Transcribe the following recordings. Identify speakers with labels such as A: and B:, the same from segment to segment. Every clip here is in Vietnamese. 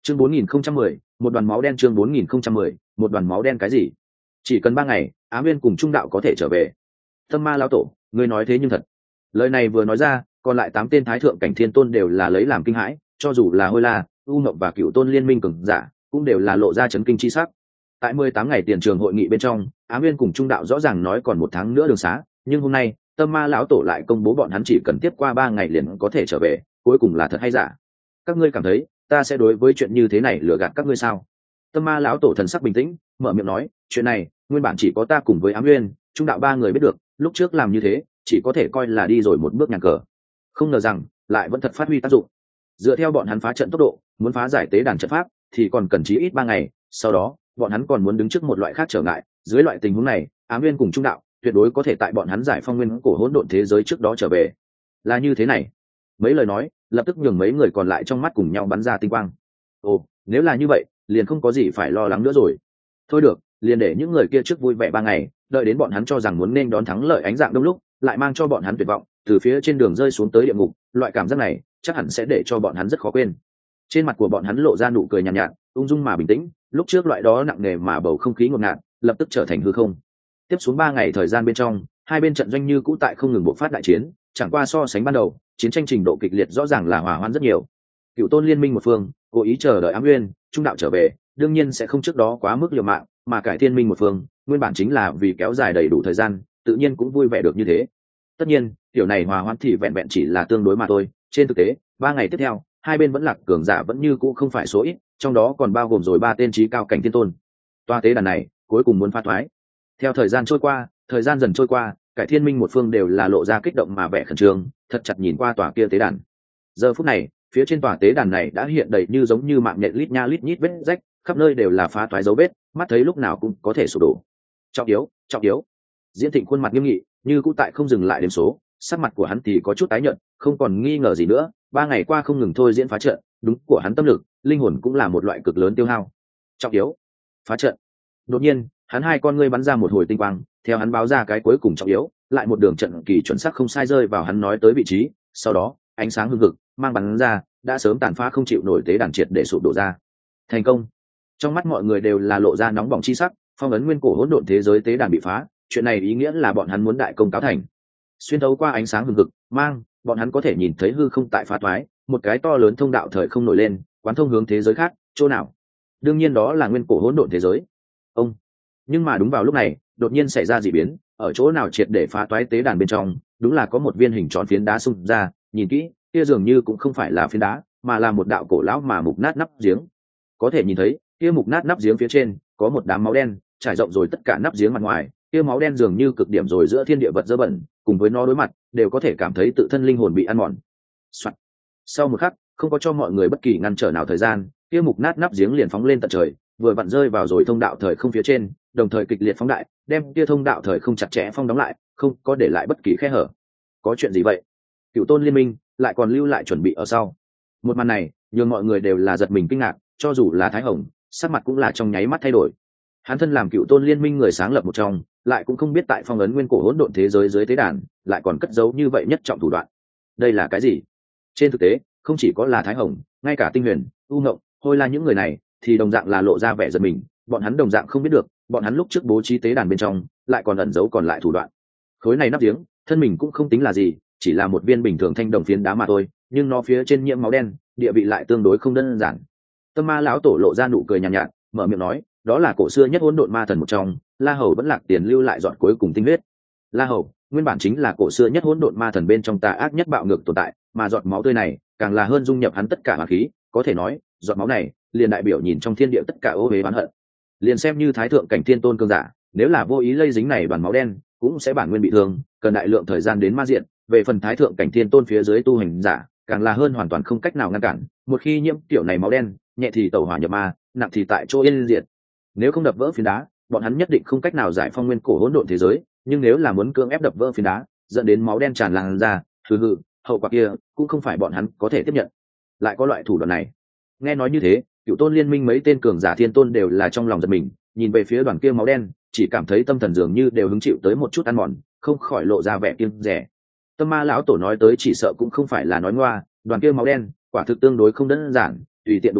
A: chương 4010, một đoàn máu đen. Chương 4010, một đoàn máu đen cái gì? Chỉ cần 3 ngày, Á Nguyên cùng Trung đạo có thể trở về. Tâm Ma lão tổ, ngươi nói thế nhưng thật. Lời này vừa nói ra, còn lại 8 tên thái thượng cảnh thiên tôn đều là lấy làm kinh hãi, cho dù là Hôi La, U Ngọc và Cửu Tôn liên minh cường giả, cũng đều là lộ ra chấn kinh chi sắc. Tại 18 ngày tiền trường hội nghị bên trong, Á Nguyên cùng Trung đạo rõ ràng nói còn 1 tháng nữa đường xá, nhưng hôm nay, Tâm Ma lão tổ lại công bố bọn hắn chỉ cần tiếp qua 3 ngày liền có thể trở về, cuối cùng là thật hay giả? Các ngươi cảm thấy, ta sẽ đối với chuyện như thế này lừa gạt các ngươi sao? Tâm Ma lão tổ thần sắc bình tĩnh, mở miệng nói, chuyện này, nguyên bản chỉ có ta cùng với Á Nguyên, Trung đạo 3 người biết được, lúc trước làm như thế, chỉ có thể coi là đi rồi một bước nhàn cờ. Không ngờ rằng, lại vẫn thật phát huy tác dụng. Dựa theo bọn hắn phá trận tốc độ, muốn phá giải tế đàn trận pháp, thì còn cần chí ít 3 ngày, sau đó, bọn hắn còn muốn đứng trước một loại khác trở ngại, dưới loại tình huống này, Á Nguyên cùng Trung đạo tuyệt đối có thể tại bọn hắn giải phong nguyên cổ hỗn độn thế giới trước đó trở về. Là như thế này. Mấy lời nói, lập tức nhường mấy người còn lại trong mắt cùng nhau bắn ra tinh quang. Ồ, nếu là như vậy, liền không có gì phải lo lắng nữa rồi. Thôi được, liền để những người kia trước vui vẻ 3 ngày, đợi đến bọn hắn cho rằng muốn nên đón thắng lợi ánh dạng đông lúc, lại mang cho bọn hắn tuyệt vọng, từ phía trên đường rơi xuống tới địa ngục, loại cảm giác này, chắc hẳn sẽ để cho bọn hắn rất khó quên. Trên mặt của bọn hắn lộ ra nụ cười nhàn nhạt, ung dung mà bình tĩnh, lúc trước loại đó nặng nề mà bầu không khí ngột ngạt, lập tức trở thành hư không. Tiếp xuống 3 ngày thời gian bên trong, hai bên trận doanh như cũ tại không ngừng bộc phát đại chiến, chẳng qua so sánh ban đầu, chiến tranh trình độ kịch liệt rõ ràng là hòa hoãn rất nhiều. Cựu Tôn liên minh một phương, cố ý chờ đợi Ám Nguyên, Trung đạo trở về, đương nhiên sẽ không trước đó quá mức liều mạng, mà Cải Thiên minh một phương, nguyên bản chính là vì kéo dài đầy đủ thời gian, tự nhiên cũng vui vẻ được như thế. Tất nhiên, kiểu này hòa hoãn thì vẹn vẹn chỉ là tương đối mà thôi, trên thực tế, 3 ngày tiếp theo, hai bên vẫn lạc cường giả vẫn như cũ không phải số ít, trong đó còn bao gồm rồi 3 tên chí cao cảnh thiên tôn. Toa tế đàn này, cuối cùng muốn phá thoái. Theo thời gian trôi qua, thời gian dần trôi qua, Cải Thiên minh một phương đều là lộ ra kích động mà vẻ khẩn trương, thật chặt nhìn qua tòa kia tế đàn. Giờ phút này, phía trên tòa tế đàn này đã hiện đầy như giống như mạng nhện lít nha lít nhít vết rách, khắp nơi đều là phá thoái dấu vết, mắt thấy lúc nào cũng có thể sụp đổ. Trọng yếu, trọng yếu. Diễn Thịnh khuôn mặt nghiêm nghị, như cũ tại không dừng lại đếm số, sắc mặt của hắn thì có chút tái nhợt, không còn nghi ngờ gì nữa, 3 ngày qua không ngừng thôi diễn phá trận, đúng của hắn tâm lực, linh hồn cũng là một loại cực lớn tiêu hao. Trọng yếu, phá trận. Đột nhiên, hắn hai con ngươi bắn ra một hồi tinh quang, theo hắn báo ra cái cuối cùng trọng yếu, lại một đường trận kỳ chuẩn xác không sai rơi vào hắn nói tới vị trí, sau đó, ánh sáng hừng hực mang bắn ra, đã sớm tàn phá không chịu nổi tế đàn triệt để sụp đổ ra. Thành công. Trong mắt mọi người đều là lộ ra nóng bỏng chi sắc, phong ấn nguyên cổ hỗn độn thế giới tế đàn bị phá, chuyện này ý nghĩa là bọn hắn muốn đại công cáo thành. Xuyên thấu qua ánh sáng hừng hực mang, bọn hắn có thể nhìn thấy hư không tại phá thoái, một cái to lớn thông đạo thời không nổi lên, quán thông hướng thế giới khác, chỗ nào? Đương nhiên đó là nguyên cổ hỗn độn thế giới. Ông. Nhưng mà đúng vào lúc này, đột nhiên xảy ra dị biến, ở chỗ nào triệt để phá toái tế đàn bên trong, đúng là có một viên hình tròn phiến đá xung ra, nhìn kỹ, kia dường như cũng không phải là phiến đá, mà là một đạo cổ lão mà mục nát nắp giếng. Có thể nhìn thấy, kia mục nát nắp giếng phía trên có một đám máu đen, trải rộng rồi tất cả nắp giếng mặt ngoài, kia máu đen dường như cực điểm rồi giữa thiên địa vật dơ bẩn, cùng với nó đối mặt, đều có thể cảm thấy tự thân linh hồn bị ăn mòn. Soạn. Sau một khắc, không có cho mọi người bất kỳ ngăn trở nào thời gian, kia mục nát nắp giếng liền phóng lên tận trời, vừa vặn rơi vào rồi thông đạo thời không phía trên, đồng thời kịch liệt phóng đại, đem kia thông đạo thời không chặt chẽ phong đóng lại, không có để lại bất kỳ khe hở. Có chuyện gì vậy? Cựu Tôn liên minh lại còn lưu lại chuẩn bị ở sau. Một màn này, nhường mọi người đều là giật mình kinh ngạc, cho dù là Thái Hồng, sắc mặt cũng là trong nháy mắt thay đổi. Hắn thân làm Cựu Tôn liên minh người sáng lập một trong, lại cũng không biết tại phong ấn nguyên cổ hỗn độn thế giới dưới tế đàn, lại còn cất giấu như vậy nhất trọng thủ đoạn. Đây là cái gì? Trên thực tế, không chỉ có là Thái Hồng, ngay cả Tinh Huyền, U Ngộng, Hôi La những người này, thì đồng dạng là lộ ra vẻ giật mình, bọn hắn đồng dạng không biết được, bọn hắn lúc trước bố trí tế đàn bên trong, lại còn ẩn giấu còn lại thủ đoạn. Khối này nắp giếng, thân mình cũng không tính là gì, chỉ là một viên bình thường thanh đồng phiến đá mà thôi, nhưng nó phía trên nhiễm máu đen, địa vị lại tương đối không đơn giản. Tâm Ma lão tổ lộ ra nụ cười nhàn nhạt, mở miệng nói, đó là cổ xưa nhất hỗn độn ma thần một trong, La Hầu vẫn lạc tiền lưu lại giọt cuối cùng tinh huyết. La Hầu, nguyên bản chính là cổ xưa nhất hỗn độn ma thần bên trong tà ác nhất bạo ngược tồn tại, mà giọt máu tươi này, càng là hơn dung nhập hắn tất cả ma khí, có thể nói, giọt máu này, liền đại biểu nhìn trong thiên địa tất cả ô uế oán hận. Liền xem như thái thượng cảnh thiên tôn cường giả, nếu là vô ý lây dính này đoàn máu đen, cũng sẽ bản nguyên bị thương, cần đại lượng thời gian đến ma diện. Về phần thái thượng cảnh thiên tôn phía dưới tu hành giả, càng là hơn hoàn toàn không cách nào ngăn cản, một khi nhiễm tiểu này máu đen, nhẹ thì tẩu hỏa nhập ma, nặng thì tại chỗ yên diệt. Nếu không đập vỡ phiến đá, bọn hắn nhất định không cách nào giải phong nguyên cổ hỗn độn thế giới, nhưng nếu là muốn cưỡng ép đập vỡ phiến đá, dẫn đến máu đen tràn lan ra, hậu quả kia cũng không phải bọn hắn có thể tiếp nhận. Lại có loại thủ đoạn này. Nghe nói như thế, Cựu Tôn liên minh mấy tên cường giả thiên tôn đều là trong lòng giật mình, nhìn về phía đoàn kia máu đen, chỉ cảm thấy tâm thần dường như đều hứng chịu tới một chút ăn mòn, không khỏi lộ ra vẻ kiêng dè. Tâm Ma lão tổ nói tới chỉ sợ cũng không phải là nói ngoa, đoàn kia máu đen quả thực tương đối không đơn giản, tùy tiện đụng vào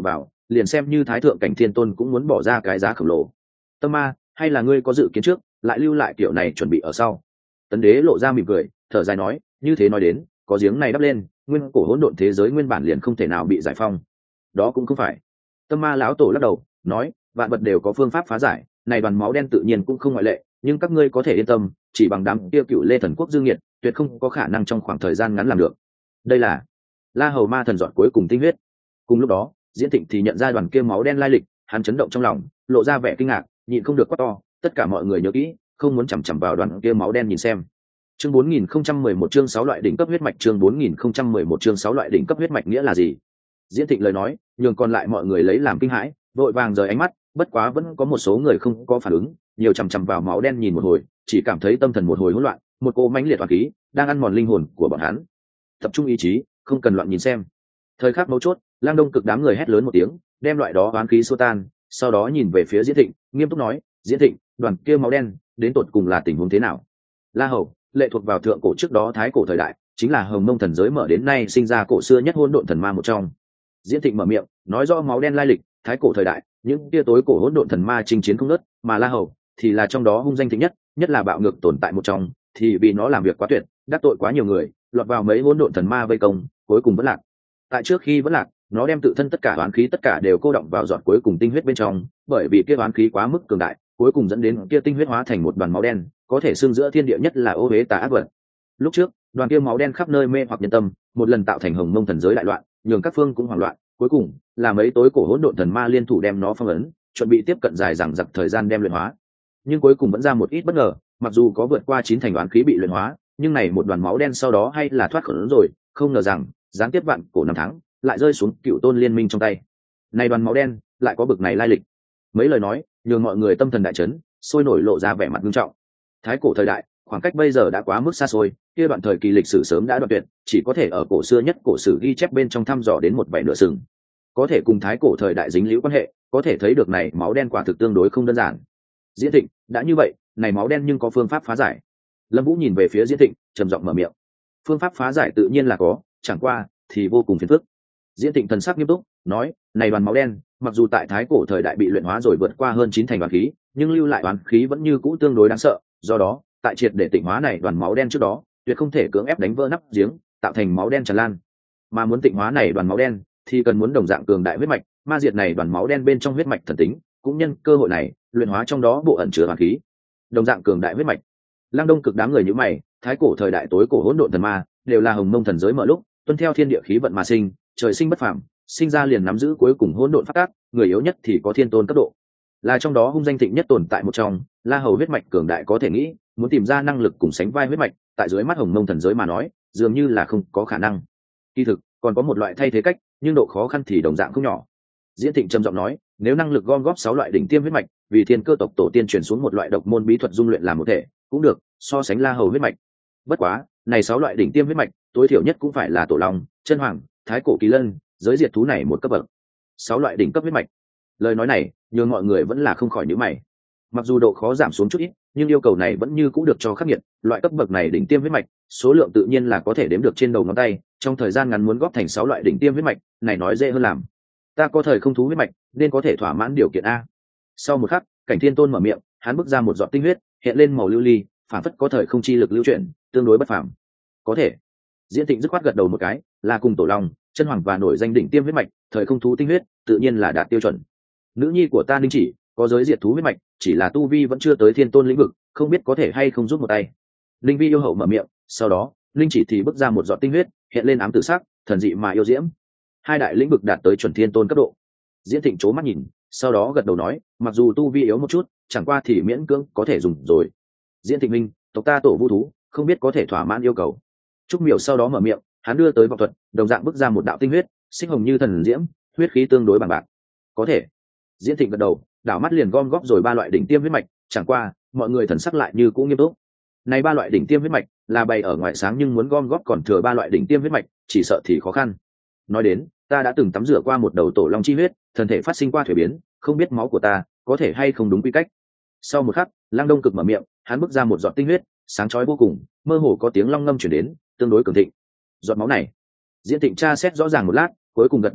A: liền xem như thái thượng cảnh thiên tôn cũng muốn bỏ ra cái giá khổng lồ. Tâm ma, hay là ngươi có dự kiến trước lại lưu lại kiểu này chuẩn bị ở sau? Tấn đế lộ ra mỉm cười, thở dài nói, như thế nói đến, có giếng này đắp lên, nguyên cổ hỗn độn thế giới nguyên bản liền không thể nào bị giải phong. Đó cũng không phải. Tâm ma lão tổ lắc đầu nói, vạn vật đều có phương pháp phá giải, này đoàn máu đen tự nhiên cũng không ngoại lệ, nhưng các ngươi có thể yên tâm, chỉ bằng đám kia cựu lê thần quốc dương nhiệt, tuyệt không có khả năng trong khoảng thời gian ngắn làm được. Đây là La Hầu Ma thần dọn cuối cùng tinh huyết. Cùng lúc đó, Diễn Thịnh thì nhận ra đoàn kia máu đen lai lịch, hắn chấn động trong lòng, lộ ra vẻ kinh ngạc, nhịn không được quát to, tất cả mọi người nhớ kỹ, không muốn chằm chằm vào đoàn kia máu đen nhìn xem. Chương 4011 chương 6 loại đỉnh cấp huyết mạch, chương 4011 chương 6 loại đỉnh cấp huyết mạch nghĩa là gì? Diễn Thịnh lời nói, nhường còn lại mọi người lấy làm kinh hãi, vội vàng rời ánh mắt, bất quá vẫn có một số người không có phản ứng, nhiều chằm chằm vào máu đen nhìn một hồi, chỉ cảm thấy tâm thần một hồi hỗn loạn, một cỗ mãnh liệt oán khí đang ăn mòn linh hồn của bọn hắn. Tập trung ý chí, không cần loạn nhìn xem. Thời khắc mấu chốt, Lang Đông Cực đám người hét lớn một tiếng, đem loại đó oán khí xua tan, sau đó nhìn về phía Diễn Thịnh, nghiêm túc nói, Diễn Thịnh, đoàn kia máu đen, đến tột cùng là tình huống thế nào? La Hầu, lệ thuộc vào thượng cổ trước đó thái cổ thời đại, chính là Hồng Mông thần giới mở đến nay sinh ra cổ xưa nhất hỗn độn thần ma một trong. Diễn Thịnh mở miệng, nói rõ máu đen lai lịch, thái cổ thời đại, những kia tối cổ hỗn độn thần ma chinh chiến không ngớt, mà La Hầu thì là trong đó hung danh thịnh nhất, nhất là bạo ngược tồn tại một trong, thì vì nó làm việc quá tuyệt, đắc tội quá nhiều người, lọt vào mấy hỗn độn thần ma vây công, cuối cùng vẫn lạc. Tại trước khi vẫn lạc, nó đem tự thân tất cả oán khí tất cả đều cô đọng vào giọt cuối cùng tinh huyết bên trong, bởi vì kia oán khí quá mức cường đại, cuối cùng dẫn đến kia tinh huyết hóa thành một đoàn máu đen, có thể xưng giữa thiên địa nhất là ô uế tà ác vật. Lúc trước, đoàn kia máu đen khắp nơi mê hoặc nhân tâm, một lần tạo thành Hồng Mông thần giới đại loạn, nhường các phương cũng hoảng loạn, cuối cùng là mấy tối cổ hỗn độn thần ma liên thủ đem nó phong ấn, chuẩn bị tiếp cận dài dằng dặc thời gian đem luyện hóa. Nhưng cuối cùng vẫn ra một ít bất ngờ, mặc dù có vượt qua 9 thành oán khí bị luyện hóa, nhưng này một đoàn máu đen sau đó hay là thoát khỏi rồi, không ngờ rằng giáng tiếp vạn cổ năm tháng lại rơi xuống Cựu Tôn liên minh trong tay. Này đoàn máu đen lại có bực này lai lịch. Mấy lời nói nhường mọi người tâm thần đại chấn, sôi nổi lộ ra vẻ mặt nghiêm trọng. Thái cổ thời đại, khoảng cách bây giờ đã quá mức xa xôi, kia đoạn thời kỳ lịch sử sớm đã đoạn tuyệt, chỉ có thể ở cổ xưa nhất cổ sử ghi chép bên trong thăm dò đến một vài nửa sừng. Có thể cùng thái cổ thời đại dính liễu quan hệ, có thể thấy được này máu đen quả thực tương đối không đơn giản. Diễn Thịnh, đã như vậy, này máu đen nhưng có phương pháp phá giải. Lâm Vũ nhìn về phía Diễn Thịnh, trầm giọng mở miệng. Phương pháp phá giải tự nhiên là có, chẳng qua thì vô cùng phiền phức. Diễn Thịnh thần sắc nghiêm túc, nói, này đoàn máu đen, mặc dù tại thái cổ thời đại bị luyện hóa rồi vượt qua hơn 9 thành oán khí, nhưng lưu lại oán khí vẫn như cũ tương đối đáng sợ, do đó, tại triệt để tịnh hóa này đoàn máu đen trước đó, tuyệt không thể cưỡng ép đánh vỡ nắp giếng, tạo thành máu đen tràn lan. Mà muốn tịnh hóa này đoàn máu đen, thì cần muốn đồng dạng cường đại huyết mạch, ma diệt này đoàn máu đen bên trong huyết mạch thần tính, cũng nhân cơ hội này, luyện hóa trong đó bộ ẩn chứa oán khí. Đồng dạng cường đại huyết mạch. Lang Đông Cực đám người như mày, thái cổ thời đại tối cổ hỗn độn thần ma, đều là Hồng Mông thần giới mở lúc, tuân theo thiên địa khí vận mà sinh, trời sinh bất phàm, sinh ra liền nắm giữ cuối cùng hỗn độn pháp tắc, người yếu nhất thì có thiên tôn cấp độ. Là trong đó hung danh thịnh nhất tồn tại một trong, La Hầu huyết mạch cường đại có thể nghĩ, muốn tìm ra năng lực cùng sánh vai huyết mạch, tại dưới mắt Hồng Mông thần giới mà nói, dường như là không có khả năng. Kỳ thực, còn có một loại thay thế cách, nhưng độ khó khăn thì đồng dạng không nhỏ. Diễn Thịnh trầm giọng nói, nếu năng lực gom góp 6 loại đỉnh tiêm huyết mạch, vì thiên cơ tộc tổ tiên truyền xuống một loại độc môn bí thuật dung luyện làm một thể, cũng được, so sánh La Hầu huyết mạch. Bất quá, này 6 loại đỉnh tiêm huyết mạch, tối thiểu nhất cũng phải là Tổ Long, Chân Hoàng, Thái Cổ Kỳ Lân, giới diệt thú này một cấp bậc. 6 loại đỉnh cấp huyết mạch. Lời nói này, nhường mọi người vẫn là không khỏi nhíu mày. Mặc dù độ khó giảm xuống chút ít, nhưng yêu cầu này vẫn như cũ được cho khắc nghiệt, loại cấp bậc này đỉnh tiêm huyết mạch, số lượng tự nhiên là có thể đếm được trên đầu ngón tay, trong thời gian ngắn muốn góp thành 6 loại đỉnh tiêm huyết mạch, này nói dễ hơn làm. Ta có thời không thú huyết mạch, nên có thể thỏa mãn điều kiện a. Sau một khắc, Cảnh Thiên Tôn mở miệng, hắn bước ra một giọt tinh huyết, hiện lên màu lưu ly, phản phất có thời không chi lực lưu chuyển, tương đối bất phàm. Có thể. Diễn Thịnh dứt khoát gật đầu một cái, là cùng Tổ Long, Chân Hoàng và nổi danh đỉnh tiêm huyết mạch, thời không thú tinh huyết, tự nhiên là đạt tiêu chuẩn. Nữ nhi của ta Ninh Chỉ, có giới diệt thú huyết mạch, chỉ là tu vi vẫn chưa tới thiên tôn lĩnh vực, không biết có thể hay không giúp một tay. Linh Vi yêu hậu mở miệng, sau đó, Linh Chỉ thì bước ra một giọt tinh huyết, hiện lên ám tử sắc, thần dị mà yêu diễm. Hai đại lĩnh vực đạt tới chuẩn thiên tôn cấp độ. Diễn Thịnh chố mắt nhìn, sau đó gật đầu nói, mặc dù tu vi yếu một chút, chẳng qua thì miễn cưỡng có thể dùng rồi. Diễn Thịnh minh, tộc ta tổ vu thú, không biết có thể thỏa mãn yêu cầu. Trúc Miểu sau đó mở miệng, hắn đưa tới vọng thuật, đồng dạng bước ra một đạo tinh huyết, xích hồng như thần diễm, huyết khí tương đối bằng bạc. Có thể. Diễn Thịnh gật đầu, đảo mắt liền gom góp rồi 3 loại đỉnh tiêm huyết mạch, chẳng qua, mọi người thần sắc lại như cũ nghiêm túc. Này 3 loại đỉnh tiêm huyết mạch là bày ở ngoài sáng, nhưng muốn gom góp còn thừa 3 loại đỉnh tiêm huyết mạch, chỉ sợ thì khó khăn. Nói đến, ta đã từng tắm rửa qua một đầu tổ long chi huyết, thân thể phát sinh qua thủy biến, không biết máu của ta có thể hay không đúng quy cách. Sau một khắc, Lang Đông Cực mở miệng, hắn bước ra một giọt tinh huyết, sáng chói vô cùng, mơ hồ có tiếng long ngâm truyền đến, tương đối cường thịnh. Giọt máu này, Diễn Thịnh tra xét rõ ràng một lát, cuối cùng gật đầu nói,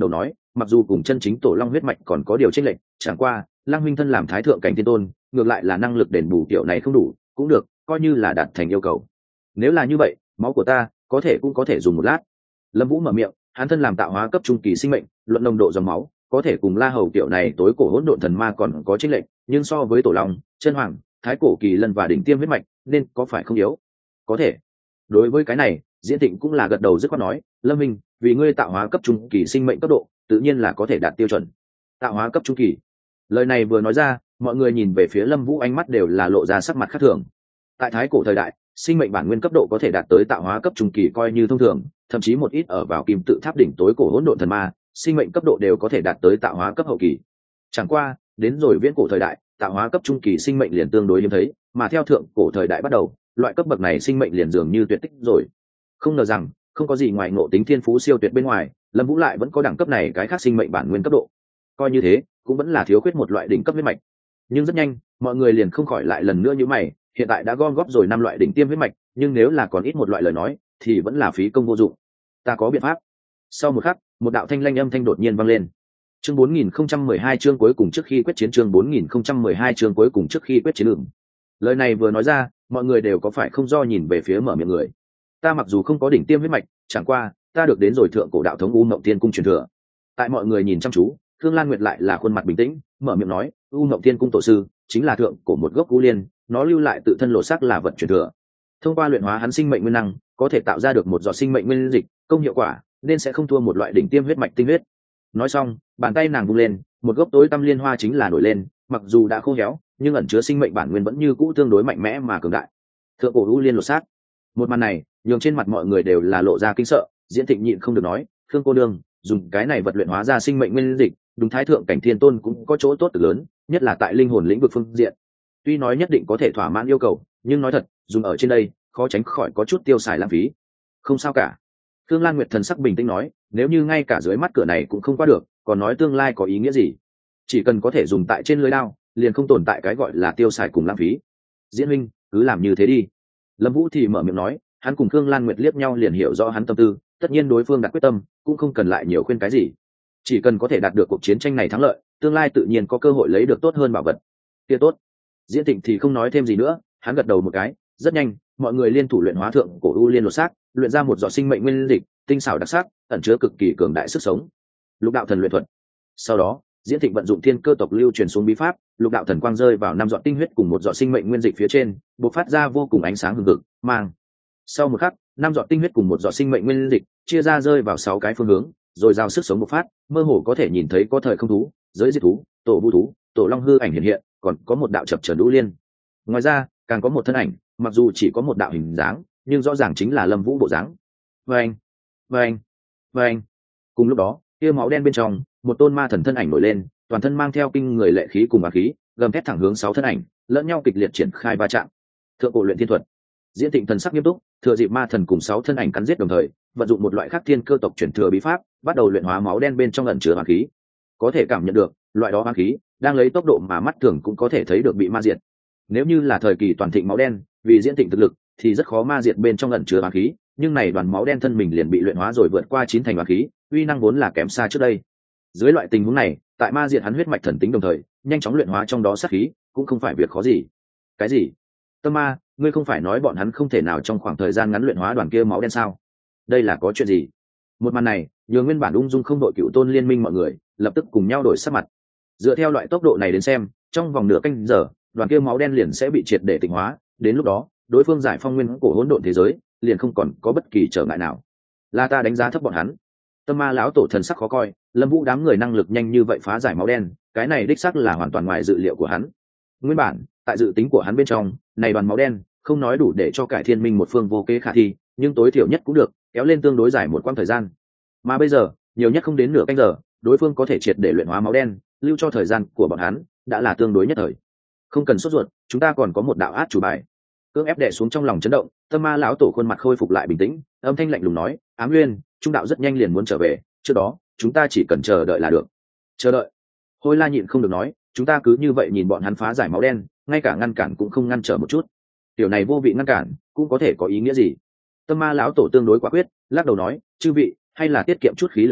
A: mặc dù cùng chân chính tổ long huyết mạch còn có điều chênh lệch, chẳng qua lăng huynh thân làm thái thượng cảnh thiên tôn, ngược lại là năng lực đền bù kiểu này không đủ, cũng được, coi như là đạt thành yêu cầu. Nếu là như vậy, máu của ta cũng có thể dùng một lát. Lâm Vũ mở miệng, hắn thân làm tạo hóa cấp trung kỳ sinh mệnh, luận nồng độ dòng máu có thể cùng La Hầu kiểu này tối cổ hỗn độn thần ma còn có chênh lệch, nhưng so với tổ long, chân hoàng, thái cổ kỳ lân và đỉnh tiêm huyết mạch, nên có phải không yếu? Có thể. Đối với cái này, Diễn Tịnh cũng là gật đầu dứt khoát nói, Lâm Minh, vì ngươi tạo hóa cấp trung kỳ sinh mệnh cấp độ, tự nhiên là có thể đạt tiêu chuẩn. Tạo hóa cấp trung kỳ. Lời này vừa nói ra, mọi người nhìn về phía Lâm Vũ ánh mắt đều là lộ ra sắc mặt khác thường. Tại thái cổ thời đại, sinh mệnh bản nguyên cấp độ có thể đạt tới tạo hóa cấp trung kỳ coi như thông thường, thậm chí một ít ở vào kim tự tháp đỉnh tối cổ hỗn độn thần ma, sinh mệnh cấp độ đều có thể đạt tới tạo hóa cấp hậu kỳ. Chẳng qua, đến rồi viễn cổ thời đại, tạo hóa cấp trung kỳ sinh mệnh liền tương đối hiếm thấy, mà theo thượng cổ thời đại bắt đầu, loại cấp bậc này sinh mệnh liền dường như tuyệt tích rồi. Không ngờ rằng, không có gì ngoài ngộ tính thiên phú siêu tuyệt bên ngoài, Lâm Vũ lại vẫn có đẳng cấp này cái khác sinh mệnh bản nguyên cấp độ. Coi như thế, cũng vẫn là thiếu khuyết một loại đỉnh cấp huyết mạch. Nhưng rất nhanh, mọi người liền không khỏi lại lần nữa như mày, hiện tại đã gom góp rồi 5 loại đỉnh tiêm huyết mạch, nhưng nếu là còn ít một loại lời nói, thì vẫn là phí công vô dụng. Ta có biện pháp. Sau một khắc, một đạo thanh lanh âm thanh đột nhiên vang lên. Chương 4012 chương cuối cùng trước khi quyết chiến, chương 4012 chương cuối cùng trước khi quyết chiến lượng. Lời này vừa nói ra, mọi người đều có phải không do nhìn về phía mở miệng người. Ta mặc dù không có đỉnh tiêm huyết mạch, chẳng qua, ta được đến rồi thượng cổ đạo thống U Mộng Tiên cung truyền thừa. Tại mọi người nhìn chăm chú, Thương Lan Nguyệt lại là khuôn mặt bình tĩnh, mở miệng nói, U Mộng Tiên cung tổ sư chính là thượng cổ một gốc U Liên, nó lưu lại tự thân lộ sắc là vật truyền thừa. Thông qua luyện hóa hắn sinh mệnh nguyên năng, có thể tạo ra được một giọt sinh mệnh nguyên dịch, công hiệu quả nên sẽ không thua một loại đỉnh tiêm huyết mạch tinh huyết. Nói xong, bàn tay nàng vung lên, một gốc tối tăm liên hoa chính là nổi lên, mặc dù đã khô héo, nhưng ẩn chứa sinh mệnh bản nguyên vẫn như cũ tương đối mạnh mẽ mà cường đại. Thượng cổ U Liên lột xác. Một màn này, nhường trên mặt mọi người đều là lộ ra kinh sợ, Diễn Thịnh nhịn không được nói, "Khương cô nương, dùng cái này vật luyện hóa ra sinh mệnh nguyên dịch, đúng thái thượng cảnh thiên tôn cũng có chỗ tốt cực lớn, nhất là tại linh hồn lĩnh vực phương diện. Tuy nói nhất định có thể thỏa mãn yêu cầu, nhưng nói thật, dùng ở trên đây, khó tránh khỏi có chút tiêu xài lãng phí." "Không sao cả." Thương Lan Nguyệt thần sắc bình tĩnh nói, "Nếu như ngay cả dưới mắt cửa này cũng không qua được, còn nói tương lai có ý nghĩa gì? Chỉ cần có thể dùng tại trên lưới đao, liền không tồn tại cái gọi là tiêu xài cùng lãng phí. Diễn huynh, cứ làm như thế đi." Lâm Vũ thì mở miệng nói, hắn cùng Thương Lan Nguyệt liếc nhau liền hiểu rõ hắn tâm tư, tất nhiên đối phương đã quyết tâm, cũng không cần lại nhiều khuyên cái gì. Chỉ cần có thể đạt được cuộc chiến tranh này thắng lợi, tương lai tự nhiên có cơ hội lấy được tốt hơn bảo vật. Kia tốt. Diễn Tịnh thì không nói thêm gì nữa, hắn gật đầu một cái, rất nhanh, mọi người liên thủ luyện hóa thượng cổ U Liên lột xác, luyện ra một giọt sinh mệnh nguyên dịch, tinh xảo đặc sắc, ẩn chứa cực kỳ cường đại sức sống. Lục đạo thần luyện thuật. Sau đó, Diễn Thịnh vận dụng thiên cơ tộc lưu truyền xuống bí pháp, lục đạo thần quang rơi vào 5 giọt tinh huyết cùng một giọt sinh mệnh nguyên dịch phía trên, bộc phát ra vô cùng ánh sáng hừng hực, mang. Sau một khắc, 5 giọt tinh huyết cùng một giọt sinh mệnh nguyên dịch chia ra rơi vào 6 cái phương hướng, rồi giao sức sống bộc phát, mơ hồ có thể nhìn thấy có thời không thú, giới diệt thú, tổ vu thú, tổ long hư ảnh hiện hiện, còn có một đạo chập chờn lũ liên. Ngoài ra, càng có một thân ảnh, mặc dù chỉ có một đạo hình dáng, nhưng rõ ràng chính là Lâm Vũ bộ dáng. Vâng, vâng, vâng. Cùng lúc đó, kia máu đen bên trong, một tôn ma thần thân ảnh nổi lên, toàn thân mang theo kinh người lệ khí cùng bá khí, gầm thét thẳng hướng 6 thân ảnh, lẫn nhau kịch liệt triển khai va chạm. Thượng cổ luyện thiên thuật. Diễn Thịnh thần sắc nghiêm túc, thừa dịp ma thần cùng 6 thân ảnh cắn giết đồng thời, vận dụng một loại khác thiên cơ tộc truyền thừa bí pháp, bắt đầu luyện hóa máu đen bên trong ẩn chứa hàn khí. Có thể cảm nhận được, loại đó hàn khí đang lấy tốc độ mà mắt thường cũng có thể thấy được bị ma diệt. Nếu như là thời kỳ toàn thịnh máu đen, vì Diễn Thịnh thực lực thì rất khó ma diệt bên trong ẩn chứa hàn khí, nhưng này đoàn máu đen thân mình liền bị luyện hóa rồi vượt qua 9 thành hàn khí, uy năng vốn là kém xa trước đây. Dưới loại tình huống này, tại ma diệt hắn huyết mạch thần tính đồng thời, nhanh chóng luyện hóa trong đó sát khí, cũng không phải việc khó gì. Cái gì? Tâm Ma, ngươi không phải nói bọn hắn không thể nào trong khoảng thời gian ngắn luyện hóa đoàn kia máu đen sao? Đây là có chuyện gì? Một màn này, nhường nguyên bản ung dung không đội cựu tôn liên minh mọi người, lập tức cùng nhau đổi sắc mặt. Dựa theo loại tốc độ này đến xem, trong vòng nửa canh giờ, đoàn kia máu đen liền sẽ bị triệt để tịnh hóa, đến lúc đó, đối phương giải phong nguyên cổ hỗn độn thế giới, liền không còn có bất kỳ trở ngại nào. Là ta đánh giá thấp bọn hắn. Tâm Ma lão tổ thần sắc khó coi, Lâm Vũ đám người năng lực nhanh như vậy phá giải máu đen, cái này đích xác là hoàn toàn ngoài dự liệu của hắn. Nguyên bản, tại dự tính của hắn bên trong, này đoàn máu đen không nói đủ để cho cải thiên minh một phương vô kế khả thi, nhưng tối thiểu nhất cũng được kéo lên tương đối dài một quãng thời gian. Mà bây giờ, nhiều nhất không đến nửa canh giờ, đối phương có thể triệt để luyện hóa máu đen, lưu cho thời gian của bọn hắn đã là tương đối nhất thời. Không cần sốt ruột, chúng ta còn có một đạo át chủ bài. Cưỡng ép đè xuống trong lòng chấn động, Tâm Ma lão tổ khuôn mặt khôi phục lại bình tĩnh, âm thanh lạnh lùng nói, Ám Nguyên, trung đạo rất nhanh liền muốn trở về, trước đó chúng ta chỉ cần chờ đợi là được. Chờ đợi? Hôi La nhịn không được nói, chúng ta cứ như vậy nhìn bọn hắn phá giải máu đen, ngay cả ngăn cản cũng không ngăn trở một chút. Điều này vô vị ngăn cản, cũng có thể có ý nghĩa gì? Tâm Ma lão tổ tương đối quả quyết, lắc đầu nói, chư vị, hay là tiết kiệm chút khí lực đi,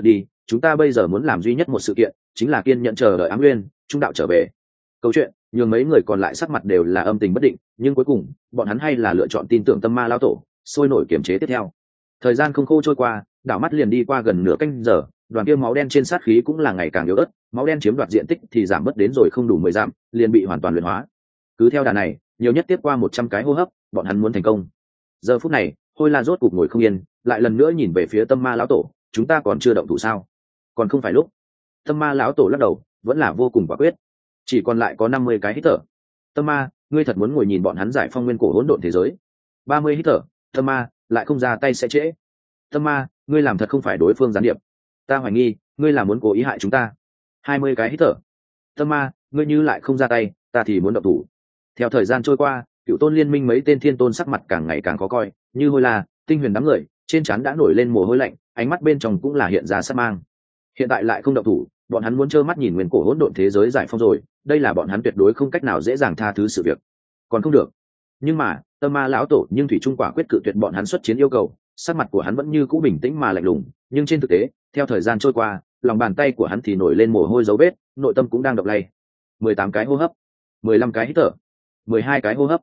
A: chúng ta bây giờ muốn làm duy nhất một sự kiện chính là kiên nhẫn chờ đợi Ám Nguyên Trung đạo trở về. Câu chuyện nhường mấy người còn lại sắc mặt đều là âm tình bất định, nhưng cuối cùng bọn hắn hay là lựa chọn tin tưởng Tâm Ma lão tổ, sôi nổi kiểm chế tiếp theo. Thời gian không khô trôi qua, đảo mắt liền đi qua gần nửa canh giờ, đoàn kia máu đen trên sát khí cũng là ngày càng yếu ớt, máu đen chiếm đoạt diện tích thì giảm mất đến rồi không đủ 10 dặm, liền bị hoàn toàn luyện hóa. Cứ theo đà này, nhiều nhất tiếp qua 100 cái hô hấp, bọn hắn muốn thành công. Giờ phút này, Hôi La rốt cục ngồi không yên, lại lần nữa nhìn về phía Tâm Ma lão tổ, chúng ta còn chưa động thủ sao? Còn không phải lúc. Tâm Ma lão tổ lắc đầu, vẫn là vô cùng quả quyết. Chỉ còn lại có 50 cái hít thở. Tâm Ma, ngươi thật muốn ngồi nhìn bọn hắn giải phong nguyên cổ hỗn độn thế giới? 30 hít thở. Tâm Ma, lại không ra tay sẽ trễ. Tâm Ma, ngươi làm thật không phải đối phương gián điệp. Ta hoài nghi, ngươi là muốn cố ý hại chúng ta. 20 cái hít thở. Tâm Ma, ngươi như lại không ra tay, ta thì muốn động thủ. Theo thời gian trôi qua, Cựu Tôn Liên Minh mấy tên thiên tôn sắc mặt càng ngày càng khó coi, như Hôi La, Tinh Huyền đám người, trên trán đã nổi lên mồ hôi lạnh, ánh mắt bên trong cũng là hiện ra sát mang. Hiện tại lại không động thủ, bọn hắn muốn trơ mắt nhìn nguyên cổ hỗn độn thế giới giải phong rồi, đây là bọn hắn tuyệt đối không cách nào dễ dàng tha thứ sự việc. Còn không được. Nhưng mà, Tâm Ma lão tổ nhưng thủy trung quả quyết cự tuyệt bọn hắn xuất chiến yêu cầu, sắc mặt của hắn vẫn như cũ bình tĩnh mà lạnh lùng, nhưng trên thực tế, theo thời gian trôi qua, lòng bàn tay của hắn thì nổi lên mồ hôi dấu vết, nội tâm cũng đang động lay. 18 cái hô hấp, 15 cái hít thở, 12 cái hô hấp.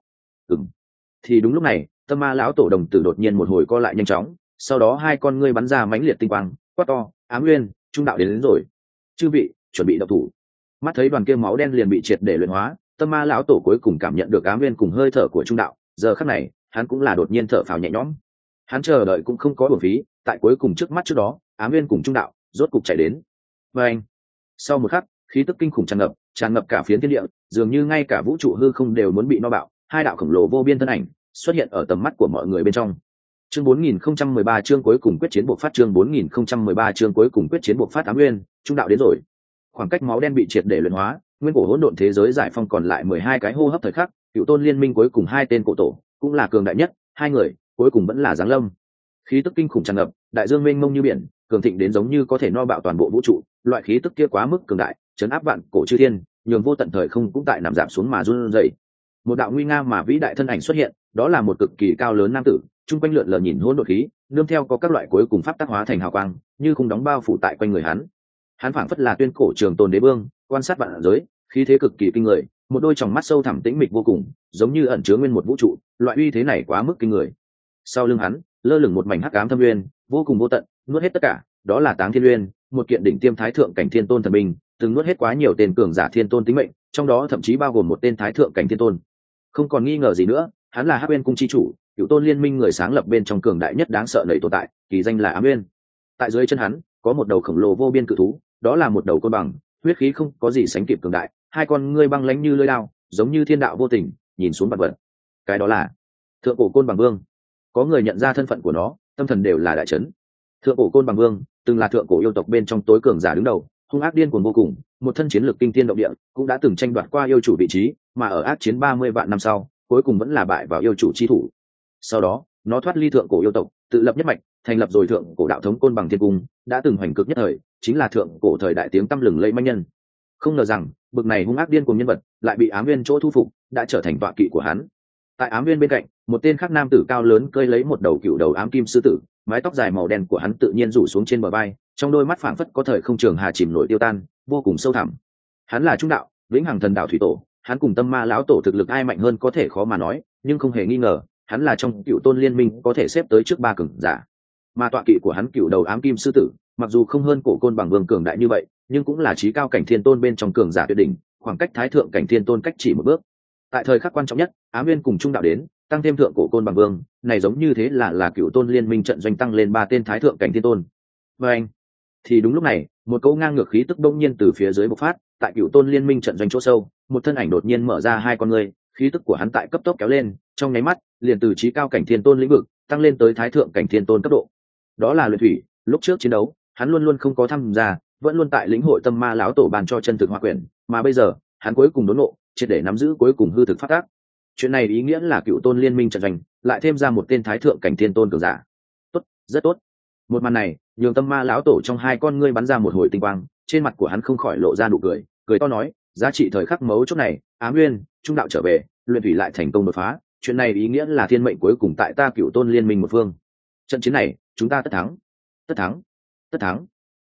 A: Thì đúng lúc này, Tâm Ma lão tổ đồng tử đột nhiên một hồi co lại nhanh chóng, sau đó hai con ngươi bắn ra mãnh liệt tinh quang, quát to, Ám Nguyên, Trung đạo đến rồi. Chư vị, chuẩn bị động thủ. Mắt thấy đoàn kia máu đen liền bị triệt để luyện hóa, Tâm Ma lão tổ cuối cùng cảm nhận được Ám Nguyên cùng hơi thở của Trung đạo, giờ khắc này, hắn cũng là đột nhiên thở phào nhẹ nhõm. Hắn chờ đợi cũng không có uổng phí, tại cuối cùng trước mắt trước đó, Ám Nguyên cùng Trung đạo rốt cục chạy đến. Và anh, sau một khắc, khí tức kinh khủng tràn ngập cả phiến thiên địa, dường như ngay cả vũ trụ hư không đều muốn bị no bạo, hai đạo khổng lồ vô biên thân ảnh xuất hiện ở tầm mắt của mọi người bên trong. Chương 4013 chương cuối cùng quyết chiến buộc phát, chương 4013 chương cuối cùng quyết chiến buộc phát. Ám Nguyên, Trung đạo đến rồi. Khoảng cách máu đen bị triệt để luyện hóa, nguyên cổ hỗn độn thế giới giải phong còn lại 12 cái hô hấp thời khắc, Cựu Tôn Liên Minh cuối cùng hai tên cổ tổ, cũng là cường đại nhất, hai người cuối cùng vẫn là giáng lâm. Khí tức kinh khủng tràn ngập, đại dương mênh mông như biển, cường thịnh đến giống như có thể no bạo toàn bộ vũ trụ, loại khí tức kia quá mức cường đại, chấn áp vạn cổ chư thiên, nhường vô tận thời không cũng tại nằm giảm xuống mà run rẩy. Một đạo nguy nga mà vĩ đại thân ảnh xuất hiện, đó là một cực kỳ cao lớn nam tử, trung quanh lượn lờ nhìn hỗn độn khí, nương theo có các loại cuối cùng pháp tác hóa thành hào quang, như khung đóng bao phủ tại quanh người hắn. Hắn phảng phất là tuyên cổ trường tồn đế vương, quan sát vạn giới, khí thế cực kỳ kinh người, một đôi tròng mắt sâu thẳm tĩnh mịch vô cùng, giống như ẩn chứa nguyên một vũ trụ, loại uy thế này quá mức kinh người. Sau lưng hắn, lơ lửng một mảnh hắc ám thâm nguyên, vô cùng vô tận, nuốt hết tất cả, đó là Táng Thiên Nguyên, một kiện đỉnh tiêm thái thượng cảnh thiên tôn thần binh, từng nuốt hết quá nhiều tên cường giả thiên tôn tính mệnh, trong đó thậm chí bao gồm một tên thái thượng cảnh thiên tôn. Không còn nghi ngờ gì nữa, hắn là Hắc Uyên cung chi chủ, Cựu Tôn Liên Minh người sáng lập bên trong cường đại nhất đáng sợ nảy tồn tại, kỳ danh là Ám Uyên. Tại dưới chân hắn, có một đầu khổng lồ vô biên cự thú, đó là một đầu côn bằng, huyết khí không có gì sánh kịp cường đại, hai con ngươi băng lãnh như lưỡi dao, giống như thiên đạo vô tình, nhìn xuống vật vật. Cái đó là Thượng cổ côn bằng vương. Có người nhận ra thân phận của nó, tâm thần đều là đại chấn. Thượng cổ côn bằng vương từng là thượng cổ yêu tộc bên trong tối cường giả đứng đầu, hung ác điên cuồng vô cùng, một thân chiến lược kinh thiên động địa, cũng đã từng tranh đoạt qua yêu chủ vị trí, mà ở ác chiến 30 vạn năm sau, cuối cùng vẫn là bại vào yêu chủ chi thủ. Sau đó, nó thoát ly thượng cổ yêu tộc, tự lập nhất mạch, thành lập rồi thượng cổ đạo thống côn bằng thiên cung, đã từng hoành cực nhất thời, chính là thượng cổ thời đại tiếng tăm lừng lẫy manh nhân. Không ngờ rằng, bực này hung ác điên cuồng nhân vật, lại bị Ám Nguyên chỗ thu phục, đã trở thành tọa kỵ của hắn. Tại Ám Nguyên bên cạnh, một tên khác nam tử cao lớn cơi lấy một đầu cựu đầu ám kim sư tử, mái tóc dài màu đen của hắn tự nhiên rủ xuống trên bờ vai, trong đôi mắt phảng phất có thời không trường hà chìm nổi tiêu tan, vô cùng sâu thẳm. Hắn là Trung đạo, Vĩnh Hằng Thần Đạo thủy tổ, hắn cùng Tâm Ma lão tổ thực lực ai mạnh hơn có thể khó mà nói, nhưng không hề nghi ngờ, hắn là trong Cựu Tôn Liên Minh có thể xếp tới trước ba cường giả. Mà tọa kỵ của hắn cựu đầu ám kim sư tử, mặc dù không hơn cổ côn bằng vương cường đại như vậy, nhưng cũng là chí cao cảnh thiên tôn bên trong cường giả tuyệt đỉnh, khoảng cách thái thượng cảnh thiên tôn cách chỉ một bước. Tại thời khắc quan trọng nhất, Ám Nguyên cùng Trung đạo đến, tăng thêm thượng cổ côn bằng vương, này giống như thế là Cựu Tôn Liên Minh trận doanh tăng lên ba tên thái thượng cảnh thiên tôn. Và anh, thì đúng lúc này, một cỗ ngang ngược khí tức đông nhiên từ phía dưới bộc phát, tại Cựu Tôn Liên Minh trận doanh chỗ sâu, một thân ảnh đột nhiên mở ra hai con ngươi, khí tức của hắn tại cấp tốc kéo lên, trong nháy mắt, liền từ chí cao cảnh thiên tôn lĩnh vực, tăng lên tới thái thượng cảnh thiên tôn cấp độ. Đó là Luyện Thủy, lúc trước chiến đấu, hắn luôn luôn không có tham gia, vẫn luôn tại lĩnh hội Tâm Ma lão tổ bàn cho chân thực hoa quyển, mà bây giờ, hắn cuối cùng đốn ngộ, triệt để nắm giữ cuối cùng hư thực phát tác. Chuyện này ý nghĩa là Cựu Tôn Liên Minh trận doanh, lại thêm ra một tên thái thượng cảnh thiên tôn cường giả. Tốt, rất tốt. Một màn này, nhường Tâm Ma lão tổ trong hai con ngươi bắn ra một hồi tinh quang, trên mặt của hắn không khỏi lộ ra nụ cười, cười to nói, giá trị thời khắc mấu chốt này, Ám Nguyên, Trung đạo trở về, Luyện Thủy lại thành công đột phá, chuyện này ý nghĩa là thiên mệnh cuối cùng tại ta Cựu Tôn Liên Minh một phương. Trận chiến này, chúng ta tất thắng, tất thắng, tất thắng.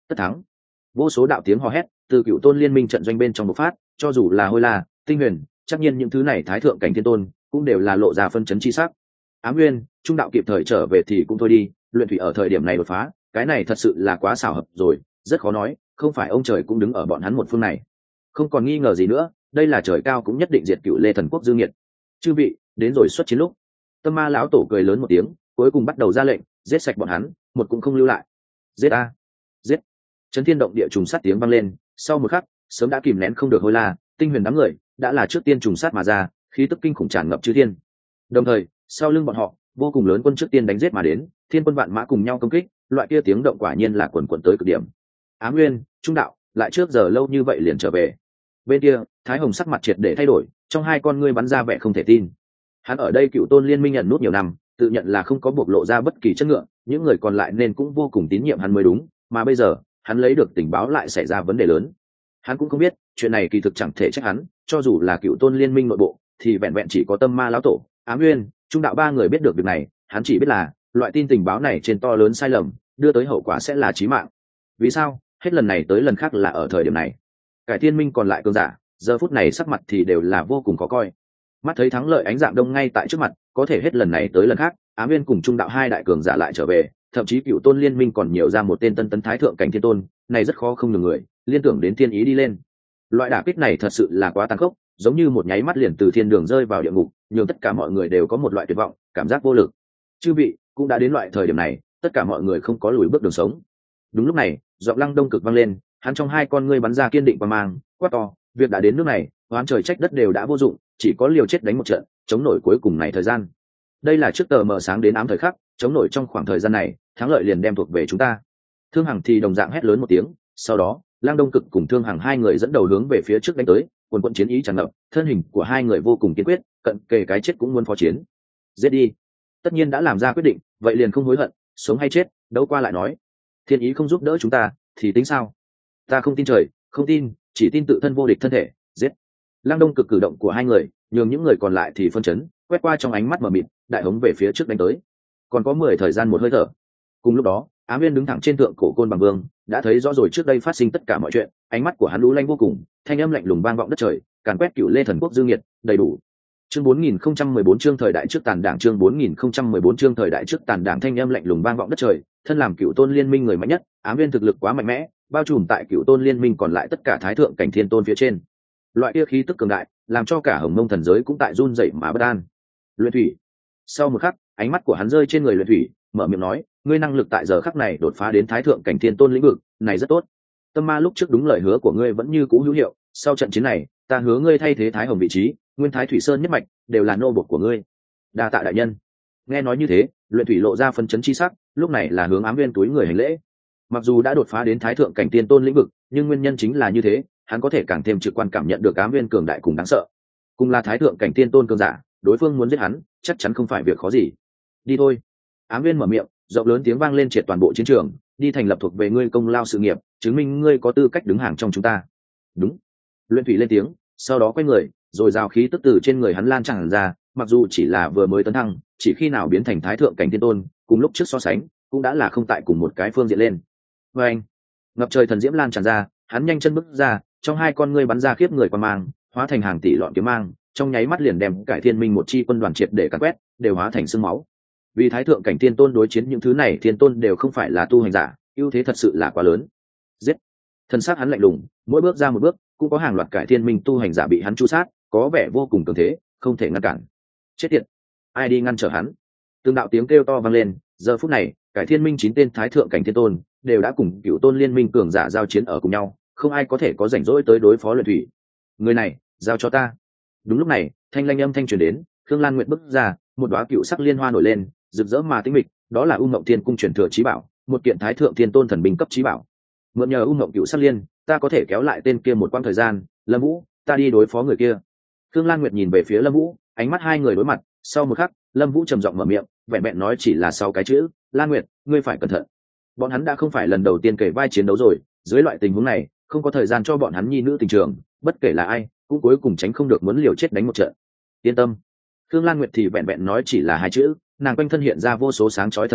A: Tất thắng. Vô số đạo tiếng hò hét từ Cựu Tôn liên minh trận doanh bên trong bộc phát, cho dù là Hôi La, Tinh Huyền, chắc nhiên những thứ này thái thượng cảnh thiên tôn cũng đều là lộ ra phân chấn chi sắc. Ám Nguyên, Trung đạo kịp thời trở về thì cũng thôi đi, luyện thủy ở thời điểm này đột phá, cái này thật sự là quá xảo hợp rồi, rất khó nói, không phải ông trời cũng đứng ở bọn hắn một phương này. Không còn nghi ngờ gì nữa, đây là trời cao cũng nhất định diệt Cựu Lê thần quốc dương nghiệt. Chư vị, đến rồi xuất chiến lúc. Tâm Ma lão tổ cười lớn một tiếng, cuối cùng bắt đầu ra lệnh, giết sạch bọn hắn, một cũng không lưu lại. Giết a, giết. Chấn thiên động địa trùng sát tiếng vang lên, sau một khắc, sớm đã kìm nén không được Hôi La, Tinh Huyền đám người, đã là trước tiên trùng sát mà ra, khí tức kinh khủng tràn ngập chư thiên. Đồng thời, sau lưng bọn họ, vô cùng lớn quân trước tiên đánh giết mà đến, thiên quân vạn mã cùng nhau công kích, loại kia tiếng động quả nhiên là quần quần tới cực điểm. Ám Nguyên, Trung đạo, lại trước giờ lâu như vậy liền trở về. Bên kia, Thái Hồng sắc mặt triệt để thay đổi, trong hai con ngươi bắn ra vẻ không thể tin. Hắn ở đây Cựu Tôn liên minh nhận nút nhiều năm, tự nhận là không có bộc lộ ra bất kỳ chất ngựa, những người còn lại nên cũng vô cùng tín nhiệm hắn mới đúng, mà bây giờ, hắn lấy được tình báo lại xảy ra vấn đề lớn. Hắn cũng không biết, chuyện này kỳ thực chẳng thể trách hắn, cho dù là Cựu Tôn liên minh nội bộ, thì vẹn vẹn chỉ có Tâm Ma lão tổ, Ám Nguyên, Trung đạo ba người biết được việc này, hắn chỉ biết là loại tin tình báo này trên to lớn sai lầm, đưa tới hậu quả sẽ là chí mạng. Vì sao? Hết lần này tới lần khác là ở thời điểm này. Cải Thiên Minh còn lại cường giả, giờ phút này sắc mặt thì đều là vô cùng khó coi. Mắt thấy thắng lợi ánh dạng đông ngay tại trước mặt, có thể hết lần này tới lần khác, Ám Nguyên cùng Trung đạo hai đại cường giả lại trở về, thậm chí Cựu Tôn liên minh còn nhiều ra một tên tân tấn thái thượng cảnh thiên tôn, này rất khó không được người liên tưởng đến thiên ý đi lên. Loại đả kích này thật sự là quá tàn khốc, giống như một nháy mắt liền từ thiên đường rơi vào địa ngục, nhưng tất cả mọi người đều có một loại tuyệt vọng, cảm giác vô lực. Chư vị, cũng đã đến loại thời điểm này, tất cả mọi người không có lùi bước đường sống. Đúng lúc này, giọng Lăng Đông cực vang lên, hắn trong hai con ngươi bắn ra kiên định và mang, quát to, việc đã đến nước này, oán trời trách đất đều đã vô dụng, chỉ có liều chết đánh một trận, chống nổi cuối cùng này thời gian. Đây là trước tờ mờ sáng đến ám thời khắc, chống nổi trong khoảng thời gian này, thắng lợi liền đem thuộc về chúng ta. Thương Hằng thì đồng dạng hét lớn một tiếng, sau đó, Lăng Đông cực cùng Thương Hằng hai người dẫn đầu hướng về phía trước đánh tới, quần quận chiến ý tràn ngập, thân hình của hai người vô cùng kiên quyết, cận kề cái chết cũng muốn phó chiến. Giết đi. Tất nhiên đã làm ra quyết định, vậy liền không hối hận, sống hay chết, đấu qua lại nói. Thiên ý không giúp đỡ chúng ta, thì tính sao? Ta không tin trời, không tin, chỉ tin tự thân vô địch thân thể. Giết. Lăng Đông cực cử động của hai người, nhường những người còn lại thì phân chấn, quét qua trong ánh mắt mờ mịt, đại hống về phía trước đánh tới. Còn có 10 thời gian một hơi thở. Cùng lúc đó, Ám Nguyên đứng thẳng trên thượng cổ côn bằng vương, đã thấy rõ rồi trước đây phát sinh tất cả mọi chuyện, ánh mắt của hắn lũ lanh vô cùng, thanh âm lạnh lùng vang vọng đất trời, càn quét Cựu Lê thần quốc dương nghiệt, đầy đủ. Chương 4014 chương thời đại trước tàn đảng, chương 4014 chương thời đại trước tàn đảng, thanh âm lạnh lùng vang vọng đất trời, thân làm Cựu Tôn liên minh người mạnh nhất, Ám Nguyên thực lực quá mạnh mẽ, bao trùm tại Cựu Tôn liên minh còn lại tất cả thái thượng cảnh thiên tôn phía trên. Loại kia khí tức cường đại, làm cho cả Hồng Mông thần giới cũng tại run rẩy mà bất an. Luyện thủy. Sau một khắc, ánh mắt của hắn rơi trên người Luyện thủy, mở miệng nói, ngươi năng lực tại giờ khắc này đột phá đến thái thượng cảnh thiên tôn lĩnh vực, này rất tốt. Tâm Ma lúc trước đúng lời hứa của ngươi vẫn như cũ hữu hiệu, sau trận chiến này, ta hứa ngươi thay thế Thái Hồng vị trí, nguyên Thái Thủy Sơn nhất mạch đều là nô bộc của ngươi. Đa tạ đại nhân. Nghe nói như thế, Luyện thủy lộ ra phân chấn chi sắc, lúc này là hướng Ám Nguyên túi người hành lễ. Mặc dù đã đột phá đến thái thượng cảnh tiên tôn lĩnh vực, nhưng nguyên nhân chính là như thế, hắn có thể càng thêm trực quan cảm nhận được Ám Nguyên cường đại cùng đáng sợ. Cùng là thái thượng cảnh tiên tôn cường giả, đối phương muốn giết hắn, chắc chắn không phải việc khó gì. Đi thôi. Ám Nguyên mở miệng, rộng lớn tiếng vang lên triệt toàn bộ chiến trường, đi thành lập thuộc về ngươi công lao sự nghiệp, chứng minh ngươi có tư cách đứng hàng trong chúng ta. Đúng. Luyện thủy lên tiếng, sau đó quay người, rồi rào khí tức từ trên người hắn lan tràn ra, mặc dù chỉ là vừa mới tấn thăng, chỉ khi nào biến thành thái thượng cảnh thiên tôn, cùng lúc trước so sánh, cũng đã là không tại cùng một cái phương diện lên. Và anh, ngập trời thần diễm lan tràn ra, hắn nhanh chân bước ra, trong hai con ngươi bắn ra khiếp người qua mang, hóa thành hàng tỷ lọn kiếm mang, trong nháy mắt liền đem Cải Thiên Minh một chi quân đoàn triệt để càn quét, đều hóa thành xương máu. Vì thái thượng cảnh thiên tôn đối chiến những thứ này, thiên tôn đều không phải là tu hành giả, ưu thế thật sự là quá lớn. Giết. Thân xác hắn lạnh lùng, mỗi bước ra một bước, cũng có hàng loạt Cải Thiên Minh tu hành giả bị hắn chu sát, có vẻ vô cùng cường thế, không thể ngăn cản. Chết tiệt, ai đi ngăn trở hắn? Từng đạo tiếng kêu to vang lên, giờ phút này, Cải Thiên Minh 9 tên thái thượng cảnh thiên tôn đều đã cùng Cửu Tôn liên minh cường giả giao chiến ở cùng nhau, không ai có thể có rảnh rỗi tới đối phó Luyện thủy. Người này, giao cho ta. Đúng lúc này, thanh lanh âm thanh truyền đến, Khương Lan Nguyệt bước ra, một đóa cựu sắc liên hoa nổi lên, rực rỡ mà tinh mịch, đó là U Ngộng Thiên cung truyền thừa chí bảo, một kiện thái thượng thiên tôn thần binh cấp chí bảo. Mượn nhờ U Ngộng cựu sắc liên, ta có thể kéo lại tên kia một quãng thời gian, Lâm Vũ, ta đi đối phó người kia. Khương Lan Nguyệt nhìn về phía Lâm Vũ, ánh mắt hai người đối mặt, sau một khắc, Lâm Vũ trầm giọng mở miệng, vẹn vẹn nói chỉ là 6 cái chữ, Lan Nguyệt, ngươi phải cẩn thận. Bọn hắn đã không phải lần đầu tiên kể vai chiến đấu rồi, dưới loại tình huống này, không có thời gian cho bọn hắn nhi nữ tình trường, bất kể là ai, cũng cuối cùng tránh không được muốn liều chết đánh một trận. Yên tâm. Khương Lan Nguyệt thì vẹn vẹn nói chỉ là 2 chữ, nàng quanh thân hiện ra vô số sáng chói thần quang,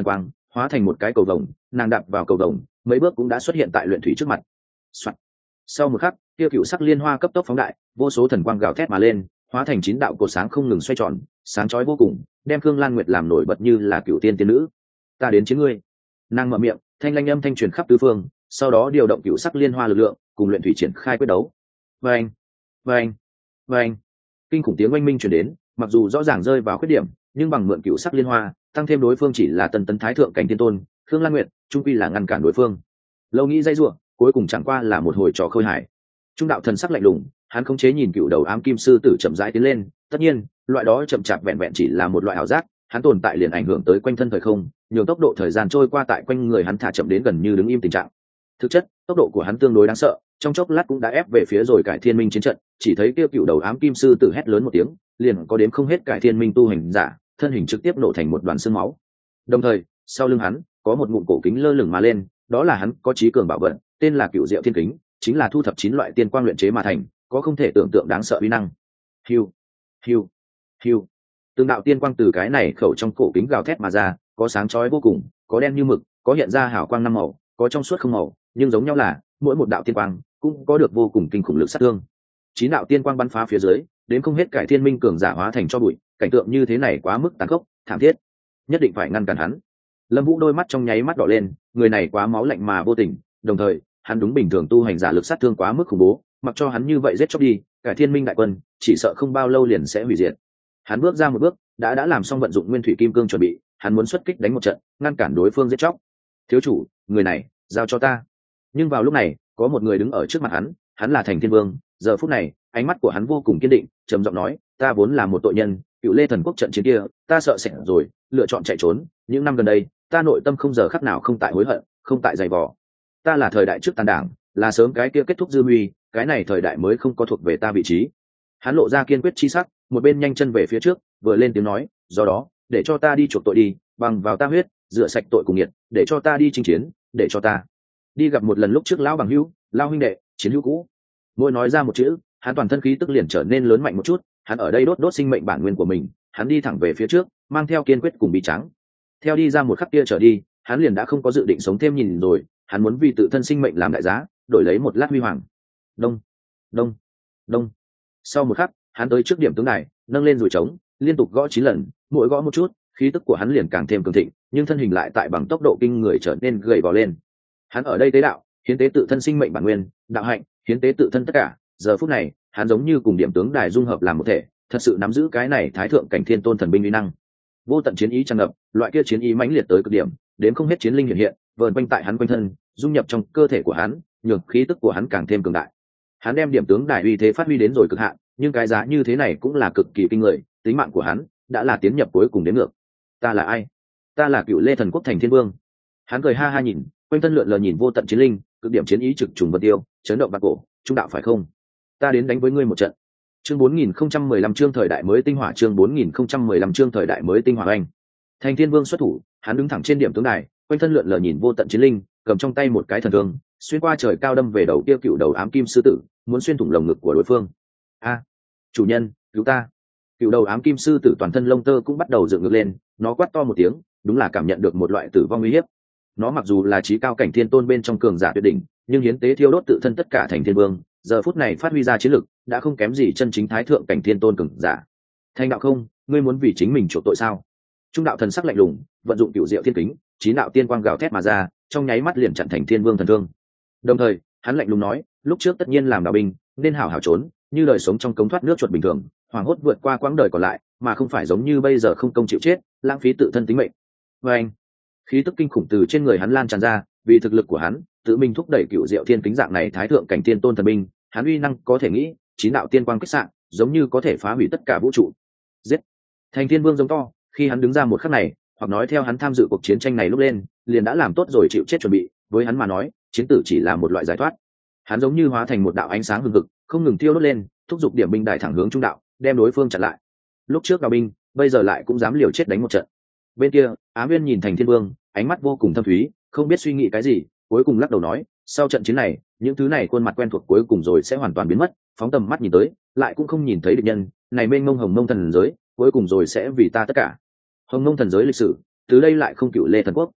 A: hóa thành một cái cầu vồng, nàng đạp vào cầu vồng, mấy bước cũng đã xuất hiện tại luyện thủy trước mặt. Sau một khắc, kia cựu sắc liên hoa cấp tốc phóng đại, vô số thần quang gào thét mà lên, hóa thành 9 đạo cột sáng không ngừng xoay tròn, sáng chói vô cùng, đem Khương Lan Nguyệt làm nổi bật như là cựu tiên tiên nữ. Ta đến chiến ngươi. Nàng mở miệng, thanh lanh âm thanh truyền khắp tứ phương, sau đó điều động cựu sắc liên hoa lực lượng, cùng luyện thủy triển khai quyết đấu. Vâng, vâng, vâng. Kinh khủng tiếng oanh minh truyền đến, mặc dù rõ ràng rơi vào khuyết điểm, nhưng bằng mượn cựu sắc liên hoa, tăng thêm đối phương chỉ là tần tấn thái thượng cảnh tiên tôn, Khương Lan Nguyệt trung quy là ngăn cản đối phương. Lâu nghĩ dây rủa, cuối cùng chẳng qua là một hồi trò khơi hài. Trung đạo thần sắc lạnh lùng, hắn khống chế nhìn cựu đầu ám kim sư tử chậm rãi tiến lên, tất nhiên, loại đó chậm chạp vẹn vẹn chỉ là một loại ảo giác, hắn tồn tại liền ảnh hưởng tới quanh thân thời không, nhường tốc độ thời gian trôi qua tại quanh người hắn thả chậm đến gần như đứng im tình trạng. Thực chất, tốc độ của hắn tương đối đáng sợ, trong chốc lát cũng đã ép về phía rồi cải thiên minh chiến trận, chỉ thấy kia cựu đầu ám kim sư tử hét lớn một tiếng, liền có đến không hết cải thiên minh tu hành giả, thân hình trực tiếp nổ thành một đoàn xương máu. Đồng thời, sau lưng hắn có một ngụm cổ kính lơ lửng mà lên, đó là hắn có trí cường bảo vật, tên là Cựu Diệu Thiên Kính, chính là thu thập 9 loại tiên quang luyện chế mà thành, có không thể tưởng tượng đáng sợ uy năng. Hiu, hiu, hiu. Từng đạo tiên quang từ cái này khẩu trong cổ kính gào thét mà ra, có sáng chói vô cùng, có đen như mực, có hiện ra hào quang 5 màu, có trong suốt không màu, nhưng giống nhau là mỗi một đạo tiên quang cũng có được vô cùng kinh khủng lực sát thương. 9 đạo tiên quang bắn phá phía dưới, đến không hết cải thiên minh cường giả hóa thành cho bụi, cảnh tượng như thế này quá mức tàn khốc, thảm thiết, nhất định phải ngăn cản hắn. Lâm Vũ đôi mắt trong nháy mắt đỏ lên, người này quá máu lạnh mà vô tình, đồng thời, hắn đúng bình thường tu hành giả lực sát thương quá mức khủng bố, mặc cho hắn như vậy giết chóc đi, cải thiên minh đại quân chỉ sợ không bao lâu liền sẽ hủy diệt. Hắn bước ra một bước, đã làm xong vận dụng nguyên thủy kim cương chuẩn bị, hắn muốn xuất kích đánh một trận, ngăn cản đối phương giết chóc. Thiếu chủ, người này, giao cho ta. Nhưng vào lúc này, có một người đứng ở trước mặt hắn là Thành Thiên Vương. Giờ phút này, ánh mắt của hắn vô cùng kiên định, trầm giọng nói, ta vốn là một tội nhân, Cựu Lê Thần Quốc trận chiến kia, ta sợ sệt rồi, lựa chọn chạy trốn. Những năm gần đây, ta nội tâm không giờ khắc nào không tại hối hận, không tại dày vò. Ta là thời đại trước tàn đảng, là sớm cái kia kết thúc dư huy, cái này thời đại mới không có thuộc về ta vị trí. Hắn lộ ra kiên quyết chi sắc, một bên nhanh chân về phía trước, vừa lên tiếng nói, do đó, để cho ta đi chuộc tội đi, bằng vào ta huyết, rửa sạch tội cùng nhiệt, để cho ta đi chinh chiến, để cho ta đi gặp một lần lúc trước lão bằng hữu, lão huynh đệ, chiến hữu cũ. Mỗi nói ra một chữ, hắn toàn thân khí tức liền trở nên lớn mạnh một chút, hắn ở đây đốt sinh mệnh bản nguyên của mình, hắn đi thẳng về phía trước, mang theo kiên quyết cùng bí trắng. Theo đi ra một khắc kia trở đi, hắn liền đã không có dự định sống thêm nhìn rồi, hắn muốn vì tự thân sinh mệnh làm đại giá, đổi lấy một lát huy hoàng. Đông, đông, đông. Sau một khắc, hắn tới trước điểm tướng đài, nâng lên dùi trống, liên tục gõ 9 lần, mỗi gõ một chút, khí tức của hắn liền càng thêm cường thịnh, nhưng thân hình lại tại bằng tốc độ kinh người trở nên gầy gò lên. Hắn ở đây tế đạo, hiến tế tự thân sinh mệnh bản nguyên, đạo hạnh, hiến tế tự thân tất cả. Giờ phút này, hắn giống như cùng điểm tướng đài dung hợp làm một thể, thật sự nắm giữ cái này thái thượng cảnh thiên tôn thần binh uy năng. Vô tận chiến ý tràn ngập, loại kia chiến ý mãnh liệt tới cực điểm, đến không hết chiến linh hiện hiện, vờn quanh tại hắn quanh thân, dung nhập trong cơ thể của hắn, nhường khí tức của hắn càng thêm cường đại. Hắn đem điểm tướng đài uy thế phát huy đến rồi cực hạn, nhưng cái giá như thế này cũng là cực kỳ kinh người, tính mạng của hắn đã là tiến nhập cuối cùng đến ngược. Ta là ai? Ta là Cựu Lê Thần Quốc Thành Thiên Vương. Hắn cười ha ha nhìn, quanh thân lượn lờ nhìn vô tận chiến linh, cực điểm chiến ý trực trùng vật tiêu, chấn động bạc cổ, trung đạo phải không? Ta đến đánh với ngươi một trận. Chương 4015 chương thời đại mới tinh hỏa, chương 4015 chương thời đại mới tinh hỏa anh. Thành Thiên Vương xuất thủ, hắn đứng thẳng trên điểm tướng đài, quanh thân lượn lờ nhìn vô tận chiến linh, cầm trong tay một cái thần thương, xuyên qua trời cao đâm về đầu kia cựu đầu ám kim sư tử, muốn xuyên thủng lồng ngực của đối phương. A, chủ nhân, cứu ta! Cựu đầu ám kim sư tử toàn thân lông tơ cũng bắt đầu dựng ngược lên, nó quát to một tiếng, đúng là cảm nhận được một loại tử vong uy hiếp. Nó mặc dù là trí cao cảnh thiên tôn bên trong cường giả tuyệt đỉnh, nhưng hiến tế thiêu đốt tự thân tất cả thành thiên vương, giờ phút này phát huy ra chiến lực đã không kém gì chân chính thái thượng cảnh thiên tôn cường giả. Thanh đạo không, ngươi muốn vì chính mình chuộc tội sao? Trung đạo thần sắc lạnh lùng, vận dụng Cựu Diệu Thiên Kính, 9 đạo tiên quang gào thét mà ra, trong nháy mắt liền chặn thành thiên vương thần thương. Đồng thời, hắn lạnh lùng nói, lúc trước tất nhiên làm đạo binh, nên hảo hảo trốn, như đời sống trong cống thoát nước chuột bình thường, hoảng hốt vượt qua quãng đời còn lại, mà không phải giống như bây giờ không công chịu chết, lãng phí tự thân tính mệnh. Và anh, khí tức kinh khủng từ trên người hắn lan tràn ra, vì thực lực của hắn, tự mình thúc đẩy Cựu Diệu Thiên Kính dạng này thái thượng cảnh tiên tôn thần binh, hắn uy năng có thể nghĩ, 9 đạo tiên quang kích xạ, giống như có thể phá hủy tất cả vũ trụ. Giết! Thành Thiên Vương giống to, khi hắn đứng ra một khắc này, hoặc nói theo hắn tham dự cuộc chiến tranh này lúc lên, liền đã làm tốt rồi chịu chết chuẩn bị, với hắn mà nói, chiến tử chỉ là một loại giải thoát. Hắn giống như hóa thành một đạo ánh sáng hừng hực, không ngừng thiêu đốt lên, thúc giục điểm binh đài thẳng hướng trung đạo, đem đối phương chặn lại. Lúc trước đào binh, bây giờ lại cũng dám liều chết đánh một trận. Bên kia, Á Nguyên nhìn Thành Thiên Vương, ánh mắt vô cùng thâm thúy, không biết suy nghĩ cái gì, cuối cùng lắc đầu nói, sau trận chiến này, những thứ này khuôn mặt quen thuộc cuối cùng rồi sẽ hoàn toàn biến mất, phóng tầm mắt nhìn tới, lại cũng không nhìn thấy địch nhân, này mênh mông hồng mông thần giới, cuối cùng rồi sẽ vì ta tất cả. Hồng mông thần giới lịch sử, từ đây lại không Cựu Lê Thần Quốc.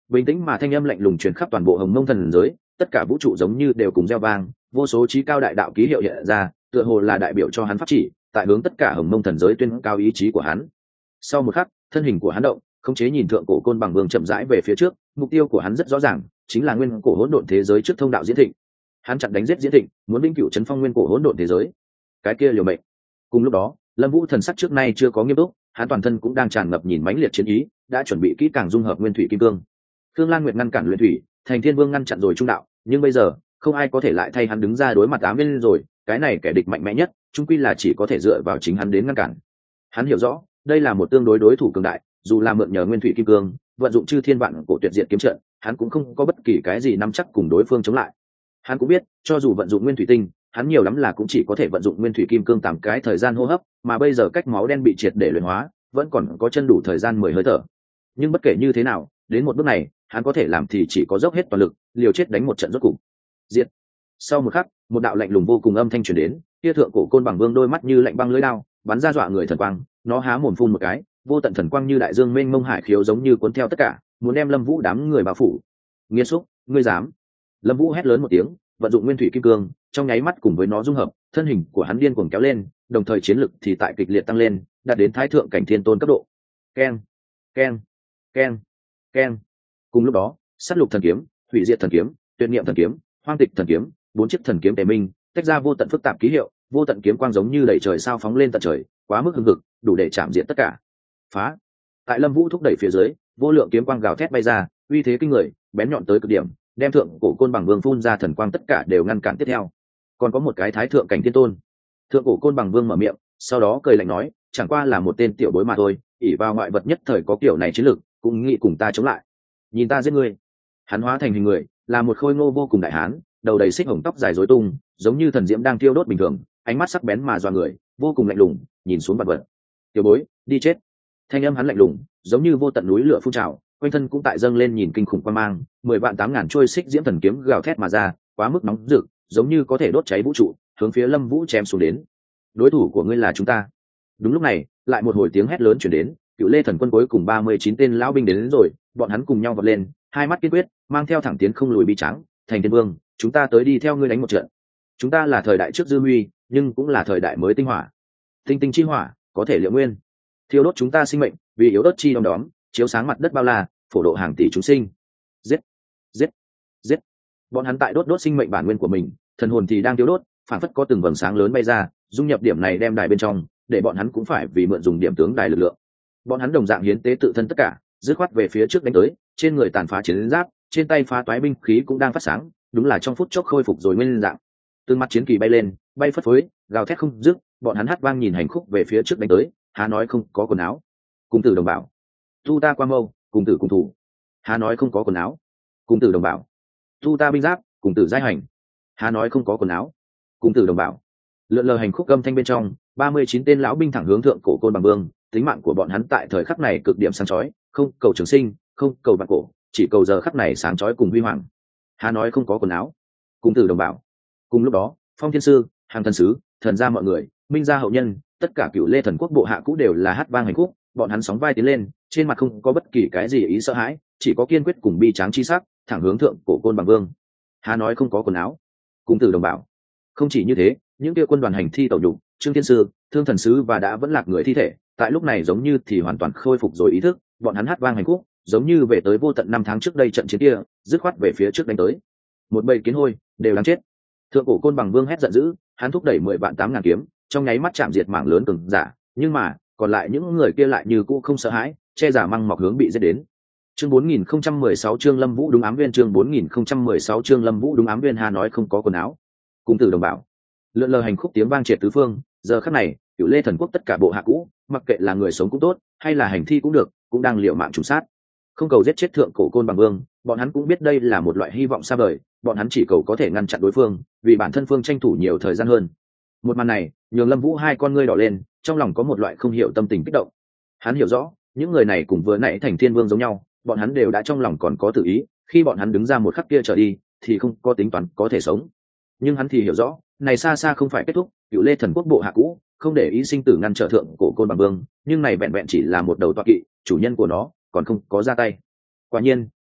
A: bình tĩnh mà thanh âm lạnh lùng truyền khắp toàn bộ hồng mông thần giới, tất cả vũ trụ giống như đều cùng reo vang, vô số chí cao đại đạo ký hiệu hiện ra, tựa hồ là đại biểu cho hắn pháp chỉ, tại hướng tất cả hồng mông thần giới tuyên cao ý chí của hắn. Sau một khắc, thân hình của hắn động, khống chế nhìn thượng cổ côn bằng vương chậm rãi về phía trước, mục tiêu của hắn rất rõ ràng, chính là nguyên cổ hỗn độn thế giới trước thông đạo diễn thịnh. Hắn chặn đánh giết diễn thịnh, muốn vĩnh cửu chấn phong nguyên cổ hỗn độn thế giới. Cái kia liều mệnh. Cùng lúc đó, Lâm Vũ thần sắc trước nay chưa có nghiêm túc, hắn toàn thân cũng đang tràn ngập nhìn mãnh liệt chiến ý, đã chuẩn bị kỹ càng dung hợp nguyên thủy kim cương. Khương Lan Nguyệt ngăn cản luyện thủy, Thành Thiên Vương ngăn chặn rồi trung đạo, nhưng bây giờ, không ai có thể lại thay hắn đứng ra đối mặt Ám Viên rồi, cái này kẻ địch mạnh mẽ nhất, chung quy là chỉ có thể dựa vào chính hắn đến ngăn cản. Hắn hiểu rõ, đây là một tương đối đối thủ cường đại, dù là mượn nhờ nguyên thủy kim cương, vận dụng chư thiên vạn cổ tuyệt diệt kiếm trận, hắn cũng không có bất kỳ cái gì nắm chắc cùng đối phương chống lại. Hắn cũng biết, cho dù vận dụng nguyên thủy tinh, hắn nhiều lắm là cũng chỉ có thể vận dụng nguyên thủy kim cương tạm cái thời gian hô hấp, mà bây giờ cách máu đen bị triệt để luyện hóa, vẫn còn có chân đủ thời gian 10 hơi thở. Nhưng bất kể như thế nào, đến một bước này, hắn có thể làm thì chỉ có dốc hết toàn lực, liều chết đánh một trận rốt cục. Diệt. Sau một khắc, một đạo lạnh lùng vô cùng âm thanh truyền đến, kia thượng cổ côn bằng vương đôi mắt như lạnh băng lưỡi đao, bắn ra dọa người thần quang, nó há mồm phun một cái, vô tận thần quang như đại dương mênh mông hải khiếu giống như cuốn theo tất cả, muốn đem Lâm Vũ đám người bao phủ. Nghiệt xúc, ngươi dám? Lâm Vũ hét lớn một tiếng, vận dụng nguyên thủy kim cương, trong nháy mắt cùng với nó dung hợp, thân hình của hắn điên cuồng kéo lên, đồng thời chiến lực thì tại kịch liệt tăng lên, đạt đến thái thượng cảnh thiên tôn cấp độ. Keng, keng, keng, keng. Cùng lúc đó, sát lục thần kiếm, hủy diệt thần kiếm, tuyệt niệm thần kiếm, hoang tịch thần kiếm, bốn chiếc thần kiếm tề minh, tách ra vô tận phức tạp ký hiệu, vô tận kiếm quang giống như đẩy trời sao phóng lên tận trời, quá mức hưng hực, đủ để chạm diện tất cả. Phá! Tại Lâm Vũ thúc đẩy phía dưới, vô lượng kiếm quang gào thét bay ra, uy thế kinh người, bén nhọn tới cực điểm, đem thượng cổ côn bằng vương phun ra thần quang tất cả đều ngăn cản tiếp theo. Còn có một cái thái thượng cảnh thiên tôn. Thượng cổ côn bằng vương mở miệng, sau đó cười lạnh nói, chẳng qua là một tên tiểu bối mà thôi, ỷ vào ngoại vật nhất thời có kiểu này chiến lực, cũng nghĩ cùng ta chống lại. Nhìn ta giết ngươi. Hắn hóa thành hình người, là một khôi ngô vô cùng đại hán, đầu đầy xích hồng tóc dài rối tung, giống như thần diễm đang thiêu đốt bình thường, ánh mắt sắc bén mà dọa người, vô cùng lạnh lùng, nhìn xuống vật vật. Tiểu bối, đi chết. Thanh âm hắn lạnh lùng, giống như vô tận núi lửa phun trào, quanh thân cũng tại dâng lên nhìn kinh khủng quan mang, 10 vạn 8 ngàn trôi xích diễm thần kiếm gào thét mà ra, quá mức nóng rực, giống như có thể đốt cháy vũ trụ, hướng phía Lâm Vũ chém xuống đến. Đối thủ của ngươi là chúng ta. Đúng lúc này, lại một hồi tiếng hét lớn truyền đến, Cựu Lê thần quân cuối cùng 39 tên lão binh đến rồi, bọn hắn cùng nhau vọt lên, hai mắt kiên quyết, mang theo thẳng tiến không lùi bi trắng, Thành Thiên Vương, chúng ta tới đi theo ngươi đánh một trận. Chúng ta là thời đại trước dư huy, nhưng cũng là thời đại mới tinh hỏa. Tinh tinh chi hỏa, có thể liệu nguyên, thiêu đốt chúng ta sinh mệnh, vì yếu đất chi đom đóm, chiếu sáng mặt đất bao la, phổ độ hàng tỷ chúng sinh. Giết, giết, giết. Bọn hắn tại đốt sinh mệnh bản nguyên của mình, thần hồn thì đang thiêu đốt, phản phất có từng vầng sáng lớn bay ra, dung nhập điểm này đem đài bên trong, để bọn hắn cũng phải vì mượn dùng điểm tướng đài lực lượng. Bọn hắn đồng dạng hiến tế tự thân tất cả, dứt khoát về phía trước đánh tới, trên người tàn phá chiến giáp, trên tay phá toái binh khí cũng đang phát sáng, đúng là trong phút chốc khôi phục rồi nguyên dạng. Từng mặt chiến kỳ bay lên, bay phất phới, gào thét không dứt, bọn hắn hát vang nhìn hành khúc về phía trước đánh tới, há nói không có quần áo. Cùng tử đồng bảo, tu ta qua mâu, cùng tử cùng thủ. Há nói không có quần áo. Cùng tử đồng bảo, tu ta binh giáp, cùng tử giai hành. Há nói không có quần áo. Cùng tử đồng bảo. Lượn lờ hành khúc âm thanh bên trong, 39 tên lão binh thẳng hướng thượng cổ côn bằng vương, tính mạng của bọn hắn tại thời khắc này cực điểm sáng chói, không cầu trường sinh, không cầu vạn cổ, chỉ cầu giờ khắc này sáng chói cùng huy hoàng. Há nói không có quần áo. Cùng tử đồng bảo. Cùng lúc đó, Phong Thiên Sư, Hàng Thần Sứ, thần gia mọi người, Minh gia hậu nhân, tất cả Cựu Lê thần quốc bộ hạ cũ đều là hát vang hành khúc, bọn hắn sóng vai tiến lên, trên mặt không có bất kỳ cái gì ý sợ hãi, chỉ có kiên quyết cùng bi tráng chi sắc, thẳng hướng thượng cổ côn bằng vương. Há nói không có quần áo. Cùng tử đồng bảo. Không chỉ như thế, những kia quân đoàn hành thi tẩu nhục, Trương Thiên Sư, Thương Thần Sứ và đã vẫn lạc người thi thể, tại lúc này giống như thì hoàn toàn khôi phục rồi ý thức, bọn hắn hát vang hành khúc, giống như về tới vô tận 5 tháng trước đây trận chiến kia, dứt khoát về phía trước đánh tới. Một bầy kiến hôi, đều đáng chết. Thượng cổ côn bằng vương hét giận dữ, hắn thúc đẩy 10 vạn 8 ngàn kiếm, trong nháy mắt chạm diệt mảng lớn cường giả, nhưng mà còn lại những người kia lại như cũ không sợ hãi, che giả măng mọc hướng bị giết đến. Chương 4016 chương Lâm Vũ đúng ám viên, chương 4016 chương Lâm Vũ đúng ám viên. Hà nói không có quần áo. Cùng tử đồng bảo. Lượn lờ hành khúc tiếng vang triệt tứ phương, giờ khắc này, Cựu Lê thần quốc tất cả bộ hạ cũ, mặc kệ là người sống cũng tốt, hay là hành thi cũng được, cũng đang liều mạng trùng sát. Không cầu giết chết thượng cổ côn bằng vương, bọn hắn cũng biết đây là một loại hy vọng xa vời, bọn hắn chỉ cầu có thể ngăn chặn đối phương, vì bản thân phương tranh thủ nhiều thời gian hơn. Một màn này, nhường Lâm Vũ hai con ngươi đỏ lên, trong lòng có một loại không hiểu tâm tình kích động. Hắn hiểu rõ, những người này cùng vừa nãy Thành Thiên Vương giống nhau, bọn hắn đều đã trong lòng còn có tự ý, khi bọn hắn đứng ra một khắc kia trở đi, thì không có tính toán có thể sống. Nhưng hắn thì hiểu rõ, này xa xa không phải kết thúc, Cựu Lê thần quốc bộ hạ cũ, không để ý sinh tử ngăn trở thượng cổ côn bằng vương, nhưng này vẹn vẹn chỉ là một đầu toa kỵ, chủ nhân của nó còn không có ra tay. Quả nhiên,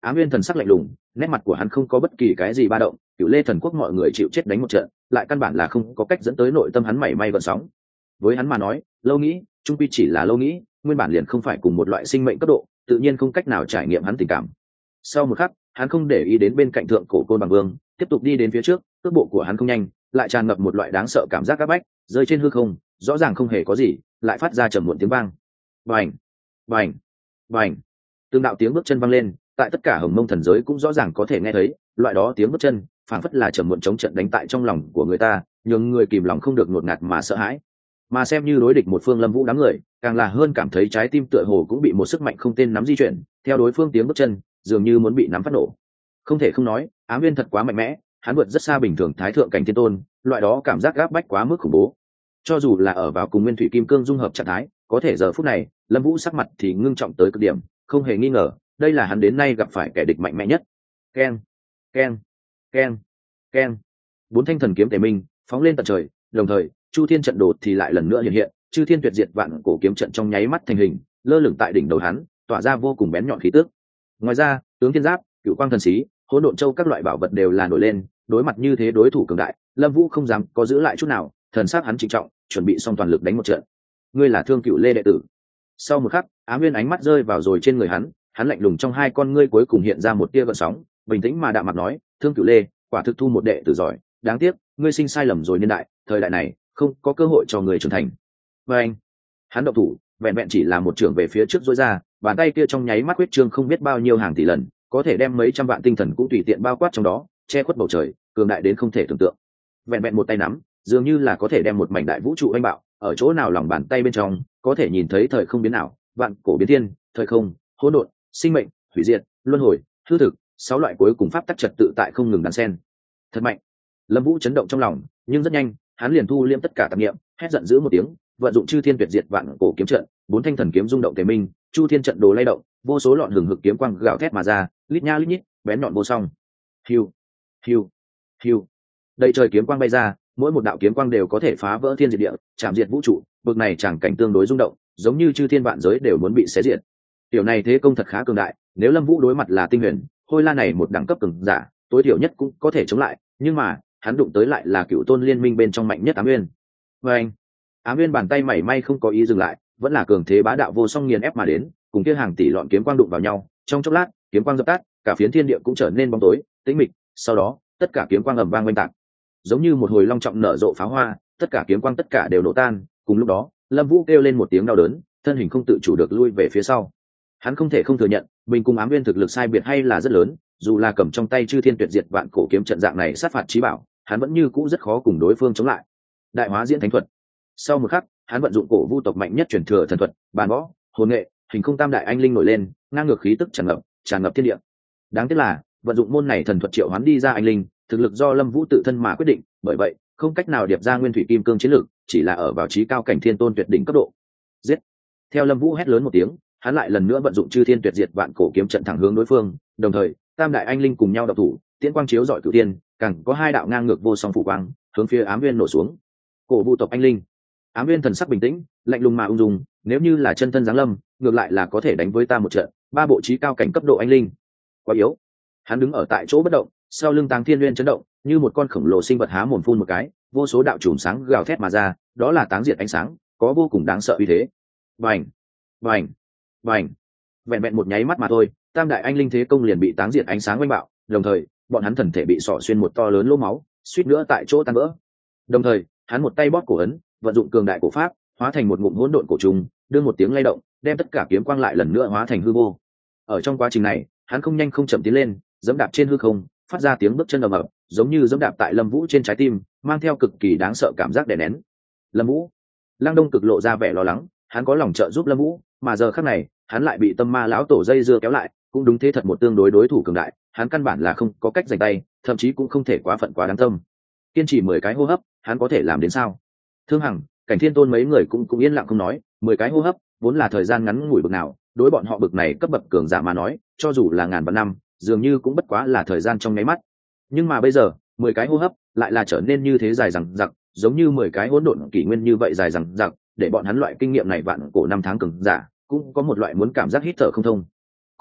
A: Ám Nguyên thần sắc lạnh lùng, nét mặt của hắn không có bất kỳ cái gì ba động, Cửu Lê thần quốc mọi người chịu chết đánh một trận, lại căn bản là không có cách dẫn tới nội tâm hắn mảy may gợn sóng. Với hắn mà nói, lâu nghĩ, trung quy chỉ là lâu nghĩ, nguyên bản liền không phải cùng một loại sinh mệnh cấp độ, tự nhiên không cách nào trải nghiệm hắn tình cảm. Sau một khắc, hắn không để ý đến bên cạnh thượng cổ Côn Bằng Vương, tiếp tục đi đến phía trước, cước bộ của hắn không nhanh, lại tràn ngập một loại đáng sợ cảm giác áp bách, rơi trên hư không, rõ ràng không hề có gì, lại phát ra trầm muộn tiếng vang. Bành, bành, bành. Từng đạo tiếng bước chân vang lên, tại tất cả Hồng Mông thần giới cũng rõ ràng có thể nghe thấy, loại đó tiếng bước chân, phảng phất là trầm muộn chống trận đánh tại trong lòng của người ta, nhường người kìm lòng không được nuốt ngạt mà sợ hãi. Mà xem như đối địch một phương Lâm Vũ đám người, càng là hơn cảm thấy trái tim tựa hồ cũng bị một sức mạnh không tên nắm di chuyển, theo đối phương tiếng bước chân, dường như muốn bị nắm phát nổ. Không thể không nói, Ám Nguyên thật quá mạnh mẽ, hắn vượt rất xa bình thường thái thượng cảnh thiên tôn, loại đó cảm giác gáp bách quá mức khủng bố. Cho dù là ở vào cùng Nguyên Thủy Kim Cương dung hợp trạng thái, có thể giờ phút này, Lâm Vũ sắc mặt thì ngưng trọng tới cực điểm, không hề nghi ngờ, đây là hắn đến nay gặp phải kẻ địch mạnh mẽ nhất. Keng, keng, keng, keng. Bốn thanh thần kiếm tề minh phóng lên tận trời, đồng thời Chu Thiên trận đồ thì lại lần nữa hiện hiện, Chư Thiên tuyệt diệt vạn cổ kiếm trận trong nháy mắt thành hình, lơ lửng tại đỉnh đầu hắn, tỏa ra vô cùng bén nhọn khí tức. Ngoài ra, tướng thiên giáp, cựu quang thần xí, hỗn độn châu các loại bảo vật đều là nổi lên, đối mặt như thế đối thủ cường đại, Lâm Vũ không dám có giữ lại chút nào, thần sắc hắn trịnh trọng, chuẩn bị xong toàn lực đánh một trận. Ngươi là Thương Cựu Lê đệ tử. Sau một khắc, Ám Nguyên ánh mắt rơi vào rồi trên người hắn, hắn lạnh lùng trong hai con ngươi cuối cùng hiện ra một tia gợn sóng, bình tĩnh mà đạm mặt nói, Thương Cựu Lê, quả thực thu một đệ tử giỏi, đáng tiếc, ngươi sinh sai lầm rồi niên đại, thời đại này, không có cơ hội cho người trưởng thành. Và anh, hắn động thủ, vẹn vẹn chỉ là một trường về phía trước rối ra, bàn tay kia trong nháy mắt huyết trương không biết bao nhiêu hàng tỷ lần, có thể đem mấy trăm vạn tinh thần cũng tùy tiện bao quát trong đó, che khuất bầu trời, cường đại đến không thể tưởng tượng. Vẹn vẹn một tay nắm, dường như là có thể đem một mảnh đại vũ trụ anh bạo, ở chỗ nào lòng bàn tay bên trong, có thể nhìn thấy thời không biến ảo, vạn cổ biến thiên, thời không, hỗn độn, sinh mệnh, hủy diệt, luân hồi, hư thực, 6 loại cuối cùng pháp tắc trật tự tại không ngừng đan xen. Thật mạnh. Lâm Vũ chấn động trong lòng, nhưng rất nhanh, hắn liền thu liễm tất cả tạp niệm, hét giận dữ một tiếng, vận dụng Chư Thiên tuyệt diệt vạn cổ kiếm trận, bốn thanh thần kiếm rung động tề minh, Chu Thiên trận đồ lay động, vô số lọn hừng hực kiếm quang gào thét mà ra, lít nha lít nhít, bén nhọn vô song. Hiu, hiu, hiu. Đầy trời kiếm quang bay ra, mỗi một đạo kiếm quang đều có thể phá vỡ thiên diệt địa, chạm diệt vũ trụ, bực này chẳng cảnh tương đối rung động, giống như chư thiên vạn giới đều muốn bị xé diệt. Tiểu này thế công thật khá cường đại, nếu Lâm Vũ đối mặt là Tinh Huyền, Hôi La này một đẳng cấp cường giả, tối thiểu nhất cũng có thể chống lại, nhưng mà, hắn đụng tới lại là Cựu Tôn liên minh bên trong mạnh nhất Ám Nguyên. Và anh, Ám Nguyên bàn tay mảy may không có ý dừng lại, vẫn là cường thế bá đạo vô song nghiền ép mà đến, cùng kia hàng tỷ lọn kiếm quang đụng vào nhau, trong chốc lát, kiếm quang dập tắt, cả phiến thiên địa cũng trở nên bóng tối, tĩnh mịch, sau đó, tất cả kiếm quang ầm vang oanh tạc. Giống như một hồi long trọng nở rộ pháo hoa, tất cả kiếm quang tất cả đều nổ tan, cùng lúc đó, Lâm Vũ kêu lên một tiếng đau đớn, thân hình không tự chủ được lui về phía sau. Hắn không thể không thừa nhận, mình cùng Ám Nguyên thực lực sai biệt hay là rất lớn, dù là cầm trong tay Chư Thiên tuyệt diệt vạn cổ kiếm trận dạng này sát phạt chí bảo, hắn vẫn như cũ rất khó cùng đối phương chống lại. Đại hóa diễn thánh thuật. Sau một khắc, hắn vận dụng cổ vu tộc mạnh nhất truyền thừa thần thuật, bàn võ, hồn nghệ, hình không tam đại anh linh nổi lên, ngang ngược khí tức tràn ngập thiên địa. Đáng tiếc là, vận dụng môn này thần thuật triệu hoán đi ra anh linh, thực lực do Lâm Vũ tự thân mà quyết định, bởi vậy, không cách nào điệp ra Nguyên Thủy Kim Cương chiến lược, chỉ là ở vào chí cao cảnh thiên tôn tuyệt đỉnh cấp độ. Giết! Theo Lâm Vũ hét lớn một tiếng, hắn lại lần nữa vận dụng Chư Thiên tuyệt diệt vạn cổ kiếm trận thẳng hướng đối phương, đồng thời, tam đại anh linh cùng nhau độc thủ, tiễn quang chiếu rọi cửu tiên, càng có hai đạo ngang ngược vô song phủ quang, hướng phía Ám Nguyên nổ xuống. Cổ vu tộc anh linh. Ám Nguyên thần sắc bình tĩnh, lạnh lùng mà ung dung, nếu như là chân thân giáng lâm, ngược lại là có thể đánh với ta một trận, ba bộ chí cao cảnh cấp độ anh linh. Quá yếu. Hắn đứng ở tại chỗ bất động, sau lưng Táng Thiên Nguyên chấn động, như một con khổng lồ sinh vật há mồm phun một cái, vô số đạo chùm sáng gào thét mà ra, đó là táng diệt ánh sáng, có vô cùng đáng sợ uy thế. Bành, bành, bành. Vẹn vẹn một nháy mắt mà thôi, tam đại anh linh thế công liền bị táng diệt ánh sáng oanh bạo, đồng thời, bọn hắn thần thể bị xỏ xuyên một to lớn lỗ máu, suýt nữa tại chỗ tan vỡ. Đồng thời, hắn một tay bóp cổ ấn, vận dụng cường đại cổ pháp, hóa thành một ngụm hỗn độn cổ trùng, đưa một tiếng lay động, đem tất cả kiếm quang lại lần nữa hóa thành hư vô. Ở trong quá trình này, hắn không nhanh không chậm tiến lên, giẫm đạp trên hư không, phát ra tiếng bước chân ầm ầm, giống như giẫm đạp tại Lâm Vũ trên trái tim, mang theo cực kỳ đáng sợ cảm giác đè nén. Lâm Vũ, Lăng Đông cực lộ ra vẻ lo lắng, hắn có lòng trợ giúp Lâm Vũ, mà giờ khắc này, hắn lại bị Tâm Ma lão tổ dây dưa kéo lại, cũng đúng thế thật một tương đối thủ cường đại, hắn căn bản là không có cách giành tay, thậm chí cũng không thể quá phận quá đáng tâm. Kiên trì 10 cái hô hấp, hắn có thể làm đến sao? Thương Hằng, Cảnh Thiên Tôn mấy người cũng yên lặng không nói, 10 cái hô hấp, vốn là thời gian ngắn ngủi bực nào, đối bọn họ bực này cấp bậc cường giả mà nói, cho dù là ngàn vạn năm, dường như cũng bất quá là thời gian trong nháy mắt. Nhưng mà bây giờ, 10 cái hô hấp lại là trở nên như thế dài dằng dặc, giống như 10 cái hỗn độn kỷ nguyên như vậy dài dằng dặc, để bọn hắn loại kinh nghiệm này vạn cổ năm tháng cường giả, cũng có một loại muốn cảm giác hít thở không thông.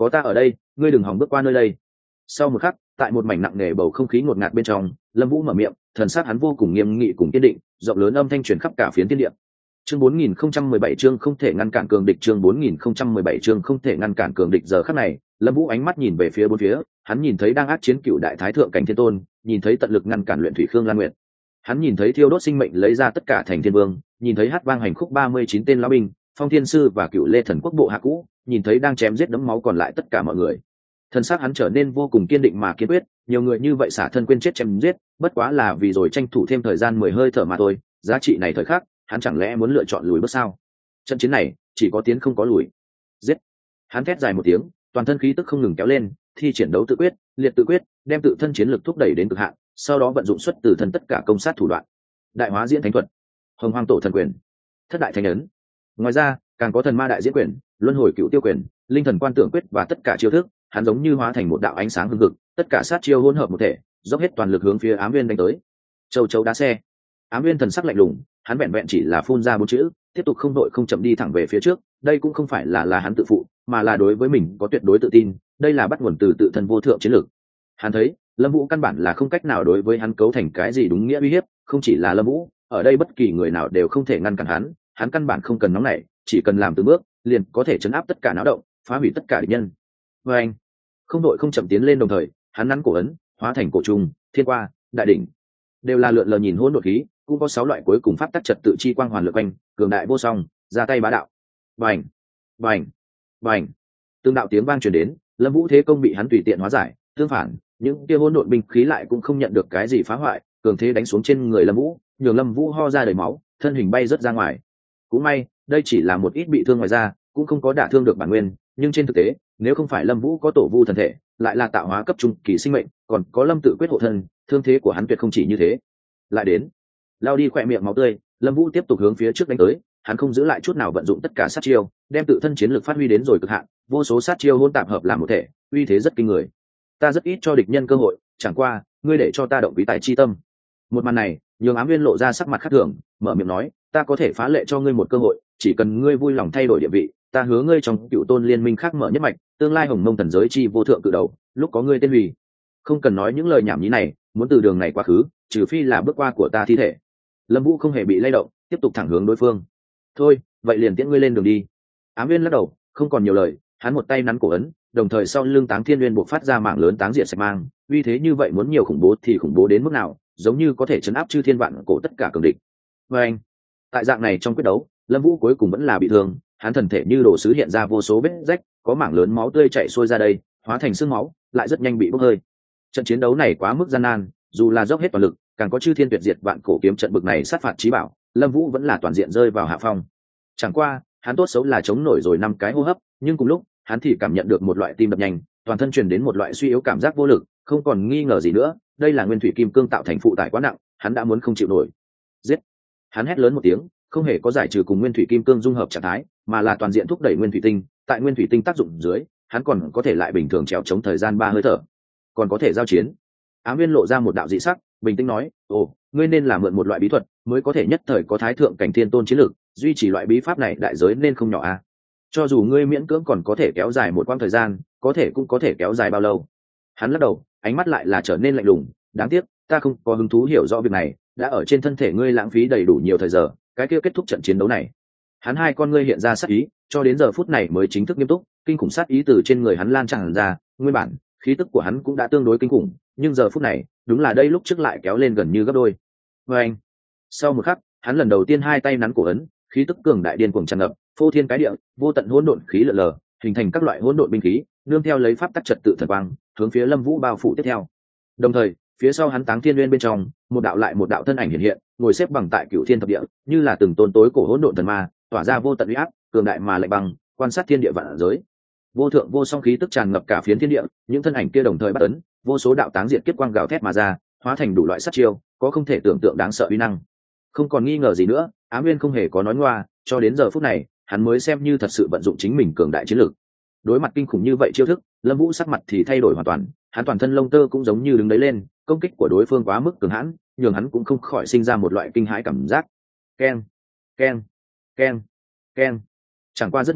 A: có ta ở đây ngươi đừng hòng bước qua nơi đây. Sau một khắc, tại một mảnh nặng nề bầu không khí ngột ngạt bên trong, Lâm Vũ mở miệng, thần sắc hắn vô cùng nghiêm nghị cùng kiên định, rộng lớn âm thanh truyền khắp cả phiến thiên địa. Chương 4017 chương không thể ngăn cản cường địch, chương 4017 chương không thể ngăn cản cường địch. Giờ khắc này, Lâm Vũ ánh mắt nhìn về phía bốn phía, hắn nhìn thấy đang ác chiến cựu đại thái thượng cảnh thiên tôn, nhìn thấy tận lực ngăn cản luyện thủy khương lan nguyệt. Hắn nhìn thấy thiêu đốt sinh mệnh lấy ra tất cả thành thiên vương, nhìn thấy hát vang hành khúc 39 tên lão binh, phong thiên sư và cựu lê thần quốc bộ hạ cũ, nhìn thấy đang chém giết đẫm máu còn lại tất cả mọi người. Thân xác hắn trở nên vô cùng kiên định mà kiên quyết, nhiều người như vậy xả thân quên chết chém giết, bất quá là vì rồi tranh thủ thêm thời gian 10 hơi thở mà thôi, giá trị này thời khắc, hắn chẳng lẽ muốn lựa chọn lùi bước sao? Trận chiến này, chỉ có tiến không có lùi. Giết! Hắn thét dài một tiếng, toàn thân khí tức không ngừng kéo lên, thi triển đấu tự quyết, liệt tự quyết, đem tự thân chiến lực thúc đẩy đến cực hạn, sau đó vận dụng xuất từ thân tất cả công sát thủ đoạn. Đại hóa diễn thánh thuật, hồng hoang tổ thần quyền, thất đại thánh ấn. Ngoài ra, càng có thần ma đại diễn quyền, luân hồi cựu tiêu quyền, linh thần quan tưởng quyết và tất cả chiêu thức, hắn giống như hóa thành một đạo ánh sáng hừng hực, tất cả sát chiêu hỗn hợp một thể, dốc hết toàn lực hướng phía Ám Nguyên đánh tới. Châu chấu đá xe. Ám Nguyên thần sắc lạnh lùng, hắn vẹn vẹn chỉ là phun ra bốn chữ, tiếp tục không đội không chậm đi thẳng về phía trước. Đây cũng không phải là hắn tự phụ, mà là đối với mình có tuyệt đối tự tin. Đây là bắt nguồn từ tự thân vô thượng chiến lược. Hắn thấy Lâm Vũ căn bản là không cách nào đối với hắn cấu thành cái gì đúng nghĩa uy hiếp, không chỉ là Lâm Vũ, ở đây bất kỳ người nào đều không thể ngăn cản hắn. Hắn căn bản không cần nóng nảy, chỉ cần làm từng bước, liền có thể chấn áp tất cả náo động, phá hủy tất cả địch nhân. Và anh không đội không chậm tiến lên, đồng thời hắn nắn cổ ấn hóa thành cổ trùng, thiên qua, đại đỉnh, đều là lượn lờ nhìn hỗn độn khí, cũng có 6 loại cuối cùng pháp tắc trật tự chi quang hoàn lượn quanh, cường đại vô song, ra tay bá đạo. Bành, bành, bành, từng đạo tiếng vang truyền đến, Lâm Vũ thế công bị hắn tùy tiện hóa giải, tương phản, những kia hỗn độn binh khí lại cũng không nhận được cái gì phá hoại, cường thế đánh xuống trên người Lâm Vũ, nhường Lâm Vũ ho ra đầy máu, thân hình bay rớt ra ngoài. Cũng may, đây chỉ là một ít bị thương ngoài da, cũng không có đả thương được bản nguyên, nhưng trên thực tế, nếu không phải Lâm Vũ có tổ vu thần thể, lại là tạo hóa cấp trung kỳ sinh mệnh, còn có Lâm tự quyết hộ thân, thương thế của hắn tuyệt không chỉ như thế. Lại đến, lao đi khỏe miệng máu tươi, Lâm Vũ tiếp tục hướng phía trước đánh tới, hắn không giữ lại chút nào vận dụng tất cả sát chiêu, đem tự thân chiến lực phát huy đến rồi cực hạn, vô số sát chiêu hỗn tạp hợp làm một thể, uy thế rất kinh người. Ta rất ít cho địch nhân cơ hội, chẳng qua, ngươi để cho ta động quý tài chi tâm. Một màn này, nhường Ám Nguyên lộ ra sắc mặt khác thường, mở miệng nói, ta có thể phá lệ cho ngươi một cơ hội, chỉ cần ngươi vui lòng thay đổi địa vị, ta hứa ngươi trong cựu tôn liên minh khác mở nhất mạch, tương lai hồng mông thần giới chi vô thượng cự đầu, lúc có ngươi tên hủy. Không cần nói những lời nhảm nhí này, muốn từ đường này quá khứ, trừ phi là bước qua của ta thi thể. Lâm Vũ không hề bị lay động, tiếp tục thẳng hướng đối phương. Thôi, vậy liền tiễn ngươi lên đường đi. Ám Nguyên lắc đầu, không còn nhiều lời, hắn một tay nắn cổ ấn, đồng thời sau lưng Táng Thiên Nguyên buộc phát ra mạng lớn táng diện sạch mang, uy thế như vậy muốn nhiều khủng bố thì khủng bố đến mức nào, giống như có thể chấn áp chư thiên vạn cổ tất cả cường địch. Và anh, tại dạng này trong quyết đấu, Lâm Vũ cuối cùng vẫn là bị thương, hắn thần thể như đồ sứ hiện ra vô số vết rách, có mảng lớn máu tươi chảy xuôi ra đây, hóa thành xương máu, lại rất nhanh bị bốc hơi. Trận chiến đấu này quá mức gian nan, dù là dốc hết toàn lực, càng có chư thiên tuyệt diệt vạn cổ kiếm trận bực này sát phạt chí bảo, Lâm Vũ vẫn là toàn diện rơi vào hạ phong. Chẳng qua, hắn tốt xấu là chống nổi rồi 5 cái hô hấp, nhưng cùng lúc, hắn thì cảm nhận được một loại tim đập nhanh, toàn thân truyền đến một loại suy yếu cảm giác vô lực, không còn nghi ngờ gì nữa, đây là nguyên thủy kim cương tạo thành phụ tải quá nặng, hắn đã muốn không chịu nổi. Giết! Hắn hét lớn một tiếng, không hề có giải trừ cùng nguyên thủy kim cương dung hợp trạng thái, mà là toàn diện thúc đẩy nguyên thủy tinh, tại nguyên thủy tinh tác dụng dưới, hắn còn có thể lại bình thường trèo chống thời gian 3 hơi thở, còn có thể giao chiến. Ám Nguyên lộ ra một đạo dị sắc, bình tĩnh nói, ồ, ngươi nên là mượn một loại bí thuật, mới có thể nhất thời có thái thượng cảnh thiên tôn chiến lực, duy trì loại bí pháp này đại giới nên không nhỏ à. Cho dù ngươi miễn cưỡng còn có thể kéo dài một quãng thời gian, có thể cũng có thể kéo dài bao lâu. Hắn lắc đầu, ánh mắt lại là trở nên lạnh lùng, đáng tiếc, ta không có hứng thú hiểu rõ việc này, đã ở trên thân thể ngươi lãng phí đầy đủ nhiều thời giờ, cái kia kết thúc trận chiến đấu này. Hắn hai con ngươi hiện ra sát ý, cho đến giờ phút này mới chính thức nghiêm túc, kinh khủng sát ý từ trên người hắn lan tràn ra, nguyên bản, khí tức của hắn cũng đã tương đối kinh khủng, nhưng giờ phút này, đúng là đây lúc trước lại kéo lên gần như gấp đôi. Và anh, sau một khắc, hắn lần đầu tiên hai tay nắn cổ ấn, khí tức cường đại điên cuồng tràn ngập, phô thiên cái địa, vô tận hỗn độn khí lờ lờ, hình thành các loại hỗn độn binh khí, nương theo lấy pháp tắc trật tự thần quang, hướng phía Lâm Vũ bao phủ tiếp theo. Đồng thời, phía sau hắn Táng Thiên Nguyên bên trong, một đạo lại một đạo thân ảnh hiện hiện, ngồi xếp bằng tại Cửu Thiên thập địa, như là từng tôn tối cổ hỗn độn thần ma, tỏa ra vô tận uy áp, cường đại mà lạnh băng, quan sát thiên địa vạn giới. Vô thượng vô song khí tức tràn ngập cả phiến thiên địa, những thân ảnh kia đồng thời bắt ấn, vô số đạo táng diệt kiếp quang gào thét mà ra, hóa thành đủ loại sát chiêu, có không thể tưởng tượng đáng sợ uy năng. Không còn nghi ngờ gì nữa, Ám Nguyên không hề có nói ngoa, cho đến giờ phút này, hắn mới xem như thật sự vận dụng chính mình cường đại chiến lược. Đối mặt kinh khủng như vậy chiêu thức, Lâm Vũ sắc mặt thì thay đổi hoàn toàn, hắn toàn thân lông tơ cũng giống như đứng đấy lên, công kích của đối phương quá mức cường hãn, nhường hắn cũng không khỏi sinh ra một loại kinh hãi cảm giác. Keng, keng, keng, keng. Chẳng qua rất nhanh,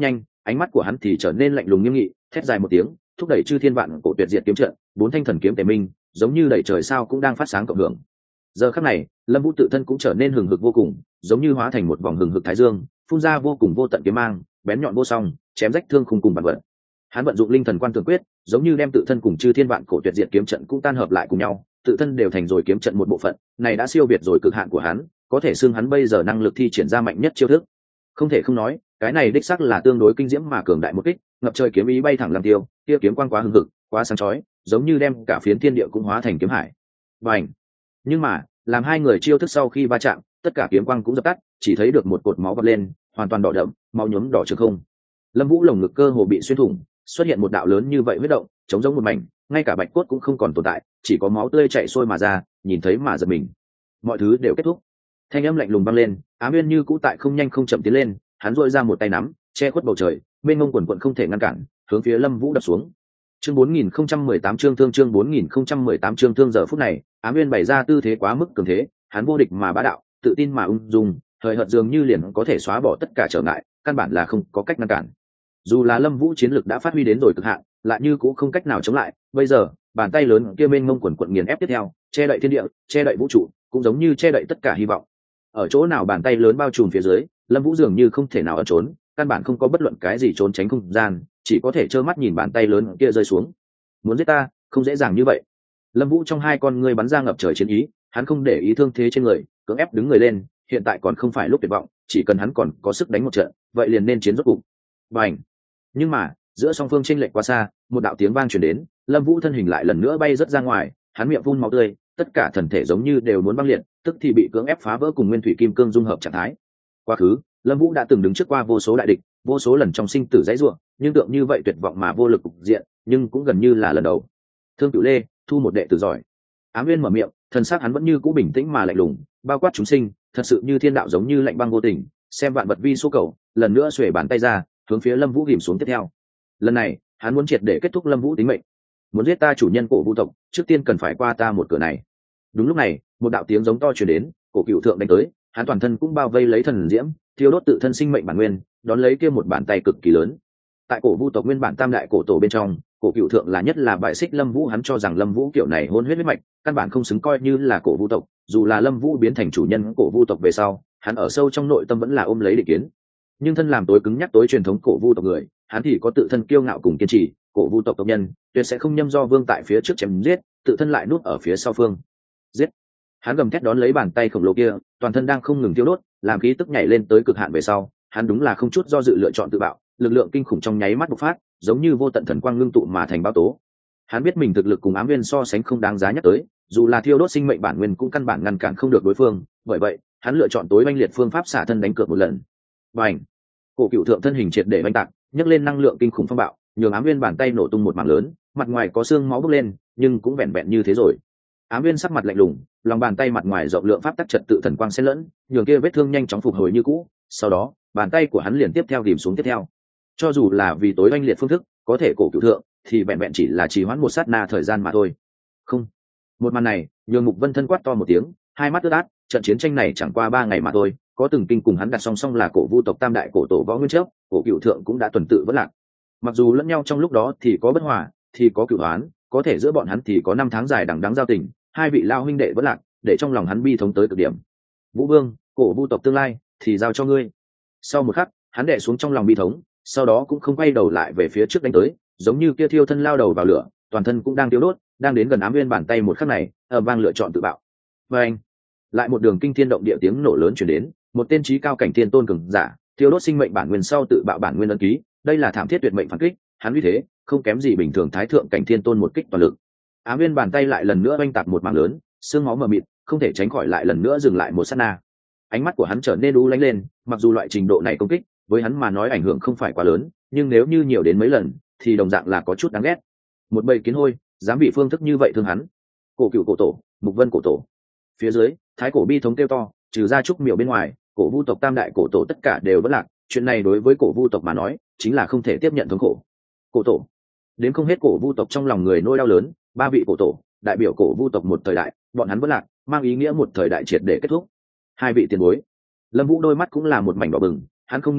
A: ánh mắt của hắn thì trở nên lạnh lùng nghiêm nghị, thét dài một tiếng, thúc đẩy chư thiên vạn cổ tuyệt diệt kiếm trận, bốn thanh thần kiếm tề minh, giống như đẩy trời sao cũng đang phát sáng cộng hưởng. Giờ khắc này, Lâm Vũ tự thân cũng trở nên hừng hực vô cùng, giống như hóa thành một vòng hừng hực thái dương, phun ra vô cùng vô tận kiếm mang, bén nhọn vô song, chém rách thương khung cùng vạn vật. Hắn vận dụng linh thần quan tường quyết, giống như đem tự thân cùng chư thiên vạn cổ tuyệt diệt kiếm trận cũng tan hợp lại cùng nhau, tự thân đều thành rồi kiếm trận một bộ phận, này đã siêu việt rồi cực hạn của hắn, có thể xưng hắn bây giờ năng lực thi triển ra mạnh nhất chiêu thức. Không thể không nói, cái này đích xác là tương đối kinh diễm mà cường đại một kích, ngập trời kiếm ý bay thẳng làm tiêu, kia kiếm quang quá hừng hực, quá sáng chói, giống như đem cả phiến thiên địa cũng hóa thành kiếm hải. Bành! Nhưng mà, làm hai người chiêu thức sau khi va chạm, tất cả kiếm quang cũng dập tắt, chỉ thấy được một cột máu vọt lên, hoàn toàn đỏ đậm, máu nhuốm đỏ trường không. Lâm Vũ lồng ngực cơ hồ bị xuyên thủng, xuất hiện một đạo lớn như vậy huyết động, trống rỗng một mảnh, ngay cả bạch cốt cũng không còn tồn tại, chỉ có máu tươi chảy xuôi mà ra, nhìn thấy mà giật mình. Mọi thứ đều kết thúc. Thanh âm lạnh lùng vang lên, Á Nguyên như cũ tại không nhanh không chậm tiến lên, hắn duỗi ra một tay nắm, che khuất bầu trời, mênh mông quần quần không thể ngăn cản, hướng phía Lâm Vũ đập xuống. Chương 4018 chương thương chương 4018 chương thương giờ phút này, Á Nguyên bày ra tư thế quá mức cường thế, hắn vô địch mà bá đạo, tự tin mà ung dung, thời hợt dường như liền có thể xóa bỏ tất cả trở ngại, căn bản là không có cách ngăn cản. Dù là Lâm Vũ chiến lực đã phát huy đến rồi cực hạn, lại như cũng không cách nào chống lại, bây giờ, bàn tay lớn kia mênh mông quần quần nghiền ép tiếp theo, che đậy thiên địa, che đậy vũ trụ, cũng giống như che đậy tất cả hy vọng. Ở chỗ nào bàn tay lớn bao trùm phía dưới, Lâm Vũ dường như không thể nào ẩn trốn, căn bản không có bất luận cái gì trốn tránh không gian, chỉ có thể trơ mắt nhìn bàn tay lớn kia rơi xuống. Muốn giết ta, không dễ dàng như vậy. Lâm Vũ trong hai con ngươi bắn ra ngập trời chiến ý, hắn không để ý thương thế trên người, cưỡng ép đứng người lên, hiện tại còn không phải lúc tuyệt vọng, chỉ cần hắn còn có sức đánh một trận, vậy liền nên chiến rốt cục. Bành! Nhưng mà, giữa song phương chênh lệch quá xa, một đạo tiếng vang truyền đến, Lâm Vũ thân hình lại lần nữa bay rất ra ngoài, hắn miệng phun máu tươi, tất cả thần thể giống như đều muốn băng liệt, tức thì bị cưỡng ép phá vỡ cùng nguyên thủy kim cương dung hợp trạng thái. Quá khứ, Lâm Vũ đã từng đứng trước qua vô số đại địch, vô số lần trong sinh tử dãy rủa, nhưng tượng như vậy tuyệt vọng mà vô lực cục diện, nhưng cũng gần như là lần đầu. Thương Cửu Lê, thu một đệ tử giỏi. Ám Nguyên mở miệng, thần sắc hắn vẫn như cũ bình tĩnh mà lạnh lùng, bao quát chúng sinh, thật sự như thiên đạo giống như lạnh băng vô tình, xem vạn vật vi số cầu, lần nữa xuề bàn tay ra, hướng phía Lâm Vũ ghim xuống tiếp theo. Lần này, hắn muốn triệt để kết thúc Lâm Vũ tính mệnh. Muốn giết ta chủ nhân Cổ Vu tộc, trước tiên cần phải qua ta một cửa này. Đúng lúc này, một đạo tiếng giống to truyền đến, Cổ Cửu thượng đánh tới, hắn toàn thân cũng bao vây lấy thần diễm, thiêu đốt tự thân sinh mệnh bản nguyên, đón lấy kia một bàn tay cực kỳ lớn. Tại Cổ Vu tộc nguyên bản tam đại cổ tổ bên trong, Cổ Cửu thượng là nhất là bại xích Lâm Vũ, hắn cho rằng Lâm Vũ kiểu này hôn huyết huyết mạch, căn bản không xứng coi như là Cổ Vu tộc, dù là Lâm Vũ biến thành chủ nhân Cổ Vu tộc về sau, hắn ở sâu trong nội tâm vẫn là ôm lấy định kiến. Nhưng thân làm tối cứng nhắc tối truyền thống Cổ Vu tộc người, hắn thì có tự thân kiêu ngạo cùng kiên trì, Cổ Vu tộc tộc nhân tuyệt sẽ không nhâm do vương tại phía trước chém giết, tự thân lại núp ở phía sau phương. Giết! Hắn gầm thét đón lấy bàn tay khổng lồ kia, toàn thân đang không ngừng tiêu đốt, làm khí tức nhảy lên tới cực hạn về sau, hắn đúng là không chút do dự lựa chọn tự bạo, lực lượng kinh khủng trong nháy mắt bộc phát, giống như vô tận thần quang ngưng tụ mà thành bao tố. Hắn biết mình thực lực cùng Ám Nguyên so sánh không đáng giá nhắc tới, dù là thiêu đốt sinh mệnh bản nguyên cũng căn bản ngăn cản không được đối phương, bởi vậy, hắn lựa chọn tối oanh liệt phương pháp xả thân đánh cược một lần. Bành! Cổ Cửu thượng thân hình triệt để oanh tạc, nhấc lên năng lượng kinh khủng phong bạo, nhường Ám Nguyên bàn tay nổ tung một mảng lớn, mặt ngoài có xương máu bốc lên, nhưng cũng vẹn vẹn như thế rồi. Ám Nguyên sắc mặt lạnh lùng, lòng bàn tay mặt ngoài rộng lượng pháp tắc trật tự thần quang xen lẫn, nhường kia vết thương nhanh chóng phục hồi như cũ. Sau đó, bàn tay của hắn liền tiếp theo ghim xuống tiếp theo. Cho dù là vì tối oanh liệt phương thức, có thể Cổ Cửu thượng thì vẹn vẹn chỉ là trì hoãn một sát na thời gian mà thôi. Không. Một màn này, nhường Mục Vân thân quát to một tiếng, hai mắt ướt át, trận chiến tranh này chẳng qua 3 ngày mà thôi, có từng kinh cùng hắn đặt song song là Cổ Vu tộc tam đại cổ tổ Võ Nguyên Chấp, Cổ Cửu thượng cũng đã tuần tự vẫn lạc. Mặc dù lẫn nhau trong lúc đó thì có bất hòa, thì có cửu oán, có thể giữa bọn hắn thì có 5 tháng dài đằng đẵng giao tình, hai vị lao huynh đệ vẫn lạc, để trong lòng hắn bi thống tới cực điểm. Vũ Vương, Cổ Vu tộc tương lai thì giao cho ngươi. Sau một khắc, hắn đè xuống trong lòng bi thống, sau đó cũng không quay đầu lại về phía trước đánh tới, giống như kia thiêu thân lao đầu vào lửa, toàn thân cũng đang tiêu đốt, đang đến gần Ám Nguyên bàn tay một khắc này, vang lựa chọn tự bạo. Và anh, lại một đường kinh thiên động địa tiếng nổ lớn truyền đến, một tên trí cao cảnh thiên tôn cường giả, thiêu đốt sinh mệnh bản nguyên sau tự bạo bản nguyên ấn ký, đây là thảm thiết tuyệt mệnh phản kích, hắn uy thế không kém gì bình thường thái thượng cảnh thiên tôn một kích toàn lực. Ám Nguyên bàn tay lại lần nữa oanh tạc một mảng lớn, xương máu mờ mịt, không thể tránh khỏi lại lần nữa dừng lại một sát na. Ánh mắt của hắn trở nên u lánh lên, mặc dù loại trình độ này công kích với hắn mà nói ảnh hưởng không phải quá lớn, nhưng nếu như nhiều đến mấy lần thì đồng dạng là có chút đáng ghét. Một bầy kiến hôi dám bị phương thức như vậy thương hắn. Cổ Cửu cổ tổ, Mục Vân cổ tổ. Phía dưới, thái cổ bi thống kêu to, trừ ra trúc miểu bên ngoài, Cổ Vu tộc tam đại cổ tổ tất cả đều vẫn lạc. Chuyện này đối với Cổ Vu tộc mà nói chính là không thể tiếp nhận thống khổ. Cổ tổ, đến không hết Cổ Vu tộc trong lòng người nỗi đau lớn, 3 vị cổ tổ đại biểu Cổ Vu tộc một thời đại, bọn hắn vẫn lạc, mang ý nghĩa một thời đại triệt để kết thúc. 2 vị tiền bối. Lâm Vũ đôi mắt cũng là một mảnh đỏ bừng, hắn không nghĩ tới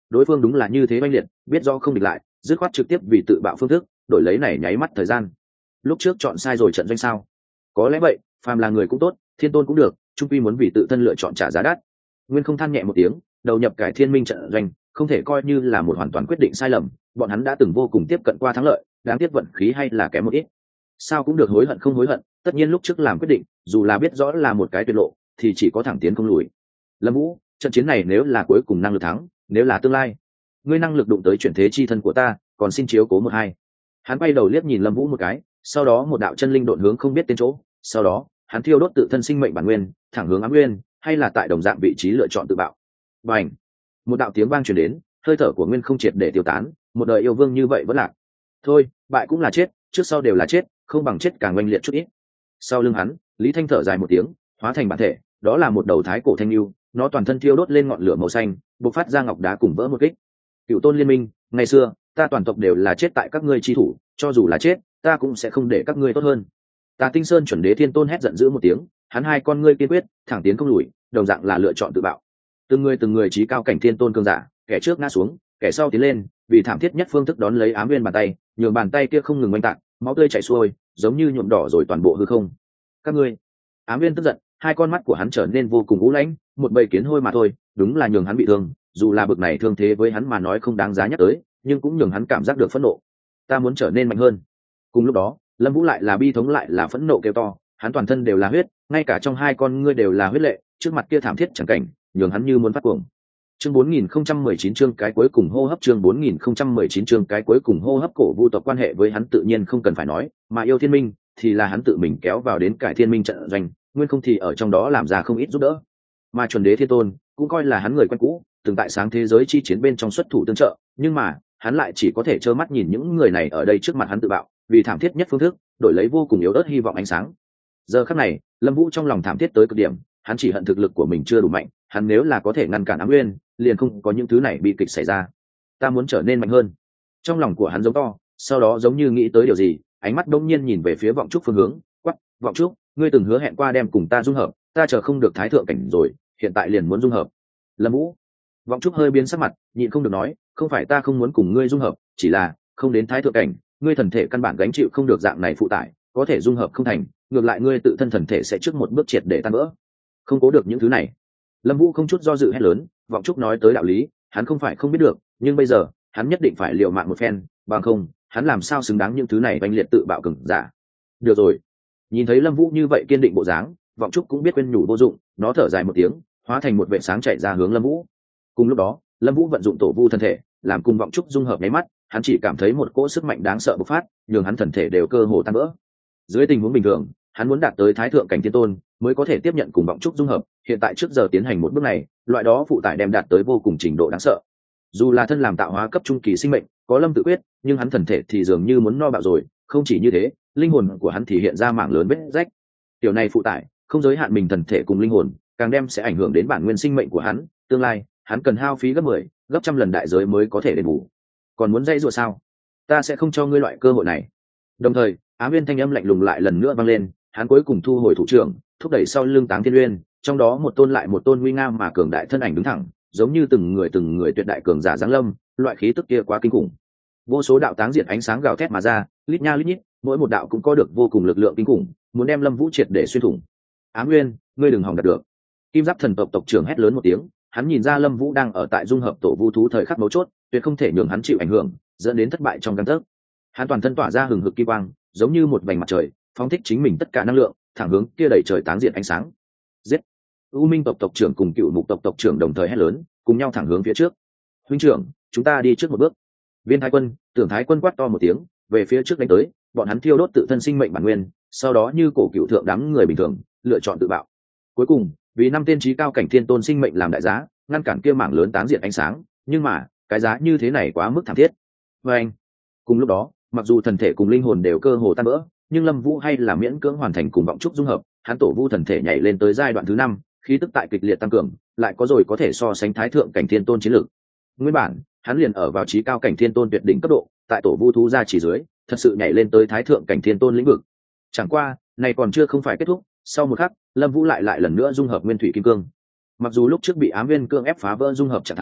A: đối phương đúng là như thế oanh liệt, biết do không địch lại, dứt khoát trực tiếp vì tự bạo phương thức đổi lấy này nháy mắt thời gian. Lúc trước chọn sai rồi trận doanh sao? Có lẽ vậy, phàm là người cũng tốt, thiên tôn cũng được, trung quy muốn vì tự thân lựa chọn trả giá đắt. Nguyên Không than nhẹ một tiếng, đầu nhập cải thiên minh trận doanh không thể coi như là một hoàn toàn quyết định sai lầm, bọn hắn đã từng vô cùng tiếp cận qua thắng lợi, đáng tiếc vận khí hay là kém một ít. Sao cũng được, hối hận không hối hận, tất nhiên lúc trước làm quyết định, dù là biết rõ là một cái tuyệt lộ, thì chỉ có thẳng tiến không lùi. Lâm Vũ, trận chiến này nếu là cuối cùng năng lực thắng, nếu là tương lai, ngươi năng lực đụng tới chuyển thế chi thân của ta, còn xin chiếu cố một hai. Hắn quay đầu liếc nhìn Lâm Vũ một cái, sau đó một đạo chân linh độn hướng không biết tên chỗ, sau đó hắn thiêu đốt tự thân sinh mệnh bản nguyên, thẳng hướng Ám Nguyên, hay là tại đồng dạng vị trí lựa chọn tự bạo. Bành! Một đạo tiếng vang truyền đến, hơi thở của Nguyên Không triệt để tiêu tán, một đời yêu vương như vậy vẫn lạc. Thôi, bại cũng là chết, trước sau đều là chết, không bằng chết càng oanh liệt chút ít. Sau lưng hắn, Lý Thanh thở dài một tiếng, hóa thành bản thể, đó là một đầu thái cổ thanh lưu, nó toàn thân thiêu đốt lên ngọn lửa màu xanh, bộc phát ra ngọc đá cùng vỡ một kích. Cựu tôn liên minh, ngày xưa ta toàn tộc đều là chết tại các ngươi chi thủ, cho dù là chết, ta cũng sẽ không để các ngươi tốt hơn. Tà Tinh Sơn chuẩn đế thiên tôn hét giận dữ một tiếng, hắn hai con ngươi kiên quyết, thẳng tiến không lùi, đồng dạng là lựa chọn tự bạo. Từng người trí cao cảnh thiên tôn cương giả, kẻ trước ngã xuống, kẻ sau tiến lên, vì thảm thiết nhất phương thức đón lấy Ám Nguyên bàn tay, nhường bàn tay kia không ngừng oanh tạc, máu tươi chảy xuôi, giống như nhuộm đỏ rồi toàn bộ hư không. Các ngươi! Ám Nguyên tức giận, hai con mắt của hắn trở nên vô cùng u lãnh, một bầy kiến hôi mà thôi, đúng là nhường hắn bị thương, dù là bực này thương thế với hắn mà nói không đáng giá nhắc tới, nhưng cũng nhường hắn cảm giác được phẫn nộ. Ta muốn trở nên mạnh hơn. Cùng lúc đó, Lâm Vũ lại là bi thống lại là phẫn nộ kêu to, hắn toàn thân đều là huyết, ngay cả trong hai con ngươi đều là huyết lệ, trước mặt kia thảm thiết chẳng cảnh, nhường hắn như muốn phát cuồng. Chương 4019 chương cái cuối cùng hô hấp, chương 4019 chương cái cuối cùng hô hấp. Cổ Vu tộc quan hệ với hắn tự nhiên không cần phải nói, mà Yêu Thiên Minh thì là hắn tự mình kéo vào đến cải thiên minh trận doanh, Nguyên Không thì ở trong đó làm ra không ít giúp đỡ. Mà chuẩn đế thiên tôn cũng coi là hắn người quen cũ, từng tại sáng thế giới chi chiến bên trong xuất thủ tương trợ, nhưng mà hắn lại chỉ có thể trơ mắt nhìn những người này ở đây trước mặt hắn tự bạo, vì thảm thiết nhất phương thức đổi lấy vô cùng yếu ớt hy vọng ánh sáng. Giờ khắc này, Lâm Vũ trong lòng thảm thiết tới cực điểm, hắn chỉ hận thực lực của mình chưa đủ mạnh, hắn nếu là có thể ngăn cản Ám Nguyên, liền không có những thứ này bi kịch xảy ra. Ta muốn trở nên mạnh hơn. Trong lòng của hắn giống to, sau đó giống như nghĩ tới điều gì, ánh mắt đông nhiên nhìn về phía Vọng Trúc phương hướng, quắc, Vọng Trúc, ngươi từng hứa hẹn qua đem cùng ta dung hợp, ta chờ không được thái thượng cảnh rồi, hiện tại liền muốn dung hợp. Lâm Vũ. Vọng Trúc hơi biến sắc mặt, nhịn không được nói, không phải ta không muốn cùng ngươi dung hợp, chỉ là không đến thái thượng cảnh, ngươi thần thể căn bản gánh chịu không được dạng này phụ tải, có thể dung hợp không thành, ngược lại ngươi tự thân thần thể sẽ trước một bước triệt để tan vỡ, không cố được những thứ này. Lâm Vũ không chút do dự hét lớn, Vọng Trúc nói tới đạo lý, hắn không phải không biết được, nhưng bây giờ hắn nhất định phải liều mạng một phen, bằng không hắn làm sao xứng đáng những thứ này oanh liệt tự bạo cường giả. Được rồi. Nhìn thấy Lâm Vũ như vậy kiên định bộ dáng, Vọng Trúc cũng biết quên nhủ vô dụng, nó thở dài một tiếng, hóa thành một vệ sáng chạy ra hướng Lâm Vũ. Cùng lúc đó, Lâm Vũ vận dụng tổ vu thân thể, làm cùng Vọng Trúc dung hợp nháy mắt, hắn chỉ cảm thấy một cỗ sức mạnh đáng sợ bộc phát, nhường hắn thần thể đều cơ hồ tan vỡ. Dưới tình huống bình thường, hắn muốn đạt tới thái thượng cảnh thiên tôn mới có thể tiếp nhận cùng Vọng Trúc dung hợp, hiện tại trước giờ tiến hành một bước này, loại đó phụ tải đem đạt tới vô cùng trình độ đáng sợ. Dù là thân làm tạo hóa cấp trung kỳ sinh mệnh, có Lâm tự quyết, nhưng hắn thần thể thì dường như muốn no bạo rồi, không chỉ như thế, linh hồn của hắn thì hiện ra mảng lớn vết rách. Tiểu này phụ tải, không giới hạn mình thần thể cùng linh hồn, càng đem sẽ ảnh hưởng đến bản nguyên sinh mệnh của hắn, tương lai, hắn cần hao phí gấp 10, gấp trăm lần đại giới mới có thể đền bù. Còn muốn dây dụa sao? Ta sẽ không cho ngươi loại cơ hội này. Đồng thời, Ám Nguyên thanh âm lạnh lùng lại lần nữa vang lên, hắn cuối cùng thu hồi thủ trưởng, thúc đẩy sau lưng Táng Thiên Uyên, trong đó một tôn lại một tôn nguy nga mà cường đại thân ảnh đứng thẳng, giống như từng người tuyệt đại cường giả giáng lâm, loại khí tức kia quá kinh khủng. Vô số đạo táng diệt ánh sáng gào thét mà ra, lít nha lít nhít, mỗi một đạo cũng có được vô cùng lực lượng kinh khủng, muốn đem Lâm Vũ triệt để xuyên thủng. Ám Nguyên, ngươi đừng hòng đạt được. Kim Giáp thần tộc tộc trưởng hét lớn một tiếng, hắn nhìn ra Lâm Vũ đang ở tại dung hợp tổ vu thú thời khắc mấu chốt, tuyệt không thể nhường hắn chịu ảnh hưởng, dẫn đến thất bại trong gang tấc. Hắn toàn thân tỏa ra hừng hực kim quang, giống như một vành mặt trời, phóng thích chính mình tất cả năng lượng, thẳng hướng kia đẩy trời táng diệt ánh sáng. Giết! U Minh tộc tộc trưởng cùng Cựu Mục tộc tộc trưởng đồng thời hét lớn, cùng nhau thẳng hướng phía trước. Huynh trưởng, chúng ta đi trước một bước. Viên Thái Quân, Tưởng Thái Quân quát to một tiếng, về phía trước đánh tới, bọn hắn thiêu đốt tự thân sinh mệnh bản nguyên, sau đó như cổ cựu thượng đám người bình thường, lựa chọn tự bạo. Cuối cùng, vì năm tiên trí cao cảnh thiên tôn sinh mệnh làm đại giá, ngăn cản kia mảng lớn táng diệt ánh sáng, nhưng mà, cái giá như thế này quá mức thảm thiết. Và anh, cùng lúc đó, mặc dù thần thể cùng linh hồn đều cơ hồ tan vỡ, nhưng Lâm Vũ hay là miễn cưỡng hoàn thành cùng Vọng Trúc dung hợp, hắn tổ vu thần thể nhảy lên tới giai đoạn thứ 5, khí tức tại kịch liệt tăng cường, lại có rồi có thể so sánh thái thượng cảnh thiên tôn chiến lược. Nguyên bản, hắn liền ở vào trí cao cảnh thiên tôn tuyệt đỉnh cấp độ, tại tổ vu thú gia chỉ dưới, thật sự nhảy lên tới thái thượng cảnh thiên tôn lĩnh vực. Chẳng qua, này còn chưa không phải kết thúc, sau một khắc, Lâm Vũ lại lần nữa dung hợp nguyên thủy kim cương. Mặc dù lúc trước bị Ám Nguyên cương ép phá vỡ dung hợp trạng thái,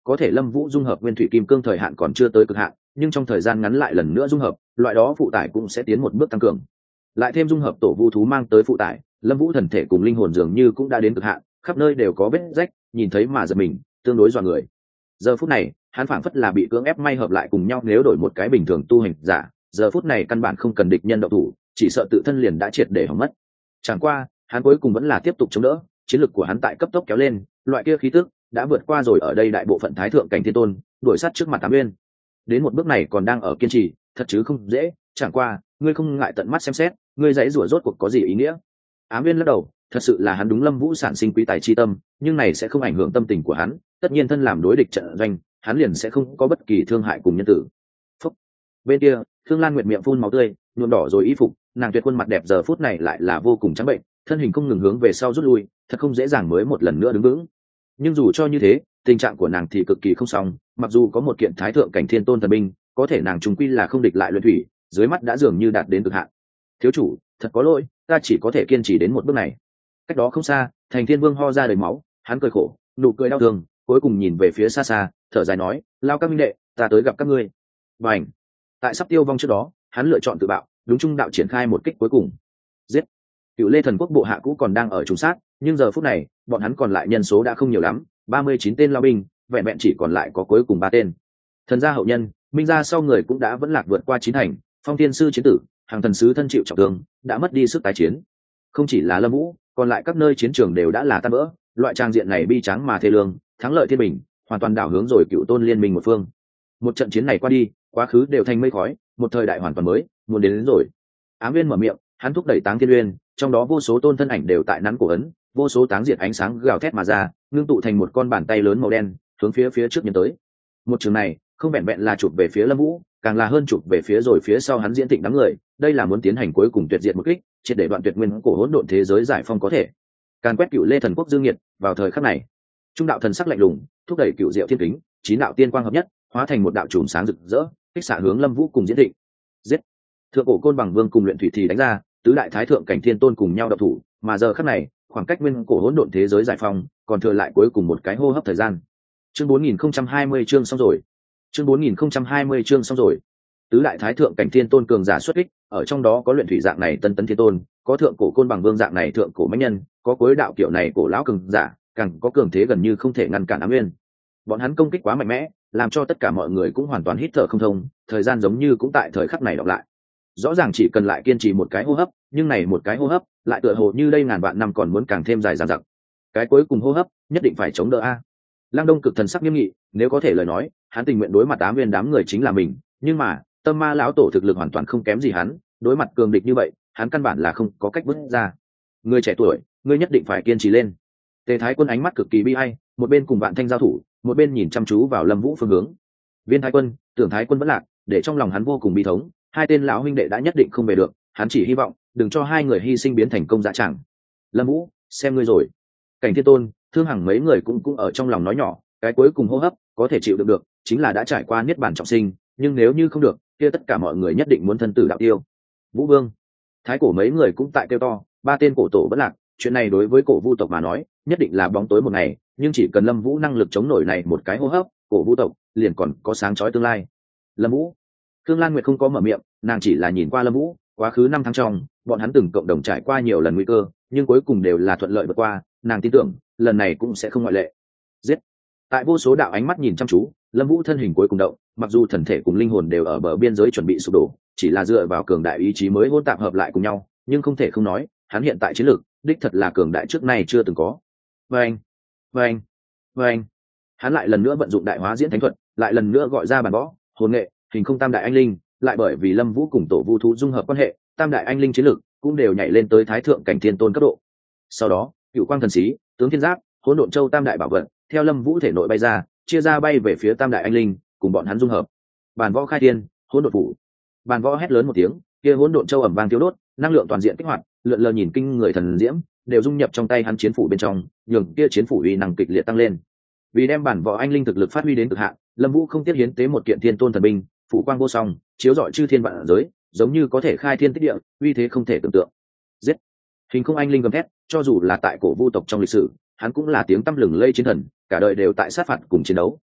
A: có thể lâm vũ dung hợp nguyên thủy kim cương thời hạn còn chưa tới cực hạn, nhưng trong thời gian ngắn lại lần nữa dung hợp, loại đó phụ tải cũng sẽ tiến một bước tăng cường. Lại thêm dung hợp tổ vu thú mang tới phụ tải, lâm vũ thần thể cùng linh hồn dường như cũng đã đến cực hạn, khắp nơi đều có vết rách, nhìn thấy mà giật mình, tương đối dọa người. Giờ phút này hắn phảng phất là bị cưỡng ép may hợp lại cùng nhau, nếu đổi một cái bình thường tu hành giả, giờ phút này căn bản không cần địch nhân động thủ, chỉ sợ tự thân liền đã triệt để hỏng mất. Chẳng qua hắn cuối cùng vẫn là tiếp tục chống đỡ, chiến lực của hắn tại cấp tốc kéo lên, loại kia khí tức đã vượt qua rồi ở đây đại bộ phận thái thượng cảnh thiên tôn, đuổi sát trước mặt Ám Uyên. Đến một bước này còn đang ở kiên trì, thật chứ không dễ, chẳng qua ngươi không ngại tận mắt xem xét, ngươi dãy rủa rốt cuộc có gì ý nghĩa? Ám Uyên lắc đầu, thật sự là hắn đúng lâm vũ sản sinh quý tài chi tâm, nhưng này sẽ không ảnh hưởng tâm tình của hắn, tất nhiên thân làm đối địch trận doanh, hắn liền sẽ không có bất kỳ thương hại cùng nhân tử. Phúc. Bên kia Thương Lan Nguyệt miệng phun máu tươi, nhuộm đỏ rồi y phục, nàng tuyệt khuôn mặt đẹp giờ phút này lại là vô cùng trắng bệnh, thân hình không ngừng hướng về sau rút lui, thật không dễ dàng mới một lần nữa đứng vững. Nhưng dù cho như thế, tình trạng của nàng thì cực kỳ không xong, mặc dù có một kiện thái thượng cảnh thiên tôn thần binh, có thể nàng trùng quy là không địch lại luyện thủy, dưới mắt đã dường như đạt đến cực hạn. Thiếu chủ, thật có lỗi, ta chỉ có thể kiên trì đến một bước này. Cách đó không xa, Thành Thiên Vương ho ra đầy máu, hắn cười khổ, nụ cười đau thương, cuối cùng nhìn về phía xa xa, thở dài nói, lao các minh đệ, ta tới gặp các ngươi. Bành. Tại sắp tiêu vong trước đó, hắn lựa chọn tự bạo, đúng trung đạo triển khai một kích cuối cùng. Giết. Cựu Lê Thần Quốc bộ hạ cũ còn đang ở trùng sát, nhưng giờ phút này, bọn hắn còn lại nhân số đã không nhiều lắm, 39 tên lao binh, vẹn vẹn chỉ còn lại có cuối cùng 3 tên. Thần gia hậu nhân, Minh gia sau người cũng đã vẫn lạc vượt qua 9 thành, Phong Thiên sư chiến tử, hàng thần sứ thân chịu trọng thương, đã mất đi sức tái chiến. Không chỉ là Lâm Vũ, còn lại các nơi chiến trường đều đã là tan vỡ, loại trang diện này bi tráng mà thê lương, thắng lợi thiên bình, hoàn toàn đảo hướng rồi Cựu Tôn liên minh một phương. Một trận chiến này qua đi, quá khứ đều thành mây khói, một thời đại hoàn toàn mới muốn đến rồi. Ám Uyên mở miệng, hắn thúc đẩy Táng Thiên Uyên, trong đó vô số tôn thân ảnh đều tại nắn cổ ấn, vô số táng diệt ánh sáng gào thét mà ra, ngưng tụ thành một con bàn tay lớn màu đen, hướng phía trước nhân tới. Một trường này, không vẹn vẹn là chụp về phía Lâm Vũ, càng là hơn chụp về phía rồi phía sau hắn Diễn Thịnh đám người, đây là muốn tiến hành cuối cùng tuyệt diệt một kích, triệt để đoạn tuyệt nguyên cổ hỗn độn thế giới giải phong có thể. Càn quét Cựu Lê Thần Quốc dương nhiệt, vào thời khắc này, trung đạo thần sắc lạnh lùng, thúc đẩy Cựu Diệu Thiên Kính, chín đạo tiên quang hợp nhất, hóa thành một đạo chùm sáng rực rỡ, kích xạ hướng Lâm Vũ cùng Diễn Thịnh. Giết! Thượng cổ côn bằng vương cùng luyện thủy thì đánh ra, tứ đại thái thượng cảnh thiên tôn cùng nhau độc thủ, mà giờ khắc này, khoảng cách nguyên cổ hỗn độn thế giới giải phong, còn thừa lại cuối cùng một cái hô hấp thời gian. Chương 4020 chương xong rồi. Chương 4020 chương xong rồi. Tứ đại thái thượng cảnh thiên tôn cường giả xuất kích, ở trong đó có luyện thủy dạng này tân tấn thiên tôn, có thượng cổ côn bằng vương dạng này thượng cổ mãnh nhân, có cuối đạo kiểu này cổ lão cường giả, càng có cường thế gần như không thể ngăn cản Ám Uyên. Bọn hắn công kích quá mạnh mẽ, làm cho tất cả mọi người cũng hoàn toàn hít thở không thông, thời gian giống như cũng tại thời khắc này đọc lại. Rõ ràng chỉ cần lại kiên trì một cái hô hấp, nhưng này một cái hô hấp lại tựa hồ như đây ngàn vạn năm còn muốn càng thêm dài dằng dặc. Cái cuối cùng hô hấp nhất định phải chống đỡ a. Lăng Đông cực thần sắc nghiêm nghị, nếu có thể lời nói, hắn tình nguyện đối mặt Ám Uyên đám người chính là mình, nhưng mà Tâm Ma lão tổ thực lực hoàn toàn không kém gì hắn, đối mặt cường địch như vậy, hắn căn bản là không có cách bước ra. Người trẻ tuổi, ngươi nhất định phải kiên trì lên. Tề Thái Quân ánh mắt cực kỳ bi ai, một bên cùng Vạn Thanh giao thủ, một bên nhìn chăm chú vào Lâm Vũ phương hướng. Viên Thái Quân, Tưởng Thái Quân vẫn lạc, để trong lòng hắn vô cùng bi thống, hai tên lão huynh đệ đã nhất định không về được, hắn chỉ hy vọng đừng cho hai người hy sinh biến thành công dã tràng. Lâm Vũ, xem ngươi rồi. Cảnh Thiên Tôn, Thương Hằng mấy người cũng ở trong lòng nói nhỏ, cái cuối cùng hô hấp có thể chịu đựng được, chính là đã trải qua niết bàn trọng sinh, nhưng nếu như không được, kia tất cả mọi người nhất định muốn thân tử đạo tiêu. Vũ Vương, Thái Cổ mấy người cũng tại kêu to, ba tên cổ tổ bất lạc, chuyện này đối với cổ vu tộc mà nói, nhất định là bóng tối một ngày, nhưng chỉ cần Lâm Vũ năng lực chống nổi này một cái hô hấp, cổ vu tộc liền còn có sáng chói tương lai. Lâm Vũ, Thương Lan Nguyệt không có mở miệng, nàng chỉ là nhìn qua Lâm Vũ, quá khứ 5 tháng trong, bọn hắn từng cộng đồng trải qua nhiều lần nguy cơ, nhưng cuối cùng đều là thuận lợi vượt qua, nàng tin tưởng, lần này cũng sẽ không ngoại lệ. Giết! Tại vô số đạo ánh mắt nhìn chăm chú, Lâm Vũ thân hình cuối cùng động, mặc dù thần thể cùng linh hồn đều ở bờ biên giới chuẩn bị sụp đổ, chỉ là dựa vào cường đại ý chí mới hỗn tạp hợp lại cùng nhau, nhưng không thể không nói, hắn hiện tại chiến lược, đích thật là cường đại trước nay chưa từng có. Vâng, vâng, vâng. Hắn lại lần nữa vận dụng đại hóa diễn thánh thuật, lại lần nữa gọi ra bản võ, hồn nghệ, hình không tam đại anh linh, lại bởi vì Lâm Vũ cùng tổ vu thú dung hợp quan hệ, tam đại anh linh chiến lược cũng đều nhảy lên tới thái thượng cảnh thiên tôn cấp độ. Sau đó, Cựu Quang thần xí, tướng thiên giáp, hỗn độn châu tam đại bảo vật, theo Lâm Vũ thể nội bay ra, chia ra bay về phía tam đại anh linh, cùng bọn hắn dung hợp. Bản võ khai thiên, hỗn độn phủ. Bản võ hét lớn một tiếng, kia hỗn độn châu ầm vang tiêu đốt, năng lượng toàn diện kích hoạt, lượn lờ nhìn kinh người thần diễm, đều dung nhập trong tay hắn chiến phủ bên trong, nhường kia chiến phủ uy năng kịch liệt tăng lên. Vì đem bản võ anh linh thực lực phát huy đến cực hạn, Lâm Vũ không tiếc hiến tế một kiện thiên tôn thần binh, phủ quang vô song, chiếu rọi chư thiên vạn giới, giống như có thể khai thiên tích địa, uy thế không thể tưởng tượng. Giết! Hình không anh linh gầm thét, cho dù là tại cổ vu tộc trong lịch sử, hắn cũng là tiếng tăm lừng lây chiến thần, cả đời đều tại sát phạt cùng chiến đấu,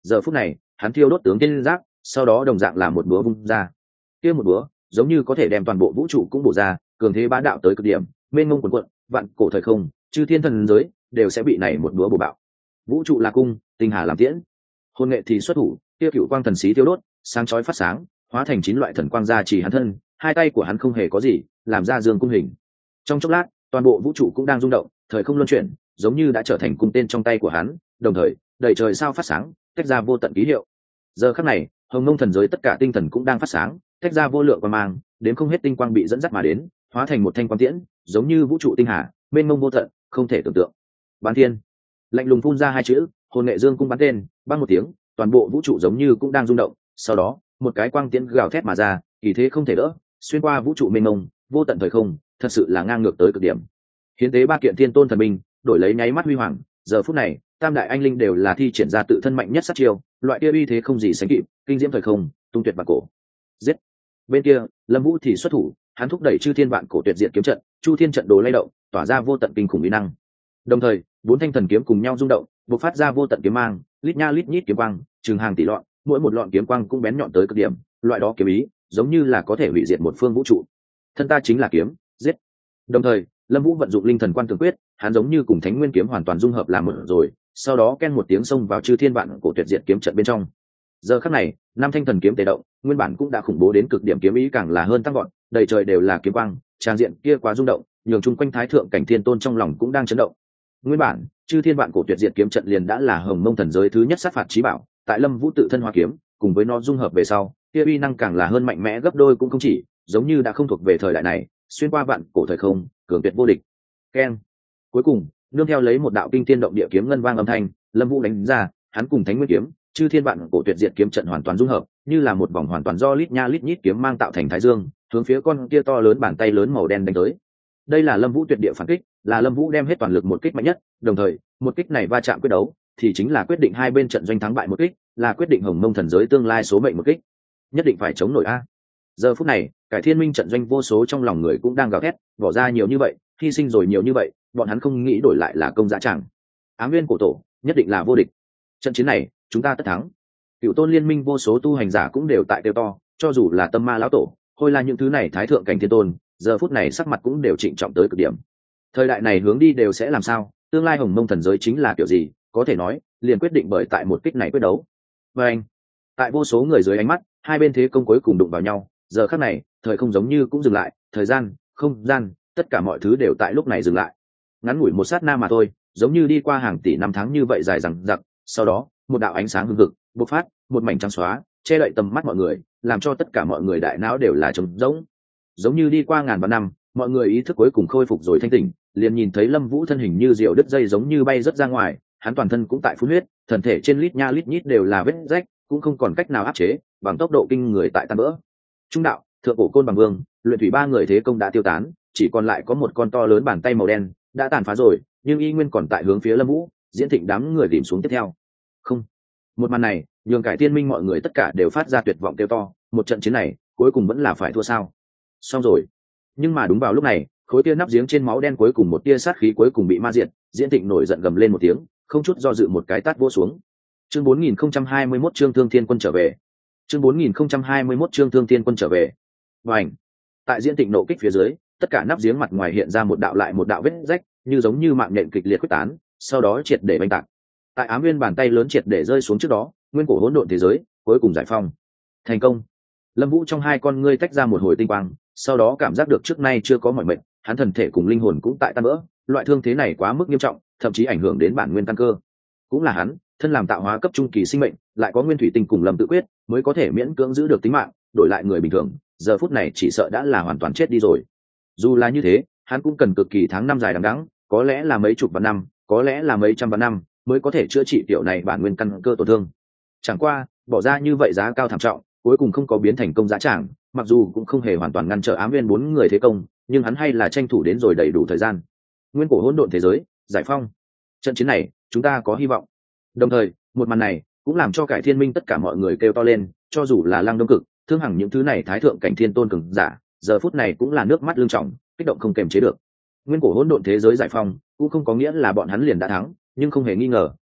A: giờ phút này hắn thiêu đốt tướng tiên giác, sau đó đồng dạng là một búa vung ra. Kia một búa giống như có thể đem toàn bộ vũ trụ cũng bổ ra, cường thế bá đạo tới cực điểm, mênh mông cuồn cuộn, vạn cổ thời không, chư thiên thần giới đều sẽ bị này một búa bổ bạo. Vũ trụ là cung, tinh hà làm tiễn, hồn nghệ thì xuất thủ, kia cựu quang thần xí tiêu đốt, sáng chói phát sáng, hóa thành 9 loại thần quang gia trì hắn thân, hai tay của hắn không hề có gì, làm ra dương cung hình. Trong chốc lát, toàn bộ vũ trụ cũng đang rung động, thời không luân chuyển, giống như đã trở thành cung tên trong tay của hắn, đồng thời, đầy trời sao phát sáng, tách ra vô tận ký hiệu. Giờ khắc này, hồng mông thần giới tất cả tinh thần cũng đang phát sáng, tách ra vô lượng quang mang, đến không hết tinh quang bị dẫn dắt mà đến, hóa thành một thanh quang tiễn, giống như vũ trụ tinh hà, mênh mông vô tận, không thể tưởng tượng. Bán thiên, lạnh lùng phun ra hai chữ, hồn nghệ dương cung bắn tên, băng một tiếng, toàn bộ vũ trụ giống như cũng đang rung động. Sau đó, một cái quang tiễn gào thét mà ra, kỳ thế không thể đỡ, xuyên qua vũ trụ mênh mông, vô tận thời không, thật sự là ngang ngược tới cực điểm. Hiến tế 3 kiện thiên tôn thần binh, đổi lấy nháy mắt huy hoàng. Giờ phút này, tam đại anh linh đều là thi triển ra tự thân mạnh nhất sát chiêu, loại kia uy thế không gì sánh kịp, kinh diễm thời không, tung tuyệt vạn cổ. Giết! Bên kia, Lâm Vũ thì xuất thủ, hắn thúc đẩy chư thiên vạn cổ tuyệt diệt kiếm trận, chu thiên trận đồ lay động, tỏa ra vô tận kinh khủng uy năng. Đồng thời, 4 thanh thần kiếm cùng nhau rung động, bộc phát ra vô tận kiếm mang, lít nha lít nhít kiếm quang, chừng hàng tỷ lọn, mỗi một lọn kiếm quang cũng bén nhọn tới cực điểm, loại đó kiếm ý, giống như là có thể hủy diệt một phương vũ trụ. Thân ta chính là kiếm, giết! Đồng thời, Lâm Vũ vận dụng linh thần quan tường quyết, hắn giống như cùng Thánh Nguyên kiếm hoàn toàn dung hợp làm một rồi, sau đó ken một tiếng xông vào chư thiên vạn cổ tuyệt diệt kiếm trận bên trong. Giờ khắc này, 5 thanh thần kiếm tề động, nguyên bản cũng đã khủng bố đến cực điểm kiếm ý càng là hơn tăng vọt, đầy trời đều là kiếm quang, trang diện kia quá rung động, nhường chung quanh thái thượng cảnh thiên tôn trong lòng cũng đang chấn động. Nguyên bản, chư thiên vạn cổ tuyệt diệt kiếm trận liền đã là hồng mông thần giới thứ nhất sát phạt chí bảo, tại Lâm Vũ tự thân hóa kiếm, cùng với nó dung hợp về sau, kia uy năng càng là hơn mạnh mẽ gấp đôi cũng không chỉ, giống như đã không thuộc về thời đại này, xuyên qua vạn cổ thời không, cường tuyệt vô địch. Keng. Cuối cùng, nương theo lấy một đạo kinh thiên động địa kiếm ngân vang âm thanh, Lâm Vũ đánh ra, hắn cùng Thánh Nguyên kiếm, chư thiên vạn cổ tuyệt diệt kiếm trận hoàn toàn dung hợp, như là một vòng hoàn toàn do lít nha lít nhít kiếm mang tạo thành thái dương, hướng phía con kia to lớn bàn tay lớn màu đen đánh tới. Đây là Lâm Vũ tuyệt địa phản kích, là Lâm Vũ đem hết toàn lực một kích mạnh nhất, đồng thời, một kích này va chạm quyết đấu, thì chính là quyết định hai bên trận doanh thắng bại một kích, là quyết định hồng mông thần giới tương lai số mệnh một kích. Nhất định phải chống nổi a. Giờ phút này, cải thiên minh trận doanh vô số trong lòng người cũng đang gào thét, bỏ ra nhiều như vậy, hy sinh rồi nhiều như vậy, bọn hắn không nghĩ đổi lại là công dã tràng. Ám Nguyên cổ tổ, nhất định là vô địch. Trận chiến này, chúng ta tất thắng. Cựu tôn liên minh vô số tu hành giả cũng đều tại kêu to, cho dù là Tâm Ma lão tổ, Hôi La những thứ này thái thượng cảnh thiên tôn, giờ phút này sắc mặt cũng đều trịnh trọng tới cực điểm. Thời đại này hướng đi đều sẽ làm sao, tương lai hồng mông thần giới chính là kiểu gì, có thể nói, liền quyết định bởi tại một kích này quyết đấu. Và anh, tại vô số người dưới ánh mắt, hai bên thế công cuối cùng đụng vào nhau, giờ khắc này, thời không giống như cũng dừng lại, thời gian, không gian, tất cả mọi thứ đều tại lúc này dừng lại. Ngắn ngủi một sát na mà thôi, giống như đi qua hàng tỷ năm tháng như vậy dài dằng dặc, sau đó, một đạo ánh sáng hừng hực bộc phát, một mảnh trắng xóa, che đậy tầm mắt mọi người, làm cho tất cả mọi người đại não đều là trống rỗng. Giống như đi qua ngàn vạn năm, mọi người ý thức cuối cùng khôi phục rồi thanh tỉnh, liền nhìn thấy Lâm Vũ thân hình như diều đứt dây giống như bay rất ra ngoài, hắn toàn thân cũng tại phun huyết, thân thể trên lít nha lít nhít đều là vết rách, cũng không còn cách nào áp chế, bằng tốc độ kinh người tại tan vỡ. Trung đạo, thượng cổ côn bằng vương, luyện thủy ba người thế công đã tiêu tán, chỉ còn lại có một con to lớn bàn tay màu đen, đã tàn phá rồi, nhưng y nguyên còn tại hướng phía Lâm Vũ, diễn thịnh đám người điểm xuống tiếp theo. Không. Một màn này, nhường cải thiên minh mọi người tất cả đều phát ra tuyệt vọng kêu to, một trận chiến này, cuối cùng vẫn là phải thua sao? Xong rồi. Nhưng mà đúng vào lúc này, khối tia nắp giếng trên máu đen cuối cùng một tia sát khí cuối cùng bị ma diệt, diễn thịnh nổi giận gầm lên một tiếng, không chút do dự một cái tát vỗ xuống. Chương 4021 Trương Thương Thiên Quân trở về. Chương 4021 Trương Thương Thiên Quân trở về. Bành. Tại diễn thịnh nộ kích phía dưới, tất cả nắp giếng mặt ngoài hiện ra một đạo lại một đạo vết rách, như giống như mạng nhện kịch liệt khuếch tán, sau đó triệt để bành tạc. Tại Ám Nguyên bàn tay lớn triệt để rơi xuống trước đó, nguyên cổ hỗn độn thế giới cuối cùng giải phong. Thành công. Lâm Vũ trong hai con ngươi tách ra một hồi tinh quang, sau đó cảm giác được trước nay chưa có mọi mệnh, hắn thần thể cùng linh hồn cũng tại tan vỡ, loại thương thế này quá mức nghiêm trọng, thậm chí ảnh hưởng đến bản nguyên căn cơ. Cũng là hắn, thân làm tạo hóa cấp trung kỳ sinh mệnh, lại có nguyên thủy tinh cùng Lâm tự quyết, mới có thể miễn cưỡng giữ được tính mạng, đổi lại người bình thường, giờ phút này chỉ sợ đã là hoàn toàn chết đi rồi. Dù là như thế, hắn cũng cần cực kỳ tháng năm dài đằng đẵng, có lẽ là mấy chục vạn năm, có lẽ là mấy trăm vạn năm, mới có thể chữa trị tiểu này bản nguyên căn cơ tổn thương. Chẳng qua, bỏ ra như vậy giá cao thảm trọng, cuối cùng không có biến thành công giá tràng, mặc dù cũng không hề hoàn toàn ngăn trở Ám Nguyên 4 người thế công, nhưng hắn hay là tranh thủ đến rồi đầy đủ thời gian. Nguyên cổ hỗn độn thế giới, giải phong. Trận chiến này, chúng ta có hy vọng. Đồng thời, một màn này cũng làm cho cải thiên minh tất cả mọi người kêu to lên, cho dù là Lăng Đông Cực, Thương Hằng những thứ này thái thượng cảnh thiên tôn cường giả, giờ phút này cũng là nước mắt lưng tròng, kích động không kềm chế được. Nguyên cổ hỗn độn thế giới giải phong, cũng không có nghĩa là bọn hắn liền đã thắng, nhưng không hề nghi ngờ,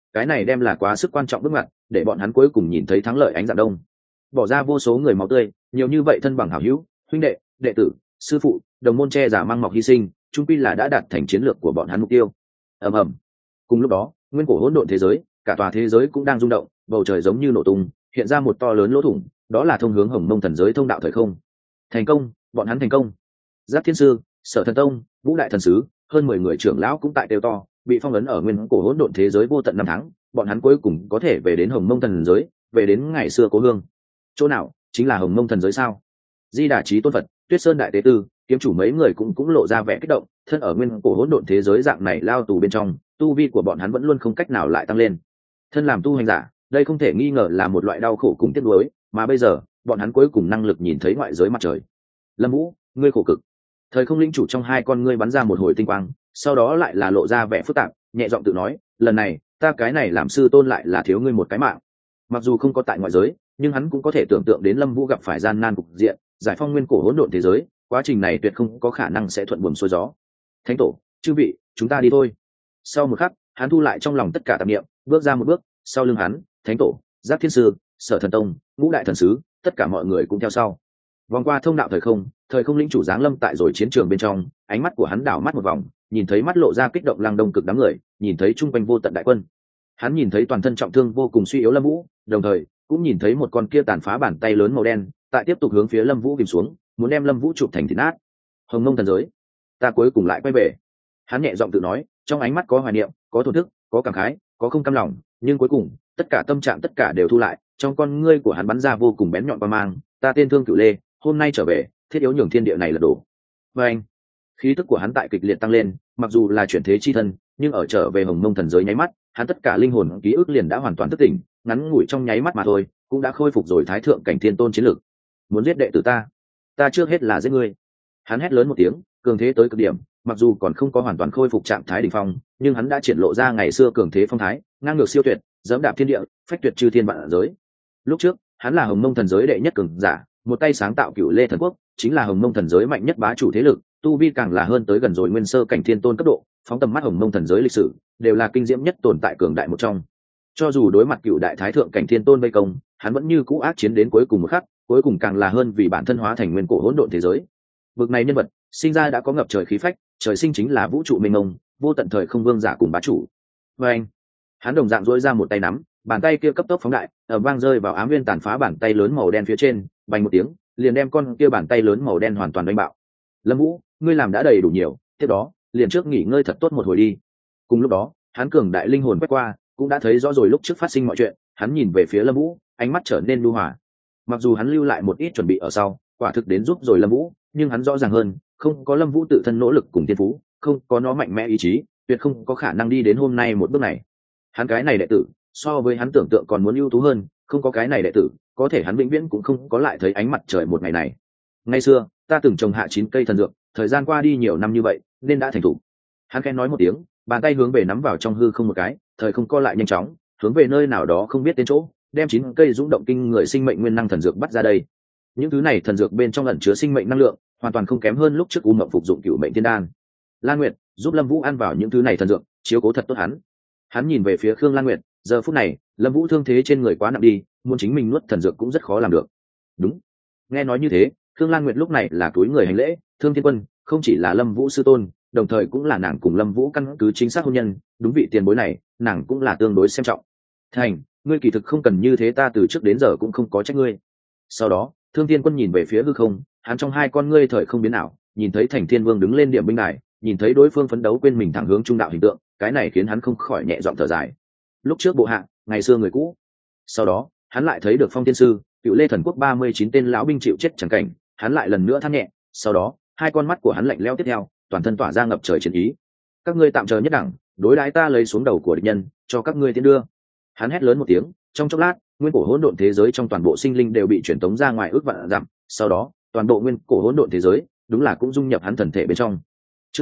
A: cái này đem là quá sức quan trọng bước ngoặt để bọn hắn cuối cùng nhìn thấy thắng lợi ánh dạng đông. Bỏ ra vô số người máu tươi, nhiều như vậy thân bằng hảo hữu, huynh đệ, đệ tử, sư phụ, đồng môn che giả mang mọc hy sinh, chung quy là đã đạt thành chiến lược của bọn hắn mục tiêu. Ầm ầm. Cùng lúc đó, nguyên cổ hỗn độn thế giới, cả tòa thế giới cũng đang rung động, bầu trời giống như nổ tung, hiện ra một to lớn lỗ thủng, đó là thông hướng Hồng Mông thần giới thông đạo thời không. Thành công, bọn hắn thành công. Giác Thiên Sư, Sở Thần Tông, Ngũ Đại Thần Sứ, hơn 10 người trưởng lão cũng tại đều to, bị phong ấn ở nguyên cổ hỗn độn thế giới vô tận năm tháng, bọn hắn cuối cùng có thể về đến Hồng Mông thần giới, về đến ngày xưa cố hương. Chỗ nào? Chính là Hồng Mông thần giới sao? Di Đà Chí Tôn Phật, Tuyết Sơn Đại Tế Tư, kiếm chủ mấy người cũng lộ ra vẻ kích động, thân ở nguyên cổ hỗn độn thế giới dạng này lao tù bên trong, tu vi của bọn hắn vẫn luôn không cách nào lại tăng lên. Thân làm tu hành giả, đây không thể nghi ngờ là một loại đau khổ cùng tiếc nuối, mà bây giờ, bọn hắn cuối cùng năng lực nhìn thấy ngoại giới mặt trời. Lâm Vũ, ngươi khổ cực. Thời không linh chủ trong hai con ngươi bắn ra một hồi tinh quang, sau đó lại là lộ ra vẻ phức tạp, nhẹ giọng tự nói, lần này, ta cái này làm sư tôn lại là thiếu ngươi một cái mạng. Mặc dù không có tại ngoại giới, nhưng hắn cũng có thể tưởng tượng đến Lâm Vũ gặp phải gian nan cục diện, giải phong nguyên cổ hỗn độn thế giới, quá trình này tuyệt không có khả năng sẽ thuận buồm xuôi gió. Thánh tổ, chư vị, chúng ta đi thôi. Sau một khắc, hắn thu lại trong lòng tất cả tạp niệm, bước ra một bước, sau lưng hắn, Thánh tổ, Giác Thiên Sư, Sở Thần Tông, Ngũ Đại Thần Sứ, tất cả mọi người cũng theo sau. Vòng qua thông đạo thời không lĩnh chủ giáng lâm tại rồi chiến trường bên trong, ánh mắt của hắn đảo mắt một vòng, nhìn thấy mắt lộ ra kích động Lăng Đông cực đám người, nhìn thấy trung quanh vô tận đại quân. Hắn nhìn thấy toàn thân trọng thương vô cùng suy yếu Lâm Vũ, đồng thời cũng nhìn thấy một con kia tàn phá bàn tay lớn màu đen, tại tiếp tục hướng phía Lâm Vũ kìm xuống, muốn đem Lâm Vũ chụp thành thịt nát. Hồng Mông thần giới, ta cuối cùng lại quay về. Hắn nhẹ giọng tự nói, trong ánh mắt có hoài niệm, có thổn thức, có cảm khái, có không cam lòng, nhưng cuối cùng, tất cả tâm trạng tất cả đều thu lại, trong con ngươi của hắn bắn ra vô cùng bén nhọn quang mang, ta tên Thương Cửu Lê, hôm nay trở về, thiết yếu nhường thiên địa này lật đổ. Và anh, khí tức của hắn tại kịch liệt tăng lên, mặc dù là chuyển thế chi thân, nhưng ở trở về Hồng Mông thần giới nháy mắt, hắn tất cả linh hồn ký ức liền đã hoàn toàn thức tỉnh, ngắn ngủi trong nháy mắt mà thôi, cũng đã khôi phục rồi thái thượng cảnh thiên tôn chiến lực. Muốn giết đệ tử ta trước hết là giết ngươi. Hắn hét lớn một tiếng, cường thế tới cực điểm, mặc dù còn không có hoàn toàn khôi phục trạng thái đỉnh phong, nhưng hắn đã triển lộ ra ngày xưa cường thế phong thái, ngang ngược siêu tuyệt, dẫm đạp thiên địa, phách tuyệt chư thiên vạn giới. Lúc trước, hắn là Hồng Mông thần giới đệ nhất cường giả, một tay sáng tạo Cửu Lê thần quốc, chính là Hồng Mông thần giới mạnh nhất bá chủ thế lực, tu vi càng là hơn tới gần rồi nguyên sơ cảnh thiên tôn cấp độ, phóng tầm mắt Hồng Mông thần giới lịch sử, đều là kinh diễm nhất tồn tại cường đại một trong. Cho dù đối mặt cựu đại thái thượng cảnh thiên tôn vây công, hắn vẫn như cũ ác chiến đến cuối cùng một khắc, cuối cùng càng là hơn vì bản thân hóa thành nguyên cổ hỗn độn thế giới. Vực này nhân vật, sinh ra đã có ngập trời khí phách, trời sinh chính là vũ trụ mênh mông, vô tận thời không vương giả cùng bá chủ. Và anh, hắn đồng dạng duỗi ra một tay nắm, bàn tay kia cấp tốc phóng đại, ở vang rơi vào ám nguyên tàn phá bàn tay lớn màu đen phía trên, bành một tiếng, liền đem con kia bàn tay lớn màu đen hoàn toàn đánh bạo. Lâm Vũ, ngươi làm đã đầy đủ nhiều, tiếp đó, liền trước nghỉ ngơi thật tốt một hồi đi. Cùng lúc đó, hắn cường đại linh hồn quét qua, cũng đã thấy rõ rồi lúc trước phát sinh mọi chuyện, hắn nhìn về phía Lâm Vũ, ánh mắt trở nên nhu hòa. Mặc dù hắn lưu lại một ít chuẩn bị ở sau, quả thực đến giúp rồi Lâm Vũ, nhưng hắn rõ ràng hơn, không có Lâm Vũ tự thân nỗ lực cùng thiên phú, không có nó mạnh mẽ ý chí, tuyệt không có khả năng đi đến hôm nay một bước này. Hắn cái này đệ tử, so với hắn tưởng tượng còn muốn ưu tú hơn, không có cái này đệ tử, có thể hắn vĩnh viễn cũng không có lại thấy ánh mặt trời một ngày này. Ngày xưa, ta từng trồng hạ 9 cây thần dược, thời gian qua đi nhiều năm như vậy, nên đã thành thủ. Hắn khẽ nói một tiếng, bàn tay hướng về nắm vào trong hư không một cái, thời không co lại nhanh chóng, hướng về nơi nào đó không biết tên chỗ, đem 9 cây dũng động kinh người sinh mệnh nguyên năng thần dược bắt ra đây. Những thứ này thần dược bên trong ẩn chứa sinh mệnh năng lượng, hoàn toàn không kém hơn lúc trước U Mộng phục dụng Cửu Mệnh Thiên Đan. Lan Nguyệt, giúp Lâm Vũ ăn vào những thứ này thần dược, chiếu cố thật tốt hắn. Hắn nhìn về phía Khương Lan Nguyệt, giờ phút này, Lâm Vũ thương thế trên người quá nặng đi, muốn chính mình nuốt thần dược cũng rất khó làm được. Đúng. Nghe nói như thế, Khương Lan Nguyệt lúc này là túi người hành lễ, Thương Thiên Quân, không chỉ là Lâm Vũ sư tôn, đồng thời cũng là nàng cùng Lâm Vũ căn cứ chính xác hôn nhân, đúng vị tiền bối này, nàng cũng là tương đối xem trọng. Thành, ngươi kỳ thực không cần như thế, ta từ trước đến giờ cũng không có trách ngươi. Sau đó, Thương Thiên Quân nhìn về phía hư không, hắn trong hai con ngươi thời không biến ảo, nhìn thấy Thành Thiên Vương đứng lên điểm binh đài, nhìn thấy đối phương phấn đấu quên mình thẳng hướng trung đạo hình tượng, cái này khiến hắn không khỏi nhẹ giọng thở dài. Lúc trước bộ hạ, ngày xưa người cũ. Sau đó, hắn lại thấy được Phong Thiên Sư, Cựu Lê thần quốc 39 tên lão binh chịu chết chẳng cảnh, hắn lại lần nữa than nhẹ, sau đó, hai con mắt của hắn lạnh lẽo tiếp theo, toàn thân tỏa ra ngập trời chiến ý. Các ngươi tạm chờ nhất đẳng, đối đãi ta lấy xuống đầu của địch nhân, cho các ngươi tiến đưa. Hắn hét lớn một tiếng, trong chốc lát, nguyên cổ hỗn độn thế giới trong toàn bộ sinh linh đều bị chuyển tống ra ngoài ước vạn dặm, sau đó, toàn bộ nguyên cổ hỗn độn thế giới, đúng là cũng dung nhập hắn thần thể bên trong. Chương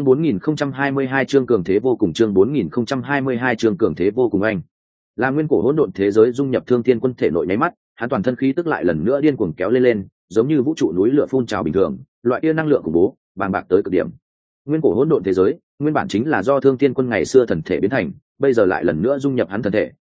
A: 4022 chương cường thế vô cùng, chương 4022 chương cường thế vô cùng anh. Là nguyên cổ hỗn độn thế giới dung nhập Thương Thiên Quân thể nội nháy mắt, hắn toàn thân khí tức lại lần nữa điên cuồng kéo lên, giống như vũ trụ núi lửa phun trào bình thường, loại kia năng lượng khủng bố, bàng bạc tới cực điểm. Nguyên cổ hỗn độn thế giới, nguyên bản chính là do Thương Thiên Quân ngày xưa thần thể biến thành, bây giờ lại lần nữa dung nhập hắn thần thể,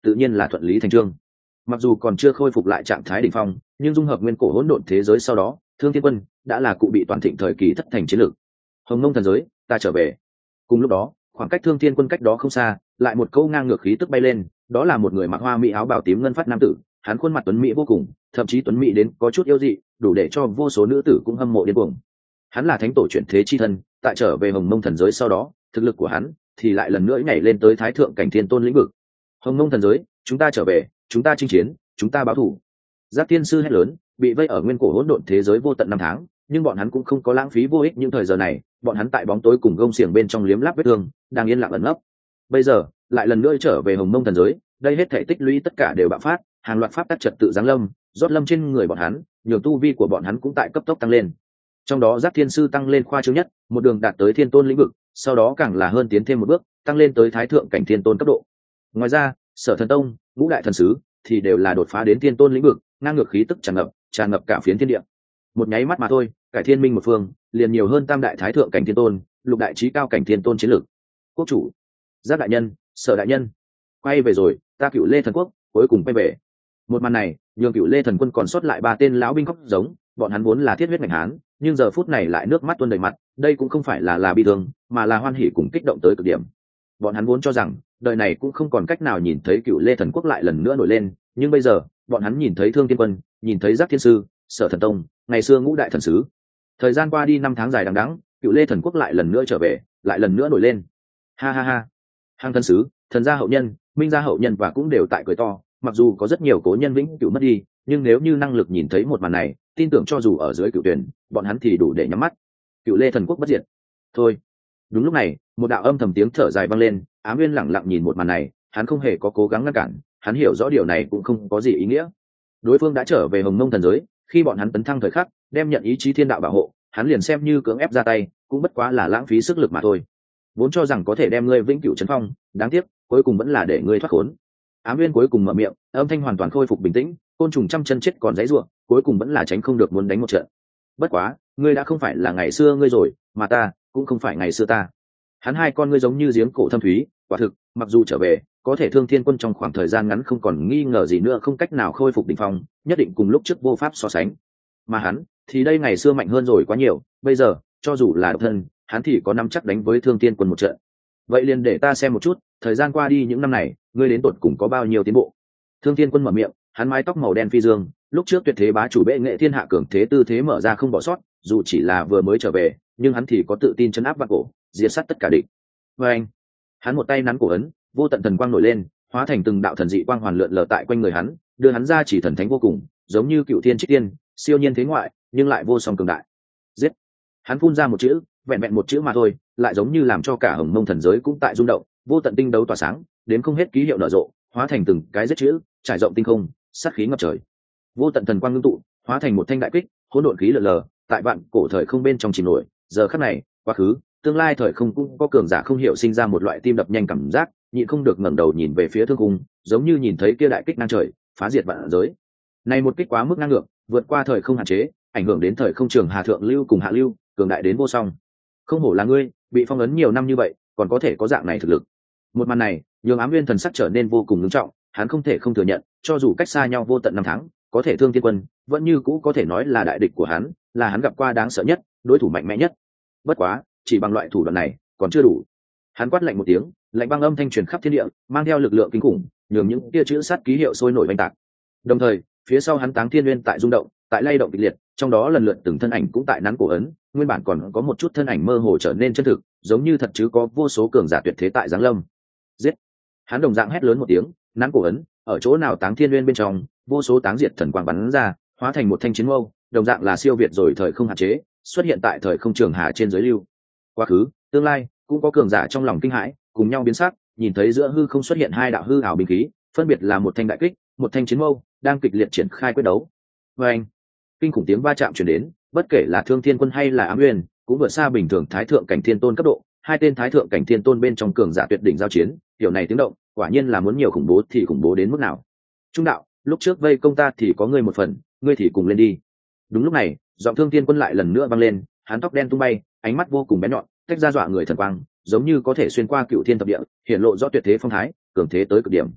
A: tự nhiên là thuận lý thành trương. Mặc dù còn chưa khôi phục lại trạng thái đỉnh phong, nhưng dung hợp nguyên cổ hỗn độn thế giới sau đó, Thương Thiên Quân đã là cụ bị toàn thịnh thời kỳ thất thành chiến lược. Hồng Mông thần giới, ta trở về. Cùng lúc đó, khoảng cách Thương Thiên Quân cách đó không xa, lại một câu ngang ngược khí tức bay lên, đó là một người mặc hoa mỹ áo bào tím ngân phát nam tử, hắn khuôn mặt tuấn mỹ vô cùng, thậm chí tuấn mỹ đến có chút yêu dị, đủ để cho vô số nữ tử cũng hâm mộ điên cuồng. Hắn là thánh tổ chuyển thế chi thân, tại trở về Hồng Mông thần giới sau đó, thực lực của hắn thì lại lần nữa nhảy lên tới thái thượng cảnh thiên tôn lĩnh vực. Hồng Mông thần giới, chúng ta trở về, chúng ta chinh chiến, chúng ta báo thù. Giác Tiên sư hét lớn, bị vây ở nguyên cổ hỗn độn thế giới vô tận năm tháng, nhưng bọn hắn cũng không có lãng phí vô ích những thời giờ này, bọn hắn tại bóng tối cùng gông xiềng bên trong liếm láp vết thương, đang yên lặng ẩn nấp. Bây giờ, lại lần nữa trở về Hồng Mông thần giới, đây hết thể tích lũy tất cả đều bạo phát, hàng loạt pháp tắc trật tự giáng lâm, rót lâm trên người bọn hắn, nhường tu vi của bọn hắn cũng tại cấp tốc tăng lên. Trong đó Giác Thiên sư tăng lên khoa trương nhất, một đường đạt tới thiên tôn lĩnh vực, sau đó càng là hơn tiến thêm một bước, tăng lên tới thái thượng cảnh thiên tôn cấp độ. Ngoài ra, Sở Thần Tông, Ngũ Đại Thần Sứ thì đều là đột phá đến thiên tôn lĩnh vực, ngang ngược khí tức tràn ngập cả phiến thiên địa. Một nháy mắt mà thôi, cải thiên minh một phương, liền nhiều hơn tam đại thái thượng cảnh thiên tôn, lục đại chí cao cảnh thiên tôn chiến lược. Quốc chủ, Giác đại nhân, Sở đại nhân, quay về rồi, ta Cựu Lê thần quốc cuối cùng quay về. Một màn này, nhường Cựu Lê thần quân còn sót lại 3 tên lão binh khóc giống, bọn hắn vốn là thiết huyết ngành hán, nhưng giờ phút này lại nước mắt tuôn đầy mặt, đây cũng không phải là bi thương, mà là hoan hỉ cùng kích động tới cực điểm. Bọn hắn vốn cho rằng đời này cũng không còn cách nào nhìn thấy Cựu Lê thần quốc lại lần nữa nổi lên, nhưng bây giờ bọn hắn nhìn thấy Thương Thiên Quân, nhìn thấy Giác Thiên sư, Sở Thần Tông, ngày xưa Ngũ Đại Thần Sứ. Thời gian qua đi 5 tháng dài đằng đẵng, Cựu Lê thần quốc lại lần nữa trở về, lại lần nữa nổi lên. Ha ha ha. Hàng thần sứ, thần gia hậu nhân, minh gia hậu nhân và cũng đều tại cười to, mặc dù có rất nhiều cố nhân vĩnh cửu mất đi, nhưng nếu như năng lực nhìn thấy một màn này, tin tưởng cho dù ở dưới cựu tuyển, bọn hắn thì đủ để nhắm mắt. Cựu Lê thần quốc bất diệt. Thôi. Đúng lúc này, một đạo âm thầm tiếng thở dài vang lên, Ám Nguyên lẳng lặng nhìn một màn này, hắn không hề có cố gắng ngăn cản, hắn hiểu rõ điều này cũng không có gì ý nghĩa. Đối phương đã trở về Hồng Mông thần giới, khi bọn hắn tấn thăng thời khắc, đem nhận ý chí thiên đạo bảo hộ, hắn liền xem như cưỡng ép ra tay, cũng bất quá là lãng phí sức lực mà thôi. Vốn cho rằng có thể đem ngươi vĩnh cửu trấn phong, đáng tiếc, cuối cùng vẫn là để ngươi thoát khốn. Ám Nguyên cuối cùng mở miệng, âm thanh hoàn toàn khôi phục bình tĩnh, côn trùng trăm chân chết còn dãy rủa, cuối cùng vẫn là tránh không được muốn đánh một trận. Bất quá, ngươi đã không phải là ngày xưa ngươi rồi, mà ta cũng không phải ngày xưa ta. Hắn hai con ngươi giống như giếng cổ thâm thúy, quả thực, mặc dù trở về, có thể Thương Thiên Quân trong khoảng thời gian ngắn không còn nghi ngờ gì nữa không cách nào khôi phục đỉnh phong, nhất định cùng lúc trước vô pháp so sánh. Mà hắn, thì đây ngày xưa mạnh hơn rồi quá nhiều, bây giờ, cho dù là độc thân, hắn thì có nắm chắc đánh với Thương Thiên Quân một trận. Vậy liền để ta xem một chút, thời gian qua đi những năm này, ngươi đến tột cùng có bao nhiêu tiến bộ. Thương Thiên Quân mở miệng, hắn mái tóc màu đen phi dương, lúc trước tuyệt thế bá chủ bệ nghệ thiên hạ cường thế tư thế mở ra không bỏ sót, dù chỉ là vừa mới trở về, nhưng hắn thì có tự tin chấn áp vạn cổ, diệt sát tất cả địch. Và anh, hắn một tay nắm cổ ấn, vô tận thần quang nổi lên, hóa thành từng đạo thần dị quang hoàn lượn lờ tại quanh người hắn, đưa hắn ra chỉ thần thánh vô cùng, giống như cựu thiên trích tiên, siêu nhiên thế ngoại, nhưng lại vô song cường đại. Giết! Hắn phun ra một chữ, vẹn vẹn một chữ mà thôi, lại giống như làm cho cả Hồng Mông thần giới cũng tại rung động, vô tận tinh đấu tỏa sáng, đến không hết ký hiệu nở rộ, hóa thành từng cái giết chữ, trải rộng tinh không, sát khí ngập trời. Vô tận thần quang ngưng tụ, hóa thành một thanh đại kích, hỗn độn khí lờ lờ, tại vạn cổ thời không bên trong chìm nổi. Giờ khắc này, quá khứ, tương lai thời không cũng có cường giả không hiểu sinh ra một loại tim đập nhanh cảm giác, nhịn không được ngẩng đầu nhìn về phía thương cung, giống như nhìn thấy kia đại kích ngang trời, phá diệt vạn giới. Này một kích quá mức ngang ngược, vượt qua thời không hạn chế, ảnh hưởng đến thời không trường hà thượng lưu cùng hạ lưu, cường đại đến vô song. Không hổ là ngươi, bị phong ấn nhiều năm như vậy, còn có thể có dạng này thực lực. Một màn này, nhường Ám Nguyên thần sắc trở nên vô cùng nghiêm trọng, hắn không thể không thừa nhận, cho dù cách xa nhau vô tận năm tháng, có thể Thương Thiên Quân vẫn như cũ có thể nói là đại địch của hắn, là hắn gặp qua đáng sợ nhất, đối thủ mạnh mẽ nhất. Bất quá, chỉ bằng loại thủ đoạn này, còn chưa đủ. Hắn quát lạnh một tiếng, lạnh băng âm thanh truyền khắp thiên địa, mang theo lực lượng kinh khủng, nhường những kia chữ sát ký hiệu sôi nổi vành tạc. Đồng thời, phía sau hắn Táng Thiên Nguyên tại rung động, tại lay động kịch liệt, trong đó lần lượt từng thân ảnh cũng tại nắn cổ ấn, nguyên bản còn có một chút thân ảnh mơ hồ trở nên chân thực, giống như thật chứ có vô số cường giả tuyệt thế tại giáng lâm. Giết! Hắn đồng dạng hét lớn một tiếng, nắn cổ ấn, ở chỗ nào Táng Thiên Nguyên bên trong, vô số táng diệt thần quang bắn ra, hóa thành một thanh chiến mâu, đồng dạng là siêu việt rồi thời không hạn chế, xuất hiện tại thời không trường hà trên giới lưu. Quá khứ, tương lai, cũng có cường giả trong lòng kinh hãi, cùng nhau biến sắc, nhìn thấy giữa hư không xuất hiện hai đạo hư ảo binh khí, phân biệt là một thanh đại kích, một thanh chiến mâu, đang kịch liệt triển khai quyết đấu. Và anh, kinh khủng tiếng va chạm truyền đến, bất kể là Thương Thiên Quân hay là Ám Nguyên, cũng vượt xa bình thường thái thượng cảnh thiên tôn cấp độ, hai tên thái thượng cảnh thiên tôn bên trong cường giả tuyệt đỉnh giao chiến, kiểu này tiếng động, quả nhiên là muốn nhiều khủng bố thì khủng bố đến mức nào. Trung đạo, lúc trước vây công ta thì có ngươi một phần, ngươi thì cùng lên đi. Đúng lúc này, giọng Thương Thiên Quân lại lần nữa vang lên, hắn tóc đen tung bay, ánh mắt vô cùng bén nhọn, tách ra dọa người thần quang, giống như có thể xuyên qua cựu thiên thập địa, hiển lộ rõ tuyệt thế phong thái, cường thế tới cực điểm.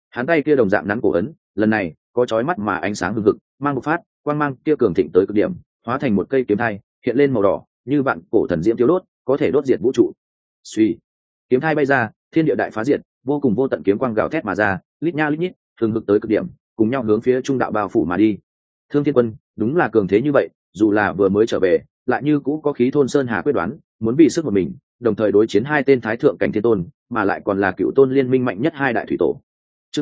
A: hắn tay kia đồng dạng nắn cổ ấn, lần này có chói mắt mà ánh sáng hừng hực mang một phát quang mang kia cường thịnh tới cực điểm, hóa thành một cây kiếm thai hiện lên màu đỏ như vạn cổ thần diễm thiếu đốt, có thể đốt diệt vũ trụ. Suy, kiếm thai bay ra, thiên địa đại phá diệt, vô cùng vô tận kiếm quang gào thét mà ra, lít nha lít nhít hừng hực tới cực điểm, cùng nhau hướng phía trung đạo bao phủ mà đi. Thương Thiên Quân đúng là cường thế như vậy, dù là vừa mới trở về lại như cũ có khí thôn sơn hà quyết đoán, muốn vì sức một mình đồng thời đối chiến hai tên thái thượng cảnh thiên tôn, mà lại còn là cựu tôn liên minh mạnh nhất hai đại thủy tổ. Chương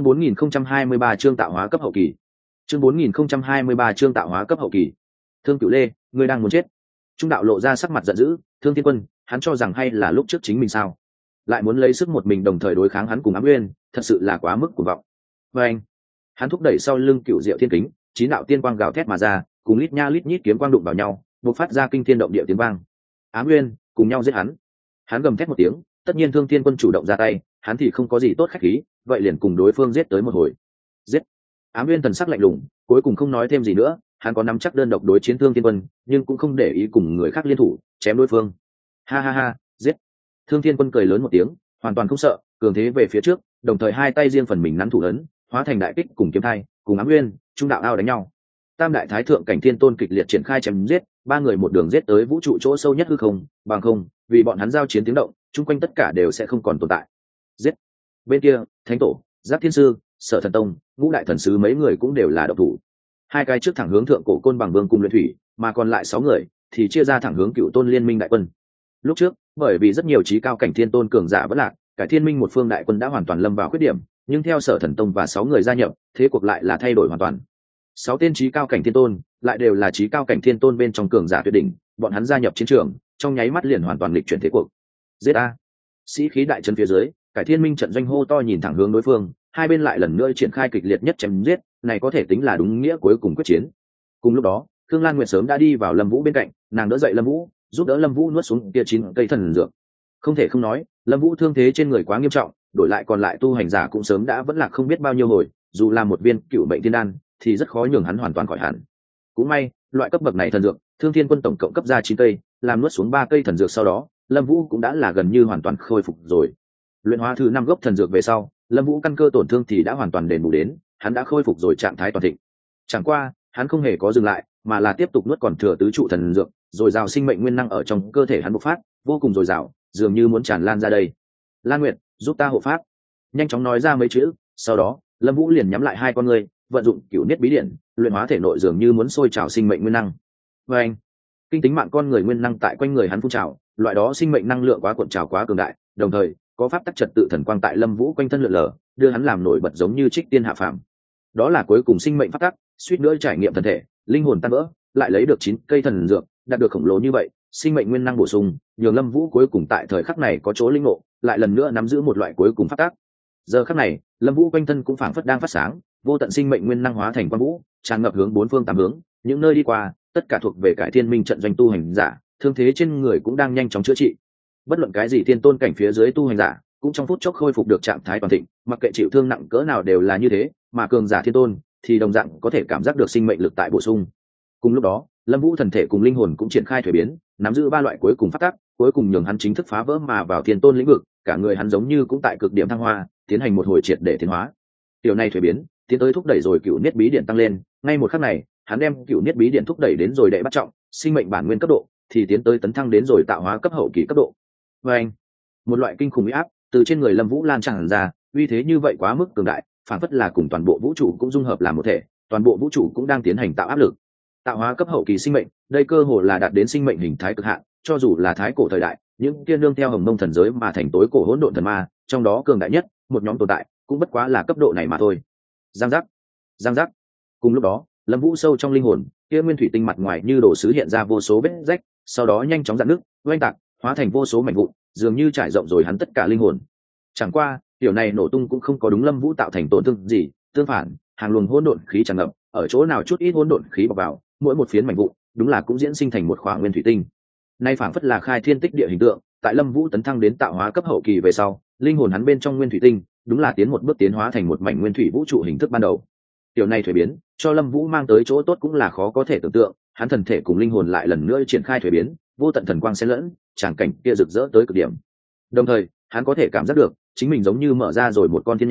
A: 4023 chương tạo hóa cấp hậu kỳ. Chương 4023 chương tạo hóa cấp hậu kỳ. Thương Cửu Lê, ngươi đang muốn chết. Trung đạo lộ ra sắc mặt giận dữ, Thương Thiên Quân, hắn cho rằng hay là lúc trước chính mình sao? Lại muốn lấy sức một mình đồng thời đối kháng hắn cùng Ám Nguyên, thật sự là quá mức cuồng vọng. Và anh, hắn thúc đẩy sau lưng Cửu Diệu Thiên Kính, chín đạo tiên quang gào thét mà ra, cùng lít nha lít nhít kiếm quang đụng vào nhau, bộc phát ra kinh thiên động địa tiếng vang. Ám Nguyên cùng nhau giết hắn. Hắn gầm thét một tiếng, tất nhiên Thương Thiên Quân chủ động ra tay, hắn thì không có gì tốt khách khí, vậy liền cùng đối phương giết tới một hồi. Giết. Ám Nguyên thần sắc lạnh lùng, cuối cùng không nói thêm gì nữa, hắn có nắm chắc đơn độc đối chiến Thương Thiên Quân, nhưng cũng không để ý cùng người khác liên thủ chém đối phương. Ha ha ha, giết. Thương Thiên Quân cười lớn một tiếng, hoàn toàn không sợ, cường thế về phía trước, đồng thời hai tay riêng phần mình nắm thủ ấn, hóa thành đại kích cùng kiếm thai, cùng Ám Nguyên trung đạo ao đánh nhau. Tam đại thái thượng cảnh thiên tôn kịch liệt triển khai chém giết, ba người một đường giết tới vũ trụ chỗ sâu nhất hư không, bằng không, vì bọn hắn giao chiến tiếng động, chung quanh tất cả đều sẽ không còn tồn tại. Giết. Bên kia, Thánh Tổ, Giáp Thiên Sư, Sở Thần Tông, Ngũ Đại Thần Sứ mấy người cũng đều là độc thủ. Hai cái trước thẳng hướng thượng cổ côn bằng vương cùng luyện thủy, mà còn lại 6 người thì chia ra thẳng hướng cựu tôn liên minh đại quân. Lúc trước, bởi vì rất nhiều trí cao cảnh thiên tôn cường giả vẫn lạc, cải thiên minh một phương đại quân đã hoàn toàn lâm vào khuyết điểm, nhưng theo Sở Thần Tông và 6 người gia nhập, thế cuộc lại là thay đổi hoàn toàn. 6 tên trí cao cảnh thiên tôn lại đều là trí cao cảnh thiên tôn bên trong cường giả tuyệt đỉnh, bọn hắn gia nhập chiến trường, trong nháy mắt liền hoàn toàn lịch chuyển thế cuộc. Giết a! Sĩ khí đại trấn phía dưới, cải thiên minh trận doanh hô to nhìn thẳng hướng đối phương, hai bên lại lần nữa triển khai kịch liệt nhất chém giết, này có thể tính là đúng nghĩa cuối cùng quyết chiến. Cùng lúc đó, Khương Lan Nguyệt sớm đã đi vào Lâm Vũ bên cạnh, nàng đỡ dậy Lâm Vũ, giúp đỡ Lâm Vũ nuốt xuống kia 9 cây thần dược. Không thể không nói, Lâm Vũ thương thế trên người quá nghiêm trọng, đổi lại còn lại tu hành giả cũng sớm đã vẫn lạc không biết bao nhiêu hồi, dù là một viên cựu bệnh thiên đan, thì rất khó nhường hắn hoàn toàn khỏi hẳn. Cũng may, loại cấp bậc này thần dược, Thương Thiên Quân tổng cộng cấp ra 9 cây, làm nuốt xuống 3 cây thần dược sau đó, Lâm Vũ cũng đã là gần như hoàn toàn khôi phục rồi. Luyện hóa thứ 5 gốc thần dược về sau, Lâm Vũ căn cơ tổn thương thì đã hoàn toàn đền bù đến, hắn đã khôi phục rồi trạng thái toàn thịnh. Chẳng qua, hắn không hề có dừng lại, mà là tiếp tục nuốt còn thừa tứ trụ thần dược, rồi rào sinh mệnh nguyên năng ở trong cơ thể hắn bộc phát, vô cùng dồi dào, dường như muốn tràn lan ra đây. Lan Nguyệt, giúp ta hộ pháp. Nhanh chóng nói ra mấy chữ, sau đó, Lâm Vũ liền nhắm lại hai con ngươi, vận dụng Cửu Niết Bí Điển, luyện hóa thể nội dường như muốn sôi trào sinh mệnh nguyên năng. Và anh, kinh tính mạng con người nguyên năng tại quanh người hắn phun trào, loại đó sinh mệnh năng lượng quá cuộn trào quá cường đại, đồng thời có pháp tắc trật tự thần quang tại Lâm Vũ quanh thân lượn lờ, đưa hắn làm nổi bật giống như trích tiên hạ phàm. Đó là cuối cùng sinh mệnh pháp tắc, suýt nữa trải nghiệm thần thể, linh hồn tan vỡ, lại lấy được 9 cây thần dược, đạt được khổng lồ như vậy, sinh mệnh nguyên năng bổ sung, nhường Lâm Vũ cuối cùng tại thời khắc này có chỗ linh ngộ, lại lần nữa nắm giữ một loại cuối cùng pháp tắc. Giờ khắc này, Lâm Vũ quanh thân cũng phảng phất đang phát sáng, vô tận sinh mệnh nguyên năng hóa thành quang vũ, tràn ngập hướng bốn phương tám hướng, những nơi đi qua, tất cả thuộc về cải thiên minh trận doanh tu hành giả, thương thế trên người cũng đang nhanh chóng chữa trị. Bất luận cái gì thiên tôn cảnh phía dưới tu hành giả, cũng trong phút chốc khôi phục được trạng thái toàn thịnh, mặc kệ chịu thương nặng cỡ nào đều là như thế, mà cường giả thiên tôn thì đồng dạng có thể cảm giác được sinh mệnh lực tại bổ sung. Cùng lúc đó, Lâm Vũ thần thể cùng linh hồn cũng triển khai thuế biến, nắm giữ 3 loại cuối cùng phát tác, cuối cùng nhường hắn chính thức phá vỡ mà vào thiên tôn lĩnh vực, cả người hắn giống như cũng tại cực điểm thăng hoa, tiến hành một hồi triệt để tiến hóa. Điều này thuế biến, tiến tới thúc đẩy rồi Cửu Niết Bí Điển tăng lên, ngay một khắc này, hắn đem Cửu Niết Bí Điển thúc đẩy đến rồi đệ bắt trọng, sinh mệnh bản nguyên cấp độ, thì tiến tới tấn thăng đến rồi tạo hóa cấp hậu kỳ cấp độ. Và anh, một loại kinh khủng uy áp từ trên người Lâm Vũ lan tràn ra, uy thế như vậy quá mức cường đại, phản phất là cùng toàn bộ vũ trụ cũng dung hợp làm một thể, toàn bộ vũ trụ cũng đang tiến hành tạo áp lực. Tạo hóa cấp hậu kỳ sinh mệnh, đây cơ hồ là đạt đến sinh mệnh hình thái cực hạn, cho dù là thái cổ thời đại, những kia nương theo Hồng Mông thần giới mà thành tối cổ hỗn độn thần ma, trong đó cường đại nhất, một nhóm tồn tại, cũng bất quá là cấp độ này mà thôi. Giang giác, giang giác. Cùng lúc đó, Lâm Vũ sâu trong linh hồn, kia nguyên thủy tinh mặt ngoài như đồ sứ hiện ra vô số vết rách, sau đó nhanh chóng rạn nứt, oanh tạc, hóa thành vô số mảnh vụn, dường như trải rộng rồi hắn tất cả linh hồn. Chẳng qua, điều này nổ tung cũng không có đúng Lâm Vũ tạo thành tổn thương gì, tương phản, hàng luồng hỗn độn khí tràn ngập, ở chỗ nào chút ít hỗn độn khí bọc vào, mỗi một phiến mảnh vụn, đúng là cũng diễn sinh thành một khoảng nguyên thủy tinh. Nay phảng phất là khai thiên tích địa hình tượng, tại Lâm Vũ tấn thăng đến tạo hóa cấp hậu kỳ về sau, linh hồn hắn bên trong nguyên thủy tinh, đúng là tiến một bước tiến hóa thành một mảnh nguyên thủy vũ trụ hình thức ban đầu. Điều này thuế biến, cho Lâm Vũ mang tới chỗ tốt cũng là khó có thể tưởng tượng, hắn thần thể cùng linh hồn lại lần nữa triển khai thuế biến, vô tận thần quang xen lẫn, tràng cảnh kia rực rỡ tới cực điểm. Đồng thời, hắn có thể cảm giác được, chính mình giống như mở ra rồi một con thiên nhãn,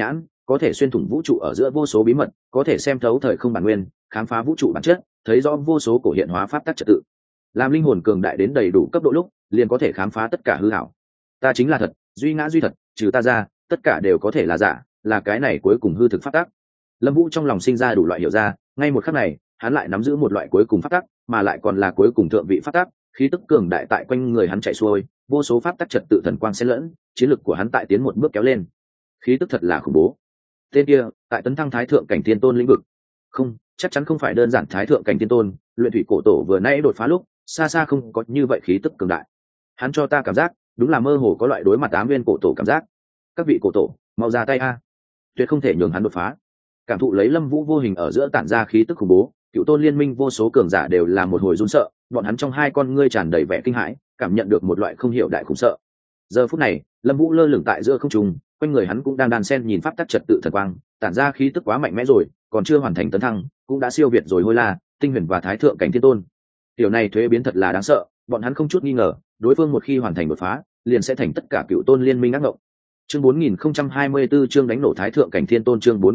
A: có thể xuyên thủng vũ trụ ở giữa vô số bí mật, có thể xem thấu thời không bản nguyên, khám phá vũ trụ bản chất, thấy rõ vô số cổ hiện hóa pháp tắc trật tự. Làm linh hồn cường đại đến đầy đủ cấp độ lúc, liền có thể khám phá tất cả hư ảo. Ta chính là thật, duy ngã duy thật, trừ ta ra, tất cả đều có thể là giả, là cái này cuối cùng hư thực pháp tắc. Lâm Vũ trong lòng sinh ra đủ loại hiểu ra, ngay một khắc này, hắn lại nắm giữ một loại cuối cùng pháp tắc, mà lại còn là cuối cùng thượng vị pháp tắc, khí tức cường đại tại quanh người hắn chạy xuôi, vô số pháp tắc trật tự thần quang xen lẫn, chiến lực của hắn tại tiến một bước kéo lên. Khí tức thật là khủng bố. Tên kia, tại tấn thăng thái thượng cảnh thiên tôn lĩnh vực. Không, chắc chắn không phải đơn giản thái thượng cảnh thiên tôn, luyện thủy cổ tổ vừa nãy đột phá lúc, xa xa không có như vậy khí tức cường đại. Hắn cho ta cảm giác, đúng là mơ hồ có loại đối mặt ám nguyên cổ tổ cảm giác. Các vị cổ tổ, mau ra tay a. Tuyệt không thể nhường hắn đột phá. Cảm thụ lấy Lâm Vũ vô hình ở giữa tản ra khí tức khủng bố, Cựu Tôn liên minh vô số cường giả đều là một hồi run sợ, bọn hắn trong hai con ngươi tràn đầy vẻ kinh hãi, cảm nhận được một loại không hiểu đại khủng sợ. Giờ phút này, Lâm Vũ lơ lửng tại giữa không trung, quanh người hắn cũng đang đan sen nhìn pháp tắc trật tự thần quang, tản ra khí tức quá mạnh mẽ rồi, còn chưa hoàn thành tấn thăng, cũng đã siêu việt rồi Hôi La, Tinh Huyền và Thái thượng cảnh thiên tôn. Điều này thuế biến thật là đáng sợ, bọn hắn không chút nghi ngờ, đối phương một khi hoàn thành đột phá, liền sẽ thành tất cả Cựu Tôn liên minh ác ngộng. Chương 4024 chương đánh nổ Thái thượng cảnh thiên tôn, chương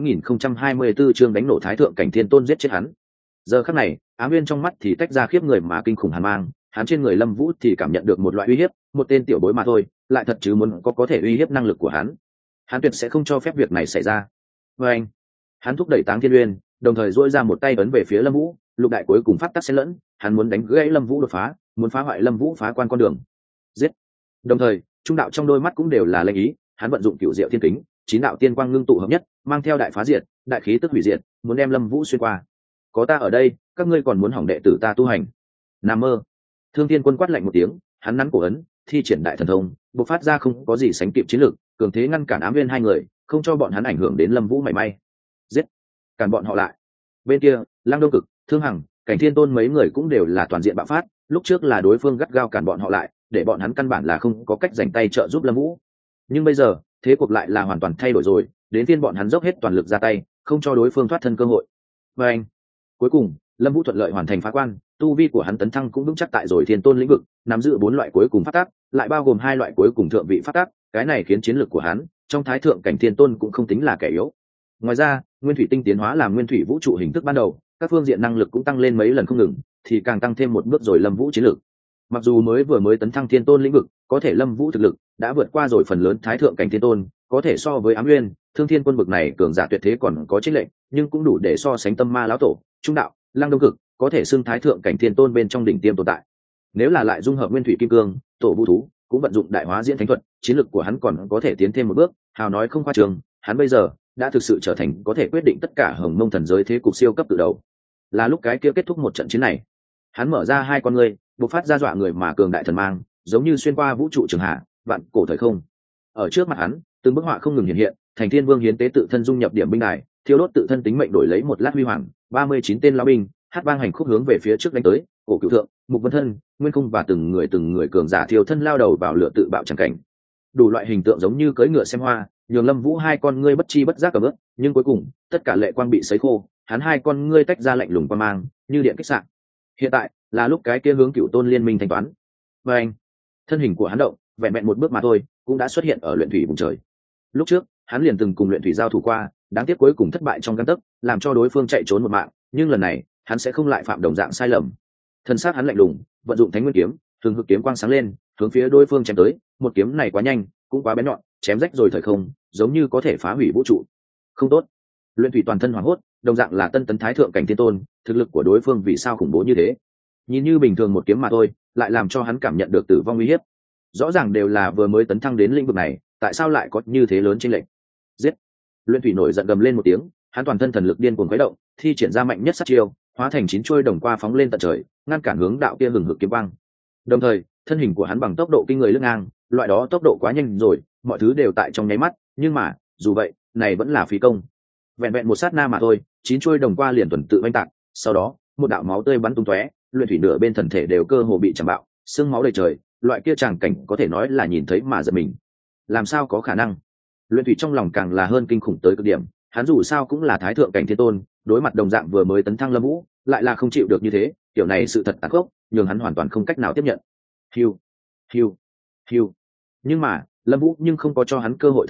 A: 4024 chương đánh nổ Thái thượng cảnh thiên tôn giết chết hắn. Giờ khắc này, Ám Nguyên trong mắt thì tách ra khiếp người mà kinh khủng hàn mang, hắn trên người Lâm Vũ thì cảm nhận được một loại uy hiếp, một tên tiểu bối mà thôi, lại thật chứ muốn có thể uy hiếp năng lực của hắn. Hắn tuyệt sẽ không cho phép việc này xảy ra. Anh, hắn thúc đẩy Táng Thiên Uyên, đồng thời duỗi ra một tay ấn về phía Lâm Vũ, lục đại cuối cùng pháp tắc xen lẫn, hắn muốn đánh gãy Lâm Vũ đột phá, muốn phá hoại Lâm Vũ phá quan con đường. Giết. Đồng thời, trung đạo trong đôi mắt cũng đều là lệnh ý, hắn vận dụng Cửu Diệu Thiên Kính, chín đạo tiên quang ngưng tụ hợp nhất, mang theo đại phá diệt, đại khí tức hủy diệt, muốn đem Lâm Vũ xuyên qua. Có ta ở đây, các ngươi còn muốn hỏng đệ tử ta tu hành? Nam mơ. Thương Thiên Quân quát lạnh một tiếng, hắn nắn cổ ấn, thi triển đại thần thông, bộc phát ra không có gì sánh kịp chiến lược, cường thế ngăn cản Ám Nguyên hai người, không cho bọn hắn ảnh hưởng đến Lâm Vũ mảy may. Giết, cản bọn họ lại. Bên kia, Lăng Đông Cực, Thương Hằng, Cảnh Thiên Tôn mấy người cũng đều là toàn diện bạo phát, lúc trước là đối phương gắt gao cản bọn họ lại, để bọn hắn căn bản là không có cách giành tay trợ giúp Lâm Vũ. Nhưng bây giờ, thế cuộc lại là hoàn toàn thay đổi rồi, đến phiên bọn hắn dốc hết toàn lực ra tay, không cho đối phương thoát thân cơ hội. Và anh, cuối cùng, Lâm Vũ thuận lợi hoàn thành phá quan, tu vi của hắn tấn thăng cũng vững chắc tại rồi Thiên Tôn lĩnh vực, nắm giữ 4 loại cuối cùng pháp tắc, lại bao gồm 2 loại cuối cùng thượng vị pháp tắc, cái này khiến chiến lược của hắn trong Thái thượng cảnh Thiên Tôn cũng không tính là kẻ yếu. Ngoài ra, Nguyên Thủy Tinh tiến hóa làm Nguyên Thủy Vũ trụ hình thức ban đầu, các phương diện năng lực cũng tăng lên mấy lần không ngừng, thì càng tăng thêm một bước rồi Lâm Vũ chiến lược. Mặc dù mới tấn thăng Thiên Tôn lĩnh vực, có thể Lâm Vũ thực lực đã vượt qua rồi phần lớn Thái thượng cảnh Thiên Tôn, có thể so với Ám Nguyên, Thương Thiên Quân vực này cường giả tuyệt thế còn có chênh lệch, nhưng cũng đủ để so sánh Tâm Ma lão tổ, Trung đạo, Lăng Đông Cực, có thể xưng Thái thượng cảnh Thiên Tôn bên trong đỉnh tiêm tồn tại. Nếu là lại dung hợp Nguyên Thủy Kim Cương, Tổ Vũ thú, cũng vận dụng Đại Hóa Diễn Thánh thuật, chiến lực của hắn còn có thể tiến thêm một bước, hào nói không khoa trương, hắn bây giờ đã thực sự trở thành có thể quyết định tất cả Hồng Mông thần giới thế cục siêu cấp từ đầu. Là lúc cái kia kết thúc một trận chiến này, hắn mở ra hai con ngươi, bộc phát ra dọa người mà cường đại thần mang, giống như xuyên qua vũ trụ trường hạ, vạn cổ thời không. Ở trước mặt hắn, từng bức họa không ngừng hiện hiện, Thành Thiên Vương hiến tế tự thân dung nhập điểm binh đài, thiêu đốt tự thân tính mệnh đổi lấy một lát huy hoàng, 39 tên lão binh, hát vang hành khúc hướng về phía trước đánh tới, Cổ Cửu Thượng, Mục Vân Thân, Nguyên Khung và từng người cường giả thiêu thân lao đầu vào lửa tự bạo chẳng cảnh. Đủ loại hình tượng giống như cưỡi ngựa xem hoa, nhường Lâm Vũ hai con ngươi bất chi bất giác cả bước, nhưng cuối cùng, tất cả lệ quang bị sấy khô, hắn hai con ngươi tách ra lạnh lùng quang mang, như điện kích xạ. Hiện tại, là lúc cái kia hướng Cửu Tôn liên minh thanh toán. Và anh, thân hình của hắn động, vẹn vẹn một bước mà thôi, cũng đã xuất hiện ở luyện thủy vùng trời. Lúc trước, hắn liền từng cùng luyện thủy giao thủ qua, đáng tiếc cuối cùng thất bại trong gang tấc, làm cho đối phương chạy trốn một mạng, nhưng lần này, hắn sẽ không lại phạm đồng dạng sai lầm. Thân xác hắn lạnh lùng, vận dụng Thánh Nguyên kiếm, thường hực kiếm quang sáng lên, hướng phía đối phương chém tới, một kiếm này quá nhanh, cũng quá bén nhọn, chém rách rồi thời không, giống như có thể phá hủy vũ trụ. Không tốt. Luyện thủy toàn thân hoảng hốt, đồng dạng là tân tấn thái thượng cảnh thiên tôn, thực lực của đối phương vì sao khủng bố như thế? Nhìn như bình thường một kiếm mà thôi, lại làm cho hắn cảm nhận được tử vong uy hiếp. Rõ ràng đều là vừa mới tấn thăng đến lĩnh vực này, tại sao lại có như thế lớn chênh lệch? Giết! Luyện thủy nổi giận gầm lên một tiếng, hắn toàn thân thần lực điên cuồng khuấy động, thi triển ra mạnh nhất sát chiêu, hóa thành 9 chuôi đồng qua phóng lên tận trời, ngăn cản hướng đạo kia hừng hực kiếm quang. Đồng thời, thân hình của hắn bằng tốc độ kinh người lướt ngang, loại đó tốc độ quá nhanh rồi, mọi thứ đều tại trong nháy mắt, nhưng mà, dù vậy, này vẫn là phí công. Vẹn vẹn một sát na mà thôi, 9 chuôi đồng qua liền tuần tự vênh tạc, sau đó, một đạo máu tươi bắn tung tóe, luyện thủy nửa bên thần thể đều cơ hồ bị chầm bạo, xương máu đầy trời, loại kia tràng cảnh có thể nói là nhìn thấy mà giật mình. Làm sao có khả năng? Luyện thủy trong lòng càng là hơn kinh khủng tới cực điểm, hắn dù sao cũng là thái thượng cảnh thiên tôn, đối mặt đồng dạng vừa mới tấn thăng Lâm Vũ, lại là không chịu được như thế, kiểu này sự thật tàn khốc, nhường hắn hoàn toàn không cách nào tiếp nhận. Hiu, hiu, hiu. Nhưng mà, Lâm Vũ nhưng không có cho hắn cơ hội thở dốc,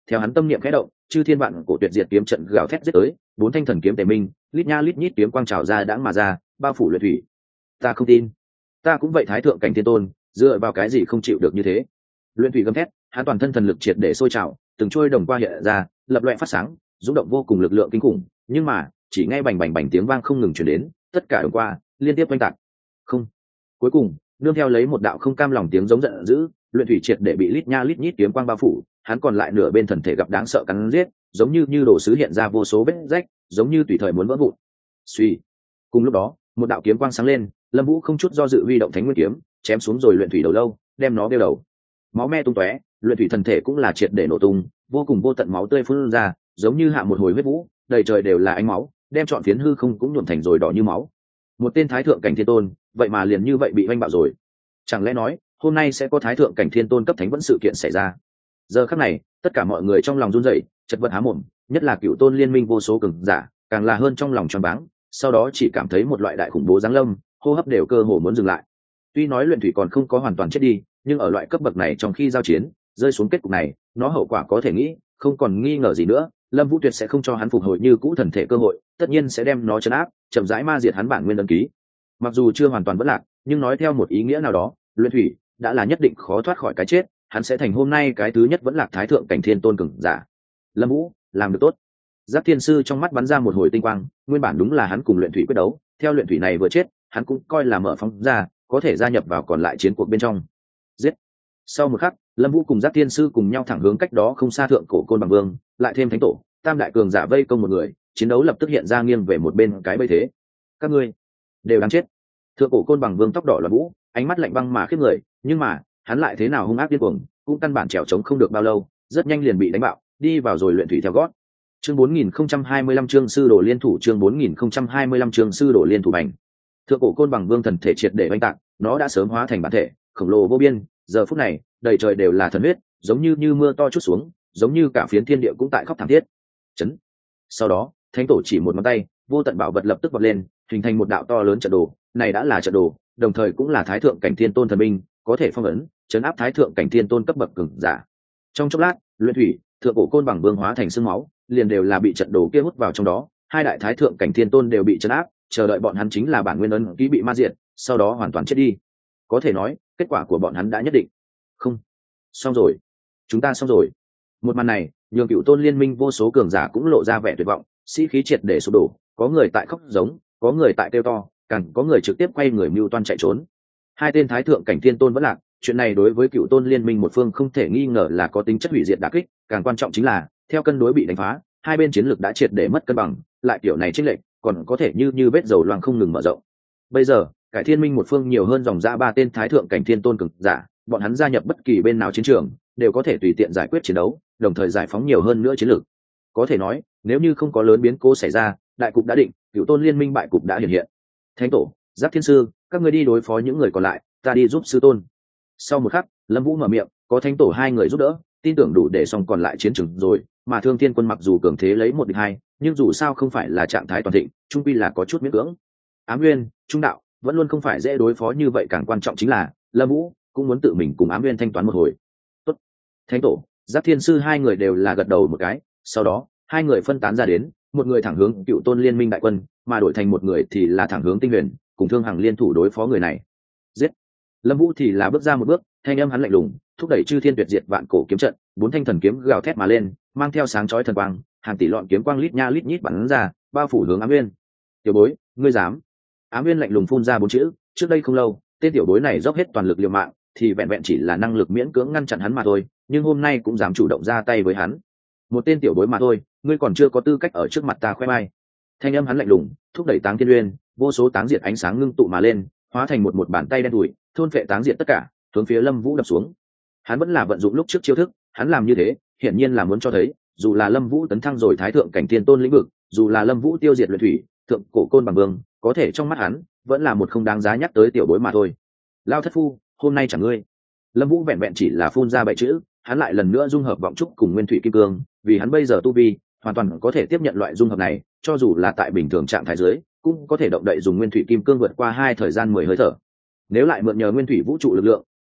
A: Theo hắn tâm niệm khẽ động, chư thiên vạn cổ tuyệt diệt kiếm trận gào thét giết tới, bốn thanh thần kiếm tề minh, lít nha lít nhít kiếm quang trào ra đãng mà ra, bao phủ luyện thủy. Ta không tin, ta cũng vậy thái thượng cảnh thiên tôn, dựa vào cái gì không chịu được như thế? Luyện thủy gầm thét, hắn toàn thân thần lực triệt để sôi trào, từng trôi đồng qua hiện ra, lập loè phát sáng, rung động vô cùng lực lượng kinh khủng, nhưng mà chỉ nghe bành bành bành tiếng vang không ngừng truyền đến, tất cả đồng qua liên tiếp oanh tạc. Không, cuối cùng nương theo lấy một đạo không cam lòng tiếng giống giận dữ, luyện thủy triệt để bị lít nha lít nhít kiếm quang bao phủ, hắn còn lại nửa bên thần thể gặp đáng sợ cắn giết, giống như đồ sứ hiện ra vô số vết rách, giống như tùy thời muốn vỡ vụn. Suy, cùng lúc đó một đạo kiếm quang sáng lên, Lâm Vũ không chút do dự huy động Thánh Nguyên kiếm, chém xuống rồi luyện thủy đầu lâu, đem nó đeo đầu. Máu me tung tóe, luyện thủy thần thể cũng là triệt để nổ tung, vô cùng vô tận máu tươi phun ra, giống như hạ một hồi huyết vũ, đầy trời đều là ánh máu, đem trọn phiến hư không cũng nhuộm thành rồi đỏ như máu. Một tên thái thượng cảnh thiên tôn, vậy mà liền như vậy bị oanh bạo rồi. Chẳng lẽ nói hôm nay sẽ có thái thượng cảnh thiên tôn cấp thánh vẫn sự kiện xảy ra? Giờ khắc này tất cả mọi người trong lòng run rẩy, chật vật há mồm, nhất là cựu tôn liên minh vô số cường giả, càng là hơn trong lòng choáng váng, sau đó chỉ cảm thấy một loại đại khủng bố giáng lâm, hô hấp đều cơ hồ muốn dừng lại. Tuy nói luyện thủy còn không có hoàn toàn chết đi, nhưng ở loại cấp bậc này trong khi giao chiến rơi xuống kết cục này, nó hậu quả có thể nghĩ, không còn nghi ngờ gì nữa. Lâm Vũ tuyệt sẽ không cho hắn phục hồi như cũ thần thể cơ hội, tất nhiên sẽ đem nó trấn áp, chậm rãi ma diệt hắn bản nguyên ấn ký. Mặc dù chưa hoàn toàn vỡ lạc, nhưng nói theo một ý nghĩa nào đó, luyện thủy đã là nhất định khó thoát khỏi cái chết, hắn sẽ thành hôm nay cái thứ nhất vẫn lạc thái thượng cảnh thiên tôn cường giả. Lâm Vũ làm được tốt. Giác Thiên Sư trong mắt bắn ra một hồi tinh quang, nguyên bản đúng là hắn cùng luyện thủy quyết đấu, theo luyện thủy này vừa chết, hắn cũng coi là mở phóng ra, có thể gia nhập vào còn lại chiến cuộc bên trong. Giết. Sau một khắc, Lâm Vũ cùng Giác Thiên Sư cùng nhau thẳng hướng cách đó không xa thượng cổ côn bằng vương, lại thêm thánh tổ, tam đại cường giả vây công một người, chiến đấu lập tức hiện ra nghiêng về một bên cái bây thế. Các ngươi đều đáng chết. Thượng cổ côn bằng vương tóc đỏ là Vũ, ánh mắt lạnh băng mà khiếp người, nhưng mà hắn lại thế nào hung ác điên cuồng, cũng căn bản trèo chống không được bao lâu, rất nhanh liền bị đánh bạo, đi vào rồi luyện thủy theo gót. Chương 4025 chương sư đồ liên thủ, chương 4025 chương sư đồ liên thủ bành. Thượng cổ côn bằng vương thần thể triệt để oanh tạc, nó đã sớm hóa thành bản thể khổng lồ vô biên, giờ phút này đầy trời đều là thần huyết, giống như mưa to chút xuống, giống như cả phiến thiên địa cũng tại khóc thảm thiết. Chấn. Sau đó thánh tổ chỉ một ngón tay, vô tận bảo vật lập tức vọt lên, hình thành một đạo to lớn trận đồ, này đã là trận đồ, đồng thời cũng là thái thượng cảnh thiên tôn thần binh, có thể phong ấn chấn áp thái thượng cảnh thiên tôn cấp bậc cường giả. Trong chốc lát, luyện thủy, thượng cổ côn bằng vương hóa thành xương máu, liền đều là bị trận đồ kia hút vào trong đó, hai đại thái thượng cảnh thiên tôn đều bị chấn áp, chờ đợi bọn hắn chính là bản nguyên ấn ký bị ma diệt, sau đó hoàn toàn chết đi. Có thể nói kết quả của bọn hắn đã nhất định. Không, xong rồi, chúng ta xong rồi. Một màn này nhường cựu tôn liên minh vô số cường giả cũng lộ ra vẻ tuyệt vọng, sĩ khí triệt để sụp đổ, có người tại khóc giống, có người tại kêu to, càng có người trực tiếp quay người mưu toan chạy trốn. Hai tên thái thượng cảnh thiên tôn vẫn lạc, chuyện này đối với cựu tôn liên minh một phương không thể nghi ngờ là có tính chất hủy diệt đả kích, càng quan trọng chính là theo cân đối bị đánh phá, hai bên chiến lược đã triệt để mất cân bằng, lại kiểu này chênh lệch còn có thể như vết dầu loang không ngừng mở rộng. Bây giờ cải thiên minh một phương nhiều hơn dòng ra ba tên thái thượng cảnh thiên tôn cường giả, bọn hắn gia nhập bất kỳ bên nào chiến trường đều có thể tùy tiện giải quyết chiến đấu, đồng thời giải phóng nhiều hơn nữa chiến lược. Có thể nói nếu như không có lớn biến cố xảy ra, đại cục đã định, cựu tôn liên minh bại cục đã hiện hiện. Thánh tổ, Giác Thiên Sư, các ngươi đi đối phó những người còn lại, ta đi giúp sư tôn. Sau một khắc, Lâm Vũ mở miệng, có thánh tổ hai người giúp đỡ, tin tưởng đủ để xong còn lại chiến trường rồi. Mà Thương Thiên quân mặc dù cường thế lấy 1 địch 2, nhưng dù sao không phải là trạng thái toàn thịnh, trung quy là có chút miễn cưỡng. Ám Nguyên, Trung đạo vẫn luôn không phải dễ đối phó như vậy, càng quan trọng chính là Lâm Vũ cũng muốn tự mình cùng Ám Nguyên thanh toán một hồi. Tốt. Thánh tổ, Giác Thiên Sư hai người đều là gật đầu một cái, sau đó hai người phân tán ra đến, một người thẳng hướng cựu tôn liên minh đại quân, mà đổi thành một người thì là thẳng hướng Tinh Huyền, cùng Thương Hằng liên thủ đối phó người này. Giết. Lâm Vũ thì là bước ra một bước, thanh âm hắn lạnh lùng, thúc đẩy chư thiên tuyệt diệt vạn cổ kiếm trận, 4 thanh thần kiếm gào thét mà lên, mang theo sáng chói thần quang, hàng tỷ lọn kiếm quang lít nha lít nhít bắn ra, bao phủ hướng Ám Nguyên. Tiểu bối, ngươi dám? Ám Nguyên lạnh lùng phun ra 4 chữ, trước đây không lâu, tên tiểu bối này dốc hết toàn lực liều mạng, thì vẹn vẹn chỉ là năng lực miễn cưỡng ngăn chặn hắn mà thôi, nhưng hôm nay cũng dám chủ động ra tay với hắn. Một tên tiểu bối mà thôi, ngươi còn chưa có tư cách ở trước mặt ta khoe vai. Thanh âm hắn lạnh lùng, thúc đẩy Táng Thiên Uyên, vô số táng diệt ánh sáng ngưng tụ mà lên, hóa thành một bàn tay đen đủi, thôn phệ táng diệt tất cả, hướng phía Lâm Vũ đập xuống. Hắn vẫn là vận dụng lúc trước chiêu thức, hắn làm như thế, hiển nhiên là muốn cho thấy, dù là Lâm Vũ tấn thăng rồi thái thượng cảnh thiên tôn lĩnh vực, dù là Lâm Vũ tiêu diệt luyện thủy, thượng cổ côn bằng vương, có thể trong mắt hắn, vẫn là một không đáng giá nhắc tới tiểu bối mà thôi. Lao thất phu, hôm nay chẳng ngươi. Lâm Vũ vẹn vẹn chỉ là phun ra 7 chữ, hắn lại lần nữa dung hợp vọng trúc cùng nguyên thủy kim cương, vì hắn bây giờ tu vi hoàn toàn có thể tiếp nhận loại dung hợp này, cho dù là tại bình thường trạng thái dưới, cũng có thể động đậy dùng nguyên thủy kim cương vượt qua 2 thời gian 10 hơi thở. Nếu lại mượn nhờ nguyên thủy vũ trụ lực lượng,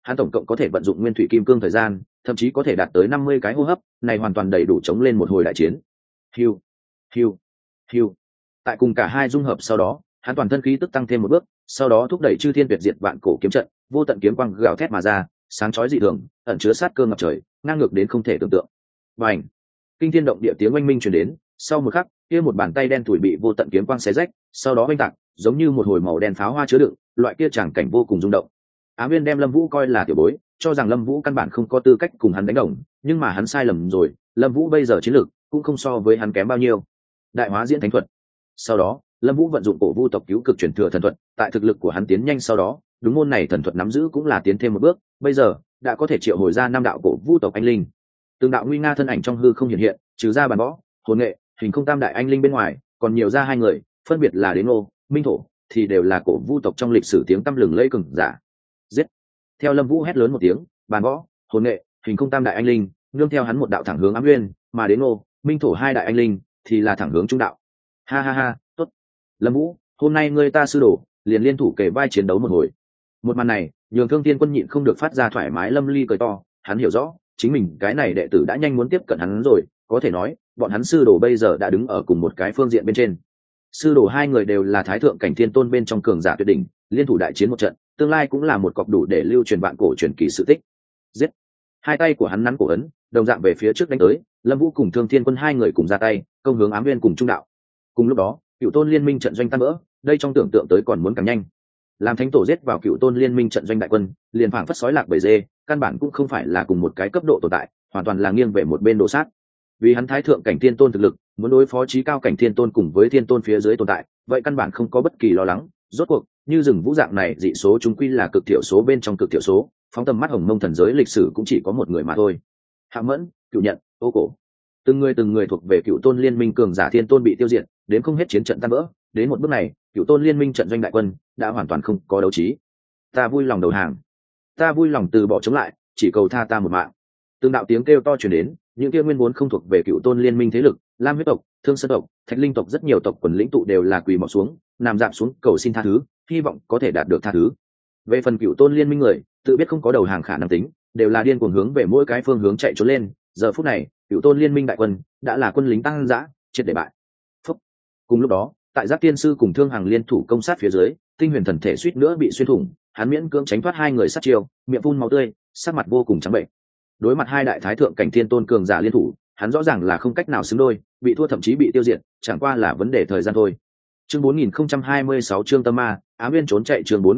A: hắn tổng cộng có thể vận dụng nguyên thủy kim cương thời gian, thậm chí có thể đạt tới 50 cái hô hấp, này hoàn toàn đầy đủ chống lên một hồi đại chiến. Hiu, hiu, hiu. Tại cùng cả hai dung hợp sau đó, hắn toàn thân khí tức tăng thêm một bước, sau đó thúc đẩy chư thiên tuyệt diệt vạn cổ kiếm trận, vô tận kiếm quang gào thét mà ra, sáng chói dị thường, ẩn chứa sát cơ ngập trời, ngang ngược đến không thể tưởng tượng. Bành! Kinh thiên động địa tiếng oanh minh truyền đến, sau một khắc, kia một bàn tay đen tuổi bị vô tận kiếm quang xé rách, sau đó oanh tạc, giống như một hồi màu đen pháo hoa chứa đựng, loại kia tràng cảnh vô cùng rung động. Á Nguyên đem Lâm Vũ coi là tiểu bối, cho rằng Lâm Vũ căn bản không có tư cách cùng hắn đánh đồng, nhưng mà hắn sai lầm rồi, Lâm Vũ bây giờ chiến lược cũng không so với hắn kém bao nhiêu. Đại hóa diễn thánh thuật. Sau đó, Lâm Vũ vận dụng cổ vu tộc cứu cực truyền thừa thần thuật, tại thực lực của hắn tiến nhanh sau đó, đúng môn này thần thuật nắm giữ cũng là tiến thêm một bước, bây giờ đã có thể triệu hồi ra năm đạo cổ vu tộc anh linh. Từng đạo nguy nga thân ảnh trong hư không hiện hiện, trừ ra bàn võ, hồn nghệ, hình không tam đại anh linh bên ngoài, còn nhiều ra hai người, phân biệt là Đế Ngô, Minh Thổ, thì đều là cổ vu tộc trong lịch sử tiếng tăm lừng lẫy cường giả. Giết! Theo Lâm Vũ hét lớn một tiếng, bàn võ, hồn nghệ, hình không tam đại anh linh, nương theo hắn một đạo thẳng hướng Ám Nguyên, mà Đế Ngô, Minh Thổ hai đại anh linh thì là thẳng hướng trung đạo. Ha ha ha, tốt. Lâm Vũ, hôm nay ngươi ta sư đồ, liền liên thủ kề vai chiến đấu một hồi. Một màn này, nhường Thương Thiên Quân nhịn không được phát ra thoải mái lâm ly cười to, hắn hiểu rõ, chính mình cái này đệ tử đã nhanh muốn tiếp cận hắn rồi, có thể nói, bọn hắn sư đồ bây giờ đã đứng ở cùng một cái phương diện bên trên. Sư đồ hai người đều là thái thượng cảnh thiên tôn bên trong cường giả tuyệt đỉnh, liên thủ đại chiến một trận, tương lai cũng là một cọc đủ để lưu truyền vạn cổ truyền kỳ sự tích. Giết! Hai tay của hắn nắn cổ ấn, đồng dạng về phía trước đánh tới, Lâm Vũ cùng Thương Thiên Quân hai người cùng ra tay, công hướng Ám Nguyên cùng trung đạo. Cùng lúc đó, Cựu Tôn Liên Minh trận doanh tan vỡ, đây trong tưởng tượng tới còn muốn càng nhanh. Làm thánh tổ giết vào Cựu Tôn Liên Minh trận doanh đại quân, liền phảng phất sói lạc bầy dê, căn bản cũng không phải là cùng một cái cấp độ tồn tại, hoàn toàn là nghiêng về một bên đồ sát. Vì hắn thái thượng cảnh thiên tôn thực lực, muốn đối phó chí cao cảnh thiên tôn cùng với thiên tôn phía dưới tồn tại, vậy căn bản không có bất kỳ lo lắng. Rốt cuộc, như rừng vũ dạng này dị số chúng quy là cực thiểu số bên trong cực thiểu số, phóng tầm mắt hồng mông thần giới lịch sử cũng chỉ có một người mà thôi. Hạ Mẫn, Cựu Nhận, Ô Cổ, từng người thuộc về Cựu Tôn Liên Minh cường giả thiên tôn bị tiêu diệt, đến không hết chiến trận tan vỡ. Đến một bước này, Cựu Tôn Liên Minh trận doanh đại quân đã hoàn toàn không có đấu trí. Ta vui lòng đầu hàng, ta vui lòng từ bỏ chống lại, chỉ cầu tha ta một mạng. Từng đạo tiếng kêu to truyền đến, những kia nguyên vốn không thuộc về Cựu Tôn Liên Minh thế lực, Lam huyết tộc, Thương Sơn tộc, Thạch Linh tộc rất nhiều tộc quần lĩnh tụ đều là quỳ mọp xuống, nằm dạp xuống cầu xin tha thứ, hy vọng có thể đạt được tha thứ. Về phần Cựu Tôn Liên Minh người, tự biết không có đầu hàng khả năng tính, đều là điên cuồng hướng về mỗi cái phương hướng chạy trốn lên. Giờ phút này, Cựu Tôn Liên Minh đại quân đã là quân lính tăng dã, triệt để bại. Phúc. Cùng lúc đó, tại Giác Tiên sư cùng Thương Hằng liên thủ công sát phía dưới, Tinh Huyền thần thể suýt nữa bị xuyên thủng, hắn miễn cưỡng tránh thoát hai người sát chiêu, miệng phun máu tươi, sắc mặt vô cùng trắng bệnh. Đối mặt hai đại thái thượng cảnh thiên tôn cường giả liên thủ, hắn rõ ràng là không cách nào xứng đôi, bị thua thậm chí bị tiêu diệt, chẳng qua là vấn đề thời gian thôi. Chương 4026 chương tâm ma, Ám Nguyên trốn chạy. Chương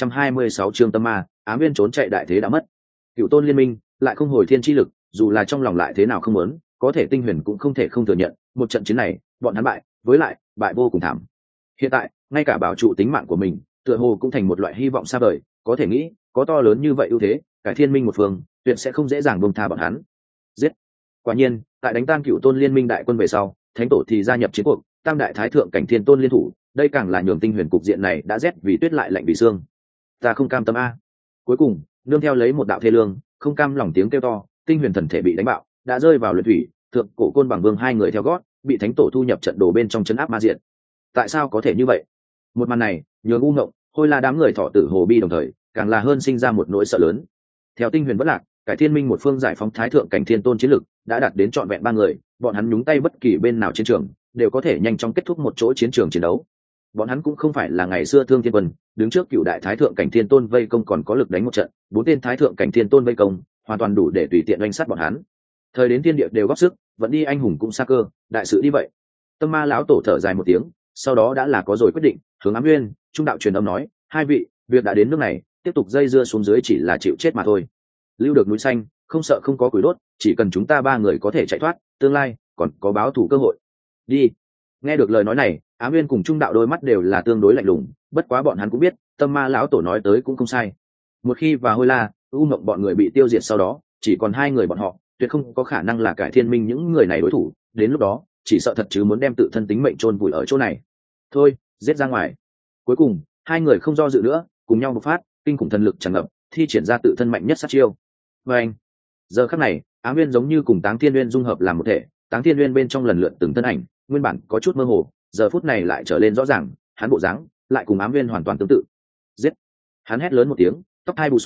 A: 4026 chương tâm ma, Ám Nguyên trốn chạy, đại thế đã mất. Cựu Tôn Liên Minh lại không hồi thiên chi lực, dù là trong lòng lại thế nào không muốn, có thể Tinh Huyền cũng không thể không thừa nhận, một trận chiến này, bọn hắn bại, với lại, bại vô cùng thảm. Hiện tại, ngay cả bảo trụ tính mạng của mình, tựa hồ cũng thành một loại hy vọng xa vời, có thể nghĩ, có to lớn như vậy ưu thế, cải thiên minh một phương, tuyệt sẽ không dễ dàng buông tha bọn hắn. Giết! Quả nhiên, tại đánh tan Cựu Tôn Liên Minh đại quân về sau, thánh tổ thì gia nhập chiến cuộc, tam đại thái thượng cảnh thiên tôn liên thủ, đây càng là nhường Tinh Huyền cục diện này đã rét vì tuyết lại lạnh vì xương. Ta không cam tâm a. Cuối cùng, nương theo lấy một đạo thê lương, không cam lòng tiếng kêu to, Tinh Huyền thần thể bị đánh bạo, đã rơi vào luyện thủy, thượng cổ côn bằng vương hai người theo gót, bị thánh tổ thu nhập trận đồ bên trong trấn áp ma diện. Tại sao có thể như vậy? Một màn này, nhường U Ngộng, Hôi La đám người thọ tử hồ bi đồng thời, càng là hơn sinh ra một nỗi sợ lớn. Theo Tinh Huyền bất lạc, cải thiên minh một phương giải phóng thái thượng cảnh thiên tôn chiến lực đã đạt đến trọn vẹn ba người, bọn hắn nhúng tay bất kỳ bên nào chiến trường đều có thể nhanh chóng kết thúc một chỗ chiến trường chiến đấu. Bọn hắn cũng không phải là ngày xưa Thương Thiên Quân, đứng trước cựu đại thái thượng cảnh thiên tôn vây công còn có lực đánh một trận, bốn tên thái thượng cảnh thiên tôn vây công hoàn toàn đủ để tùy tiện oanh sát bọn hắn. Thời đến thiên địa đều góp sức, vẫn đi anh hùng cũng xa cơ, đại sự đi vậy. Tâm Ma lão tổ thở dài một tiếng, sau đó đã là có rồi quyết định, hướng Ám Nguyên trung đạo truyền âm nói, hai vị, việc đã đến nước này, tiếp tục dây dưa xuống dưới chỉ là chịu chết mà thôi. Lưu được núi xanh, không sợ không có củi đốt, chỉ cần chúng ta ba người có thể chạy thoát, tương lai còn có báo thù cơ hội. Đi. Nghe được lời nói này, Ám Nguyên cùng trung đạo đôi mắt đều là tương đối lạnh lùng, bất quá bọn hắn cũng biết, Tâm Ma lão tổ nói tới cũng không sai. Một khi và Hôi La, U Ngộng bọn người bị tiêu diệt sau đó, chỉ còn hai người bọn họ, tuyệt không có khả năng là cải thiên minh những người này đối thủ, đến lúc đó, chỉ sợ thật chứ muốn đem tự thân tính mệnh chôn vùi ở chỗ này. Thôi, giết ra ngoài. Cuối cùng, hai người không do dự nữa, cùng nhau bộc phát, kinh khủng thần lực tràn ngập, thi triển ra tự thân mạnh nhất sát chiêu. Và anh, giờ khắc này, Ám Nguyên giống như cùng Táng Thiên Nguyên dung hợp làm một thể, Táng Thiên Nguyên bên trong lần lượt từng thân ảnh, nguyên bản có chút mơ hồ, giờ phút này lại trở lên rõ ràng, hắn bộ dáng lại cùng Ám Nguyên hoàn toàn tương tự. Giết! Hắn hét lớn một tiếng, tóc hai bù xù,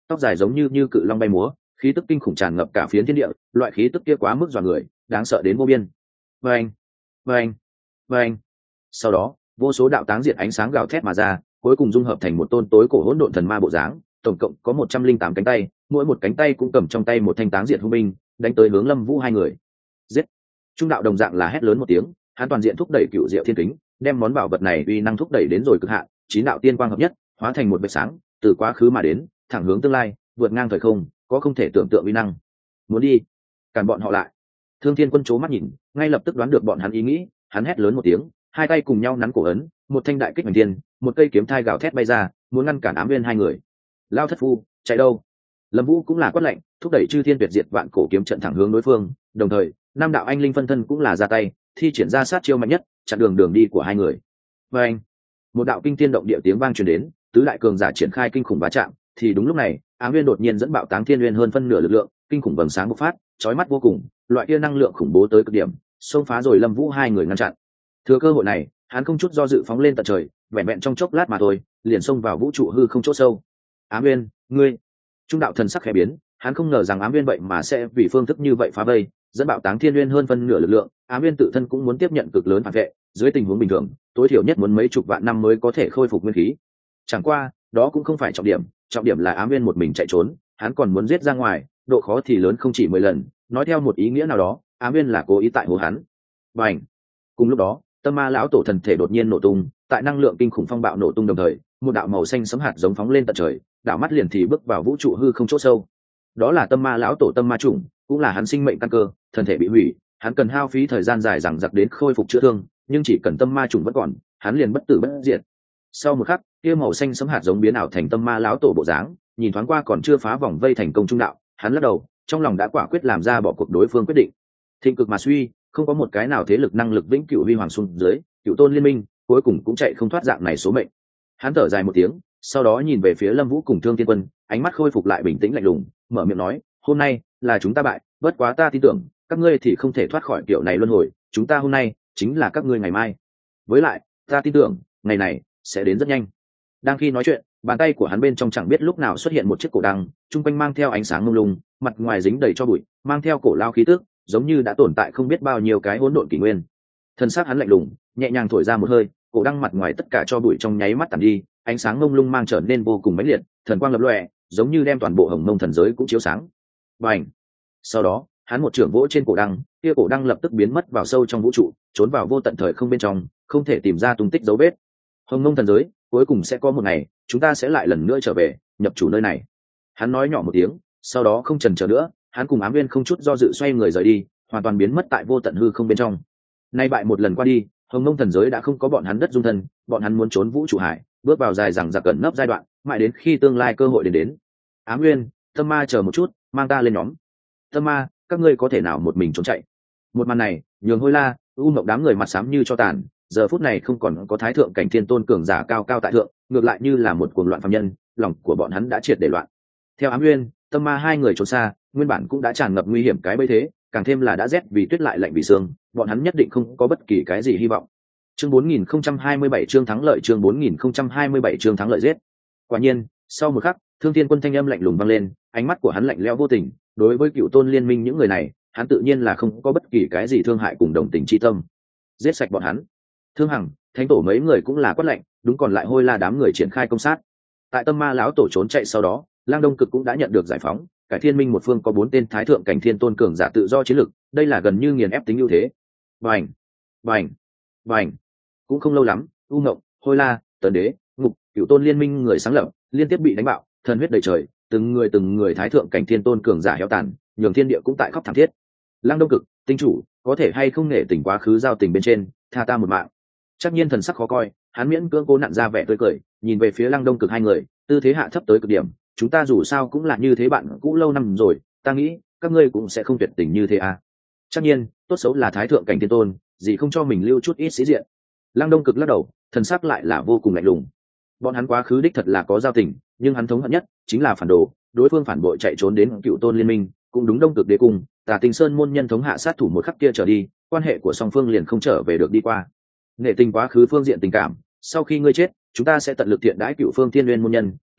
A: tóc dài giống như cự long bay múa, khí tức kinh khủng tràn ngập cả phiến thiên địa, loại khí tức kia quá mức dọa người, đáng sợ đến vô biên. Vâng, vâng, vâng. Sau đó, vô số đạo táng diệt ánh sáng gào thét mà ra, cuối cùng dung hợp thành một tôn tối cổ hỗn độn thần ma bộ dáng, tổng cộng có 108 cánh tay, mỗi một cánh tay cũng cầm trong tay một thanh táng diệt hung binh, đánh tới hướng Lâm Vũ hai người. Giết! Trung đạo đồng dạng là hét lớn một tiếng, hắn toàn diện thúc đẩy cựu diệu thiên kính, đem món bảo vật này uy năng thúc đẩy đến rồi cực hạn, chín đạo tiên quang hợp nhất, hóa thành một vệt sáng, từ quá khứ mà đến, thẳng hướng tương lai, vượt ngang thời không, có không thể tưởng tượng uy năng. Muốn đi, cản bọn họ lại. Thương Thiên Quân chố mắt nhìn, ngay lập tức đoán được bọn hắn ý nghĩ, hắn hét lớn một tiếng, hai tay cùng nhau nắn cổ ấn, một thanh đại kích hành thiên, một cây kiếm thai gào thét bay ra, muốn ngăn cản Ám Nguyên hai người. Lao thất phu, chạy đâu? Lâm Vũ cũng là quát lệnh, thúc đẩy chư thiên tuyệt diệt vạn cổ kiếm trận thẳng hướng đối phương, đồng thời, nam đạo anh linh phân thân cũng là ra tay, thi triển ra sát chiêu mạnh nhất, chặn đường đi của hai người. Và anh, một đạo kinh thiên động địa tiếng vang truyền đến, tứ đại cường giả triển khai kinh khủng bá chạm, thì đúng lúc này, Ám Nguyên đột nhiên dẫn bạo táng thiên nguyên hơn phân nửa lực lượng, kinh khủng vầng sáng bộc phát, chói mắt vô cùng, loại kia năng lượng khủng bố tới cực điểm, xông phá rồi Lâm Vũ hai người ngăn chặn. Thừa cơ hội này, hắn không chút do dự phóng lên tận trời, vẹn vẹn trong chốc lát mà thôi, liền xông vào vũ trụ hư không chỗ sâu. Ám Nguyên, ngươi! Trung đạo thần sắc khẽ biến, hắn không ngờ rằng Ám Nguyên vậy mà sẽ vì phương thức như vậy phá vây, dẫn bạo táng thiên nguyên hơn phân nửa lực lượng, Ám Nguyên tự thân cũng muốn tiếp nhận cực lớn phản vệ, dưới tình huống bình thường, tối thiểu nhất muốn mấy chục vạn năm mới có thể khôi phục nguyên khí. Chẳng qua, đó cũng không phải trọng điểm là Ám Nguyên một mình chạy trốn, hắn còn muốn giết ra ngoài, độ khó thì lớn không chỉ 10 lần, nói theo một ý nghĩa nào đó, Ám Nguyên là cố ý tại hố hắn. Bành! Cùng lúc đó, Tâm Ma lão tổ thần thể đột nhiên nổ tung, tại năng lượng kinh khủng phong bạo nổ tung đồng thời, một đạo màu xanh sấm hạt giống phóng lên tận trời, đảo mắt liền thì bước vào vũ trụ hư không chỗ sâu. Đó là Tâm Ma lão tổ tâm ma chủng, cũng là hắn sinh mệnh căn cơ, thần thể bị hủy, hắn cần hao phí thời gian dài dằng dặc đến khôi phục chữa thương, nhưng chỉ cần tâm ma chủng vẫn còn, hắn liền bất tử bất diệt. Sau một khắc, kia màu xanh sấm hạt giống biến ảo thành Tâm Ma lão tổ bộ dáng, nhìn thoáng qua còn chưa phá vòng vây thành công trung đạo, hắn lắc đầu, trong lòng đã quả quyết làm ra bỏ cuộc đối phương quyết định. Thịnh cực mà suy, không có một cái nào thế lực năng lực vĩnh cửu huy hoàng xuống dưới, cửu tôn liên minh cuối cùng cũng chạy không thoát dạng này số mệnh. Hắn thở dài một tiếng, sau đó nhìn về phía Lâm Vũ cùng Thương Thiên Quân, ánh mắt khôi phục lại bình tĩnh lạnh lùng, mở miệng nói, hôm nay là chúng ta bại, bất quá ta tin tưởng các ngươi thì không thể thoát khỏi kiểu này luân hồi, chúng ta hôm nay chính là các ngươi ngày mai. Với lại, ta tin tưởng ngày này sẽ đến rất nhanh. Đang khi nói chuyện, bàn tay của hắn bên trong chẳng biết lúc nào xuất hiện một chiếc cổ đăng, trung quanh mang theo ánh sáng mông lung, mặt ngoài dính đầy cho bụi, mang theo cổ lao khí tức, giống như đã tồn tại không biết bao nhiêu cái hỗn độn kỷ nguyên. Thân xác hắn lạnh lùng, nhẹ nhàng thổi ra một hơi, cổ đăng mặt ngoài tất cả cho bụi trong nháy mắt tàn đi, ánh sáng mông lung mang trở nên vô cùng mãnh liệt, thần quang lập lòe, giống như đem toàn bộ hồng mông thần giới cũng chiếu sáng. Bành! Sau đó, hắn một trưởng vỗ trên cổ đăng, kia cổ đăng lập tức biến mất vào sâu trong vũ trụ, trốn vào vô tận thời không bên trong, không thể tìm ra tung tích dấu vết. Hồng mông thần giới, cuối cùng sẽ có một ngày, chúng ta sẽ lại lần nữa trở về, nhập chủ nơi này. Hắn nói nhỏ một tiếng, sau đó không chần chờ nữa, hắn cùng Ám Nguyên không chút do dự xoay người rời đi, hoàn toàn biến mất tại vô tận hư không bên trong. Nay bại một lần qua đi, hồng mông thần giới đã không có bọn hắn đất dung thân, bọn hắn muốn trốn vũ trụ hải, bước vào dài dằng dặc cẩn nấp giai đoạn, mãi đến khi tương lai cơ hội đến. Ám Nguyên, Tâm Ma chờ một chút, mang ta lên nhóm. Tâm Ma, các ngươi có thể nào một mình trốn chạy? Một màn này, nhường Hôi La, U Mộng đám người mặt xám như cho tàn, giờ phút này không còn có thái thượng cảnh thiên tôn cường giả cao cao tại thượng, ngược lại như là một cuồng loạn phàm nhân, lòng của bọn hắn đã triệt để loạn. Theo Ám Nguyên, Tâm Ma hai người trốn xa, nguyên bản cũng đã tràn ngập nguy hiểm cái bẫy thế, càng thêm là đã rét vì tuyết lại lạnh vì sương, bọn hắn nhất định không có bất kỳ cái gì hy vọng. Chương 4027 chương thắng lợi, chương 4027 chương thắng lợi giết. Quả nhiên, sau một khắc, Thương Thiên Quân thanh âm lạnh lùng vang lên, ánh mắt của hắn lạnh lẽo vô tình, đối với Cựu Tôn Liên Minh những người này, hắn tự nhiên là không có bất kỳ cái gì thương hại cùng đồng tình chi tâm. Giết sạch bọn hắn. Thương Hằng, Thánh Tổ mấy người cũng là quát lạnh, đúng còn lại Hôi La đám người triển khai công sát. Tại Tâm Ma lão tổ trốn chạy sau đó, Lang Đông Cực cũng đã nhận được giải phóng, cải thiên minh một phương có 4 tên thái thượng cảnh thiên tôn cường giả tự do chiến lực, đây là gần như nghiền ép tính ưu thế. Bành, bành, bành. Cũng không lâu lắm, U Ngộng, Hôi La, Tần Đế, Ngục, Cựu Tôn Liên Minh người sáng lập liên tiếp bị đánh bạo, thần huyết đầy trời, từng người thái thượng cảnh thiên tôn cường giả héo tàn, nhường thiên địa cũng tại khóc thảm thiết. Lăng Đông Cực, tinh chủ, có thể hay không nể tình quá khứ giao tình bên trên, tha ta một mạng. Chắc nhiên thần sắc khó coi, hắn miễn cưỡng cố nặn ra vẻ tươi cười, nhìn về phía Lăng Đông Cực hai người, tư thế hạ thấp tới cực điểm, chúng ta dù sao cũng là như thế bạn cũ lâu năm rồi, ta nghĩ các ngươi cũng sẽ không tuyệt tình như thế à. Chắc nhiên, tốt xấu là thái thượng cảnh thiên tôn, gì không cho mình lưu chút ít sĩ diện. Lăng Đông Cực lắc đầu, thần sắc lại là vô cùng lạnh lùng. Bọn hắn quá khứ đích thật là có giao tình, nhưng hắn thống hận nhất chính là phản đồ, đối phương phản bội chạy trốn đến Cựu Tôn Liên Minh, cũng đúng Đông Cực Đế cung, Tả Tình Sơn môn nhân thống hạ sát thủ một khắc kia trở đi, quan hệ của song phương liền không trở về được đi qua. Nghệ tình quá khứ phương diện tình cảm, sau khi ngươi chết, chúng ta sẽ tận lực thiện đãi Cựu Phương Thiên Nguyên môn nhân,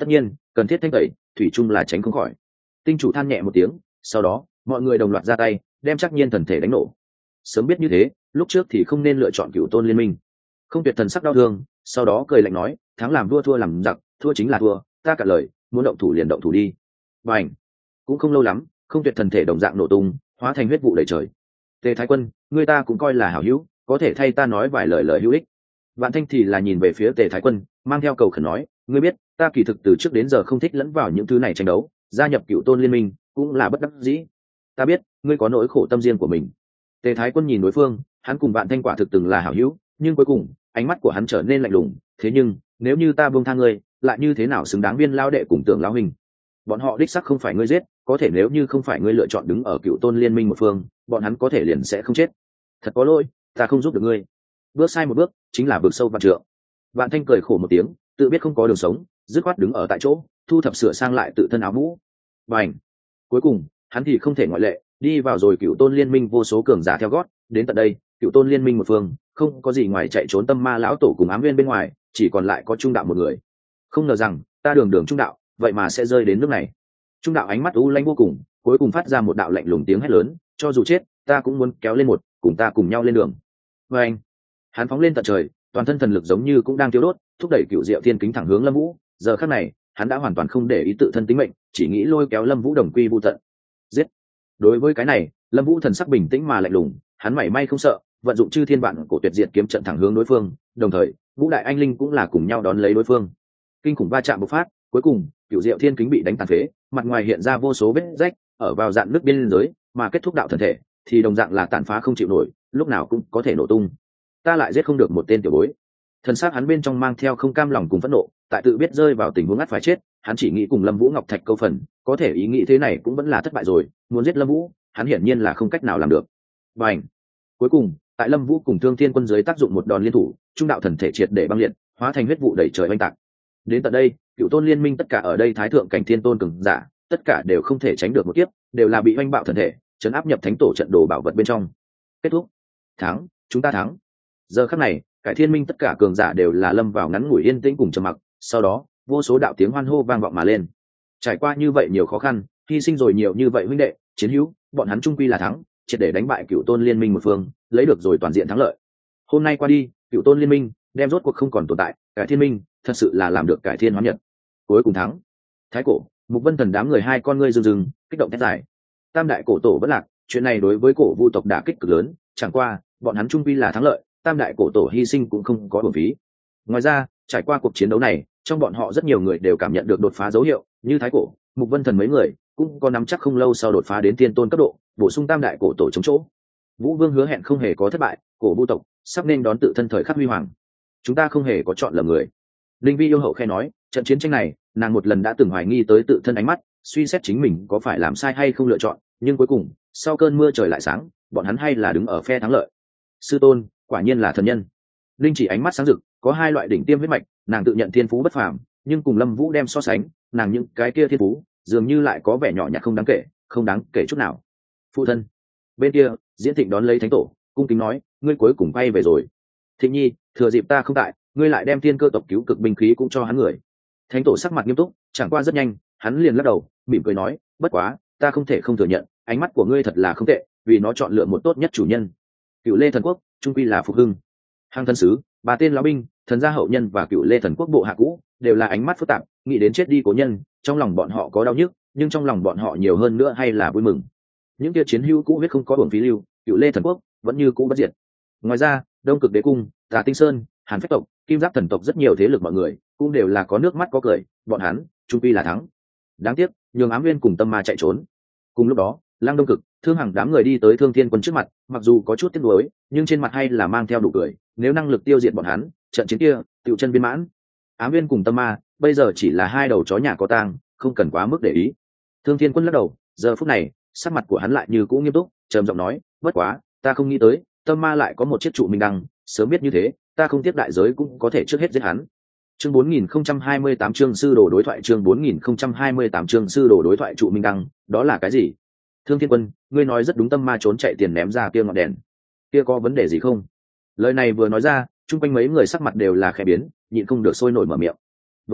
A: tất nhiên cần thiết thanh tẩy thủy chung là tránh không khỏi. Tinh chủ than nhẹ một tiếng, sau đó mọi người đồng loạt ra tay đem Trác Nhiên thần thể đánh nổ. Sớm biết như thế, lúc trước thì không nên lựa chọn Cửu Tôn Liên Minh. Không Tuyệt thần sắc đau thương, sau đó cười lạnh nói, thắng làm vua thua làm giặc, thua chính là thua, ta cả lời, muốn động thủ liền động thủ đi. Bành! Cũng không lâu lắm, Không Tuyệt thần thể đồng dạng nổ tung, hóa thành huyết vụ đầy trời. Tề Thái Quân, người ta cũng coi là hảo hữu, có thể thay ta nói vài lời hữu ích. Vạn Thanh thì là nhìn về phía Tề Thái Quân, mang theo cầu khẩn nói, ngươi biết, ta kỳ thực từ trước đến giờ không thích lẫn vào những thứ này tranh đấu, gia nhập Cửu Tôn Liên Minh cũng là bất đắc dĩ. Ta biết, ngươi có nỗi khổ tâm riêng của mình. Tề Thái Quân nhìn đối phương, hắn cùng Vạn Thanh quả thực từng là hảo hữu, nhưng cuối cùng, ánh mắt của hắn trở nên lạnh lùng. Thế nhưng, nếu như ta buông tha ngươi, lại như thế nào xứng đáng Viên lão đệ cùng Tưởng lão huynh? Bọn họ đích xác không phải ngươi giết, có thể nếu như không phải ngươi lựa chọn đứng ở Cửu Tôn Liên Minh một phương, bọn hắn có thể liền sẽ không chết. Thật có lỗi, ta không giúp được ngươi. Bước sai một bước, chính là bước sâu vạn trượng. Vạn Thanh cười khổ một tiếng, tự biết không có đường sống, dứt khoát đứng ở tại chỗ, thu thập sửa sang lại tự thân áo mũ. Bành! Cuối cùng, hắn thì không thể ngoại lệ, đi vào rồi Cửu Tôn Liên Minh vô số cường giả theo gót, đến tận đây, Cửu Tôn Liên Minh một phương, không có gì ngoài chạy trốn Tâm Ma lão tổ cùng Ám Nguyên bên ngoài, chỉ còn lại có Trung đạo một người. Không ngờ rằng, ta đường đường Trung đạo, vậy mà sẽ rơi đến nước này. Trung đạo ánh mắt u lãnh vô cùng, cuối cùng phát ra một đạo lạnh lùng tiếng hét lớn, cho dù chết, ta cũng muốn kéo lên một, cùng ta cùng nhau lên đường. Bành! Hắn phóng lên tận trời, toàn thân thần lực giống như cũng đang tiêu đốt, thúc đẩy Cửu Diệu Thiên Kính thẳng hướng Lâm Vũ. Giờ khắc này, hắn đã hoàn toàn không để ý tự thân tính mệnh, chỉ nghĩ lôi kéo Lâm Vũ đồng quy vu tận. Giết! Đối với cái này, Lâm Vũ thần sắc bình tĩnh mà lạnh lùng, hắn mảy may không sợ, vận dụng Chư Thiên Vạn Cổ Tuyệt Diệt kiếm trận thẳng hướng đối phương, đồng thời, Vũ Đại Anh Linh cũng là cùng nhau đón lấy đối phương. Kinh khủng va chạm bộc phát, cuối cùng, Cửu Diệu Thiên Kính bị đánh tàn phế, mặt ngoài hiện ra vô số vết rách, ở vào dạng nước biên giới, mà kết thúc đạo thần thể thì đồng dạng là tàn phá không chịu nổi, lúc nào cũng có thể nổ tung. Ta lại giết không được một tên tiểu bối. Thần sắc hắn bên trong mang theo không cam lòng cùng phẫn nộ, tại tự biết rơi vào tình huống ngắt phải chết, hắn chỉ nghĩ cùng Lâm Vũ Ngọc Thạch câu phần, có thể ý nghĩ thế này cũng vẫn là thất bại rồi, muốn giết Lâm Vũ, hắn hiển nhiên là không cách nào làm được. Bành! Cuối cùng, tại Lâm Vũ cùng Thương Thiên Quân dưới tác dụng một đòn liên thủ, Trung đạo thần thể triệt để băng liệt, hóa thành huyết vụ đầy trời oanh tạc. Đến tận đây, Cửu Tôn Liên Minh tất cả ở đây Thái thượng cảnh thiên tôn cường giả, tất cả đều không thể tránh được một kiếp, đều là bị oanh bạo thần thể, trấn áp nhập thánh tổ trận đồ bảo vật bên trong. Kết thúc. Thắng, chúng ta thắng. Giờ khắc này, Cải Thiên Minh tất cả cường giả đều là lâm vào ngắn ngủi yên tĩnh cùng trầm mặc, sau đó, vô số đạo tiếng hoan hô vang vọng mà lên. Trải qua như vậy nhiều khó khăn, hy sinh rồi nhiều như vậy huynh đệ, chiến hữu, bọn hắn chung quy là thắng, triệt để đánh bại Cửu Tôn Liên Minh một phương, lấy được rồi toàn diện thắng lợi. Hôm nay qua đi, Cửu Tôn Liên Minh đem rốt cuộc không còn tồn tại, Cải Thiên Minh thật sự là làm được cải thiên hóa nhật. Cuối cùng thắng. Thái Cổ, Mục Vân Thần đám người hai con ngươi rừng rừng, kích động thét giải. Tam đại cổ tổ bất lạc, chuyện này đối với cổ vu tộc đả kích cực lớn, chẳng qua, bọn hắn chung quy là thắng lợi, tam đại cổ tổ hy sinh cũng không có uổng phí. Ngoài ra, trải qua cuộc chiến đấu này, trong bọn họ rất nhiều người đều cảm nhận được đột phá dấu hiệu, như Thái Cổ, Mục Vân Thần mấy người cũng có nắm chắc không lâu sau đột phá đến tiên tôn cấp độ, bổ sung tam đại cổ tổ chống chỗ. Vũ Vương hứa hẹn không hề có thất bại, cổ vu tộc sắp nên đón tự thân thời khắc huy hoàng. Chúng ta không hề có chọn lầm người. Linh Vi yêu hậu khe nói, trận chiến tranh này, nàng một lần đã từng hoài nghi tới tự thân ánh mắt, suy xét chính mình có phải làm sai hay không lựa chọn, nhưng cuối cùng, sau cơn mưa trời lại sáng, bọn hắn hay là đứng ở phe thắng lợi. Sư tôn, quả nhiên là thần nhân. Linh Chỉ ánh mắt sáng rực, có hai loại đỉnh tiêm huyết mạch, nàng tự nhận thiên phú bất phàm, nhưng cùng Lâm Vũ đem so sánh, nàng những cái kia thiên phú, dường như lại có vẻ nhỏ nhặt không đáng kể, không đáng kể chút nào. Phụ thân. Bên kia, Diễn Thịnh đón lấy thánh tổ, cung kính nói, ngươi cuối cùng quay về rồi. Thịnh nhi, thừa dịp ta không tại, ngươi lại đem thiên cơ tộc cứu cực binh khí cũng cho hắn người. Thánh tổ sắc mặt nghiêm túc, chẳng qua rất nhanh, hắn liền lắc đầu, mỉm cười nói, bất quá, ta không thể không thừa nhận, ánh mắt của ngươi thật là không tệ, vì nó chọn lựa một tốt nhất chủ nhân. Cựu Lê Thần Quốc, trung quy là phục hưng. Hàng thân sứ, ba tên lão binh, thần gia hậu nhân và Cựu Lê Thần Quốc bộ hạ cũ, đều là ánh mắt phức tạp, nghĩ đến chết đi cố nhân, trong lòng bọn họ có đau nhức, nhưng trong lòng bọn họ nhiều hơn nữa hay là vui mừng. Những kia chiến hữu cũ huyết không có uổng phí lưu, Cựu Lê Thần Quốc vẫn như cũ bất diệt. Ngoài ra, Đông Cực Đế Cung, Tà Tinh Sơn, Hàn Phách tộc, Kim Giáp thần tộc rất nhiều thế lực mọi người cũng đều là có nước mắt có cười, bọn hắn trung quy là thắng. Đáng tiếc, nhường Ám Nguyên cùng Tâm Ma chạy trốn. Cùng lúc đó, Lăng Đông Cực, Thương Hằng đám người đi tới Thương Thiên Quân trước mặt, mặc dù có chút tiếc nuối, nhưng trên mặt hay là mang theo nụ cười, nếu năng lực tiêu diệt bọn hắn, trận chiến kia tựu chân viên mãn. Ám Nguyên cùng Tâm Ma bây giờ chỉ là hai đầu chó nhà có tang, không cần quá mức để ý. Thương Thiên Quân lắc đầu, giờ phút này, sắc mặt của hắn lại như cũ nghiêm túc, trầm giọng nói, bất quá, ta không nghĩ tới, Tâm Ma lại có một chiếc trụ minh đăng, sớm biết như thế, ta không tiếp đại giới cũng có thể trước hết giết hắn. Chương 4028 chương sư đồ đối thoại, chương 4028 chương sư đồ đối thoại trụ minh đăng, đó là cái gì? Thương Thiên Quân, ngươi nói rất đúng, Tâm Ma trốn chạy tiền ném ra kia ngọn đèn, kia có vấn đề gì không? Lời này vừa nói ra, chung quanh mấy người sắc mặt đều là khẽ biến, nhịn không được sôi nổi mở miệng. Vấn đề,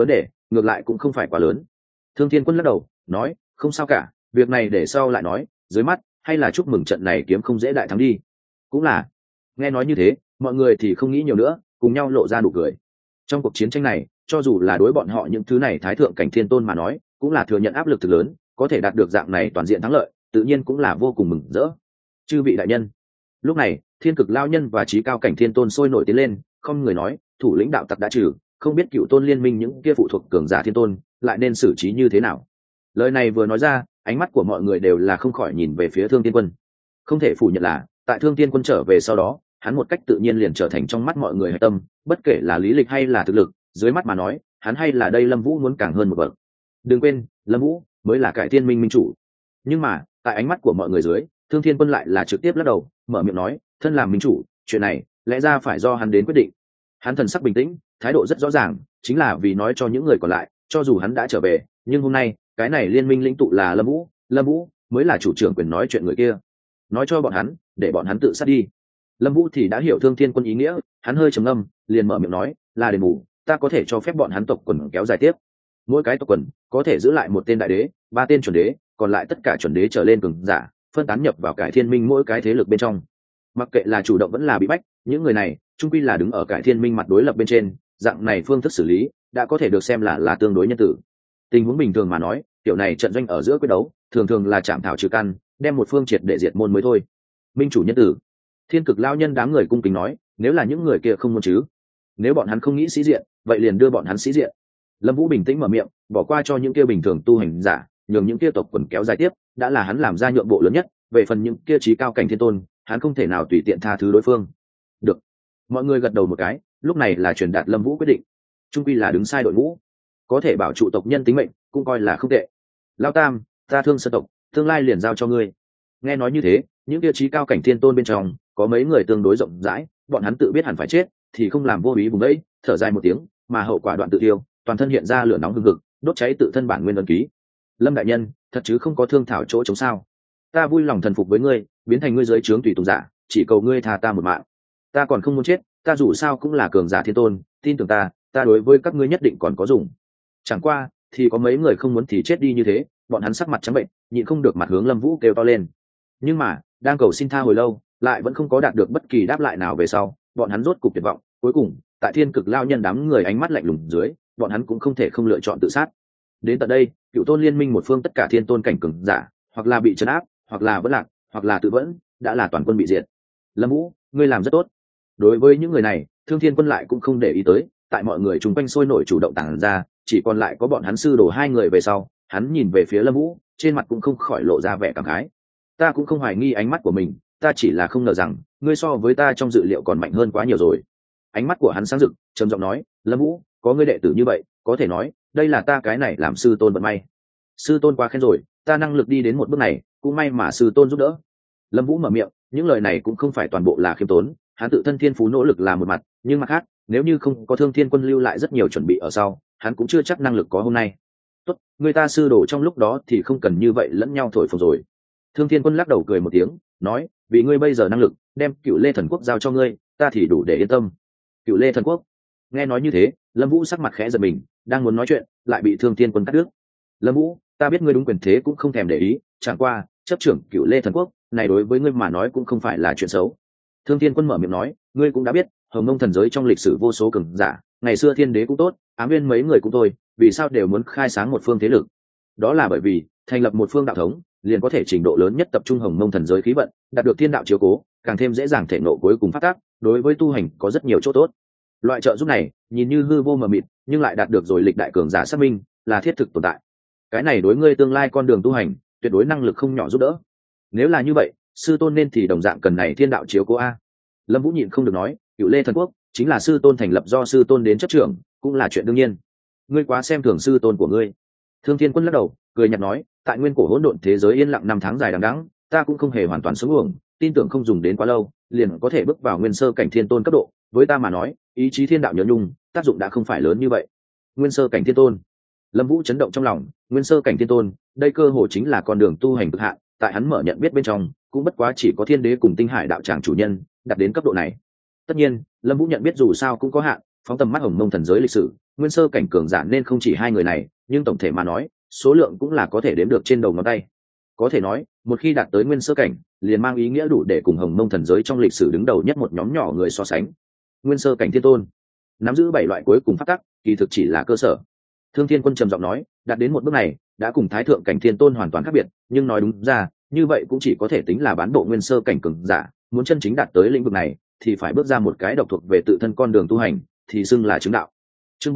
A: ngược lại cũng không phải quá lớn. Thương Thiên Quân lắc đầu nói, không sao cả, việc này để sau lại nói, dưới mắt hay là chúc mừng trận này kiếm không dễ đại thắng đi. Cũng là. Nghe nói như thế, mọi người thì không nghĩ nhiều nữa, cùng nhau lộ ra nụ cười. Trong cuộc chiến tranh này, cho dù là đối bọn họ những thứ này thái thượng cảnh thiên tôn mà nói, cũng là thừa nhận áp lực thực lớn, có thể đạt được dạng này toàn diện thắng lợi, tự nhiên cũng là vô cùng mừng rỡ. Chư vị đại nhân. Lúc này, Thiên Cực Lao Nhân và Chí Cao Cảnh Thiên Tôn sôi nổi tiến lên, không người nói, thủ lĩnh đạo tặc đã trừ, không biết Cựu Tôn liên minh những kia phụ thuộc cường giả thiên tôn, lại nên xử trí như thế nào. Lời này vừa nói ra, ánh mắt của mọi người đều là không khỏi nhìn về phía Thương Tiên Quân. Không thể phủ nhận là, tại Thương Tiên Quân trở về sau đó, hắn một cách tự nhiên liền trở thành trong mắt mọi người hạch tâm, bất kể là lý lịch hay là thực lực, dưới mắt mà nói, hắn hay là đây Lâm Vũ muốn càng hơn một bậc. Đừng quên, Lâm Vũ mới là cải thiên minh minh chủ. Nhưng mà, tại ánh mắt của mọi người dưới, Thương Thiên Quân lại là trực tiếp lắc đầu, mở miệng nói, thân làm minh chủ, chuyện này lẽ ra phải do hắn đến quyết định. Hắn thần sắc bình tĩnh, thái độ rất rõ ràng, chính là vì nói cho những người còn lại, cho dù hắn đã trở về, nhưng hôm nay, cái này liên minh lĩnh tụ là Lâm Vũ mới là chủ trưởng quyền nói chuyện người kia. Nói cho bọn hắn, để bọn hắn tự sát đi. Lâm Vũ thì đã hiểu Thương Thiên Quân ý nghĩa, hắn hơi trầm ngâm, liền mở miệng nói, là đền bù, ta có thể cho phép bọn hắn tộc quần kéo dài tiếp. Mỗi cái tộc quần có thể giữ lại một tên đại đế, 3 tên chuẩn đế, còn lại tất cả chuẩn đế trở lên cường giả, phân tán nhập vào cải thiên minh mỗi cái thế lực bên trong. Mặc kệ là chủ động vẫn là bị bách, những người này chung quy là đứng ở cải thiên minh mặt đối lập bên trên, dạng này phương thức xử lý đã có thể được xem là tương đối nhân tử. Tình huống bình thường mà nói, tiểu này trận doanh ở giữa quyết đấu, thường thường là chạm thảo trừ căn, đem một phương triệt để diệt môn mới thôi. Minh chủ nhân tử. Thiên Cực Lao Nhân đám người cung kính nói, nếu là những người kia không muốn chứ, nếu bọn hắn không nghĩ sĩ diện, vậy liền đưa bọn hắn sĩ diện. Lâm Vũ bình tĩnh mở miệng, bỏ qua cho những kia bình thường tu hành giả, nhường những kia tộc quần kéo dài tiếp, đã là hắn làm ra nhượng bộ lớn nhất, về phần những kia chí cao cảnh thiên tôn, hắn không thể nào tùy tiện tha thứ đối phương. Được. Mọi người gật đầu một cái, lúc này là truyền đạt Lâm Vũ quyết định. Trung quy là đứng sai đội ngũ, có thể bảo trụ tộc nhân tính mệnh, cũng coi là không tệ. Lão Tam, ta Thương Sơn tộc, tương lai liền giao cho ngươi. Nghe nói như thế, những kia chí cao cảnh thiên tôn bên trong, có mấy người tương đối rộng rãi, bọn hắn tự biết hẳn phải chết, thì không làm vô ý vùng đấy, thở dài một tiếng, mà hậu quả đoạn tự tiêu, toàn thân hiện ra lửa nóng hừng hực, đốt cháy tự thân bản nguyên ấn ký. Lâm đại nhân, thật chứ không có thương thảo chỗ chống sao? Ta vui lòng thần phục với ngươi, biến thành ngươi dưới trướng tùy tùng giả, chỉ cầu ngươi tha ta một mạng. Ta còn không muốn chết, ta dù sao cũng là cường giả thiên tôn, tin tưởng ta đối với các ngươi nhất định còn có dùng. Chẳng qua, thì có mấy người không muốn thì chết đi như thế, bọn hắn sắc mặt trắng bệnh, nhịn không được mặt hướng Lâm Vũ kêu to lên. Nhưng mà, đang cầu xin tha hồi lâu, lại vẫn không có đạt được bất kỳ đáp lại nào về sau, bọn hắn rốt cục tuyệt vọng, cuối cùng, tại Thiên Cực Lao Nhân đám người ánh mắt lạnh lùng dưới, bọn hắn cũng không thể không lựa chọn tự sát. Đến tận đây, Cựu Tôn liên minh một phương tất cả thiên tôn cảnh cường giả, hoặc là bị trấn áp, hoặc là vẫn lạc, hoặc là tự vẫn, đã là toàn quân bị diệt. Lâm Vũ, ngươi làm rất tốt. Đối với những người này, Thương Thiên Quân lại cũng không để ý tới, tại mọi người chung quanh sôi nổi chủ động tản ra, chỉ còn lại có bọn hắn sư đồ 2 người về sau, hắn nhìn về phía Lâm Vũ, trên mặt cũng không khỏi lộ ra vẻ cảm khái. Ta cũng không hoài nghi ánh mắt của mình, ta chỉ là không ngờ rằng, ngươi so với ta trong dự liệu còn mạnh hơn quá nhiều rồi. Ánh mắt của hắn sáng rực, trầm giọng nói, Lâm Vũ, có ngươi đệ tử như vậy, có thể nói, đây là ta cái này làm sư tôn vận may. Sư tôn quá khen rồi, ta năng lực đi đến một bước này, cũng may mà sư tôn giúp đỡ. Lâm Vũ mở miệng, những lời này cũng không phải toàn bộ là khiêm tốn, hắn tự thân thiên phú nỗ lực là một mặt, nhưng mặt khác, nếu như không có Thương Thiên Quân lưu lại rất nhiều chuẩn bị ở sau, hắn cũng chưa chắc năng lực có hôm nay. Tốt, người ta sư đồ trong lúc đó thì không cần như vậy lẫn nhau thổi phồng rồi. Thương Thiên Quân lắc đầu cười một tiếng, nói, vì ngươi bây giờ năng lực, đem Cựu Lê Thần Quốc giao cho ngươi, ta thì đủ để yên tâm. Cựu Lê Thần Quốc. Nghe nói như thế, Lâm Vũ sắc mặt khẽ giật mình, đang muốn nói chuyện, lại bị Thương Thiên Quân cắt đứt. Lâm Vũ, ta biết ngươi đúng quyền thế cũng không thèm để ý, chẳng qua, chấp trưởng Cựu Lê Thần Quốc, này đối với ngươi mà nói cũng không phải là chuyện xấu. Thương Thiên Quân mở miệng nói, ngươi cũng đã biết, Hồng Mông thần giới trong lịch sử vô số cường giả, ngày xưa Thiên Đế cũng tốt, Ám Nguyên mấy người cũng thôi, vì sao đều muốn khai sáng một phương thế lực? Đó là bởi vì, thành lập một phương đạo thống, liền có thể trình độ lớn nhất tập trung Hồng Mông thần giới khí vận, đạt được thiên đạo chiếu cố, càng thêm dễ dàng thể ngộ cuối cùng phát tác, đối với tu hành có rất nhiều chỗ tốt. Loại trợ giúp này, nhìn như hư vô mờ mịt, nhưng lại đạt được rồi lịch đại cường giả xác minh, là thiết thực tồn tại. Cái này đối ngươi tương lai con đường tu hành, tuyệt đối năng lực không nhỏ giúp đỡ. Nếu là như vậy, sư tôn nên thì đồng dạng cần này thiên đạo chiếu cố a. Lâm Vũ nhịn không được nói, Cựu Lê Thần Quốc chính là sư tôn thành lập, do sư tôn đến chấp trưởng, cũng là chuyện đương nhiên. Ngươi quá xem thường sư tôn của ngươi. Thương Thiên Quân lắc đầu, cười nhạt nói, tại nguyên cổ hỗn độn thế giới yên lặng 5 tháng dài đằng đẵng, ta cũng không hề hoàn toàn sống uổng, tin tưởng không dùng đến quá lâu, liền có thể bước vào nguyên sơ cảnh thiên tôn cấp độ, với ta mà nói, ý chí thiên đạo nhớ nhung, tác dụng đã không phải lớn như vậy. Nguyên sơ cảnh thiên tôn. Lâm Vũ chấn động trong lòng, nguyên sơ cảnh thiên tôn, đây cơ hội chính là con đường tu hành cực hạn, tại hắn mở nhận biết bên trong, cũng bất quá chỉ có Thiên Đế cùng Tinh Hải đạo tràng chủ nhân đạt đến cấp độ này. Tất nhiên, Lâm Vũ nhận biết dù sao cũng có hạn, phóng tầm mắt hồng mông thần giới lịch sử, nguyên sơ cảnh cường giả nên không chỉ hai người này, nhưng tổng thể mà nói số lượng cũng là có thể đếm được trên đầu ngón tay. Có thể nói một khi đạt tới nguyên sơ cảnh liền mang ý nghĩa đủ để cùng hồng mông thần giới trong lịch sử đứng đầu nhất một nhóm nhỏ người so sánh. Nguyên sơ cảnh thiên tôn nắm giữ 7 loại cuối cùng pháp tắc, kỳ thực chỉ là cơ sở. Thương Thiên Quân trầm giọng nói, đạt đến một bước này đã cùng thái thượng cảnh thiên tôn hoàn toàn khác biệt, nhưng nói đúng ra như vậy cũng chỉ có thể tính là bán bộ nguyên sơ cảnh cường giả. Muốn chân chính đạt tới lĩnh vực này thì phải bước ra một cái độc thuộc về tự thân con đường tu hành, thì xưng là chứng đạo. Chương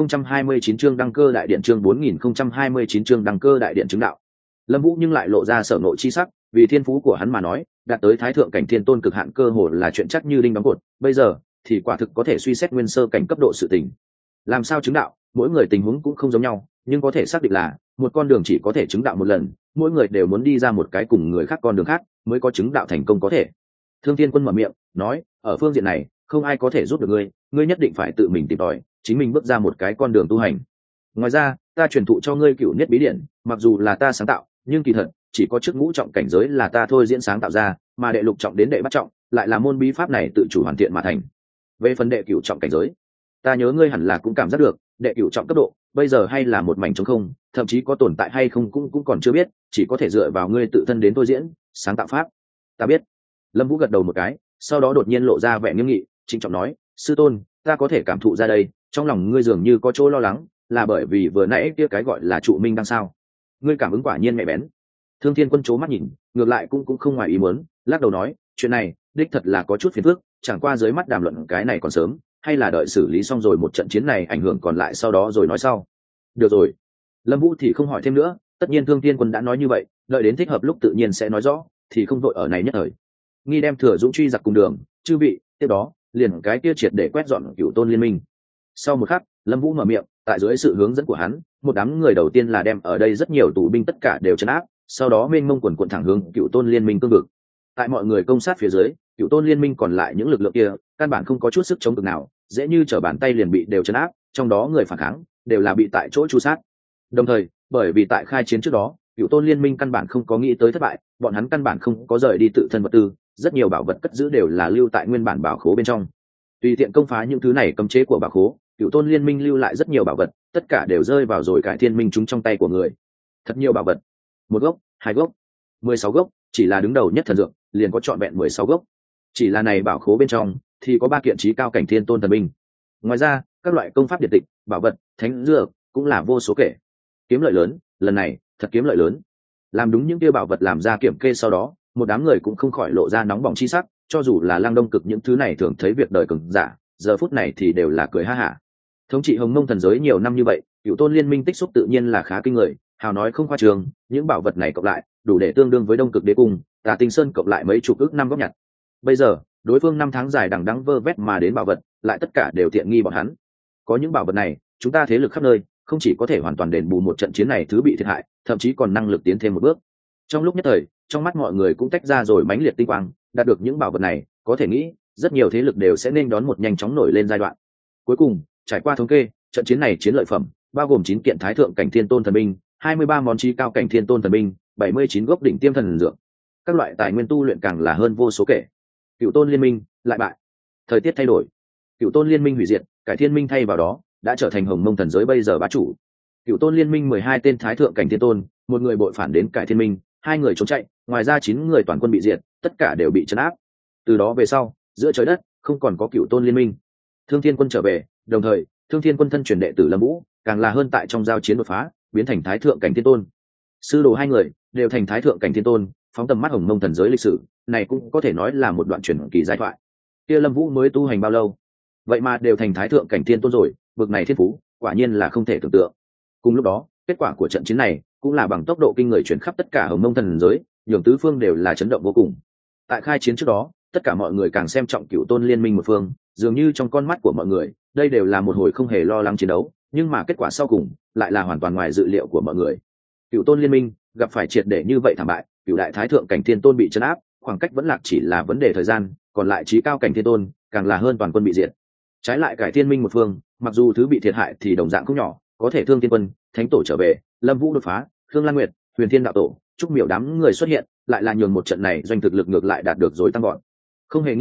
A: 4029 chương đăng cơ đại điện, chương 4029 chương đăng cơ đại điện chứng đạo. Lâm Vũ nhưng lại lộ ra sở nội chi sắc, vì thiên phú của hắn mà nói, đạt tới thái thượng cảnh thiên tôn cực hạn cơ hội là chuyện chắc như đinh đóng cột, bây giờ thì quả thực có thể suy xét nguyên sơ cảnh cấp độ sự tình. Làm sao chứng đạo, mỗi người tình huống cũng không giống nhau, nhưng có thể xác định là một con đường chỉ có thể chứng đạo một lần, mỗi người đều muốn đi ra một cái cùng người khác con đường khác mới có chứng đạo thành công có thể. Thương Thiên Quân mở miệng nói, ở phương diện này không ai có thể giúp được ngươi, ngươi nhất định phải tự mình tìm tòi, chính mình bước ra một cái con đường tu hành. Ngoài ra ta truyền thụ cho ngươi Cửu Niết bí điển, mặc dù là ta sáng tạo, nhưng kỳ thật chỉ có trước ngũ trọng cảnh giới là ta thôi diễn sáng tạo ra, mà đệ lục trọng đến đệ bát trọng lại là môn bí pháp này tự chủ hoàn thiện mà thành. Về phần đệ cửu trọng cảnh giới, ta nhớ ngươi hẳn là cũng cảm giác được, đệ cửu trọng cấp độ bây giờ hay là một mảnh trống không, thậm chí có tồn tại hay không cũng còn chưa biết, chỉ có thể dựa vào ngươi tự thân đến thôi diễn sáng tạo pháp. Ta biết. Lâm Vũ gật đầu một cái, sau đó đột nhiên lộ ra vẻ nghiêm nghị, trịnh trọng nói, sư tôn, ta có thể cảm thụ ra đây, trong lòng ngươi dường như có chỗ lo lắng, là bởi vì vừa nãy kia cái gọi là trụ minh đăng sao? Ngươi cảm ứng quả nhiên nhạy bén. Thương Thiên Quân chố mắt nhìn, ngược lại cũng không ngoài ý muốn, lắc đầu nói, chuyện này đích thật là có chút phiền phức, chẳng qua dưới mắt đàm luận cái này còn sớm, hay là đợi xử lý xong rồi một trận chiến này ảnh hưởng còn lại sau đó rồi nói sau. Được rồi. Lâm Vũ thì không hỏi thêm nữa, tất nhiên Thương Thiên Quân đã nói như vậy, đợi đến thích hợp lúc tự nhiên sẽ nói rõ, thì không vội ở này nhất thời. Nghi đem Thừa Dũng truy giặc cùng đường, chư vị, tiếp đó liền cái kia triệt để quét dọn Cửu Tôn liên minh. Sau một khắc, Lâm Vũ mở miệng, tại dưới sự hướng dẫn của hắn, một đám người đầu tiên là đem ở đây rất nhiều tù binh tất cả đều trấn áp, sau đó mênh mông quần quần thẳng hướng Cửu Tôn liên minh cương vực. Tại mọi người công sát phía dưới, Cửu Tôn liên minh còn lại những lực lượng kia căn bản không có chút sức chống cự nào, dễ như trở bàn tay liền bị đều trấn áp, trong đó người phản kháng đều là bị tại chỗ tru sát. Đồng thời, bởi vì tại khai chiến trước đó, Cửu Tôn liên minh căn bản không có nghĩ tới thất bại, bọn hắn căn bản không có rời đi tự thân vật tư, rất nhiều bảo vật cất giữ đều là lưu tại nguyên bản bảo khố bên trong. Tùy tiện công phá những thứ này cấm chế của bảo khố, Cửu Tôn liên minh lưu lại rất nhiều bảo vật, tất cả đều rơi vào rồi cải thiên minh chúng trong tay của người. Thật nhiều bảo vật, một gốc, hai gốc, 16 gốc, chỉ là đứng đầu nhất thần dược liền có trọn vẹn 16 gốc. Chỉ là này bảo khố bên trong thì có 3 kiện chí cao cảnh thiên tôn thần binh. Ngoài ra, các loại công pháp điện tịch, bảo vật, thánh dược cũng là vô số kể. Kiếm lợi lớn, lần này thật kiếm lợi lớn. Làm đúng những kia bảo vật làm ra kiểm kê sau đó, một đám người cũng không khỏi lộ ra nóng bỏng chi sắc, cho dù là Lăng Đông Cực những thứ này thường thấy việc đời cường giả, giờ phút này thì đều là cười ha hả. Thống trị hồng mông thần giới nhiều năm như vậy, Cửu Tôn liên minh tích xúc tự nhiên là khá kinh người, hào nói không khoa trương, những bảo vật này cộng lại đủ để tương đương với Đông Cực Đế Cung, Tà Tinh Sơn cộng lại mấy chục ức năm góp nhặt. Bây giờ đối phương 5 tháng dài đằng đẵng vơ vét mà đến bảo vật lại tất cả đều tiện nghi bọn hắn. Có những bảo vật này, chúng ta thế lực khắp nơi không chỉ có thể hoàn toàn đền bù một trận chiến này thứ bị thiệt hại, thậm chí còn năng lực tiến thêm một bước. Trong lúc nhất thời, trong mắt mọi người cũng tách ra rồi mãnh liệt tinh quang, đạt được những bảo vật này, có thể nghĩ rất nhiều thế lực đều sẽ nên đón một nhanh chóng nổi lên giai đoạn. Cuối cùng, trải qua thống kê, trận chiến này chiến lợi phẩm bao gồm 9 kiện thái thượng cảnh thiên tôn thần binh, 23 món chí cao cảnh thiên tôn thần binh, 79 gốc đỉnh tiêm thần dược. Các loại tài nguyên tu luyện càng là hơn vô số kể. Cửu Tôn liên minh lại bại. Thời tiết thay đổi. Cửu Tôn liên minh hủy diệt, cải thiên minh thay vào đó đã trở thành hồng mông thần giới bây giờ bá chủ. Cửu Tôn liên minh 12 tên thái thượng cảnh thiên tôn, một người bội phản đến cải thiên minh, 2 người trốn chạy, ngoài ra 9 người toàn quân bị diệt, tất cả đều bị trấn áp. Từ đó về sau, giữa trời đất không còn có Cửu Tôn liên minh. Thương Thiên quân trở về, đồng thời Thương Thiên quân thân truyền đệ tử Lâm Vũ càng là hơn tại trong giao chiến đột phá, biến thành thái thượng cảnh thiên tôn. Sư đồ 2 người đều thành thái thượng cảnh thiên tôn, phóng tầm mắt hồng mông thần giới lịch sử, này cũng có thể nói là một đoạn truyền kỳ giai thoại. Kia Lâm Vũ mới tu hành bao lâu, vậy mà đều thành thái thượng cảnh thiên tôn rồi, bực này thiên phú quả nhiên là không thể tưởng tượng. Cùng lúc đó, kết quả của trận chiến này cũng là bằng tốc độ kinh người chuyển khắp tất cả hồng mông thần giới, nhường tứ phương đều là chấn động vô cùng. Tại khai chiến trước đó, tất cả mọi người càng xem trọng Cửu Tôn liên minh một phương, dường như trong con mắt của mọi người đây đều là một hồi không hề lo lắng chiến đấu, nhưng mà kết quả sau cùng lại là hoàn toàn ngoài dự liệu của mọi người. Cửu Tôn liên minh gặp phải triệt để như vậy thảm bại, Cửu đại thái thượng cảnh thiên tôn bị trấn áp, khoảng cách vẫn lạc chỉ là vấn đề thời gian, còn lại chí cao cảnh thiên tôn càng là hơn toàn quân bị diệt. Trái lại cải thiên minh một phương, mặc dù thứ bị thiệt hại thì đồng dạng không nhỏ, có thể Thương Thiên quân, thánh tổ trở về, Lâm Vũ đột phá, Khương Lan Nguyệt, Huyền Thiên đạo tổ, Trúc Miểu đám người xuất hiện, lại là nhường một trận này doanh thực lực ngược lại đạt được rồi tăng gọn. Không hề nghi ngờ,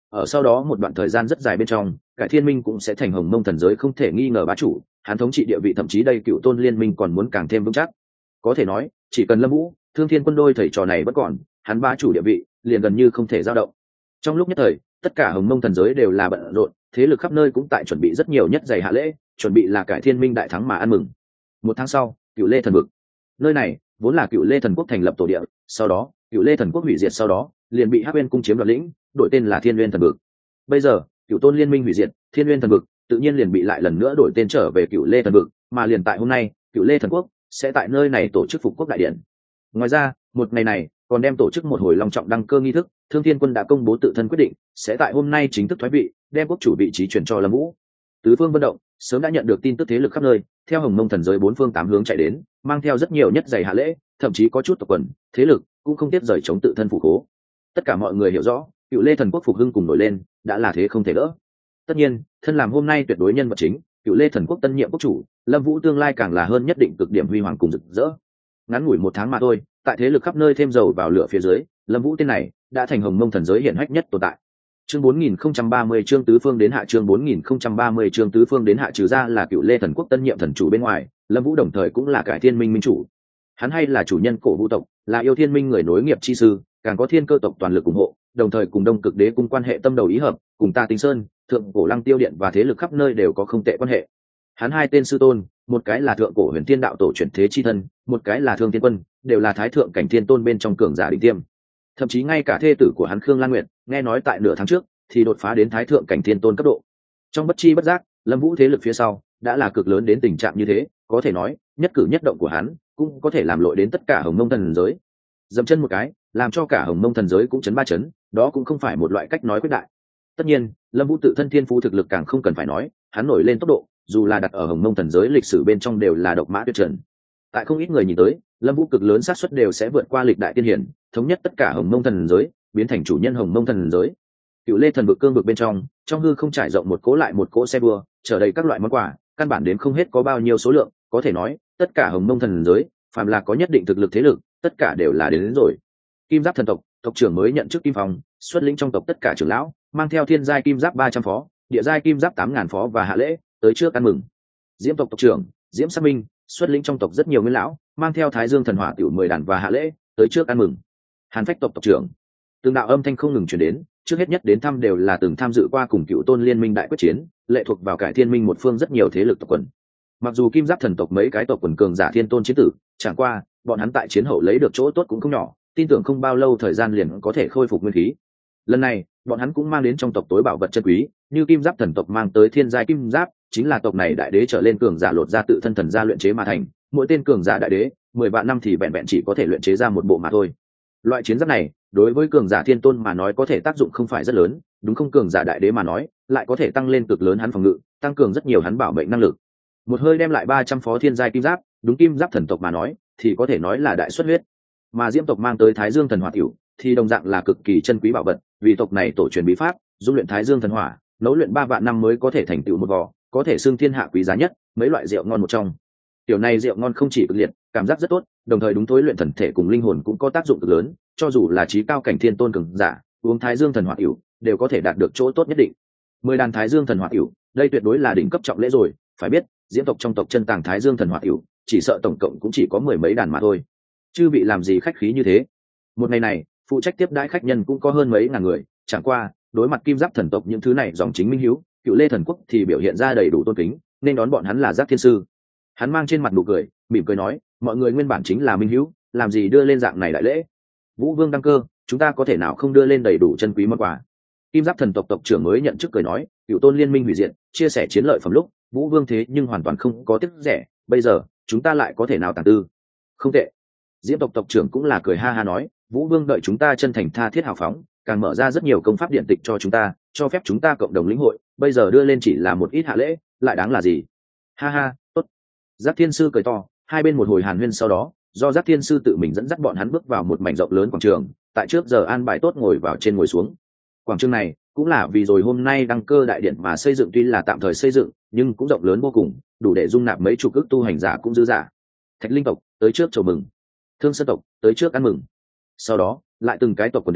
A: ở sau đó một đoạn thời gian rất dài bên trong, cải thiên minh cũng sẽ thành hồng mông thần giới không thể nghi ngờ bá chủ, hắn thống trị địa vị thậm chí đây cựu tôn liên minh còn muốn càng thêm vững chắc. Có thể nói chỉ cần Lâm Vũ, Thương Thiên quân đôi thầy trò này vẫn còn, hắn bá chủ địa vị liền gần như không thể dao động. Trong lúc nhất thời, tất cả hồng mông thần giới đều là bận rộn, thế lực khắp nơi cũng tại chuẩn bị rất nhiều nhất giày hạ lễ, chuẩn bị là cải thiên minh đại thắng mà ăn mừng. Một tháng sau, Cựu Lê thần vực, nơi này vốn là Cựu Lê thần quốc thành lập tổ địa, sau đó Cựu Lê thần quốc hủy diệt, sau đó liền bị Hắc Uyên cung chiếm đoạt lĩnh, đổi tên là Thiên Uyên thần vực. Bây giờ Cựu tôn liên minh hủy diệt, Thiên Uyên thần vực tự nhiên liền bị lại lần nữa đổi tên trở về Cựu Lê thần vực, mà liền tại hôm nay, Cựu Lê thần quốc sẽ tại nơi này tổ chức phục quốc đại điện. Ngoài ra, một ngày này còn đem tổ chức một hồi long trọng đăng cơ nghi thức. Thương Thiên quân đã công bố tự thân quyết định sẽ tại hôm nay chính thức thoái vị, đem quốc chủ vị trí chuyển cho Lâm Vũ. Tứ phương vận động sớm đã nhận được tin tức thế lực khắp nơi theo hồng mông thần giới bốn phương tám hướng chạy đến, mang theo rất nhiều nhất giày hạ lễ, thậm chí có chút tộc quần thế lực cũng không tiếp rời chống tự thân phủ cố. Tất cả mọi người hiểu rõ Cựu Lê thần quốc phục hưng cùng nổi lên đã là thế không thể đỡ. Tất nhiên thân làm hôm nay tuyệt đối nhân vật chính, Cựu Lê thần quốc tân nhiệm quốc chủ Lâm Vũ tương lai càng là hơn nhất định cực điểm huy hoàng cùng rực rỡ. Ngắn ngủi một tháng mà thôi, tại thế lực khắp nơi thêm dầu vào lửa phía dưới, Lâm Vũ tên này đã thành hồng mông thần giới hiển hách nhất tồn tại. Chương 4030 chương tứ phương đến hạ, chương 4030 chương tứ phương đến hạ, trừ ra là Cựu Lê thần quốc tân nhiệm thần chủ bên ngoài, Lâm Vũ đồng thời cũng là cải thiên minh minh chủ. Hắn hay là chủ nhân cổ vũ tộc, là yêu thiên minh người nối nghiệp chi sư, càng có thiên cơ tộc toàn lực ủng hộ, đồng thời cùng Đông Cực Đế cung quan hệ tâm đầu ý hợp, cùng Ta Tinh Sơn, Thượng Cổ Lăng Tiêu Điện và thế lực khắp nơi đều có không tệ quan hệ. Hắn hai tên sư tôn, một cái là Thượng Cổ Huyền Thiên đạo tổ chuyển thế chi thân, một cái là Thương Thiên quân, đều là thái thượng cảnh thiên tôn bên trong cường giả đỉnh tiêm. Thậm chí ngay cả thê tử của hắn Khương Lan Nguyệt, nghe nói tại nửa tháng trước thì đột phá đến thái thượng cảnh thiên tôn cấp độ. Trong bất chi bất giác, Lâm Vũ thế lực phía sau đã là cực lớn đến tình trạng như thế, có thể nói nhất cử nhất động của hắn cũng có thể làm lội đến tất cả hồng mông thần giới. Dậm chân một cái làm cho cả hồng mông thần giới cũng chấn ba chấn, đó cũng không phải một loại cách nói quyết đại. Tất nhiên Lâm Vũ tự thân thiên phú thực lực càng không cần phải nói, hắn nổi lên tốc độ dù là đặt ở hồng mông thần giới lịch sử bên trong đều là độc mã tuyệt trần. Tại không ít người nhìn tới, Lâm Vũ cực lớn xác suất đều sẽ vượt qua lịch đại tiên hiển, thống nhất tất cả hồng mông thần giới, biến thành chủ nhân hồng mông thần giới. Cựu Lê thần vực cương vực bên trong hư không trải rộng một cỗ lại một cỗ xe đua, chở đầy các loại món quà, căn bản đến không hết có bao nhiêu số lượng, có thể nói tất cả hồng mông thần giới phàm là có nhất định thực lực thế lực, tất cả đều là đến rồi. Kim Giáp thần tộc tộc trưởng mới nhận chức Kim Phong, xuất lĩnh trong tộc tất cả trưởng lão, mang theo thiên giai kim giáp 300 phó, địa giai kim giáp 8.000 phó và hạ lễ tới trước ăn mừng. Diễm tộc tộc trưởng Diễm Sắc Minh xuất lĩnh trong tộc rất nhiều nguyên lão, mang theo Thái Dương thần hỏa tiểu 10 đàn và hạ lễ tới trước ăn mừng. Hàn Phách tộc tộc trưởng, từng đạo âm thanh không ngừng truyền đến, trước hết nhất đến thăm đều là từng tham dự qua cùng Cựu Tôn liên minh đại quyết chiến, lệ thuộc vào cải thiên minh một phương rất nhiều thế lực tộc quần. Mặc dù Kim Giáp thần tộc mấy cái tộc quần cường giả thiên tôn chiến tử, chẳng qua bọn hắn tại chiến hậu lấy được chỗ tốt cũng không nhỏ, tin tưởng không bao lâu thời gian liền có thể khôi phục nguyên khí. Lần này bọn hắn cũng mang đến trong tộc tối bảo vật chân quý, như Kim Giáp thần tộc mang tới thiên giai kim giáp, chính là tộc này đại đế trở lên cường giả lột ra tự thân thần gia luyện chế mà thành, mỗi tên cường giả đại đế 10 vạn năm thì vẹn vẹn chỉ có thể luyện chế ra một bộ mà thôi. Loại chiến giáp này đối với cường giả thiên tôn mà nói có thể tác dụng không phải rất lớn, đúng không, cường giả đại đế mà nói lại có thể tăng lên cực lớn hắn phòng ngự, tăng cường rất nhiều hắn bảo mệnh năng lực. Một hơi đem lại 300 phó thiên giai kim giáp, đúng Kim Giáp thần tộc mà nói thì có thể nói là đại xuất huyết. Mà Diễm tộc mang tới Thái Dương thần hỏa tiểu thì đồng dạng là cực kỳ chân quý bảo vật, vì tộc này tổ truyền bí pháp dung luyện Thái Dương thần hỏa, nấu luyện 3 vạn năm mới có thể thành tựu một vò, có thể xưng thiên hạ quý giá nhất mấy loại rượu ngon một trong. Tiểu này rượu ngon không chỉ cực liệt, cảm giác rất tốt, đồng thời đúng thối luyện thần thể cùng linh hồn cũng có tác dụng cực lớn, cho dù là trí cao cảnh thiên tôn cường giả uống Thái Dương thần hỏa tiểu đều có thể đạt được chỗ tốt nhất định. 10 đàn Thái Dương thần hỏa tiểu, đây tuyệt đối là đỉnh cấp trọng lễ rồi, phải biết Diễm tộc trong tộc chân tàng Thái Dương thần hỏa tiểu chỉ sợ tổng cộng cũng chỉ có 10 mấy đàn mà thôi, chứ bị làm gì khách khí như thế. Một ngày này phụ trách tiếp đãi khách nhân cũng có hơn mấy ngàn người, chẳng qua đối mặt Kim Giáp thần tộc những thứ này dòng chính minh hiếu, Cựu Lê thần quốc thì biểu hiện ra đầy đủ tôn kính, nên đón bọn hắn là Giác Thiên sư. Hắn mang trên mặt nụ cười, mỉm cười nói, mọi người nguyên bản chính là minh hiếu, làm gì đưa lên dạng này đại lễ. Vũ vương đăng cơ, chúng ta có thể nào không đưa lên đầy đủ chân quý món quà. Kim Giáp thần tộc tộc trưởng mới nhận chức cười nói, Cựu Tôn liên minh hủy diệt, chia sẻ chiến lợi phẩm lúc Vũ vương thế nhưng hoàn toàn không có tiếc rẻ, bây giờ chúng ta lại có thể nào tàng tư. Không tệ. Diễm tộc tộc trưởng cũng là cười ha ha nói, Vũ vương đợi chúng ta chân thành tha thiết hào phóng, càng mở ra rất nhiều công pháp điện tịch cho chúng ta, cho phép chúng ta cộng đồng lĩnh hội, bây giờ đưa lên chỉ là một ít hạ lễ, lại đáng là gì. Ha ha, tốt. Giác Thiên sư cười to, hai bên một hồi hàn huyên, sau đó do Giác Thiên sư tự mình dẫn dắt bọn hắn bước vào một mảnh rộng lớn quảng trường, tại trước giờ an bài tốt ngồi vào trên ngồi xuống. Quảng trường này cũng là vì rồi hôm nay đăng cơ đại điện mà xây dựng, tuy là tạm thời xây dựng nhưng cũng rộng lớn vô cùng, đủ để dung nạp mấy chục ức tu hành giả cũng dư giả. Thạch Linh tộc tới trước chào mừng, Thương Sơn tộc tới trước ăn mừng, sau đó lại từng cái tộc còn đến,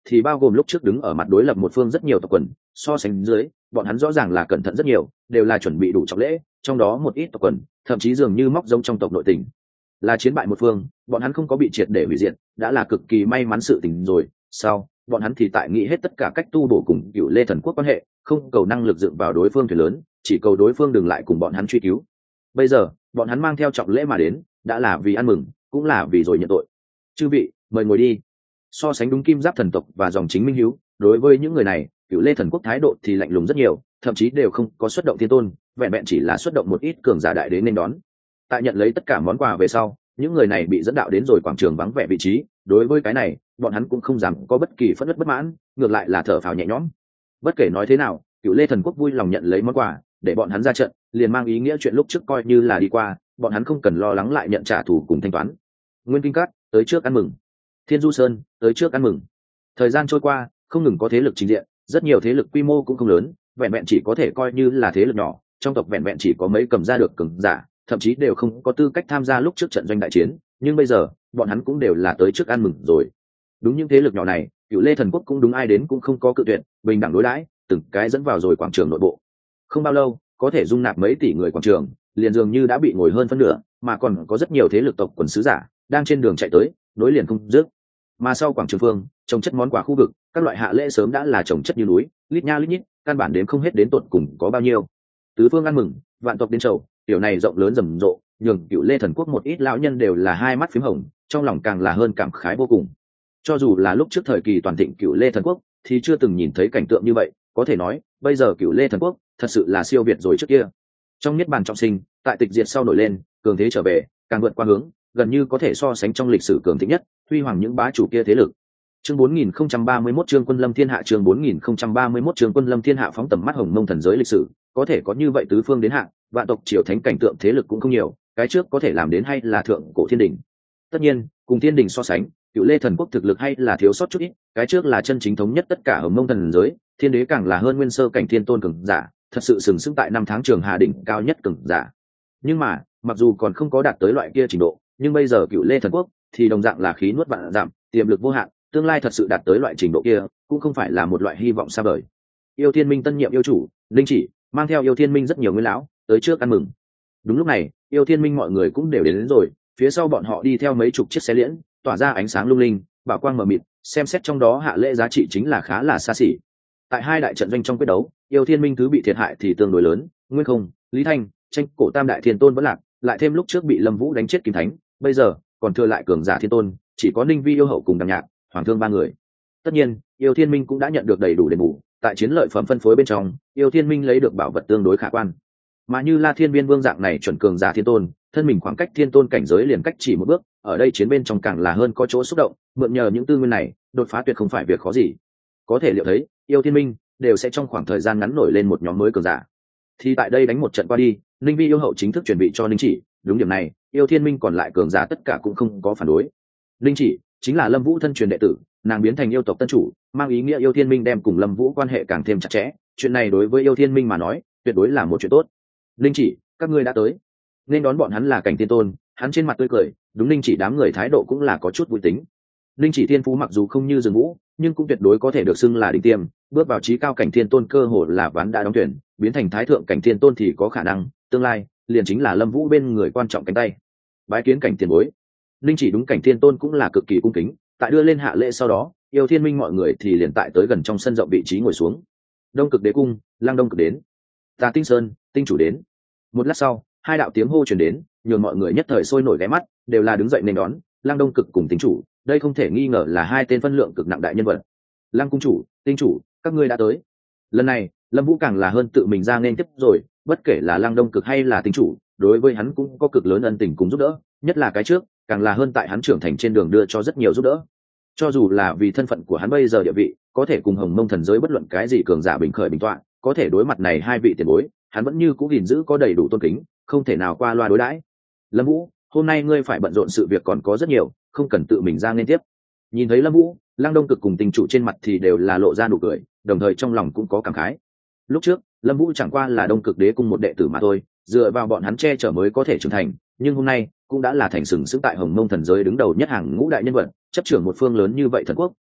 A: thì bao gồm lúc trước đứng ở mặt đối lập một phương rất nhiều tộc quần, so sánh dưới bọn hắn rõ ràng là cẩn thận rất nhiều, đều là chuẩn bị đủ trọng lễ, trong đó một ít tộc quần thậm chí dường như móc giống trong tộc nội tình, là chiến bại một phương, bọn hắn không có bị triệt để hủy diệt đã là cực kỳ may mắn sự tình rồi. Sau bọn hắn thì tại nghĩ hết tất cả cách tu bổ cùng Cựu Lê Thần Quốc quan hệ, không cầu năng lực dựng vào đối phương thuyền lớn, chỉ cầu đối phương đừng lại cùng bọn hắn truy cứu. Bây giờ bọn hắn mang theo trọng lễ mà đến, đã là vì ăn mừng, cũng là vì rồi nhận tội. Chư vị mời ngồi đi. So sánh đúng kim giáp thần tộc và dòng chính minh hiếu, đối với những người này Cựu Lê Thần Quốc thái độ thì lạnh lùng rất nhiều, thậm chí đều không có xuất động thiên tôn, vẹn vẹn chỉ là xuất động một ít cường giả đại đế nên đón. Tại nhận lấy tất cả món quà về sau, những người này bị dẫn đạo đến rồi quảng trường vắng vẻ vị trí. Đối với cái này bọn hắn cũng không dám có bất kỳ phẫn uất bất mãn, ngược lại là thở phào nhẹ nhõm. Bất kể nói thế nào, Cựu Lê Thần Quốc vui lòng nhận lấy món quà để bọn hắn ra trận, liền mang ý nghĩa chuyện lúc trước coi như là đi qua, bọn hắn không cần lo lắng lại nhận trả thù cùng thanh toán. Nguyên Kinh Cát tới trước ăn mừng, Thiên Du Sơn tới trước ăn mừng. Thời gian trôi qua, không ngừng có thế lực trình diện, rất nhiều thế lực quy mô cũng không lớn, vẹn vẹn chỉ có thể coi như là thế lực nhỏ, trong tộc vẹn vẹn chỉ có mấy cầm ra được cường giả, thậm chí đều không có tư cách tham gia lúc trước trận doanh đại chiến, nhưng bây giờ bọn hắn cũng đều là tới trước ăn mừng rồi. Đúng những thế lực nhỏ này, Cựu Lê Thần Quốc cũng đúng ai đến cũng không có cự tuyệt, bình đẳng đối đãi, từng cái dẫn vào rồi quảng trường nội bộ. Không bao lâu, có thể dung nạp mấy tỷ người quảng trường liền dường như đã bị ngồi hơn phân nửa, mà còn có rất nhiều thế lực tộc quần sứ giả đang trên đường chạy tới, nối liền không dứt. Mà sau quảng trường phương trồng chất món quà khu vực, các loại hạ lễ sớm đã là trồng chất như núi, lít nha lít nhít, căn bản đến không hết đến tột cùng có bao nhiêu. Tứ phương ăn mừng, vạn tộc đến chầu, tiểu này rộng lớn rầm rộ, nhường Cựu Lê Thần Quốc một ít lão nhân đều là hai mắt phím hồng, trong lòng càng là hơn cảm khái vô cùng. Cho dù là lúc trước thời kỳ toàn thịnh Cựu Lê Thần Quốc thì chưa từng nhìn thấy cảnh tượng như vậy, có thể nói bây giờ Cựu Lê Thần Quốc thật sự là siêu việt rồi trước kia. Trong niết bàn trọng sinh, tại tịch diệt sau nổi lên, cường thế trở về, càng vượt qua hướng, gần như có thể so sánh trong lịch sử cường thịnh nhất, huy hoàng những bá chủ kia thế lực. Chương 4031 Trương Quân Lâm Thiên Hạ, chương 4031 Trương Quân Lâm Thiên Hạ. Phóng tầm mắt Hồng Mông thần giới lịch sử, có thể có như vậy tứ phương đến hạ, vạn tộc triều thánh cảnh tượng thế lực cũng không nhiều, cái trước có thể làm đến hay là thượng cổ thiên đình. Tất nhiên, cùng thiên đình so sánh, Cựu Lê Thần Quốc thực lực hay là thiếu sót chút ít, cái trước là chân chính thống nhất tất cả Hồng Mông thần giới, thiên đế càng là hơn nguyên sơ cảnh thiên tôn cường giả, thật sự sừng sững tại năm tháng trường hà đỉnh cao nhất cường giả. Nhưng mà, mặc dù còn không có đạt tới loại kia trình độ, nhưng bây giờ Cựu Lê Thần Quốc thì đồng dạng là khí nuốt vạn giảm, tiềm lực vô hạn, tương lai thật sự đạt tới loại trình độ kia cũng không phải là một loại hy vọng xa vời. Yêu Thiên Minh tân nhiệm yêu chủ Linh Chỉ mang theo Yêu Thiên Minh rất nhiều nguyên lão tới trước ăn mừng. Đúng lúc này, Yêu Thiên Minh mọi người cũng đều đến rồi, phía sau bọn họ đi theo mấy chục chiếc xe liễn, tỏa ra ánh sáng lung linh, bảo quang mờ mịt, xem xét trong đó hạ lễ giá trị chính là khá là xa xỉ. Tại hai đại trận doanh trong quyết đấu, Yêu Thiên Minh thứ bị thiệt hại thì tương đối lớn, Nguyên Không, Lý Thanh, tranh cổ tam đại thiên tôn vẫn lạc, lại thêm lúc trước bị Lâm Vũ đánh chết Kim Thánh, bây giờ còn thừa lại cường giả thiên tôn, chỉ có Ninh Vi yêu hậu cùng Đằng Nhạc, Hoàng Thương ba người. Tất nhiên, Yêu Thiên Minh cũng đã nhận được đầy đủ đền bù, tại chiến lợi phẩm phân phối bên trong, Yêu Thiên Minh lấy được bảo vật tương đối khả quan. Mà như La Thiên Viên Vương dạng này chuẩn cường giả thiên tôn, thân mình khoảng cách thiên tôn cảnh giới liền cách chỉ một bước, ở đây chiến bên trong càng là hơn có chỗ xúc động, mượn nhờ những tư nguyên này, đột phá tuyệt không phải việc khó gì. Có thể liệu thấy, Yêu Thiên Minh đều sẽ trong khoảng thời gian ngắn nổi lên một nhóm mới cường giả. Thì tại đây đánh một trận qua đi, Ninh Vi yêu hậu chính thức chuẩn bị cho Ninh Chỉ, đúng điểm này, Yêu Thiên Minh còn lại cường giả tất cả cũng không có phản đối. Ninh Chỉ chính là Lâm Vũ thân truyền đệ tử, nàng biến thành yêu tộc tân chủ, mang ý nghĩa Yêu Thiên Minh đem cùng Lâm Vũ quan hệ càng thêm chặt chẽ, chuyện này đối với Yêu Thiên Minh mà nói, tuyệt đối là một chuyện tốt. Ninh Chỉ, các ngươi đã tới. Nên đón bọn hắn là cảnh thiên tôn, hắn trên mặt tươi cười, đúng Ninh Chỉ đám người thái độ cũng là có chút vui tính. Ninh Chỉ thiên phú mặc dù không như Dương Vũ, nhưng cũng tuyệt đối có thể được xưng là đỉnh tiêm, bước vào chí cao cảnh thiên tôn cơ hội là ván đã đóng tuyển, biến thành thái thượng cảnh thiên tôn thì có khả năng, tương lai liền chính là Lâm Vũ bên người quan trọng cánh tay. Bái kiến cảnh tiền bối. Ninh Chỉ đúng cảnh thiên tôn cũng là cực kỳ cung kính, tại đưa lên hạ lễ sau đó, Yêu Thiên Minh mọi người thì liền tại tới gần trong sân rộng vị trí ngồi xuống. Đông Cực Đế cung, Lăng Đông Cực đến. Tà Tinh Sơn, tinh chủ đến. Một lát sau, hai đạo tiếng hô truyền đến, nhường mọi người nhất thời sôi nổi ghé mắt, đều là đứng dậy nên đón Lăng Đông Cực cùng tinh chủ, đây không thể nghi ngờ là hai tên phân lượng cực nặng đại nhân vật. Lăng cung chủ, tinh chủ, các ngươi đã tới. Lần này, Lâm Vũ càng là hơn tự mình ra nên tiếp rồi, bất kể là Lăng Đông Cực hay là tinh chủ, đối với hắn cũng có cực lớn ân tình cùng giúp đỡ, nhất là cái trước, càng là hơn tại hắn trưởng thành trên đường đưa cho rất nhiều giúp đỡ. Cho dù là vì thân phận của hắn bây giờ địa vị, có thể cùng Hồng Mông thần giới bất luận cái gì cường giả bình khởi bình tọa, có thể đối mặt này hai vị tiền bối, hắn vẫn như cũ gìn giữ có đầy đủ tôn kính, không thể nào qua loa đối đãi. Lâm Vũ, hôm nay ngươi phải bận rộn sự việc còn có rất nhiều, không cần tự mình ra nên tiếp. Nhìn thấy Lâm Vũ, Lăng Đông Cực cùng tinh chủ trên mặt thì đều là lộ ra nụ cười, đồng thời trong lòng cũng có cảm khái. Lúc trước, Lâm Vũ chẳng qua là Đông Cực Đế cung một đệ tử mà thôi, dựa vào bọn hắn che chở mới có thể trưởng thành, nhưng hôm nay cũng đã là thành sừng sững tại Hồng Mông thần giới đứng đầu nhất hàng ngũ đại nhân vật, chấp trưởng một phương lớn như vậy thần quốc,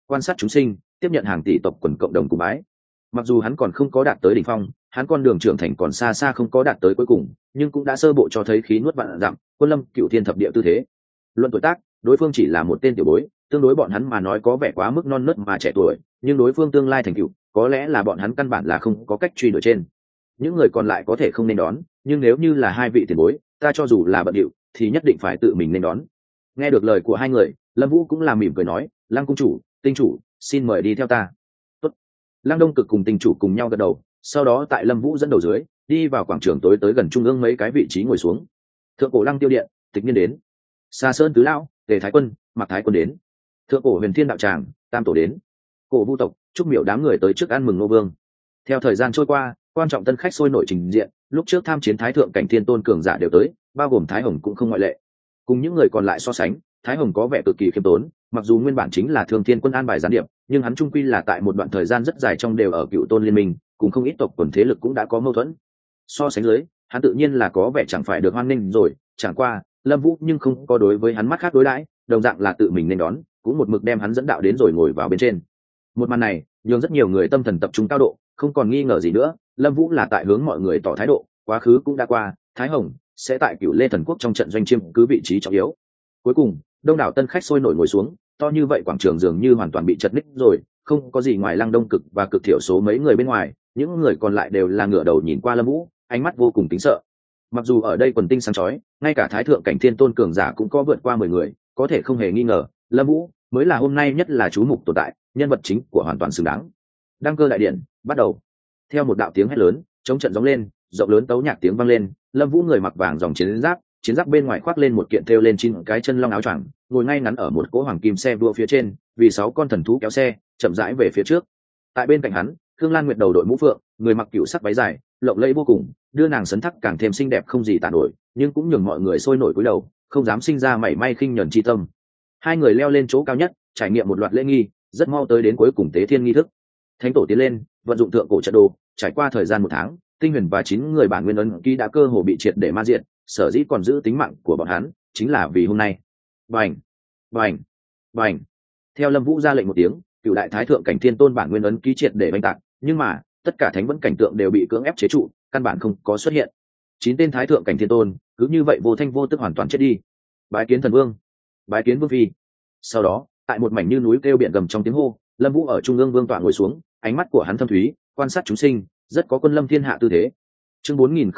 A: quan sát chúng sinh, tiếp nhận hàng tỷ tộc quần cộng đồng cùng bái. Mặc dù hắn còn không có đạt tới đỉnh phong, hắn con đường trưởng thành còn xa xa không có đạt tới cuối cùng, nhưng cũng đã sơ bộ cho thấy khí nuốt vạn dặm, quân lâm cựu thiên thập địa tư thế. Luận tuổi tác, đối phương chỉ là một tên tiểu bối, tương đối bọn hắn mà nói có vẻ quá mức non nớt mà trẻ tuổi, nhưng đối phương tương lai thành tựu, có lẽ là bọn hắn căn bản là không có cách truy đuổi trên. Những người còn lại có thể không nên đón, nhưng nếu như là hai vị tiền bối, ta cho dù là bận điệu thì nhất định phải tự mình nên đón. Nghe được lời của hai người, Lâm Vũ cũng là mỉm cười nói, Lăng cung chủ, Tinh chủ, xin mời đi theo ta. Tốt. Lăng Đông Cực cùng Tinh chủ cùng nhau gật đầu, sau đó tại Lâm Vũ dẫn đầu dưới, đi vào quảng trường tối tới gần trung ương mấy cái vị trí ngồi xuống. Thượng cổ Lăng Tiêu điện, Tịch Niên đến. Sa Sơn tứ lão, Tề Thái quân, Mạc Thái quân đến. Thượng cổ Huyền Thiên đạo tràng, Tam tổ đến. Cổ Vu tộc, Trúc Miểu đám người tới trước ăn mừng Ngô Vương. Theo thời gian trôi qua, quan trọng tân khách sôi nổi trình diện, lúc trước tham chiến thái thượng cảnh thiên tôn cường giả đều tới, bao gồm Thái Hồng cũng không ngoại lệ. Cùng những người còn lại so sánh, Thái Hồng có vẻ cực kỳ khiêm tốn, mặc dù nguyên bản chính là Thương Thiên quân an bài gián điệp, nhưng hắn trung quy là tại một đoạn thời gian rất dài trong đều ở Cựu Tôn liên minh, cùng không ít tộc quần thế lực cũng đã có mâu thuẫn. So sánh dưới, hắn tự nhiên là có vẻ chẳng phải được hoan nghênh rồi, chẳng qua, Lâm Vũ nhưng không có đối với hắn mắt khác đối đãi, đồng dạng là tự mình nên đón, cũng một mực đem hắn dẫn đạo đến rồi ngồi vào bên trên. Một màn này, nhường rất nhiều người tâm thần tập trung cao độ, không còn nghi ngờ gì nữa, Lâm Vũ là tại hướng mọi người tỏ thái độ, quá khứ cũng đã qua, Thái Hồng sẽ tại Cửu Lê Thần Quốc trong trận doanh chiêm cứ vị trí trọng yếu. Cuối cùng, đông đảo tân khách sôi nổi ngồi xuống, to như vậy quảng trường dường như hoàn toàn bị chật ních rồi, không có gì ngoài Lăng Đông Cực và cực thiểu số mấy người bên ngoài, những người còn lại đều là ngửa đầu nhìn qua Lâm Vũ, ánh mắt vô cùng kính sợ. Mặc dù ở đây quần tinh sáng chói, ngay cả thái thượng cảnh thiên tôn cường giả cũng có vượt qua 10 người, có thể không hề nghi ngờ, Lâm Vũ mới là hôm nay nhất là chú mục tồn tại, nhân vật chính của hoàn toàn xứng đáng. Đăng cơ đại điện bắt đầu. Theo một đạo tiếng hét lớn, chống trận gióng lên, rộng lớn tấu nhạc tiếng vang lên, Lâm Vũ người mặc vàng dòng chiến giáp bên ngoài khoác lên một kiện thêu lên 9 cái chân long áo choàng, ngồi ngay ngắn ở một cỗ hoàng kim xe vua phía trên, vì 6 con thần thú kéo xe, chậm rãi về phía trước. Tại bên cạnh hắn, Khương Lan Nguyệt đầu đội mũ phượng, người mặc cựu sắc váy dài, lộng lẫy vô cùng, đưa nàng sấn thắc càng thêm xinh đẹp không gì tả nổi, nhưng cũng nhường mọi người sôi nổi cúi đầu, không dám sinh ra mảy may khinh nhẫn chi tâm. Hai người leo lên chỗ cao nhất, trải nghiệm một loạt lễ nghi, rất mau tới đến cuối cùng tế thiên nghi thức. Thánh tổ tiến lên, vận dụng thượng cổ trận đồ, trải qua thời gian 1 tháng, Tinh Huyền và 9 người bản nguyên ấn ký đã cơ hồ bị triệt để ma diệt, sở dĩ còn giữ tính mạng của bọn hắn, chính là vì hôm nay. Bành, bành, bành. Theo Lâm Vũ ra lệnh một tiếng, Cửu đại thái thượng cảnh thiên tôn bản nguyên ấn ký triệt để bành tạc, nhưng mà, tất cả thánh vẫn cảnh tượng đều bị cưỡng ép chế trụ, căn bản không có xuất hiện. 9 tên thái thượng cảnh thiên tôn, cứ như vậy vô thanh vô tức hoàn toàn chết đi. Bái kiến thần vương, bái kiến vương phi. Sau đó, tại một mảnh như núi kêu biển gầm trong tiếng hô, Lâm Vũ ở trung ương vương tọa ngồi xuống, ánh mắt của hắn thâm thúy, quan sát chúng sinh, rất có quân lâm thiên hạ tư thế. Chương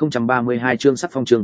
A: 4032 chương sắc phong chương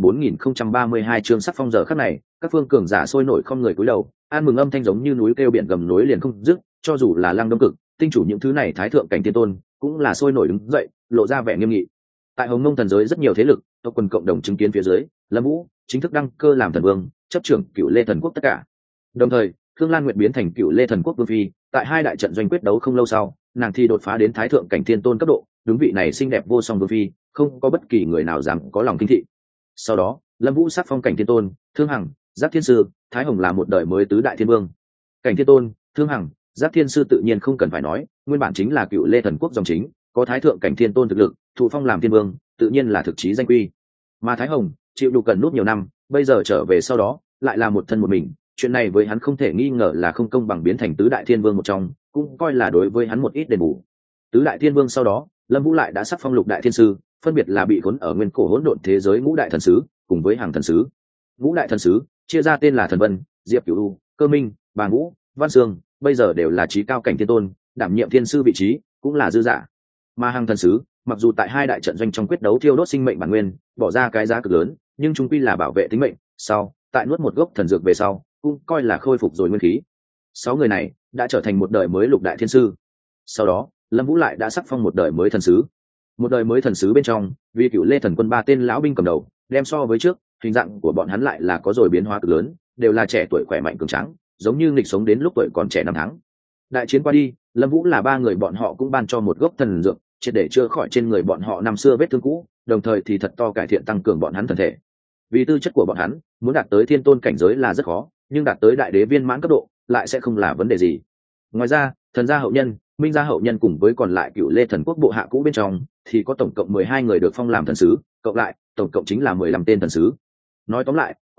A: 4032 chương sắc phong giờ khắc này, các phương cường giả sôi nổi không người cúi đầu, an mừng âm thanh giống như núi kêu biển gầm nối liền không dứt, cho dù là Lăng Đông Cực, Tinh chủ những thứ này thái thượng cảnh thiên tôn, cũng là sôi nổi đứng dậy, lộ ra vẻ nghiêm nghị. Tại Hồng Mông thần giới rất nhiều thế lực, tộc quần cộng đồng chứng kiến phía dưới, Lâm Vũ chính thức đăng cơ làm thần vương, chấp trưởng Cựu Lê Thần Quốc tất cả. Đồng thời, Khương Lan Nguyệt biến thành Cựu Lê Thần Quốc vương phi, tại 2 đại trận doanh quyết đấu không lâu sau, nàng thi đột phá đến thái thượng cảnh thiên tôn cấp độ, đúng vị này xinh đẹp vô song vương phi, không có bất kỳ người nào dám có lòng kinh thị. Sau đó, Lâm Vũ sắc phong cảnh thiên tôn, Thương Hằng, Giác Thiên sư, Thái Hồng là một đời mới tứ đại thiên vương. Cảnh thiên tôn, Thương Hằng, Giác Thiên sư tự nhiên không cần phải nói, nguyên bản chính là Cựu Lê Thần Quốc dòng chính, có thái thượng cảnh thiên tôn thực lực, thụ phong làm thiên vương, tự nhiên là thực chí danh quy. Mà Thái Hồng chịu đủ cần nút nhiều năm, bây giờ trở về sau đó, lại là một thân một mình, chuyện này với hắn không thể nghi ngờ là không công bằng, biến thành tứ đại thiên vương một trong, cũng coi là đối với hắn một ít đền bù. Tứ đại thiên vương sau đó, Lâm Vũ lại đã sắc phong lục đại thiên sư, phân biệt là bị khốn ở nguyên cổ hỗn độn thế giới ngũ đại thần sứ, cùng với hàng thần sứ. Ngũ đại thần sứ chia ra tên là Thần Vân, Diệp Cửu U, Cơ Minh, Bà Ngũ, Văn Sương, bây giờ đều là trí cao cảnh thiên tôn, đảm nhiệm thiên sư vị trí, cũng là dư giả. Mà hàng thần sứ, mặc dù tại 2 đại trận doanh trong quyết đấu thiêu đốt sinh mệnh bản nguyên, bỏ ra cái giá cực lớn, nhưng chung quy là bảo vệ tính mệnh, sau, tại nuốt một gốc thần dược về sau, cũng coi là khôi phục rồi nguyên khí. 6 người này đã trở thành một đời mới lục đại thiên sư. Sau đó, Lâm Vũ lại đã sắc phong một đời mới thần sứ. Một đời mới thần sứ bên trong, vì Cựu Lê Thần Quân 3 tên lão binh cầm đầu, đem so với trước, hình dạng của bọn hắn lại là có rồi biến hóa cực lớn, đều là trẻ tuổi khỏe mạnh cường tráng, giống như nghịch sống đến lúc tuổi còn trẻ 5 tháng. Đại chiến qua đi, Lâm Vũ là 3 người bọn họ cũng ban cho một gốc thần dược, triệt để chữa khỏi trên người bọn họ năm xưa vết thương cũ, đồng thời thì thật to cải thiện tăng cường bọn hắn thần thể. Vì tư chất của bọn hắn, muốn đạt tới thiên tôn cảnh giới là rất khó, nhưng đạt tới đại đế viên mãn cấp độ lại sẽ không là vấn đề gì. Ngoài ra, thần gia hậu nhân, minh gia hậu nhân cùng với còn lại Cựu Lê Thần Quốc bộ hạ cũ bên trong thì có tổng cộng 12 người được phong làm thần sứ, cộng lại tổng cộng chính là 15 tên thần sứ. Nói tóm lại,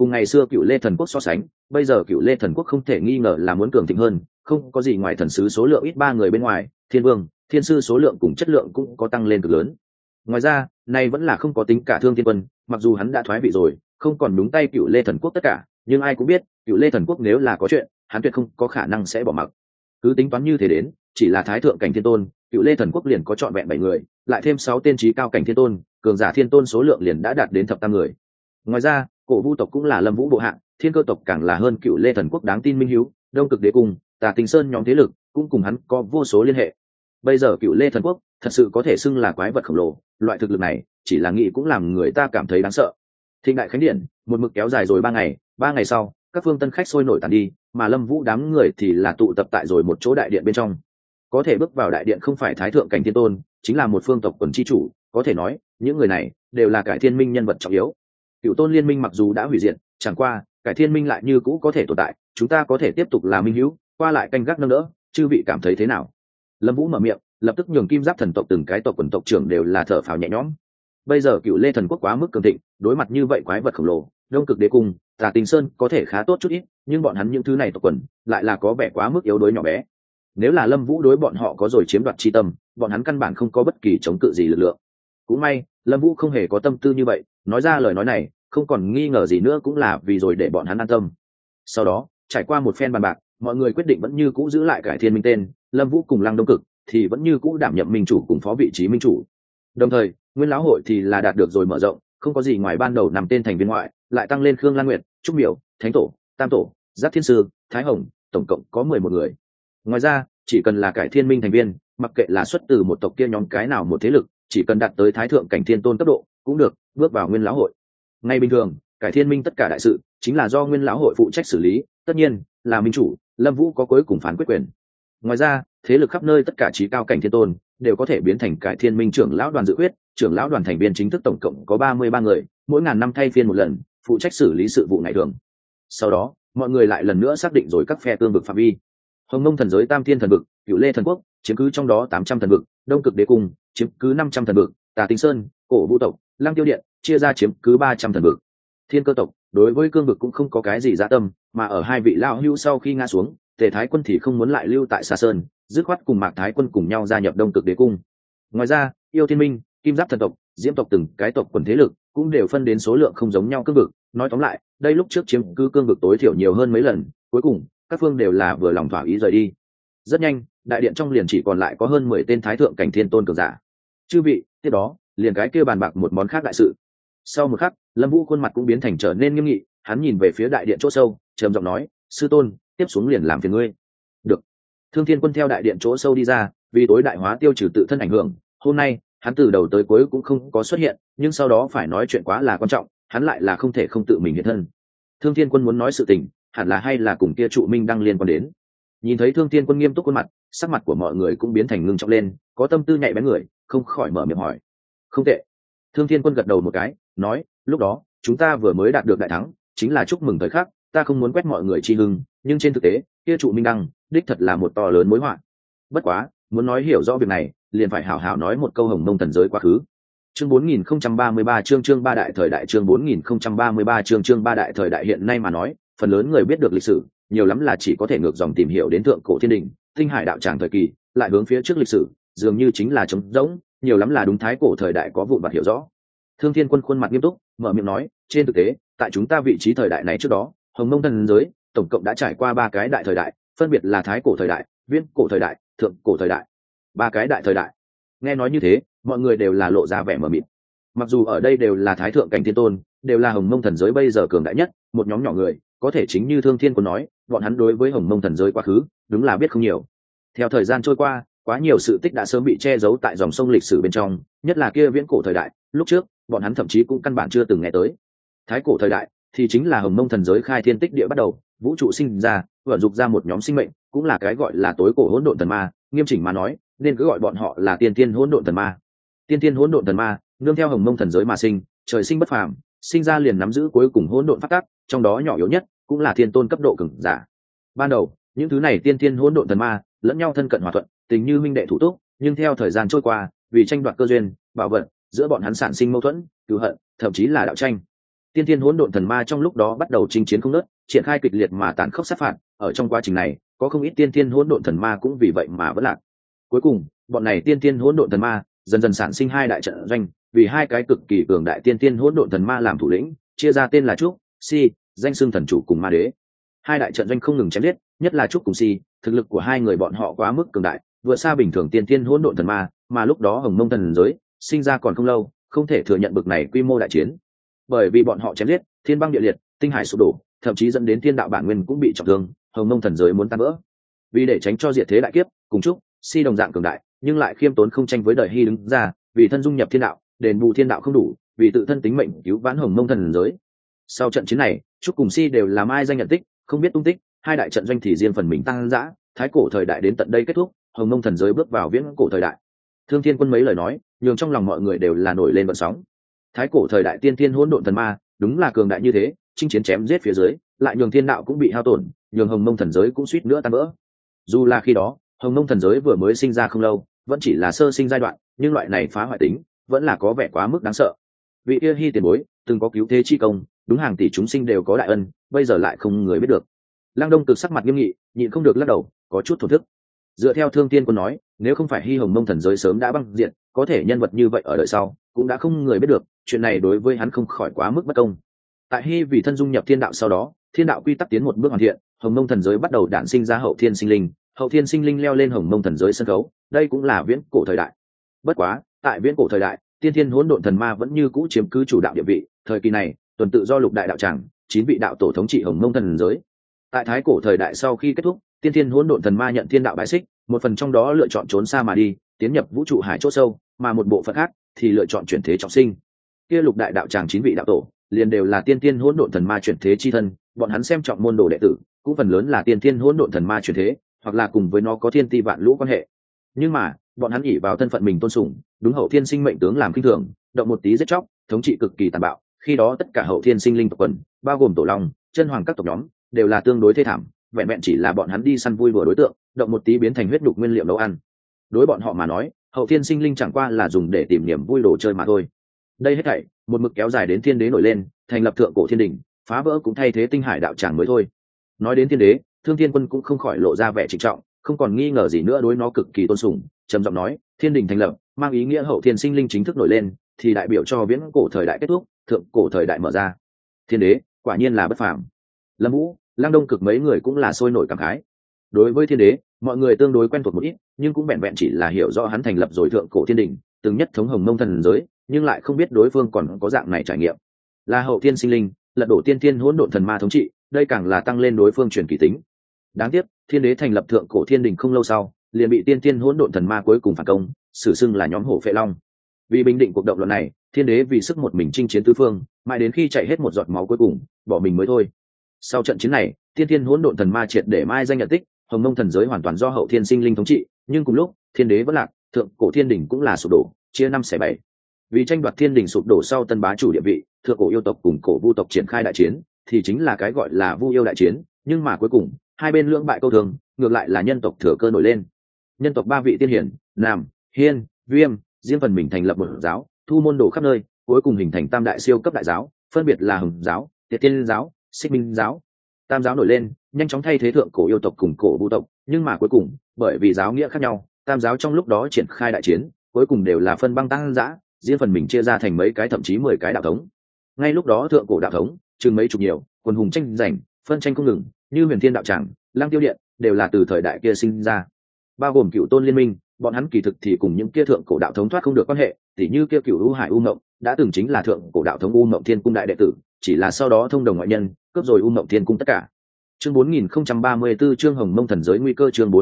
A: cùng ngày xưa Cựu Lê Thần Quốc so sánh, bây giờ Cựu Lê Thần Quốc không thể nghi ngờ là muốn cường thịnh hơn, không có gì ngoài thần sứ số lượng ít 3 người bên ngoài, thiên vương, thiên sư số lượng cùng chất lượng cũng có tăng lên cực lớn. Ngoài ra, này vẫn là không có tính cả Thương Thiên Quân, mặc dù hắn đã thoái vị rồi, không còn đúng tay Cựu Lê Thần Quốc tất cả, nhưng ai cũng biết, Cựu Lê Thần Quốc nếu là có chuyện, hắn tuyệt không có khả năng sẽ bỏ mặc. Cứ tính toán như thế đến, chỉ là thái thượng cảnh thiên tôn, Cựu Lê Thần Quốc liền có trọn vẹn 7 người, lại thêm 6 tên trí cao cảnh thiên tôn, cường giả thiên tôn số lượng liền đã đạt đến thập tam người. Ngoài ra, Cổ Vu tộc cũng là Lâm Vũ bộ hạ, Thiên Cơ tộc càng là hơn Cựu Lê Thần Quốc đáng tin minh hiếu, Đông Cực Đế Cung, Tà Tinh Sơn nhóm thế lực cũng cùng hắn có vô số liên hệ. Bây giờ Cựu Lê Thần Quốc thật sự có thể xưng là quái vật khổng lồ, loại thực lực này chỉ là nghĩ cũng làm người ta cảm thấy đáng sợ. Thịnh đại khánh điện một mực kéo dài rồi 3 ngày sau, các phương tân khách sôi nổi tàn đi, mà Lâm Vũ đám người thì là tụ tập tại rồi một chỗ đại điện bên trong. Có thể bước vào đại điện không phải thái thượng cảnh thiên tôn, chính là một phương tộc quần chi chủ, có thể nói, những người này đều là cải thiên minh nhân vật trọng yếu. Cựu Tôn liên minh mặc dù đã hủy diệt, chẳng qua, cải thiên minh lại như cũ có thể tồn tại, chúng ta có thể tiếp tục là minh hữu, qua lại canh gác nâng đỡ, chư vị cảm thấy thế nào? Lâm Vũ mở miệng, lập tức nhường Kim Giáp thần tộc từng cái tộc quần tộc trưởng đều là thở phào nhẹ nhõm. Bây giờ Cựu Lê Thần Quốc quá mức cường thịnh, đối mặt như vậy quái vật khổng lồ, Đông Cực Đế Cung, Tà Tinh Sơn có thể khá tốt chút ít, nhưng bọn hắn những thứ này tộc quần lại là có vẻ quá mức yếu đuối nhỏ bé. Nếu là Lâm Vũ đối bọn họ có rồi chiếm đoạt chi tâm, bọn hắn căn bản không có bất kỳ chống cự gì lực lượng. Cũng may, Lâm Vũ không hề có tâm tư như vậy, nói ra lời nói này, không còn nghi ngờ gì nữa cũng là vì rồi để bọn hắn an tâm. Sau đó, trải qua một phen bàn bạc, mọi người quyết định vẫn như cũ giữ lại cải thiên minh tên, Lâm Vũ cùng Lăng Đông Cực thì vẫn như cũ đảm nhiệm minh chủ cùng phó vị trí minh chủ. Đồng thời, Nguyên lão hội thì là đạt được rồi mở rộng, không có gì ngoài ban đầu 5 tên thành viên ngoại, lại tăng lên Khương Lan Nguyệt, Trúc Miểu, Thánh Tổ, Tam Tổ, Giáp Thiên Sư, Thái Hồng, tổng cộng có 11 người. Ngoài ra, chỉ cần là cải thiên minh thành viên, mặc kệ là xuất từ một tộc kia nhóm cái nào một thế lực, chỉ cần đạt tới thái thượng cảnh thiên tôn cấp độ, cũng được bước vào Nguyên lão hội. Ngay bình thường, cải thiên minh tất cả đại sự chính là do Nguyên lão hội phụ trách xử lý, tất nhiên là minh chủ, Lâm Vũ có cuối cùng phán quyết quyền. Ngoài ra, thế lực khắp nơi tất cả trí cao cảnh thiên tôn đều có thể biến thành cải thiên minh trưởng lão đoàn dự quyết, trưởng lão đoàn thành viên chính thức tổng cộng có 33 người, mỗi ngàn năm thay phiên một lần, phụ trách xử lý sự vụ ngày thường. Sau đó, mọi người lại lần nữa xác định rồi các phe tương vực phạm vi. Hồng Mông thần giới Tam Thiên thần vực, Cựu Lê thần quốc chiếm cứ trong đó 800 thần vực, Đông Cực Đế Cung chiếm cứ 500 thần vực, Tà Tinh Sơn, Cổ Vu tộc, Lăng Tiêu điện chia ra chiếm cứ 300 thần vực. Thiên Cơ tộc đối với cương vực cũng không có cái gì dạ tâm, mà ở hai vị lão hữu sau khi ngã xuống, Tề Thái quân thì không muốn lại lưu tại Sa Sơn, dứt khoát cùng Mạc Thái quân cùng nhau gia nhập Đông Cực Đế Cung. Ngoài ra, Yêu Thiên Minh, Kim Giáp thần tộc, Diễm tộc từng cái tộc quần thế lực cũng đều phân đến số lượng không giống nhau cương vực. Nói tóm lại, đây lúc trước chiếm cứ cương vực tối thiểu nhiều hơn mấy lần, cuối cùng các phương đều là vừa lòng thỏa ý rời đi. Rất nhanh, đại điện trong liền chỉ còn lại có hơn 10 tên thái thượng cảnh thiên tôn cường giả. Chư vị, tiếp đó, liền cái kia bàn bạc một món khác đại sự. Sau một khắc, Lâm Vũ khuôn mặt cũng biến thành trở nên nghiêm nghị, hắn nhìn về phía đại điện chỗ sâu, trầm giọng nói, sư tôn, tiếp xuống liền làm phiền ngươi. Được. Thương Thiên Quân theo đại điện chỗ sâu đi ra, vì tối đại hóa tiêu trừ tự thân ảnh hưởng, hôm nay hắn từ đầu tới cuối cũng không có xuất hiện, nhưng sau đó phải nói chuyện quá là quan trọng, hắn lại là không thể không tự mình hiện thân. Thương Thiên Quân muốn nói sự tình, hẳn là hay là cùng kia trụ minh đang liên quan đến. Nhìn thấy Thương Thiên Quân nghiêm túc khuôn mặt, sắc mặt của mọi người cũng biến thành ngưng trọng lên, có tâm tư nhạy bén người không khỏi mở miệng hỏi. Không tệ. Thương Thiên Quân gật đầu một cái, nói, lúc đó chúng ta vừa mới đạt được đại thắng, chính là chúc mừng thời khắc, ta không muốn quét mọi người chi hưng, nhưng trên thực tế kia trụ minh đăng đích thật là một to lớn mối họa. Bất quá, muốn nói hiểu rõ việc này, liền phải hảo hảo nói một câu Hồng Mông thần giới quá khứ. Chương 4033 chương ba đại thời đại, chương 4033 chương ba đại thời đại. Hiện nay mà nói, phần lớn người biết được lịch sử, nhiều lắm là chỉ có thể ngược dòng tìm hiểu đến thượng cổ thiên đình, tinh hải đạo tràng thời kỳ, lại hướng phía trước lịch sử, dường như chính là trống rỗng, nhiều lắm là đúng thái cổ thời đại có vụn vặt hiểu rõ. Thương Thiên Quân khuôn mặt nghiêm túc, mở miệng nói, trên thực tế, tại chúng ta vị trí thời đại này trước đó, Hồng Mông thần giới tổng cộng đã trải qua 3 cái đại thời đại, phân biệt là thái cổ thời đại, viễn cổ thời đại, thượng cổ thời đại. 3 cái đại thời đại. Nghe nói như thế, mọi người đều là lộ ra vẻ mờ mịt. Mặc dù ở đây đều là thái thượng cảnh thiên tôn, đều là Hồng Mông thần giới bây giờ cường đại nhất, một nhóm nhỏ người, có thể chính như Thương Thiên Quân nói, bọn hắn đối với Hồng Mông thần giới quá khứ, đúng là biết không nhiều. Theo thời gian trôi qua, quá nhiều sự tích đã sớm bị che giấu tại dòng sông lịch sử bên trong, nhất là kia viễn cổ thời đại, lúc trước, bọn hắn thậm chí cũng căn bản chưa từng nghe tới. Thái cổ thời đại thì chính là Hồng Mông thần giới khai thiên tích địa bắt đầu, vũ trụ sinh ra, vận dục ra một nhóm sinh mệnh, cũng là cái gọi là tối cổ hỗn độn thần ma, nghiêm chỉnh mà nói, nên cứ gọi bọn họ là tiên tiên hỗn độn thần ma. Tiên tiên hỗn độn thần ma, nương theo Hồng Mông thần giới mà sinh, trời sinh bất phàm, sinh ra liền nắm giữ cuối cùng hỗn độn pháp tắc, trong đó nhỏ yếu nhất cũng là thiên tôn cấp độ cường giả. Ban đầu, những thứ này tiên tiên hỗn độn thần ma, lẫn nhau thân cận hòa thuận, tình như huynh đệ thủ túc, nhưng theo thời gian trôi qua, vì tranh đoạt cơ duyên, bảo vật, giữa bọn hắn sản sinh mâu thuẫn, cừu hận, thậm chí là đạo tranh. Tiên thiên hỗn độn thần ma trong lúc đó bắt đầu chinh chiến không ngớt, triển khai kịch liệt mà tàn khốc sát phạt. Ở trong quá trình này, có không ít tiên thiên hỗn độn thần ma cũng vì vậy mà vỡ lạc. Cuối cùng, bọn này tiên thiên hỗn độn thần ma dần dần sản sinh hai đại trận doanh, vì hai cái cực kỳ cường đại tiên thiên hỗn độn thần ma làm thủ lĩnh, chia ra tên là Trúc, Si, danh xưng thần chủ cùng ma đế. Hai đại trận doanh không ngừng chém giết, nhất là Trúc cùng Si, thực lực của hai người bọn họ quá mức cường đại, vượt xa bình thường tiên thiên hỗn độn thần ma, mà lúc đó Hồng Mông thần giới sinh ra còn không lâu, không thể thừa nhận bực này quy mô đại chiến. Bởi vì bọn họ chém giết, thiên băng địa liệt, tinh hải sụp đổ, thậm chí dẫn đến thiên đạo bản nguyên cũng bị trọng thương, Hồng Mông thần giới muốn tan vỡ. Vì để tránh cho diệt thế đại kiếp, cùng Trúc, Si đồng dạng cường đại, nhưng lại khiêm tốn không tranh với đời hy đứng ra, vì thân dung nhập thiên đạo, đền bù thiên đạo không đủ, vì tự thân tính mệnh cứu vãn Hồng Mông thần giới. Sau trận chiến này, Trúc cùng Si đều là mai danh nhận tích, không biết tung tích, hai đại trận doanh thì riêng phần mình tăng dã, thái cổ thời đại đến tận đây kết thúc, Hồng Mông thần giới bước vào viễn cổ thời đại. Thương Thiên Quân mấy lời nói, nhường trong lòng mọi người đều là nổi lên vận sóng. Thái cổ thời đại tiên thiên hỗn độn thần ma, đúng là cường đại như thế, chinh chiến chém giết phía dưới, lại nhường thiên đạo cũng bị hao tổn, nhường Hồng Mông thần giới cũng suýt nữa tan vỡ. Dù là khi đó, Hồng Mông thần giới vừa mới sinh ra không lâu, vẫn chỉ là sơ sinh giai đoạn, nhưng loại này phá hoại tính, vẫn là có vẻ quá mức đáng sợ. Vị kia Hy tiền bối, từng có cứu thế chi công, đúng hàng tỷ chúng sinh đều có đại ân, bây giờ lại không người biết được. Lăng Đông Cực sắc mặt nghiêm nghị, nhịn không được lắc đầu, có chút thổn thức. Dựa theo Thương Tiên Quân nói, nếu không phải Hy Hồng Mông thần giới sớm đã băng diệt, có thể nhân vật như vậy ở đời sau cũng đã không người biết được, chuyện này đối với hắn không khỏi quá mức bất công. Tại Hy vì thân dung nhập thiên đạo sau đó, thiên đạo quy tắc tiến một bước hoàn thiện, Hồng Mông thần giới bắt đầu đản sinh ra hậu thiên sinh linh, hậu thiên sinh linh leo lên Hồng Mông thần giới sân khấu, đây cũng là viễn cổ thời đại. Bất quá, tại viễn cổ thời đại, tiên thiên hỗn độn thần ma vẫn như cũ chiếm cứ chủ đạo địa vị, thời kỳ này, tuần tự do lục đại đạo tràng, 9 vị đạo tổ thống trị Hồng Mông thần giới. Tại thái cổ thời đại sau khi kết thúc, tiên thiên hỗn độn thần ma nhận thiên đạo bái xích, một phần trong đó lựa chọn trốn xa mà đi, tiến nhập vũ trụ hải chỗ sâu, mà một bộ phận khác thì lựa chọn chuyển thế trọng sinh. Kia lục đại đạo tràng 9 vị đạo tổ, liền đều là tiên thiên hỗn độn thần ma chuyển thế chi thân, bọn hắn xem trọng môn đồ đệ tử, cũng phần lớn là tiên thiên hỗn độn thần ma chuyển thế, hoặc là cùng với nó có thiên ti vạn lũ quan hệ. Nhưng mà, bọn hắn ỷ vào thân phận mình tôn sùng, đúng hậu thiên sinh mệnh tướng làm kinh thường, động một tí giết chóc, thống trị cực kỳ tàn bạo, khi đó tất cả hậu thiên sinh linh tộc quần, bao gồm tổ long, chân hoàng các tộc nhóm, đều là tương đối thê thảm, vẹn vẹn chỉ là bọn hắn đi săn vui đùa đối tượng, động một tí biến thành huyết đục nguyên liệu nấu ăn. Đối bọn họ mà nói, hậu thiên sinh linh chẳng qua là dùng để tìm niềm vui đồ chơi mà thôi. Đây hết thảy một mực kéo dài đến thiên đế nổi lên, thành lập thượng cổ thiên đình, phá vỡ cũng thay thế tinh hải đạo tràng mới thôi. Nói đến thiên đế, Thương Thiên Quân cũng không khỏi lộ ra vẻ trịnh trọng, không còn nghi ngờ gì nữa đối nó cực kỳ tôn sùng, trầm giọng nói, thiên đình thành lập, mang ý nghĩa hậu thiên sinh linh chính thức nổi lên, thì đại biểu cho viễn cổ thời đại kết thúc, thượng cổ thời đại mở ra. Thiên đế, quả nhiên là bất phàm. Lâm Vũ, Lăng Đông Cực mấy người cũng là sôi nổi cảm khái. Đối với thiên đế, mọi người tương đối quen thuộc một ít, nhưng cũng vẹn vẹn chỉ là hiểu rõ hắn thành lập rồi thượng cổ thiên đình, từng nhất thống Hồng Mông thần giới, nhưng lại không biết đối phương còn có dạng này trải nghiệm. Là hậu thiên sinh linh, lật đổ tiên thiên hỗn độn thần ma thống trị, đây càng là tăng lên đối phương truyền kỳ tính. Đáng tiếc, thiên đế thành lập thượng cổ thiên đình không lâu sau, liền bị tiên thiên hỗn độn thần ma cuối cùng phản công, xử xưng là nhóm hổ phệ long. Vì bình định cuộc động loạn này, thiên đế vì sức một mình chinh chiến tứ phương, mãi đến khi chạy hết một giọt máu cuối cùng, bỏ mình mới thôi. Sau trận chiến này, tiên thiên hỗn độn thần ma triệt để mai danh nhận tích, Hồng Mông thần giới hoàn toàn do hậu thiên sinh linh thống trị, nhưng cùng lúc, thiên đế vẫn lạc, thượng cổ thiên đình cũng là sụp đổ, chia 5/7. Vì tranh đoạt thiên đình sụp đổ sau tân bá chủ địa vị, thượng cổ yêu tộc cùng cổ vu tộc triển khai đại chiến, thì chính là cái gọi là vu yêu đại chiến, nhưng mà cuối cùng, hai bên lưỡng bại câu thương, ngược lại là nhân tộc thừa cơ nổi lên. Nhân tộc 3 vị tiên hiển, Nam, Hiên, Viêm, riêng phần mình thành lập một giáo, thu môn đồ khắp nơi, cuối cùng hình thành tam đại siêu cấp đại giáo, phân biệt là Hồng giáo, Tiệt Tiên giáo, Xích Minh giáo. Tam giáo nổi lên, nhanh chóng thay thế thượng cổ yêu tộc cùng cổ vu tộc, nhưng mà cuối cùng, bởi vì giáo nghĩa khác nhau, tam giáo trong lúc đó triển khai đại chiến, cuối cùng đều là phân băng tăng dã, riêng phần mình chia ra thành mấy cái thậm chí 10 cái đạo thống. Ngay lúc đó thượng cổ đạo thống, chừng mấy chục nhiều, quần hùng tranh giành, phân tranh không ngừng, như Huyền Thiên đạo tràng, Lăng Tiêu điện, đều là từ thời đại kia sinh ra. Bao gồm Cựu Tôn liên minh, bọn hắn kỳ thực thì cùng những kia thượng cổ đạo thống thoát không được quan hệ, tỉ như kia Cựu U Hải U Ngộng, đã từng chính là thượng cổ đạo thống U Ngộng Thiên cung đại đệ tử, chỉ là sau đó thông đồng ngoại nhân, cướp rồi U Ngộng Thiên cung tất cả. Chương 4034 chương Hồng Mông thần giới nguy cơ, chương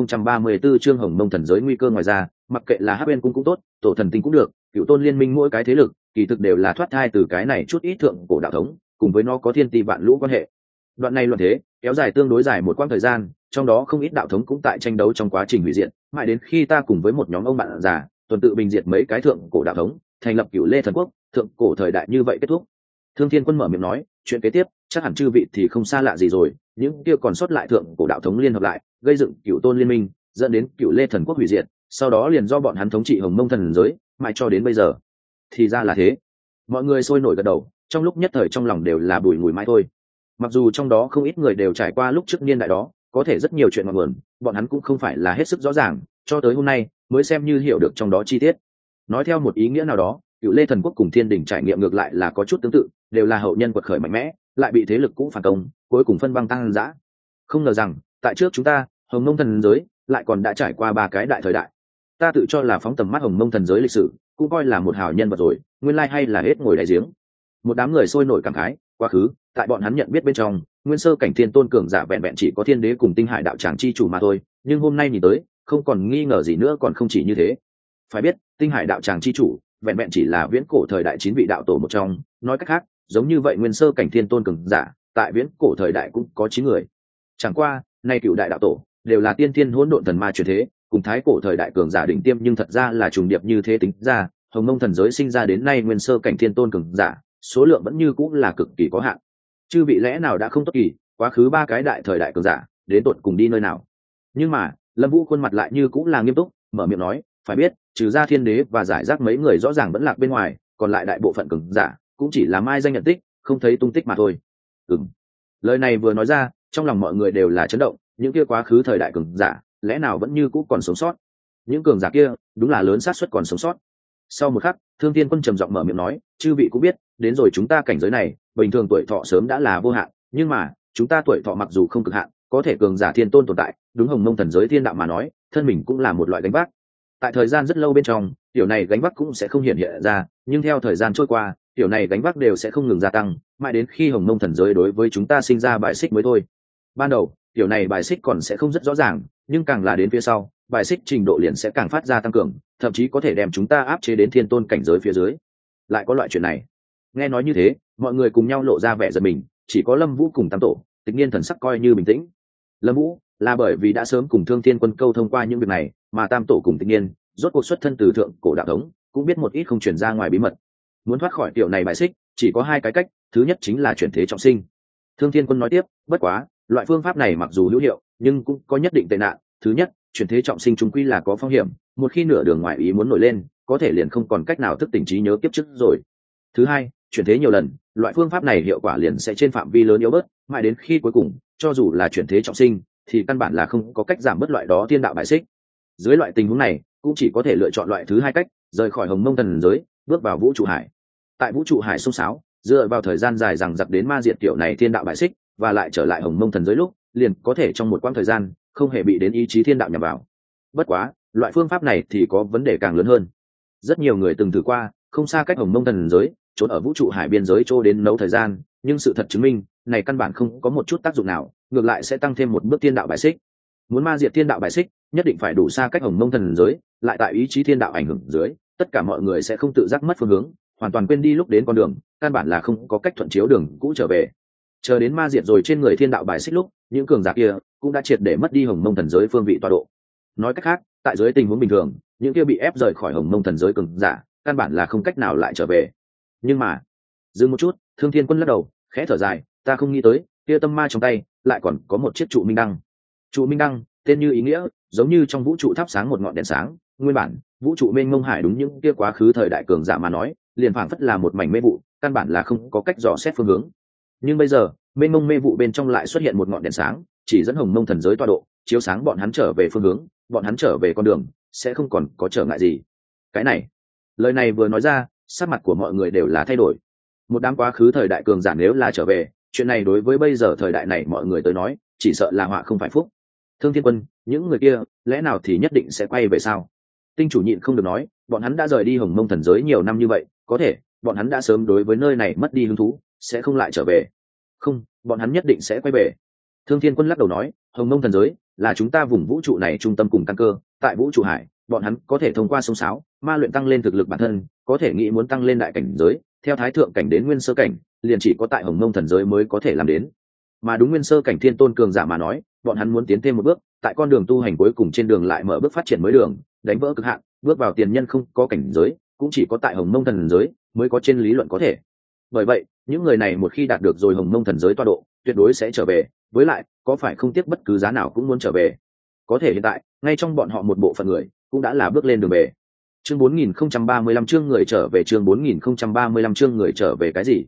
A: 4034 chương Hồng Mông thần giới nguy cơ. Ngoài ra, mặc kệ là Hắc Uyên cung cũng tốt, Tổ Thần tinh cũng được, Cựu Tôn liên minh mỗi cái thế lực, kỳ thực đều là thoát thai từ cái này chút ít thượng cổ đạo thống, cùng với nó có thiên ti vạn lũ quan hệ. Đoạn này luận thế, kéo dài tương đối dài một quãng thời gian, trong đó không ít đạo thống cũng tại tranh đấu trong quá trình hủy diệt, mãi đến khi ta cùng với một nhóm ông bạn già, tuần tự bình diệt mấy cái thượng cổ đạo thống, thành lập Cửu Lê thần quốc, thượng cổ thời đại như vậy kết thúc. Thương Thiên Quân mở miệng nói, chuyện kế tiếp, chắc hẳn chư vị thì không xa lạ gì rồi, những kia còn sót lại thượng cổ đạo thống liên hợp lại, gây dựng Cửu Tôn liên minh, dẫn đến Cửu Lê thần quốc hủy diệt, sau đó liền do bọn hắn thống trị Hồng Mông thần giới, mãi cho đến bây giờ. Thì ra là thế. Mọi người sôi nổi gật đầu, trong lúc nhất thời trong lòng đều là bùi ngùi mãi thôi. Mặc dù trong đó không ít người đều trải qua lúc trước niên đại đó, có thể rất nhiều chuyện ngọn nguồn bọn hắn cũng không phải là hết sức rõ ràng, cho tới hôm nay mới xem như hiểu được trong đó chi tiết. Nói theo một ý nghĩa nào đó, Cựu Lê Thần Quốc cùng Thiên Đình trải nghiệm ngược lại là có chút tương tự, đều là hậu nhân quật khởi mạnh mẽ, lại bị thế lực cũ phản công, cuối cùng phân băng tăng dã. Không ngờ rằng, tại trước chúng ta, Hồng Mông thần giới lại còn đã trải qua 3 cái đại thời đại. Ta tự cho là phóng tầm mắt Hồng Mông thần giới lịch sử, cũng coi là một hảo nhân vật rồi, nguyên lai hay là hết ngồi đại giếng. Một đám người sôi nổi cảm khái, quá khứ, tại bọn hắn nhận biết bên trong, nguyên sơ cảnh thiên tôn cường giả vẹn vẹn chỉ có Thiên Đế cùng Tinh Hải đạo tràng chi chủ mà thôi, nhưng hôm nay nhìn tới, không còn nghi ngờ gì nữa, còn không chỉ như thế. Phải biết, Tinh Hải đạo tràng chi chủ vẹn vẹn chỉ là viễn cổ thời đại 9 vị đạo tổ một trong, nói cách khác, giống như vậy nguyên sơ cảnh thiên tôn cường giả, tại viễn cổ thời đại cũng có 9 người. Chẳng qua, nay cựu đại đạo tổ đều là tiên thiên hỗn độn thần ma truyền thế, cùng thái cổ thời đại cường giả đỉnh tiêm, nhưng thật ra là trùng điệp như thế tính ra, Hồng Mông thần giới sinh ra đến nay nguyên sơ cảnh thiên tôn cường giả, số lượng vẫn như cũng là cực kỳ có hạn. Chư vị lẽ nào đã không tốt kỳ, quá khứ 3 cái đại thời đại cường giả, đến tột cùng đi nơi nào? Nhưng mà, Lâm Vũ khuôn mặt lại như cũng là nghiêm túc, mở miệng nói, phải biết, trừ ra Thiên Đế và giải rác mấy người rõ ràng vẫn lạc bên ngoài, còn lại đại bộ phận cường giả cũng chỉ là mai danh nhận tích, không thấy tung tích mà thôi. Lời này vừa nói ra, trong lòng mọi người đều là chấn động, những kia quá khứ thời đại cường giả, lẽ nào vẫn như cũ còn sống sót? Những cường giả kia, đúng là lớn xác suất còn sống sót. Sau một khắc, Thương Thiên Quân trầm giọng mở miệng nói, chư vị cũng biết, đến rồi chúng ta cảnh giới này, bình thường tuổi thọ sớm đã là vô hạn, nhưng mà, chúng ta tuổi thọ mặc dù không cực hạn, có thể cường giả thiên tôn tồn tại, đúng Hồng Mông thần giới thiên đạo mà nói, thân mình cũng là một loại gánh vác. Tại thời gian rất lâu bên trong, tiểu này gánh vác cũng sẽ không hiện hiện ra, nhưng theo thời gian trôi qua, tiểu này gánh vác đều sẽ không ngừng gia tăng, mãi đến khi Hồng Mông thần giới đối với chúng ta sinh ra bài xích mới thôi. Ban đầu, tiểu này bài xích còn sẽ không rất rõ ràng, nhưng càng là đến phía sau, bài xích trình độ liền sẽ càng phát ra tăng cường, thậm chí có thể đem chúng ta áp chế đến thiên tôn cảnh giới phía dưới. Lại có loại chuyện này. Nghe nói như thế, mọi người cùng nhau lộ ra vẻ giận mình, chỉ có Lâm Vũ cùng Tam Tổ, Tịch Niên thần sắc coi như bình tĩnh. Lâm Vũ là bởi vì đã sớm cùng Thương Thiên Quân câu thông qua những việc này, mà Tam Tổ cùng Tịch Niên rốt cuộc xuất thân từ thượng cổ đạo thống, cũng biết một ít không truyền ra ngoài bí mật. Muốn thoát khỏi tiểu này bài xích, chỉ có 2 cái cách, thứ nhất chính là chuyển thế trọng sinh. Thương Thiên Quân nói tiếp, bất quá, loại phương pháp này mặc dù hữu hiệu, nhưng cũng có nhất định tệ nạn. Thứ nhất, chuyển thế trọng sinh chung quy là có phong hiểm, một khi nửa đường ngoại ý muốn nổi lên, có thể liền không còn cách nào thức tỉnh trí nhớ kiếp trước rồi. Thứ hai, chuyển thế nhiều lần, loại phương pháp này hiệu quả liền sẽ trên phạm vi lớn yếu bớt, mãi đến khi cuối cùng, cho dù là chuyển thế trọng sinh, thì căn bản là không có cách giảm bớt loại đó thiên đạo bài xích. Dưới loại tình huống này, cũng chỉ có thể lựa chọn loại thứ hai cách, rời khỏi Hồng Mông thần giới, bước vào vũ trụ hải. Tại vũ trụ hải xông xáo, dựa vào thời gian dài rằng giặc đến ma diệt tiểu này thiên đạo bài xích, và lại trở lại Hồng Mông thần giới lúc, liền có thể trong một quãng thời gian không hề bị đến ý chí thiên đạo nhằm vào. Bất quá, loại phương pháp này thì có vấn đề càng lớn hơn. Rất nhiều người từng thử qua, không xa cách Hồng Mông thần giới, trốn ở vũ trụ hải biên giới trô đến nấu thời gian, nhưng sự thật chứng minh, này căn bản không có một chút tác dụng nào, ngược lại sẽ tăng thêm một bước thiên đạo bài xích. Muốn ma diệt thiên đạo bài xích, nhất định phải đủ xa cách Hồng Mông thần giới, lại tại ý chí thiên đạo ảnh hưởng dưới, tất cả mọi người sẽ không tự giác mất phương hướng, hoàn toàn quên đi lúc đến con đường, căn bản là không có cách thuận chiếu đường cũ trở về. Chờ đến ma diệt rồi trên người thiên đạo bài xích lúc, những cường giả kia cũng đã triệt để mất đi Hồng Mông thần giới phương vị tọa độ. Nói cách khác, tại dưới tình huống bình thường, những kia bị ép rời khỏi Hồng Mông thần giới cường giả, căn bản là không cách nào lại trở về. Nhưng mà, dừng một chút, Thương Thiên Quân lắc đầu, khẽ thở dài, ta không nghĩ tới, kia tâm ma trong tay lại còn có một chiếc trụ minh đăng. Trụ minh đăng, tên như ý nghĩa, giống như trong vũ trụ thắp sáng một ngọn đèn sáng, nguyên bản, vũ trụ mênh mông hải đúng những kia quá khứ thời đại cường giả mà nói, liền phảng phất là một mảnh mê vụ, căn bản là không có cách dò xét phương hướng. Nhưng bây giờ, mênh mông mê vụ bên trong lại xuất hiện một ngọn đèn sáng, chỉ dẫn Hồng Mông thần giới tọa độ, chiếu sáng bọn hắn trở về phương hướng, bọn hắn trở về con đường, sẽ không còn có trở ngại gì. Cái này, lời này vừa nói ra, sắc mặt của mọi người đều là thay đổi. Một đám quá khứ thời đại cường giả nếu là trở về, chuyện này đối với bây giờ thời đại này mọi người tới nói, chỉ sợ là họa không phải phúc. Thương Thiên Quân, những người kia, lẽ nào thì nhất định sẽ quay về sao? Tinh chủ nhịn không được nói, bọn hắn đã rời đi Hồng Mông thần giới nhiều năm như vậy, có thể, bọn hắn đã sớm đối với nơi này mất đi hứng thú, sẽ không lại trở về. Không, bọn hắn nhất định sẽ quay về. Thương Thiên Quân lắc đầu nói, Hồng Mông thần giới là chúng ta vùng vũ trụ này trung tâm cùng căn cơ, tại vũ trụ hải, bọn hắn có thể thông qua sông sáo, ma luyện tăng lên thực lực bản thân, có thể nghĩ muốn tăng lên đại cảnh giới, theo thái thượng cảnh đến nguyên sơ cảnh, liền chỉ có tại Hồng Mông thần giới mới có thể làm đến. Mà đúng nguyên sơ cảnh thiên tôn cường giả mà nói, bọn hắn muốn tiến thêm một bước, tại con đường tu hành cuối cùng trên đường lại mở bước phát triển mới đường, đánh vỡ cực hạn, bước vào tiền nhân không có cảnh giới, cũng chỉ có tại Hồng Mông thần giới mới có trên lý luận có thể. Bởi vậy, những người này một khi đạt được rồi Hồng Mông thần giới tọa độ, tuyệt đối sẽ trở về, với lại, có phải không tiếc bất cứ giá nào cũng muốn trở về. Có thể hiện tại, ngay trong bọn họ một bộ phận người, cũng đã là bước lên đường về. Chương 4035 chương người trở về, chương 4035 chương người trở về cái gì?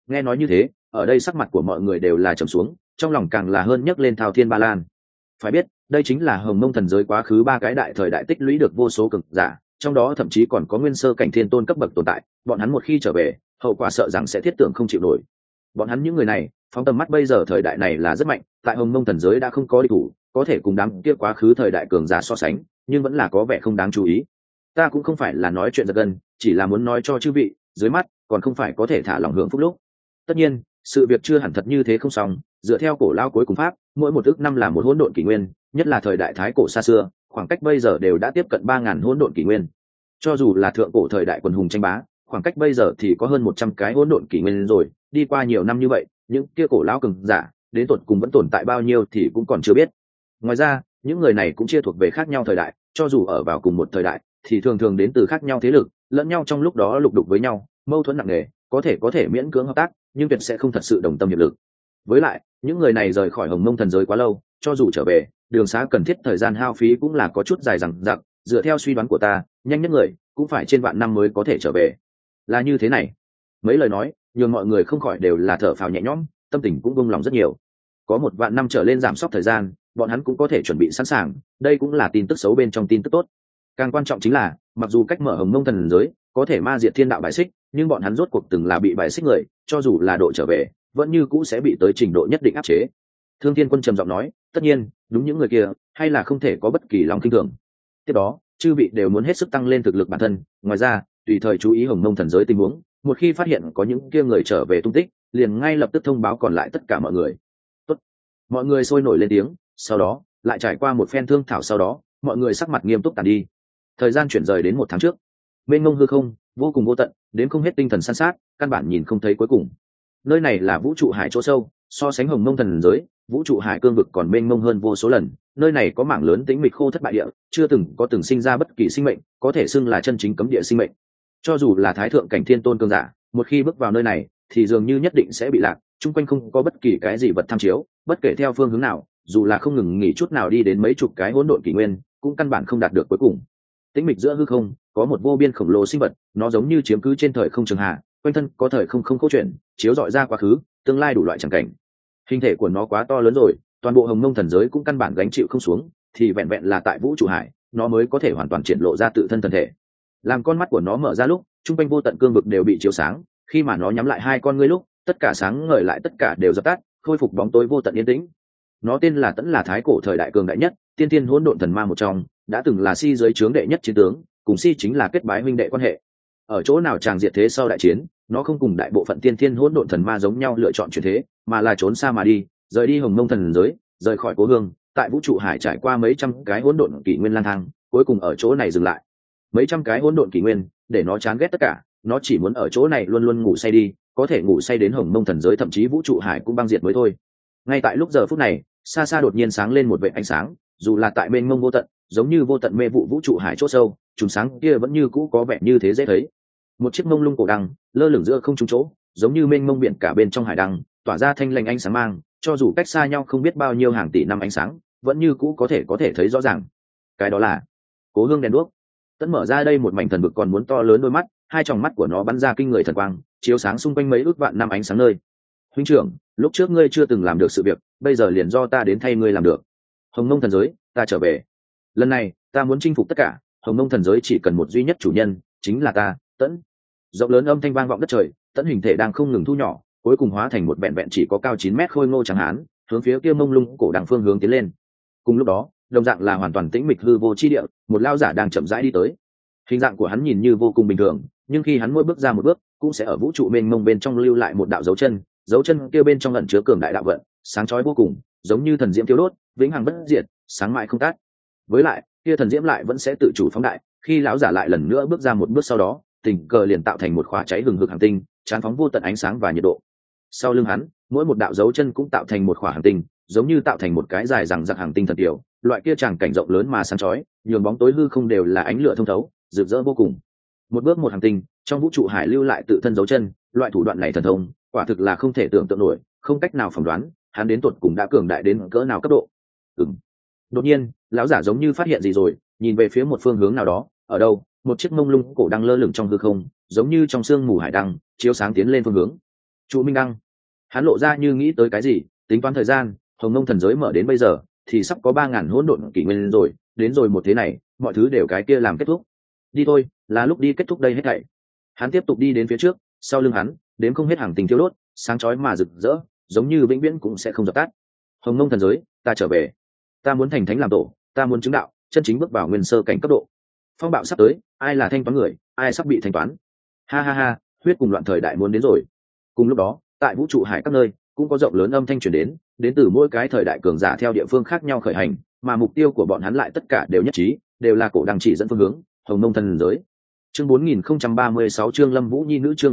A: Nghe nói như thế, ở đây sắc mặt của mọi người đều là trầm xuống, trong lòng càng là hơn nhấc lên thao thiên ba lan. Phải biết, đây chính là hồng mông thần giới quá khứ ba cái đại thời đại tích lũy được vô số cường giả, trong đó thậm chí còn có nguyên sơ cảnh thiên tôn cấp bậc tồn tại, bọn hắn một khi trở về, hậu quả sợ rằng sẽ thiết tưởng không chịu nổi. Bọn hắn những người này, phóng tầm mắt bây giờ thời đại này là rất mạnh, tại hồng mông thần giới đã không có địch thủ, có thể cùng đám kia quá khứ thời đại cường giả so sánh, nhưng vẫn là có vẻ không đáng chú ý. Ta cũng không phải là nói chuyện giật gân, chỉ là muốn nói cho chư vị, dưới mắt còn không phải có thể thả lòng hưởng phúc lúc. Tất nhiên, sự việc chưa hẳn thật như thế không xong, dựa theo cổ lao cuối cùng pháp, mỗi một ức năm là một hỗn độn kỷ nguyên, nhất là thời đại thái cổ xa xưa, khoảng cách bây giờ đều đã tiếp cận 3000 hỗn độn kỷ nguyên. Cho dù là thượng cổ thời đại quần hùng tranh bá, khoảng cách bây giờ thì có hơn 100 cái hỗn độn kỷ nguyên rồi, đi qua nhiều năm như vậy, những kia cổ lão cường giả, đến tột cùng vẫn tồn tại bao nhiêu thì cũng còn chưa biết. Ngoài ra, những người này cũng chia thuộc về khác nhau thời đại, cho dù ở vào cùng một thời đại, thì thường thường đến từ khác nhau thế lực, lẫn nhau trong lúc đó lục đục với nhau, mâu thuẫn nặng nề, có thể miễn cưỡng hợp tác, nhưng tuyệt sẽ không thật sự đồng tâm hiệp lực. Với lại, những người này rời khỏi hồng mông thần giới quá lâu, cho dù trở về, đường xá cần thiết thời gian hao phí cũng là có chút dài dằng dặc, dựa theo suy đoán của ta, nhanh nhất người cũng phải trên vạn năm mới có thể trở về. Là như thế này. Mấy lời nói, nhường mọi người không khỏi đều là thở phào nhẹ nhõm, tâm tình cũng buông lòng rất nhiều. Có một vạn năm trở lên giảm sốc thời gian, bọn hắn cũng có thể chuẩn bị sẵn sàng, đây cũng là tin tức xấu bên trong tin tức tốt. Càng quan trọng chính là, mặc dù cách mở hồng mông thần giới có thể ma diệt thiên đạo bài xích, nhưng bọn hắn rốt cuộc từng là bị bài xích người, cho dù là độ trở về, vẫn như cũ sẽ bị tới trình độ nhất định áp chế. Thương Thiên Quân trầm giọng nói, tất nhiên, đúng những người kia, hay là không thể có bất kỳ lòng kinh thường. Tiếp đó, chư vị đều muốn hết sức tăng lên thực lực bản thân, ngoài ra, tùy thời chú ý hồng mông thần giới tình huống, một khi phát hiện có những kia người trở về tung tích, liền ngay lập tức thông báo còn lại tất cả mọi người. Tốt. Mọi người sôi nổi lên tiếng, sau đó, lại trải qua một phen thương thảo sau đó, mọi người sắc mặt nghiêm túc tàn đi. Thời gian chuyển rời đến 1 tháng trước. Mênh mông hư không, vô cùng vô tận, đến không hết tinh thần san sát, căn bản nhìn không thấy cuối cùng. Nơi này là vũ trụ hải chỗ sâu, so sánh hồng mông thần giới, vũ trụ hải cương vực còn mênh mông hơn vô số lần. Nơi này có mảng lớn tĩnh mịch khô thất bại địa, chưa từng có từng sinh ra bất kỳ sinh mệnh, có thể xưng là chân chính cấm địa sinh mệnh. Cho dù là thái thượng cảnh thiên tôn cường giả, một khi bước vào nơi này, thì dường như nhất định sẽ bị lạc, chung quanh không có bất kỳ cái gì vật tham chiếu, bất kể theo phương hướng nào, dù là không ngừng nghỉ chút nào đi đến mấy chục cái hỗn độn kỷ nguyên, cũng căn bản không đạt được cuối cùng. Tĩnh mịch giữa hư không, có một vô biên khổng lồ sinh vật, nó giống như chiếm cứ trên thời không trường hạ, quanh thân có thời không câu chuyện, chiếu rọi ra quá khứ, tương lai đủ loại chẳng cảnh. Hình thể của nó quá to lớn rồi, toàn bộ hồng mông thần giới cũng căn bản gánh chịu không xuống, thì vẹn vẹn là tại vũ trụ hải, nó mới có thể hoàn toàn triển lộ ra tự thân thân thể. Làm con mắt của nó mở ra lúc, trung quanh vô tận cương vực đều bị chiếu sáng, khi mà nó nhắm lại hai con ngươi lúc, tất cả sáng ngời lại tất cả đều dập tắt, khôi phục bóng tối vô tận yên tĩnh. Nó tên là Tẫn, là thái cổ thời đại cường đại nhất, tiên tiên hỗn độn thần ma một trong, đã từng là Si dưới trướng đệ nhất chiến tướng, cùng Si chính là kết bái huynh đệ quan hệ. Ở chỗ nào chàng diệt thế sau đại chiến, nó không cùng đại bộ phận tiên tiên hỗn độn thần ma giống nhau lựa chọn chuyển thế, mà là trốn xa mà đi, rời đi hồng mông thần giới, rời khỏi cố hương, tại vũ trụ hải trải qua mấy trăm cái hỗn độn kỷ nguyên lang thang, cuối cùng ở chỗ này dừng lại. Mấy trăm cái hỗn độn kỷ nguyên, để nó chán ghét tất cả, nó chỉ muốn ở chỗ này luôn luôn ngủ say đi, có thể ngủ say đến hồng mông thần giới, thậm chí vũ trụ hải cũng băng diệt mới thôi. Ngay tại lúc giờ phút này, xa xa đột nhiên sáng lên một vệt ánh sáng, dù là tại mênh mông vô tận, giống như vô tận mê vụ vũ trụ hải chỗ sâu, chùm sáng kia vẫn như cũ có vẻ như thế dễ thấy. Một chiếc mông lung cổ đăng lơ lửng giữa không trung chỗ, giống như mênh mông biển cả bên trong hải đăng, tỏa ra thanh lanh ánh sáng mang, cho dù cách xa nhau không biết bao nhiêu hàng tỷ năm ánh sáng, vẫn như cũ có thể thấy rõ ràng. Cái đó là cố hương đèn đuốc. Tẫn mở ra đây một mảnh thần vực còn muốn to lớn đôi mắt, hai tròng mắt của nó bắn ra kinh người thần quang, chiếu sáng xung quanh mấy ước vạn năm ánh sáng nơi. Huynh trưởng, lúc trước ngươi chưa từng làm được sự việc, bây giờ liền do ta đến thay ngươi làm được. Hồng mông thần giới, ta trở về. Lần này, ta muốn chinh phục tất cả, hồng mông thần giới chỉ cần một duy nhất chủ nhân, chính là ta, Tẫn. Rộng lớn âm thanh vang vọng đất trời, Tẫn hình thể đang không ngừng thu nhỏ, cuối cùng hóa thành một vẹn vẹn chỉ có cao 9 mét khôi ngô trắng hán, hướng phía kia mông lung cổ đằng phương hướng tiến lên. Cùng lúc đó, đồng dạng là hoàn toàn tĩnh mịch hư vô chi địa, một lao giả đang chậm rãi đi tới. Hình dạng của hắn nhìn như vô cùng bình thường, nhưng khi hắn mỗi bước ra một bước, cũng sẽ ở vũ trụ mênh mông bên trong lưu lại một đạo dấu chân kia bên trong ẩn chứa cường đại đạo vận, sáng chói vô cùng, giống như thần diễm thiêu đốt, vĩnh hằng bất diệt, sáng mãi không tắt. Với lại, kia thần diễm lại vẫn sẽ tự chủ phóng đại, khi lão giả lại lần nữa bước ra một bước sau đó, tình cờ liền tạo thành một khóa cháy hừng hực hành tinh, tràn phóng vô tận ánh sáng và nhiệt độ. Sau lưng hắn, mỗi một đạo dấu chân cũng tạo thành một khỏa hành tinh, giống như tạo thành một cái dài rằng giặc hành tinh thần tiểu, loại kia tràng cảnh rộng lớn mà sáng chói, nhường bóng tối hư không đều là ánh lửa thông thấu, rực rỡ vô cùng. Một bước một hành tinh, trong vũ trụ hải lưu lại tự thân dấu chân, loại thủ đoạn này thần thông, quả thực là không thể tưởng tượng nổi, không cách nào phỏng đoán, hắn đến tột cùng đã cường đại đến cỡ nào cấp độ. Đột nhiên, lão giả giống như phát hiện gì rồi, nhìn về phía một phương hướng nào đó, ở đâu, một chiếc mông lung cổ đang lơ lửng trong hư không, giống như trong sương mù hải đăng, chiếu sáng tiến lên phương hướng. Trụ Minh Đăng. Hắn lộ ra như nghĩ tới cái gì, tính toán thời gian, hồng mông thần giới mở đến bây giờ thì sắp có 3.000 hỗn độn kỷ nguyên rồi, đến rồi một thế này mọi thứ đều cái kia làm kết thúc. Đi thôi, là lúc đi kết thúc đây hết thảy. Hắn tiếp tục đi đến phía trước, sau lưng hắn đến không hết hàng tình thiêu đốt, sáng chói mà rực rỡ, giống như vĩnh viễn cũng sẽ không dập tắt. Hồng mông thần giới, ta trở về, ta muốn thành thánh làm tổ, ta muốn chứng đạo chân chính bước vào nguyên sơ cảnh cấp độ. Phong bạo sắp tới, ai là thanh toán người, ai sắp bị thanh toán. Ha ha ha, huyết cùng loạn thời đại muốn đến rồi. Cùng lúc đó, tại vũ trụ hải các nơi cũng có rộng lớn âm thanh truyền đến từ mỗi cái thời đại cường giả theo địa phương khác nhau khởi hành, mà mục tiêu của bọn hắn lại tất cả đều nhất trí, đều là cổ đăng chỉ dẫn phương hướng, hồng mông thần giới. Chương 4036 chương Lâm Vũ Nhi nữ, chương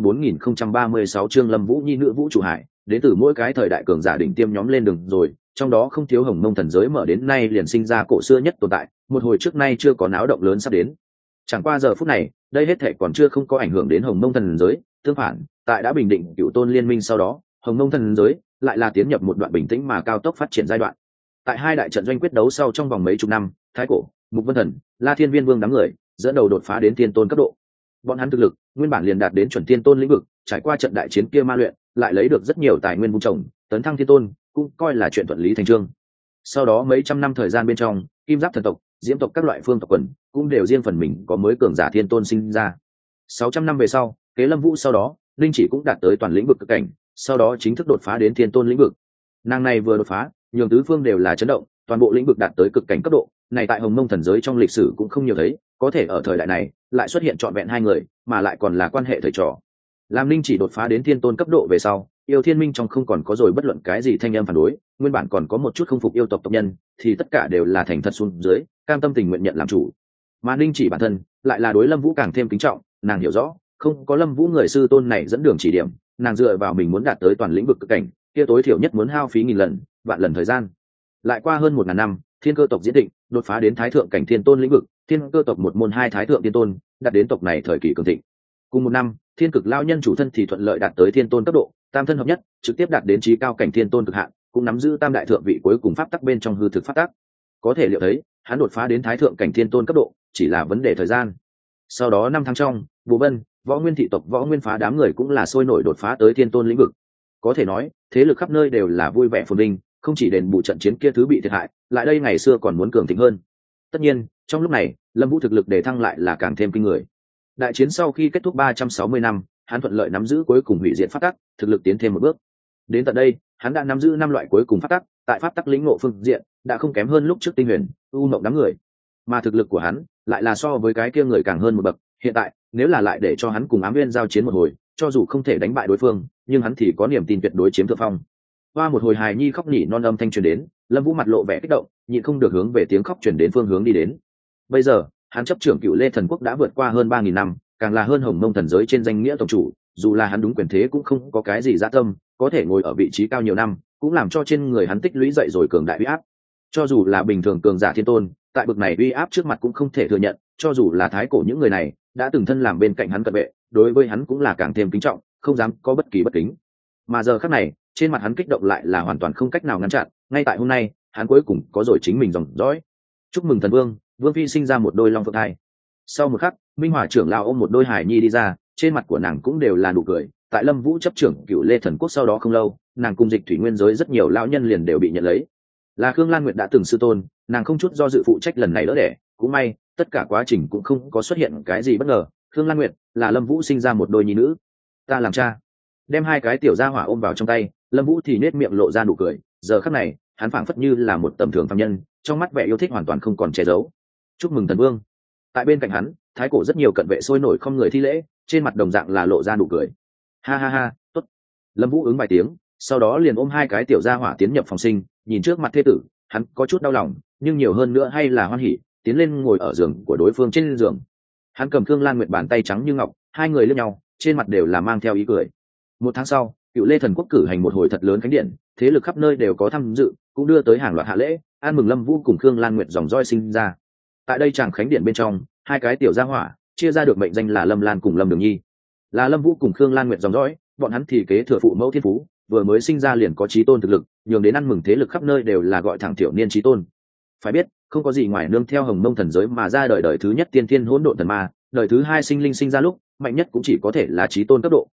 A: 4036 chương Lâm Vũ Nhi nữ. Vũ trụ hải đến từ mỗi cái thời đại cường giả đỉnh tiêm nhóm lên đường rồi, trong đó không thiếu hồng mông thần giới mở đến nay liền sinh ra cổ xưa nhất tồn tại, một hồi trước nay chưa có náo động lớn sắp đến. Chẳng qua giờ phút này, đây hết thể còn chưa không có ảnh hưởng đến hồng mông thần giới, tương phản, tại đã bình định cựu tôn liên minh sau đó, hồng mông thần giới lại là tiến nhập một đoạn bình tĩnh mà cao tốc phát triển giai đoạn. Tại hai đại trận doanh quyết đấu sau trong vòng mấy chục năm, Thái Cổ, Mục Vân Thần, La Thiên Viên Vương đám người dẫn đầu đột phá đến tiên tôn cấp độ. Bọn hắn thực lực nguyên bản liền đạt đến chuẩn tiên tôn lĩnh vực, trải qua trận đại chiến kia ma luyện, lại lấy được rất nhiều tài nguyên vun trồng, tấn thăng tiên tôn cũng coi là chuyện thuận lý thành trương. Sau đó mấy trăm năm thời gian bên trong, Kim Giáp thần tộc, Diễm tộc các loại phương tộc quần cũng đều riêng phần mình có mới cường giả thiên tôn sinh ra. 600 năm về sau, kế Lâm Vũ sau đó, linh chỉ cũng đạt tới toàn lĩnh vực cực cảnh, sau đó chính thức đột phá đến thiên tôn lĩnh vực. Nàng này vừa đột phá, nhường tứ phương đều là chấn động, toàn bộ lĩnh vực đạt tới cực cảnh cấp độ, này tại hồng mông thần giới trong lịch sử cũng không nhiều thấy, có thể ở thời đại này lại xuất hiện trọn vẹn hai người, mà lại còn là quan hệ thầy trò. Làm linh chỉ đột phá đến thiên tôn cấp độ về sau, yêu thiên minh trong không còn có rồi bất luận cái gì thanh âm phản đối, nguyên bản còn có một chút không phục yêu tộc tộc nhân, thì tất cả đều là thành thật xuống dưới, cam tâm tình nguyện nhận làm chủ. Mà linh chỉ bản thân lại là đối Lâm Vũ càng thêm kính trọng, nàng hiểu rõ, không có Lâm Vũ người sư tôn này dẫn đường chỉ điểm, nàng dựa vào mình muốn đạt tới toàn lĩnh vực cực cảnh, kia tối thiểu nhất muốn hao phí nghìn lần, vạn lần thời gian. Lại qua hơn 1000 năm, thiên cơ tộc diễn định đột phá đến thái thượng cảnh thiên tôn lĩnh vực, thiên cơ tộc một môn hai thái thượng thiên tôn, đạt đến tộc này thời kỳ cường thịnh. Cùng một năm, thiên cực lao nhân chủ thân thì thuận lợi đạt tới thiên tôn cấp độ, tam thân hợp nhất, trực tiếp đạt đến chí cao cảnh thiên tôn cực hạn, cũng nắm giữ tam đại thượng vị cuối cùng pháp tắc bên trong hư thực pháp tắc. Có thể liệu thấy, hắn đột phá đến thái thượng cảnh thiên tôn cấp độ, chỉ là vấn đề thời gian. Sau đó 5 tháng trong, Bồ Vân, Võ Nguyên thị tộc Võ Nguyên phá đám người cũng là sôi nổi đột phá tới thiên tôn lĩnh vực. Có thể nói, thế lực khắp nơi đều là vui vẻ phồn vinh, không chỉ đền bù trận chiến kia thứ bị thiệt hại, lại đây ngày xưa còn muốn cường thịnh hơn. Tất nhiên, trong lúc này, Lâm Vũ thực lực để thăng lại là càng thêm kinh người. Đại chiến sau khi kết thúc 360 năm, hắn thuận lợi nắm giữ cuối cùng hủy diệt pháp tắc, thực lực tiến thêm một bước. Đến tận đây, hắn đã nắm giữ 5 loại cuối cùng pháp tắc, tại pháp tắc lĩnh ngộ phương diện, đã không kém hơn lúc trước Tinh Huyền, U Mộng đám người. Mà thực lực của hắn lại là so với cái kia người càng hơn một bậc, hiện tại, nếu là lại để cho hắn cùng Ám Nguyên giao chiến một hồi, cho dù không thể đánh bại đối phương, nhưng hắn thì có niềm tin tuyệt đối chiếm thượng phong. Qua một hồi hài nhi khóc nhỉ non âm thanh truyền đến, Lâm Vũ mặt lộ vẻ kích động, nhịn không được hướng về tiếng khóc truyền đến phương hướng đi đến. Bây giờ, hắn chấp trưởng Cựu Lê Thần Quốc đã vượt qua hơn 3000 năm, càng là hơn hồng mông thần giới trên danh nghĩa tổng chủ, dù là hắn đúng quyền thế cũng không có cái gì dã tâm, có thể ngồi ở vị trí cao nhiều năm, cũng làm cho trên người hắn tích lũy dậy rồi cường đại uy áp. Cho dù là bình thường cường giả thiên tôn, tại bậc này uy áp trước mặt cũng không thể thừa nhận, cho dù là thái cổ những người này đã từng thân làm bên cạnh hắn cận vệ, đối với hắn cũng là càng thêm kính trọng, không dám có bất kỳ bất kính. Mà giờ khắc này, trên mặt hắn kích động lại là hoàn toàn không cách nào ngăn chặn, ngay tại hôm nay, hắn cuối cùng có rồi chính mình dòng dõi. Chúc mừng thần vương, vương phi sinh ra một đôi long phượng thai. Sau một khắc, Minh Hỏa trưởng lão ôm một đôi hải nhi đi ra, trên mặt của nàng cũng đều là nụ cười. Tại Lâm Vũ chấp trưởng Cựu Lê Thần Quốc sau đó không lâu, nàng cùng Dịch Thủy Nguyên giới rất nhiều lão nhân liền đều bị nhận lấy. Là Khương Lan Nguyệt đã từng sư tôn, nàng không chút do dự phụ trách lần này đỡ đẻ, cũng may, tất cả quá trình cũng không có xuất hiện cái gì bất ngờ. Khương Lan Nguyệt là Lâm Vũ sinh ra một đôi nhi nữ. Ta làm cha. Đem hai cái tiểu gia hỏa ôm vào trong tay, Lâm Vũ thì nết miệng lộ ra nụ cười, giờ khắc này, hắn phảng phất như là một tầm thường phàm nhân, trong mắt vẻ yêu thích hoàn toàn không còn che giấu. Chúc mừng thần vương. Tại bên cạnh hắn, thái cổ rất nhiều cận vệ sôi nổi không người thi lễ, trên mặt đồng dạng là lộ ra nụ cười. Ha ha ha, tốt. Lâm Vũ ứng vài tiếng, sau đó liền ôm hai cái tiểu gia hỏa tiến nhập phòng sinh, nhìn trước mặt thê tử, hắn có chút đau lòng, nhưng nhiều hơn nữa hay là hoan hỉ, tiến lên ngồi ở giường của đối phương trên giường. Hắn cầm Khương Lan Nguyệt bàn tay trắng như ngọc, hai người liếc nhau, trên mặt đều là mang theo ý cười. 1 tháng sau, Cựu Lê Thần Quốc cử hành một hồi thật lớn khánh điện, thế lực khắp nơi đều có tham dự, cũng đưa tới hàng loạt hạ lễ, an mừng Lâm Vũ cùng Khương Lan Nguyệt dòng dõi sinh ra. Tại đây chàng khánh điện bên trong, hai cái tiểu gia hỏa chia ra được mệnh danh là Lâm Lan cùng Lâm Đường Nhi. Là Lâm Vũ cùng Khương Lan Nguyệt dòng dõi, bọn hắn thì kế thừa phụ mẫu thiên phú, vừa mới sinh ra liền có chí tôn thực lực, nhường đến ăn mừng thế lực khắp nơi đều là gọi thẳng tiểu niên chí tôn. Phải biết, không có gì ngoài nương theo hồng mông thần giới mà ra đời thứ nhất tiên thiên hỗn độn thần ma, đời thứ hai sinh linh sinh ra lúc, mạnh nhất cũng chỉ có thể là chí tôn cấp độ,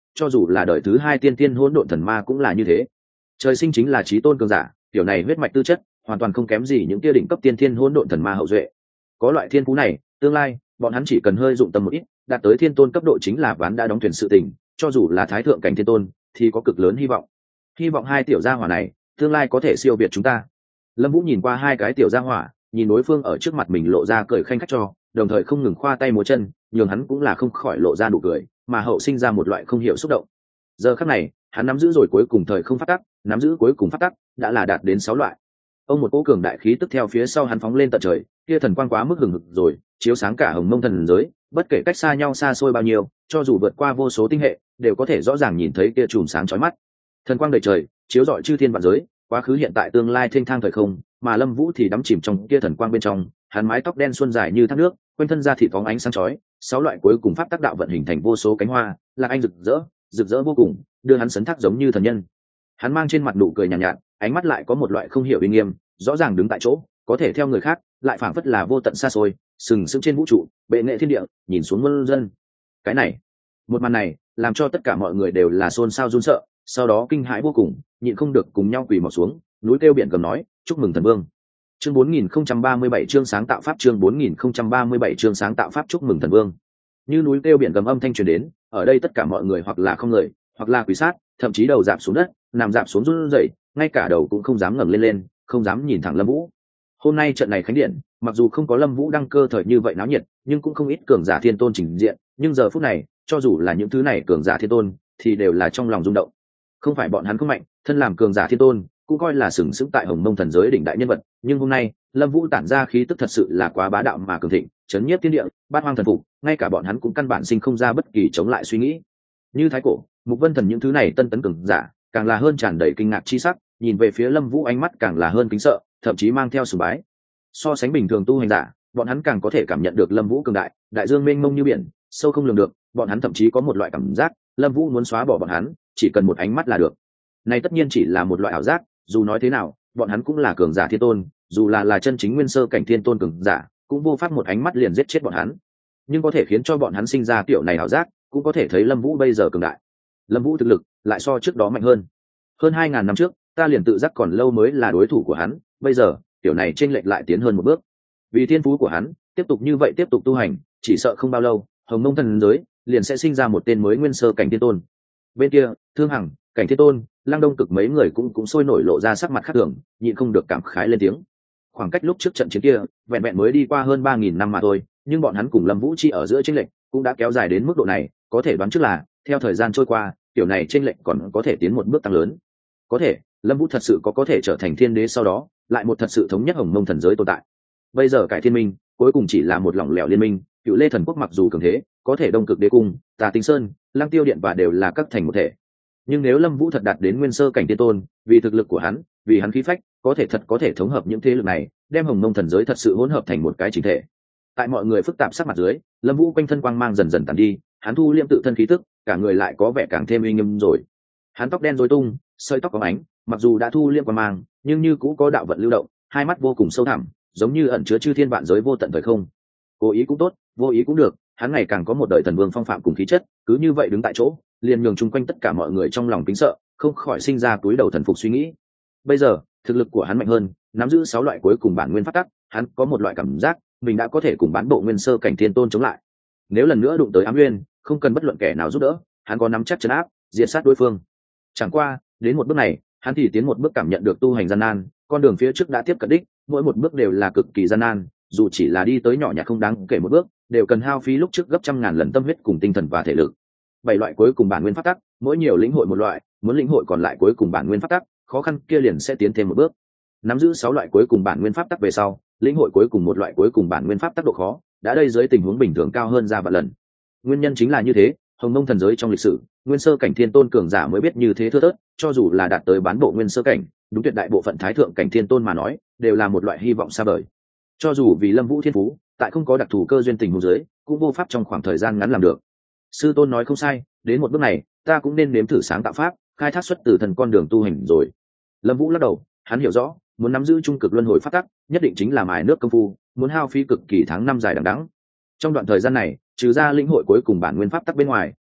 A: cho dù là đời thứ hai tiên tiên hỗn độn thần ma cũng là như thế. Trời sinh chính là chí tôn cường giả, kiểu này huyết mạch tư chất hoàn toàn không kém gì những kia đỉnh cấp tiên thiên hỗn độn thần ma hậu duệ. Có loại thiên phú này, tương lai bọn hắn chỉ cần hơi dụng tâm một ít, đạt tới thiên tôn cấp độ chính là ván đã đóng thuyền sự tình, cho dù là thái thượng cảnh thiên tôn thì có cực lớn hy vọng. Hy vọng hai tiểu gia hỏa này tương lai có thể siêu việt chúng ta. Lâm Vũ nhìn qua hai cái tiểu gia hỏa, nhìn đối phương ở trước mặt mình lộ ra cười khanh khách cho, đồng thời không ngừng khoa tay múa chân, nhường hắn cũng là không khỏi lộ ra nụ cười, mà hậu sinh ra một loại không hiểu xúc động. Giờ khắc này, hắn nắm giữ rồi cuối cùng thời không phát tắc, nắm giữ cuối cùng phát tắc đã là đạt đến 6 loại. Ông một cỗ cường đại khí tức theo phía sau hắn phóng lên tận trời, kia thần quang quá mức hừng hực rồi, chiếu sáng cả hồng mông thần giới, bất kể cách xa nhau xa xôi bao nhiêu, cho dù vượt qua vô số tinh hệ, đều có thể rõ ràng nhìn thấy kia chùm sáng chói mắt. Thần quang đầy trời, chiếu rọi chư thiên vạn giới, quá khứ hiện tại tương lai thênh thang thời không, mà Lâm Vũ thì đắm chìm trong kia thần quang bên trong, hắn mái tóc đen xuân dài như thác nước, quanh thân da thịt phóng ánh sáng chói, 6 loại cuối cùng pháp tác đạo vận hình thành vô số cánh hoa, là anh rực rỡ vô cùng, đưa hắn sấn thác giống như thần nhân. Hắn mang trên mặt nụ cười nhàn nhạt, ánh mắt lại có một loại không hiểu uy nghiêm, rõ ràng đứng tại chỗ, có thể theo người khác, lại phảng phất là vô tận xa xôi, sừng sững trên vũ trụ, bệ nghệ thiên địa, nhìn xuống muôn dân. Cái này, một màn này, làm cho tất cả mọi người đều là xôn xao run sợ, sau đó kinh hãi vô cùng, nhịn không được cùng nhau quỳ mọp xuống, núi kêu biển gầm nói, chúc mừng thần vương. Chương 4037 chương sáng tạo pháp, chương 4037 chương sáng tạo pháp, chúc mừng thần vương. Như núi kêu biển gầm âm thanh truyền đến, ở đây tất cả mọi người hoặc là không người, hoặc là quỳ sát, thậm chí đầu dạp xuống đất, nằm dạp xuống run rẩy, ngay cả đầu cũng không dám ngẩng lên, không dám nhìn thẳng Lâm Vũ. Hôm nay trận này khánh điện, mặc dù không có Lâm Vũ đăng cơ thời như vậy náo nhiệt, nhưng cũng không ít cường giả thiên tôn trình diện, nhưng giờ phút này, cho dù là những thứ này cường giả thiên tôn, thì đều là trong lòng rung động. Không phải bọn hắn không mạnh, thân làm cường giả thiên tôn, cũng coi là sừng sững tại hồng mông thần giới đỉnh đại nhân vật, nhưng hôm nay Lâm Vũ tản ra khí tức thật sự là quá bá đạo mà cường thịnh, chấn nhiếp thiên địa, bát hoang thần phục, ngay cả bọn hắn cũng căn bản sinh không ra bất kỳ chống lại suy nghĩ. Như Thái Cổ, Mục Vân Thần những thứ này tân tấn cường giả, càng là hơn tràn đầy kinh ngạc chi sắc, nhìn về phía Lâm Vũ ánh mắt càng là hơn kính sợ, thậm chí mang theo sùng bái. So sánh bình thường tu hành giả, bọn hắn càng có thể cảm nhận được Lâm Vũ cường đại, đại dương mênh mông như biển, sâu không lường được, bọn hắn thậm chí có một loại cảm giác, Lâm Vũ muốn xóa bỏ bọn hắn, chỉ cần một ánh mắt là được. Này tất nhiên chỉ là một loại ảo giác, dù nói thế nào, bọn hắn cũng là cường giả thiên tôn, dù là chân chính nguyên sơ cảnh thiên tôn cường giả, cũng vô pháp một ánh mắt liền giết chết bọn hắn. Nhưng có thể khiến cho bọn hắn sinh ra kiểu này ảo giác, cũng có thể thấy Lâm Vũ bây giờ cường đại. Lâm Vũ thực lực lại so trước đó mạnh hơn. Hơn 2000 năm trước, ta liền tự giác còn lâu mới là đối thủ của hắn, bây giờ, kiểu này chênh lệch lại tiến hơn một bước. Vì thiên phú của hắn, tiếp tục như vậy tiếp tục tu hành, chỉ sợ không bao lâu, hồng mông thần giới liền sẽ sinh ra một tên mới nguyên sơ cảnh thiên tôn. Bên kia, Thương Hằng, cảnh thiên tôn, Lăng Đông Cực mấy người cũng sôi nổi lộ ra sắc mặt khác thường, nhịn không được cảm khái lên tiếng. Khoảng cách lúc trước trận chiến kia, vẹn vẹn mới đi qua hơn 3000 năm mà thôi, nhưng bọn hắn cùng Lâm Vũ chi ở giữa chênh lệch cũng đã kéo dài đến mức độ này, có thể đoán trước là, theo thời gian trôi qua, kiểu này chênh lệch còn có thể tiến một bước tăng lớn. Có thể, Lâm Vũ thật sự có thể trở thành thiên đế sau đó, lại một thật sự thống nhất hồng mông thần giới tồn tại. Bây giờ cải thiên minh, cuối cùng chỉ là một lỏng lẻo liên minh, Cựu Lê thần quốc mặc dù cường thế, có thể Đông Cực đế cung, Tà Tinh Sơn, Lăng Tiêu điện và đều là các thành một thể. Nhưng nếu Lâm Vũ thật đạt đến nguyên sơ cảnh tiên tôn, vì thực lực của hắn, vì hắn khí phách, có thể thống hợp những thế lực này, đem hồng mông thần giới thật sự hỗn hợp thành một cái chỉnh thể. Tại mọi người phức tạp sắc mặt dưới, Lâm Vũ quanh thân quang mang dần dần tàn đi, hắn thu liệm tự thân khí tức, cả người lại có vẻ càng thêm uy nghiêm rồi. Hắn tóc đen rối tung, sợi tóc có ánh, mặc dù đã thu liệm quang mang, nhưng như cũ có đạo vận lưu động, hai mắt vô cùng sâu thẳm, giống như ẩn chứa chư thiên vạn giới vô tận thời không. Cố ý cũng tốt, vô ý cũng được, hắn ngày càng có một đời thần vương phong phạm cùng khí chất, cứ như vậy đứng tại chỗ, liền nhường chung quanh tất cả mọi người trong lòng kính sợ, không khỏi sinh ra túi đầu thần phục suy nghĩ. Bây giờ, thực lực của hắn mạnh hơn, nắm giữ 6 loại cuối cùng bản nguyên pháp tắc, hắn có một loại cảm giác, mình đã có thể cùng bán bộ nguyên sơ cảnh thiên tôn chống lại. Nếu lần nữa đụng tới Ám Nguyên, không cần bất luận kẻ nào giúp đỡ, hắn có nắm chắc trấn áp, diệt sát đối phương. Chẳng qua, đến một bước này, hắn thì tiến một bước cảm nhận được tu hành gian nan, con đường phía trước đã tiếp cận đích, mỗi một bước đều là cực kỳ gian nan, dù chỉ là đi tới nhỏ nhặt không đáng kể một bước, đều cần hao phí lúc trước gấp trăm ngàn lần tâm huyết cùng tinh thần và thể lực. 7 loại cuối cùng bản nguyên pháp tắc, mỗi nhiều lĩnh hội một loại, muốn lĩnh hội còn lại cuối cùng bản nguyên pháp tắc, khó khăn kia liền sẽ tiến thêm một bước. Nắm giữ 6 loại cuối cùng bản nguyên pháp tắc về sau, lĩnh hội cuối cùng một loại cuối cùng bản nguyên pháp tắc độ khó, đã đây dưới tình huống bình thường cao hơn ra vạn lần. Nguyên nhân chính là như thế, hồng mông thần giới trong lịch sử, nguyên sơ cảnh thiên tôn cường giả mới biết như thế thưa thớt, cho dù là đạt tới bán bộ nguyên sơ cảnh, đúng tuyệt đại bộ phận thái thượng cảnh thiên tôn mà nói, đều là một loại hy vọng xa vời. Cho dù vì Lâm Vũ thiên phú, tại không có đặc thù cơ duyên tình huống dưới, cũng vô pháp trong khoảng thời gian ngắn làm được. Sư tôn nói không sai, đến một bước này, ta cũng nên nếm thử sáng tạo pháp, khai thác xuất từ thần con đường tu hành rồi. Lâm Vũ lắc đầu, hắn hiểu rõ, muốn nắm giữ trung cực luân hồi pháp tắc, nhất định chính là mài nước công phu, muốn hao phí cực kỳ tháng năm dài đằng đẵng. Trong đoạn thời gian này, trừ ra lĩnh hội cuối cùng bản nguyên pháp tắc bên ngoài,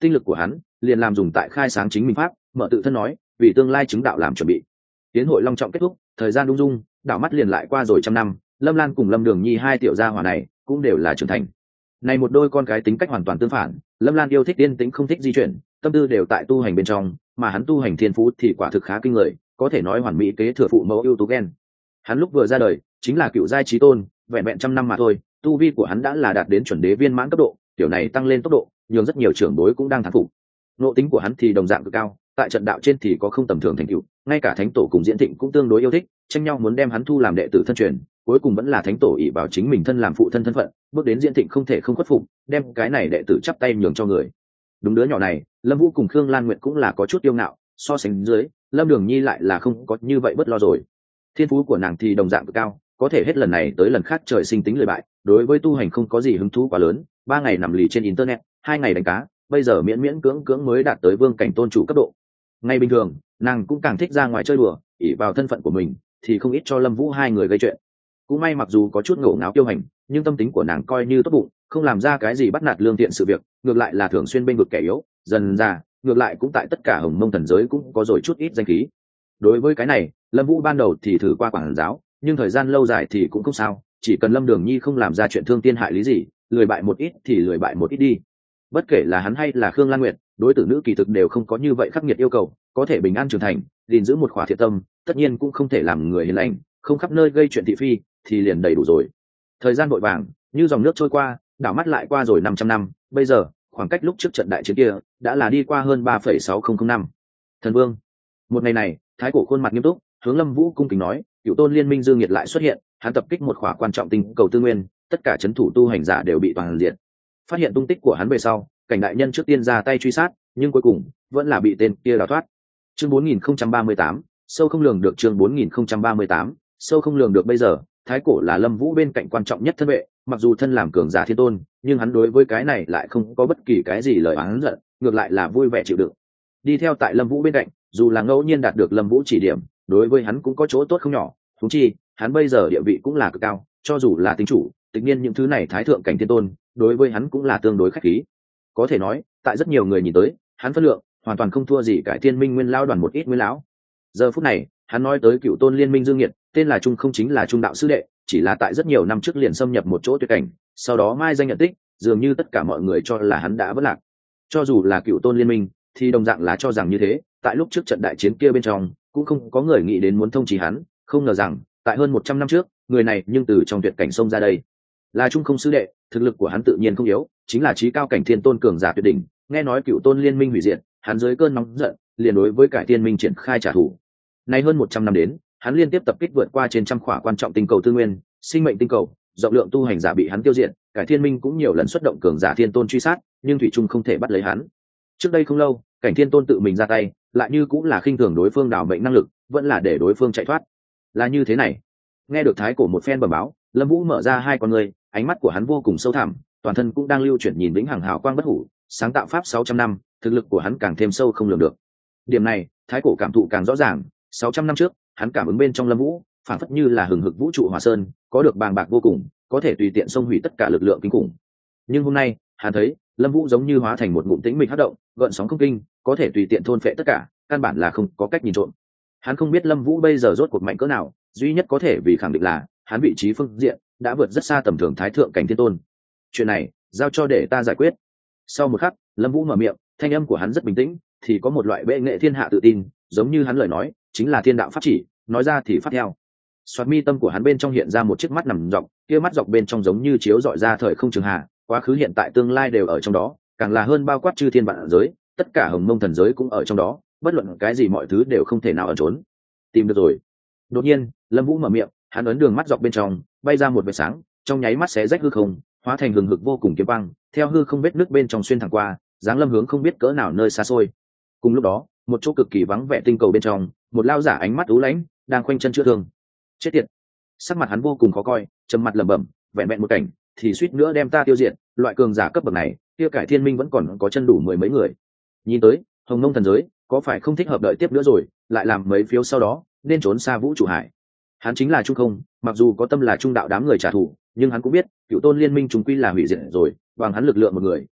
A: tinh lực của hắn liền làm dùng tại khai sáng chính mình pháp, mở tự thân nói vì tương lai chứng đạo làm chuẩn bị. Tiến hội long trọng kết thúc, thời gian ung dung, đảo mắt liền lại qua rồi trăm năm. Lâm Lan cùng Lâm Đường Nhi hai tiểu gia hỏa này cũng đều là trưởng thành. Này một đôi con cái tính cách hoàn toàn tương phản, Lâm Lan yêu thích yên tĩnh không thích di chuyển, tâm tư đều tại tu hành bên trong, mà hắn tu hành thiên phú thì quả thực khá kinh người, có thể nói hoàn mỹ kế thừa phụ mẫu ưu tú gen. Hắn lúc vừa ra đời chính là cựu giai chí tôn, vẹn vẹn trăm năm mà thôi, tu vi của hắn đã là đạt đến chuẩn đế viên mãn cấp độ, tiểu này tăng lên tốc độ, nhường rất nhiều trưởng bối cũng đang thán phục. Nộ tính của hắn thì đồng dạng cực cao, tại trận đạo trên thì có không tầm thường thành tựu, ngay cả thánh tổ cùng diễn thịnh cũng tương đối yêu thích, tranh nhau muốn đem hắn thu làm đệ tử thân truyền, cuối cùng vẫn là thánh tổ ỷ vào chính mình thân làm phụ thân thân phận, bước đến diễn thịnh không thể không khuất phục, đem cái này đệ tử chắp tay nhường cho người. Đúng đứa nhỏ này, Lâm Vũ cùng Khương Lan Nguyệt cũng là có chút yêu ngạo, so sánh dưới, Lâm Đường Nhi lại là không có như vậy bất lo rồi. Thiên phú của nàng thì đồng dạng cực cao, có thể hết lần này tới lần khác trời sinh tính lười bại, đối với tu hành không có gì hứng thú quá lớn, 3 ngày nằm lì trên internet, 2 ngày đánh cá, bây giờ miễn miễn cưỡng cưỡng mới đạt tới vương cảnh tôn chủ cấp độ. Ngày bình thường, nàng cũng càng thích ra ngoài chơi đùa, ỷ vào thân phận của mình, thì không ít cho Lâm Vũ hai người gây chuyện. Cũng may mặc dù có chút ngổ ngáo kiêu hành, nhưng tâm tính của nàng coi như tốt bụng, không làm ra cái gì bắt nạt lương thiện sự việc, ngược lại là thường xuyên bênh vực kẻ yếu, dần ra, ngược lại cũng tại tất cả Hồng Mông thần giới cũng có rồi chút ít danh khí. Đối với cái này, Lâm Vũ ban đầu thì thử qua quản giáo, nhưng thời gian lâu dài thì cũng không sao, chỉ cần Lâm Đường Nhi không làm ra chuyện thương thiên hại lý gì, lười bại một ít thì lười bại một ít đi. Bất kể là hắn hay là Khương Lan Nguyệt, đối tử nữ kỳ thực đều không có như vậy khắc nghiệt yêu cầu, có thể bình an trưởng thành, gìn giữ một khỏa thiện tâm, tất nhiên cũng không thể làm người hiền lành, không khắp nơi gây chuyện thị phi, thì liền đầy đủ rồi. Thời gian vội vàng, như dòng nước trôi qua, đảo mắt lại qua rồi 500 năm, bây giờ, khoảng cách lúc trước trận đại chiến kia, đã là đi qua hơn 3,6005 năm. Thần Vương. Một ngày này, Thái Cổ khuôn mặt nghiêm túc, hướng Lâm Vũ cung kính nói, Cửu Tôn Liên Minh Dương Nhiệt lại xuất hiện, hắn tập kích một khỏa quan trọng tinh cầu tư nguyên, tất cả trấn thủ tu hành giả đều bị toàn diệt. Phát hiện tung tích của hắn về sau, cảnh đại nhân trước tiên ra tay truy sát, nhưng cuối cùng vẫn là bị tên kia đào thoát. Chương 4038, sâu không lường được. Chương 4038, sâu không lường được. Bây giờ, Thái Cổ là Lâm Vũ bên cạnh quan trọng nhất thân vệ, mặc dù thân làm cường giả thiên tôn, nhưng hắn đối với cái này lại không có bất kỳ cái gì lời oán giận, ngược lại là vui vẻ chịu đựng. Đi theo tại Lâm Vũ bên cạnh, dù là ngẫu nhiên đạt được Lâm Vũ chỉ điểm, đối với hắn cũng có chỗ tốt không nhỏ, huống chi, hắn bây giờ địa vị cũng là cực cao, cho dù là tính chủ, tất nhiên những thứ này thái thượng cảnh thiên tôn, đối với hắn cũng là tương đối khách khí. Có thể nói, tại rất nhiều người nhìn tới, hắn phân lượng hoàn toàn không thua gì Cải Thiên Minh Nguyên lão đoàn một ít nguyên lão. Giờ phút này, hắn nói tới Cựu Tôn Liên Minh Dương Nhiệt, tên là Trung không chính là Trung đạo sư đệ, chỉ là tại rất nhiều năm trước liền xâm nhập một chỗ tuyệt cảnh, sau đó mai danh nhận tích, dường như tất cả mọi người cho là hắn đã vỡ lạc. Cho dù là Cựu Tôn Liên Minh, thì đồng dạng là cho rằng như thế, tại lúc trước trận đại chiến kia bên trong, cũng không có người nghĩ đến muốn thông chí hắn, không ngờ rằng, tại hơn 100 năm trước, người này nhưng từ trong tuyệt cảnh xông ra đây. Là Trung không sư đệ, thực lực của hắn tự nhiên không yếu, chính là chí cao cảnh thiên tôn cường giả tuyệt đỉnh, nghe nói Cựu Tôn Liên Minh hủy diệt, hắn dưới cơn nóng giận, liền đối với Cải Thiên Minh triển khai trả thù. Nay hơn 100 năm đến, hắn liên tiếp tập kích vượt qua trên trăm khỏa quan trọng tinh cầu tư nguyên, sinh mệnh tinh cầu, rộng lượng tu hành giả bị hắn tiêu diệt, Cải Thiên Minh cũng nhiều lần xuất động cường giả thiên tôn truy sát, nhưng thủy chung không thể bắt lấy hắn. Trước đây không lâu, Cảnh Thiên Tôn tự mình ra tay, lại như cũng là khinh thường đối phương đảo mệnh năng lực, vẫn là để đối phương chạy thoát. Là như thế này. Nghe được Thái Cổ một phen bẩm báo, Lâm Vũ mở ra hai con ngươi, ánh mắt của hắn vô cùng sâu thẳm, toàn thân cũng đang lưu chuyển nhìn vĩnh hằng hào quang bất hủ, sáng tạo pháp 600 năm, thực lực của hắn càng thêm sâu không lường được. Điểm này, Thái Cổ cảm thụ càng rõ ràng, 600 năm trước, hắn cảm ứng bên trong Lâm Vũ, phản phất như là hừng hực vũ trụ hỏa sơn, có được bàng bạc vô cùng, có thể tùy tiện xông hủy tất cả lực lượng kinh khủng. Nhưng hôm nay, hắn thấy, Lâm Vũ giống như hóa thành một ngụm tĩnh mịch hấp động, gợn sóng không kinh, có thể tùy tiện thôn phệ tất cả, căn bản là không có cách nhìn trộm. Hắn không biết Lâm Vũ bây giờ rốt cuộc mạnh cỡ nào, duy nhất có thể vì khẳng định là, hắn vị trí phương diện đã vượt rất xa tầm thường thái thượng cảnh thiên tôn. Chuyện này, giao cho để ta giải quyết. Sau một khắc, Lâm Vũ mở miệng, thanh âm của hắn rất bình tĩnh, thì có một loại bệ nghệ thiên hạ tự tin, giống như hắn lời nói, chính là thiên đạo pháp chỉ, nói ra thì phát theo. Soạt mi tâm của hắn bên trong hiện ra một chiếc mắt nằm dọc, kia mắt dọc bên trong giống như chiếu rọi ra thời không trường hạ, quá khứ hiện tại tương lai đều ở trong đó, càng là hơn bao quát chư thiên vạn giới, tất cả hồng mông thần giới cũng ở trong đó, bất luận cái gì mọi thứ đều không thể nào ẩn trốn. Tìm được rồi. Đột nhiên, Lâm Vũ mở miệng, hắn ấn đường mắt dọc bên trong, bay ra một vệt sáng, trong nháy mắt xé rách hư không, hóa thành hừng hực vô cùng kiếm băng, theo hư không vết nước bên trong xuyên thẳng qua, giáng lâm hướng không biết cỡ nào nơi xa xôi. Cùng lúc đó, một chỗ cực kỳ vắng vẻ tinh cầu bên trong, một lao giả ánh mắt u lãnh, đang khoanh chân chữa thương. Chết tiệt. Sắc mặt hắn vô cùng khó coi, trầm mặt lẩm bẩm, vẹn vẹn một cảnh, thì suýt nữa đem ta tiêu diệt, loại cường giả cấp bậc này, kia Cải Thiên Minh vẫn còn có chân đủ 10 mấy người. Nhìn tới, Hồng Mông thần giới, có phải không thích hợp đợi tiếp nữa rồi, lại làm mấy phiếu sau đó, nên trốn xa vũ trụ hải. Hắn chính là Trung Không, mặc dù có tâm là trung đạo đám người trả thù, nhưng hắn cũng biết, Cựu Tôn Liên Minh chúng quy là hủy diệt rồi, bằng hắn lực lượng một người,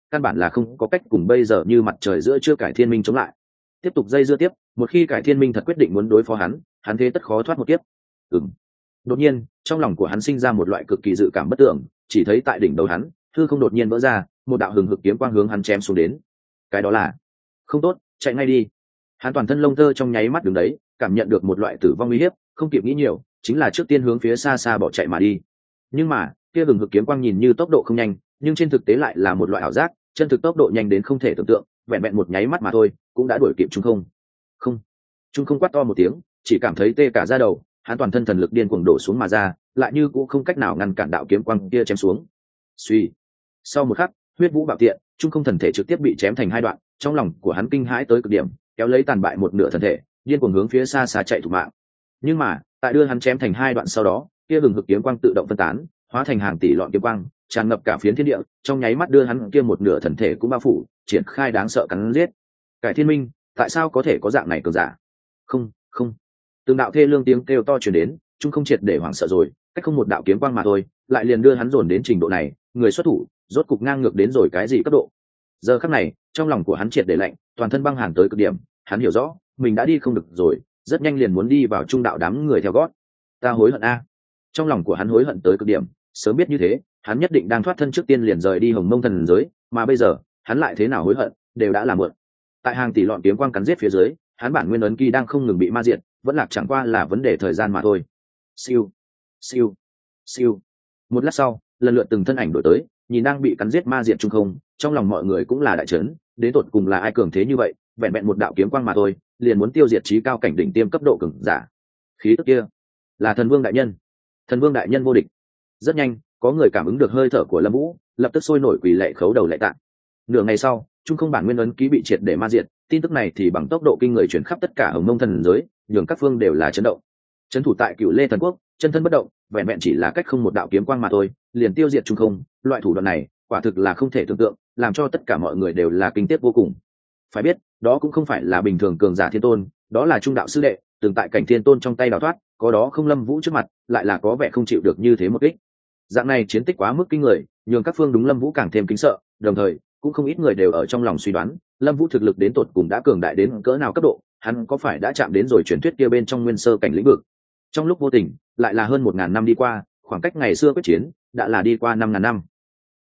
A: căn bản là không có cách cùng bây giờ như mặt trời giữa trưa Cải Thiên Minh chống lại. Tiếp tục dây dưa tiếp, một khi Cải Thiên Minh thật quyết định muốn đối phó hắn thế tất khó thoát một kiếp. Đột nhiên trong lòng của hắn sinh ra một loại cực kỳ dự cảm bất tưởng, chỉ thấy tại đỉnh đầu hắn hư không đột nhiên vỡ ra, một đạo hừng hực kiếm quang hướng hắn chém xuống đến. Cái đó là không tốt, chạy ngay đi. Hắn toàn thân lông tơ trong nháy mắt đứng đấy, cảm nhận được một loại tử vong uy hiếp, không kịp nghĩ nhiều, chính là trước tiên hướng phía xa xa bỏ chạy mà đi. Nhưng mà kia hừng hực kiếm quang nhìn như tốc độ không nhanh, nhưng trên thực tế lại là một loại ảo giác, chân thực tốc độ nhanh đến không thể tưởng tượng, vẹn vẹn một nháy mắt mà thôi cũng đã đuổi kịp Trung Không. Trung Không quát to một tiếng, chỉ cảm thấy tê cả da đầu, hắn toàn thân thần lực điên cuồng đổ xuống mà ra, lại như cũng không cách nào ngăn cản đạo kiếm quang kia chém xuống. Suy. Sau một khắc, huyết vũ bạo tiện, Trung Không thần thể trực tiếp bị chém thành hai đoạn, trong lòng của hắn kinh hãi tới cực điểm, kéo lấy tàn bại một nửa thần thể, điên cuồng hướng phía xa xa chạy thục mạng. Nhưng mà, tại đưa hắn chém thành hai đoạn sau đó, kia hừng hực kiếm quang tự động phân tán, hóa thành hàng tỷ lọn kiếm quang, tràn ngập cả phiến thiên địa, trong nháy mắt đưa hắn kia một nửa thần thể cũng bao phủ, triển khai đáng sợ cắn giết. Cải Thiên Minh, tại sao có thể có dạng này cường giả? Không. Từng đạo thê lương tiếng kêu to truyền đến, Trung Không triệt để hoảng sợ rồi, cách không một đạo kiếm quang mà thôi, lại liền đưa hắn dồn đến trình độ này, người xuất thủ, rốt cục ngang ngược đến rồi cái gì cấp độ. Giờ khắc này, trong lòng của hắn triệt để lạnh, toàn thân băng hàn tới cực điểm, hắn hiểu rõ, mình đã đi không được rồi, rất nhanh liền muốn đi vào trung đạo đám người theo gót. Ta hối hận a. Trong lòng của hắn hối hận tới cực điểm, sớm biết như thế, hắn nhất định đang thoát thân trước tiên liền rời đi Hồng Mông thần giới, mà bây giờ, hắn lại thế nào hối hận, đều đã là muộn. Tại hàng tỷ lọn kiếm quang cắn giết phía dưới, hắn bản nguyên ấn ký đang không ngừng bị ma diệt, vẫn lạc chẳng qua là vấn đề thời gian mà thôi. Siêu, siêu, siêu. Một lát sau, lần lượt từng thân ảnh đổi tới, nhìn đang bị cắn giết ma diệt Trung Không, trong lòng mọi người cũng là đại chấn, đến tột cùng là ai cường thế như vậy, vẹn vẹn một đạo kiếm quang mà thôi, liền muốn tiêu diệt chí cao cảnh đỉnh tiêm cấp độ cường giả. Khí tức kia, là Thần Vương đại nhân. Thần Vương đại nhân vô địch. Rất nhanh, có người cảm ứng được hơi thở của Lâm Vũ, lập tức sôi nổi quỳ lạy khấu đầu lạy tạ. Nửa ngày sau, Trung Không bản nguyên ấn ký bị triệt để ma diệt, tin tức này thì bằng tốc độ kinh người truyền khắp tất cả Hồng Mông thần giới, nhường các phương đều là chấn động. Trấn thủ tại Cựu Lê thần quốc, chân thân bất động, vẹn vẹn chỉ là cách không một đạo kiếm quang mà thôi, liền tiêu diệt Trung Không, loại thủ đoạn này, quả thực là không thể tưởng tượng, làm cho tất cả mọi người đều là kinh tiếc vô cùng. Phải biết, đó cũng không phải là bình thường cường giả thiên tôn, đó là trung đạo sư đệ, từng tại cảnh thiên tôn trong tay đào thoát, có đó không Lâm Vũ trước mặt, lại là có vẻ không chịu được như thế một kích. Dạng này chiến tích quá mức kinh người, nhường các phương đúng Lâm Vũ càng thêm kính sợ, đồng thời, cũng không ít người đều ở trong lòng suy đoán, Lâm Vũ thực lực đến tột cùng đã cường đại đến cỡ nào cấp độ, hắn có phải đã chạm đến rồi truyền thuyết kia bên trong nguyên sơ cảnh lĩnh vực. Trong lúc vô tình, lại là hơn 1000 năm đi qua, khoảng cách ngày xưa quyết chiến đã là đi qua 5000 năm.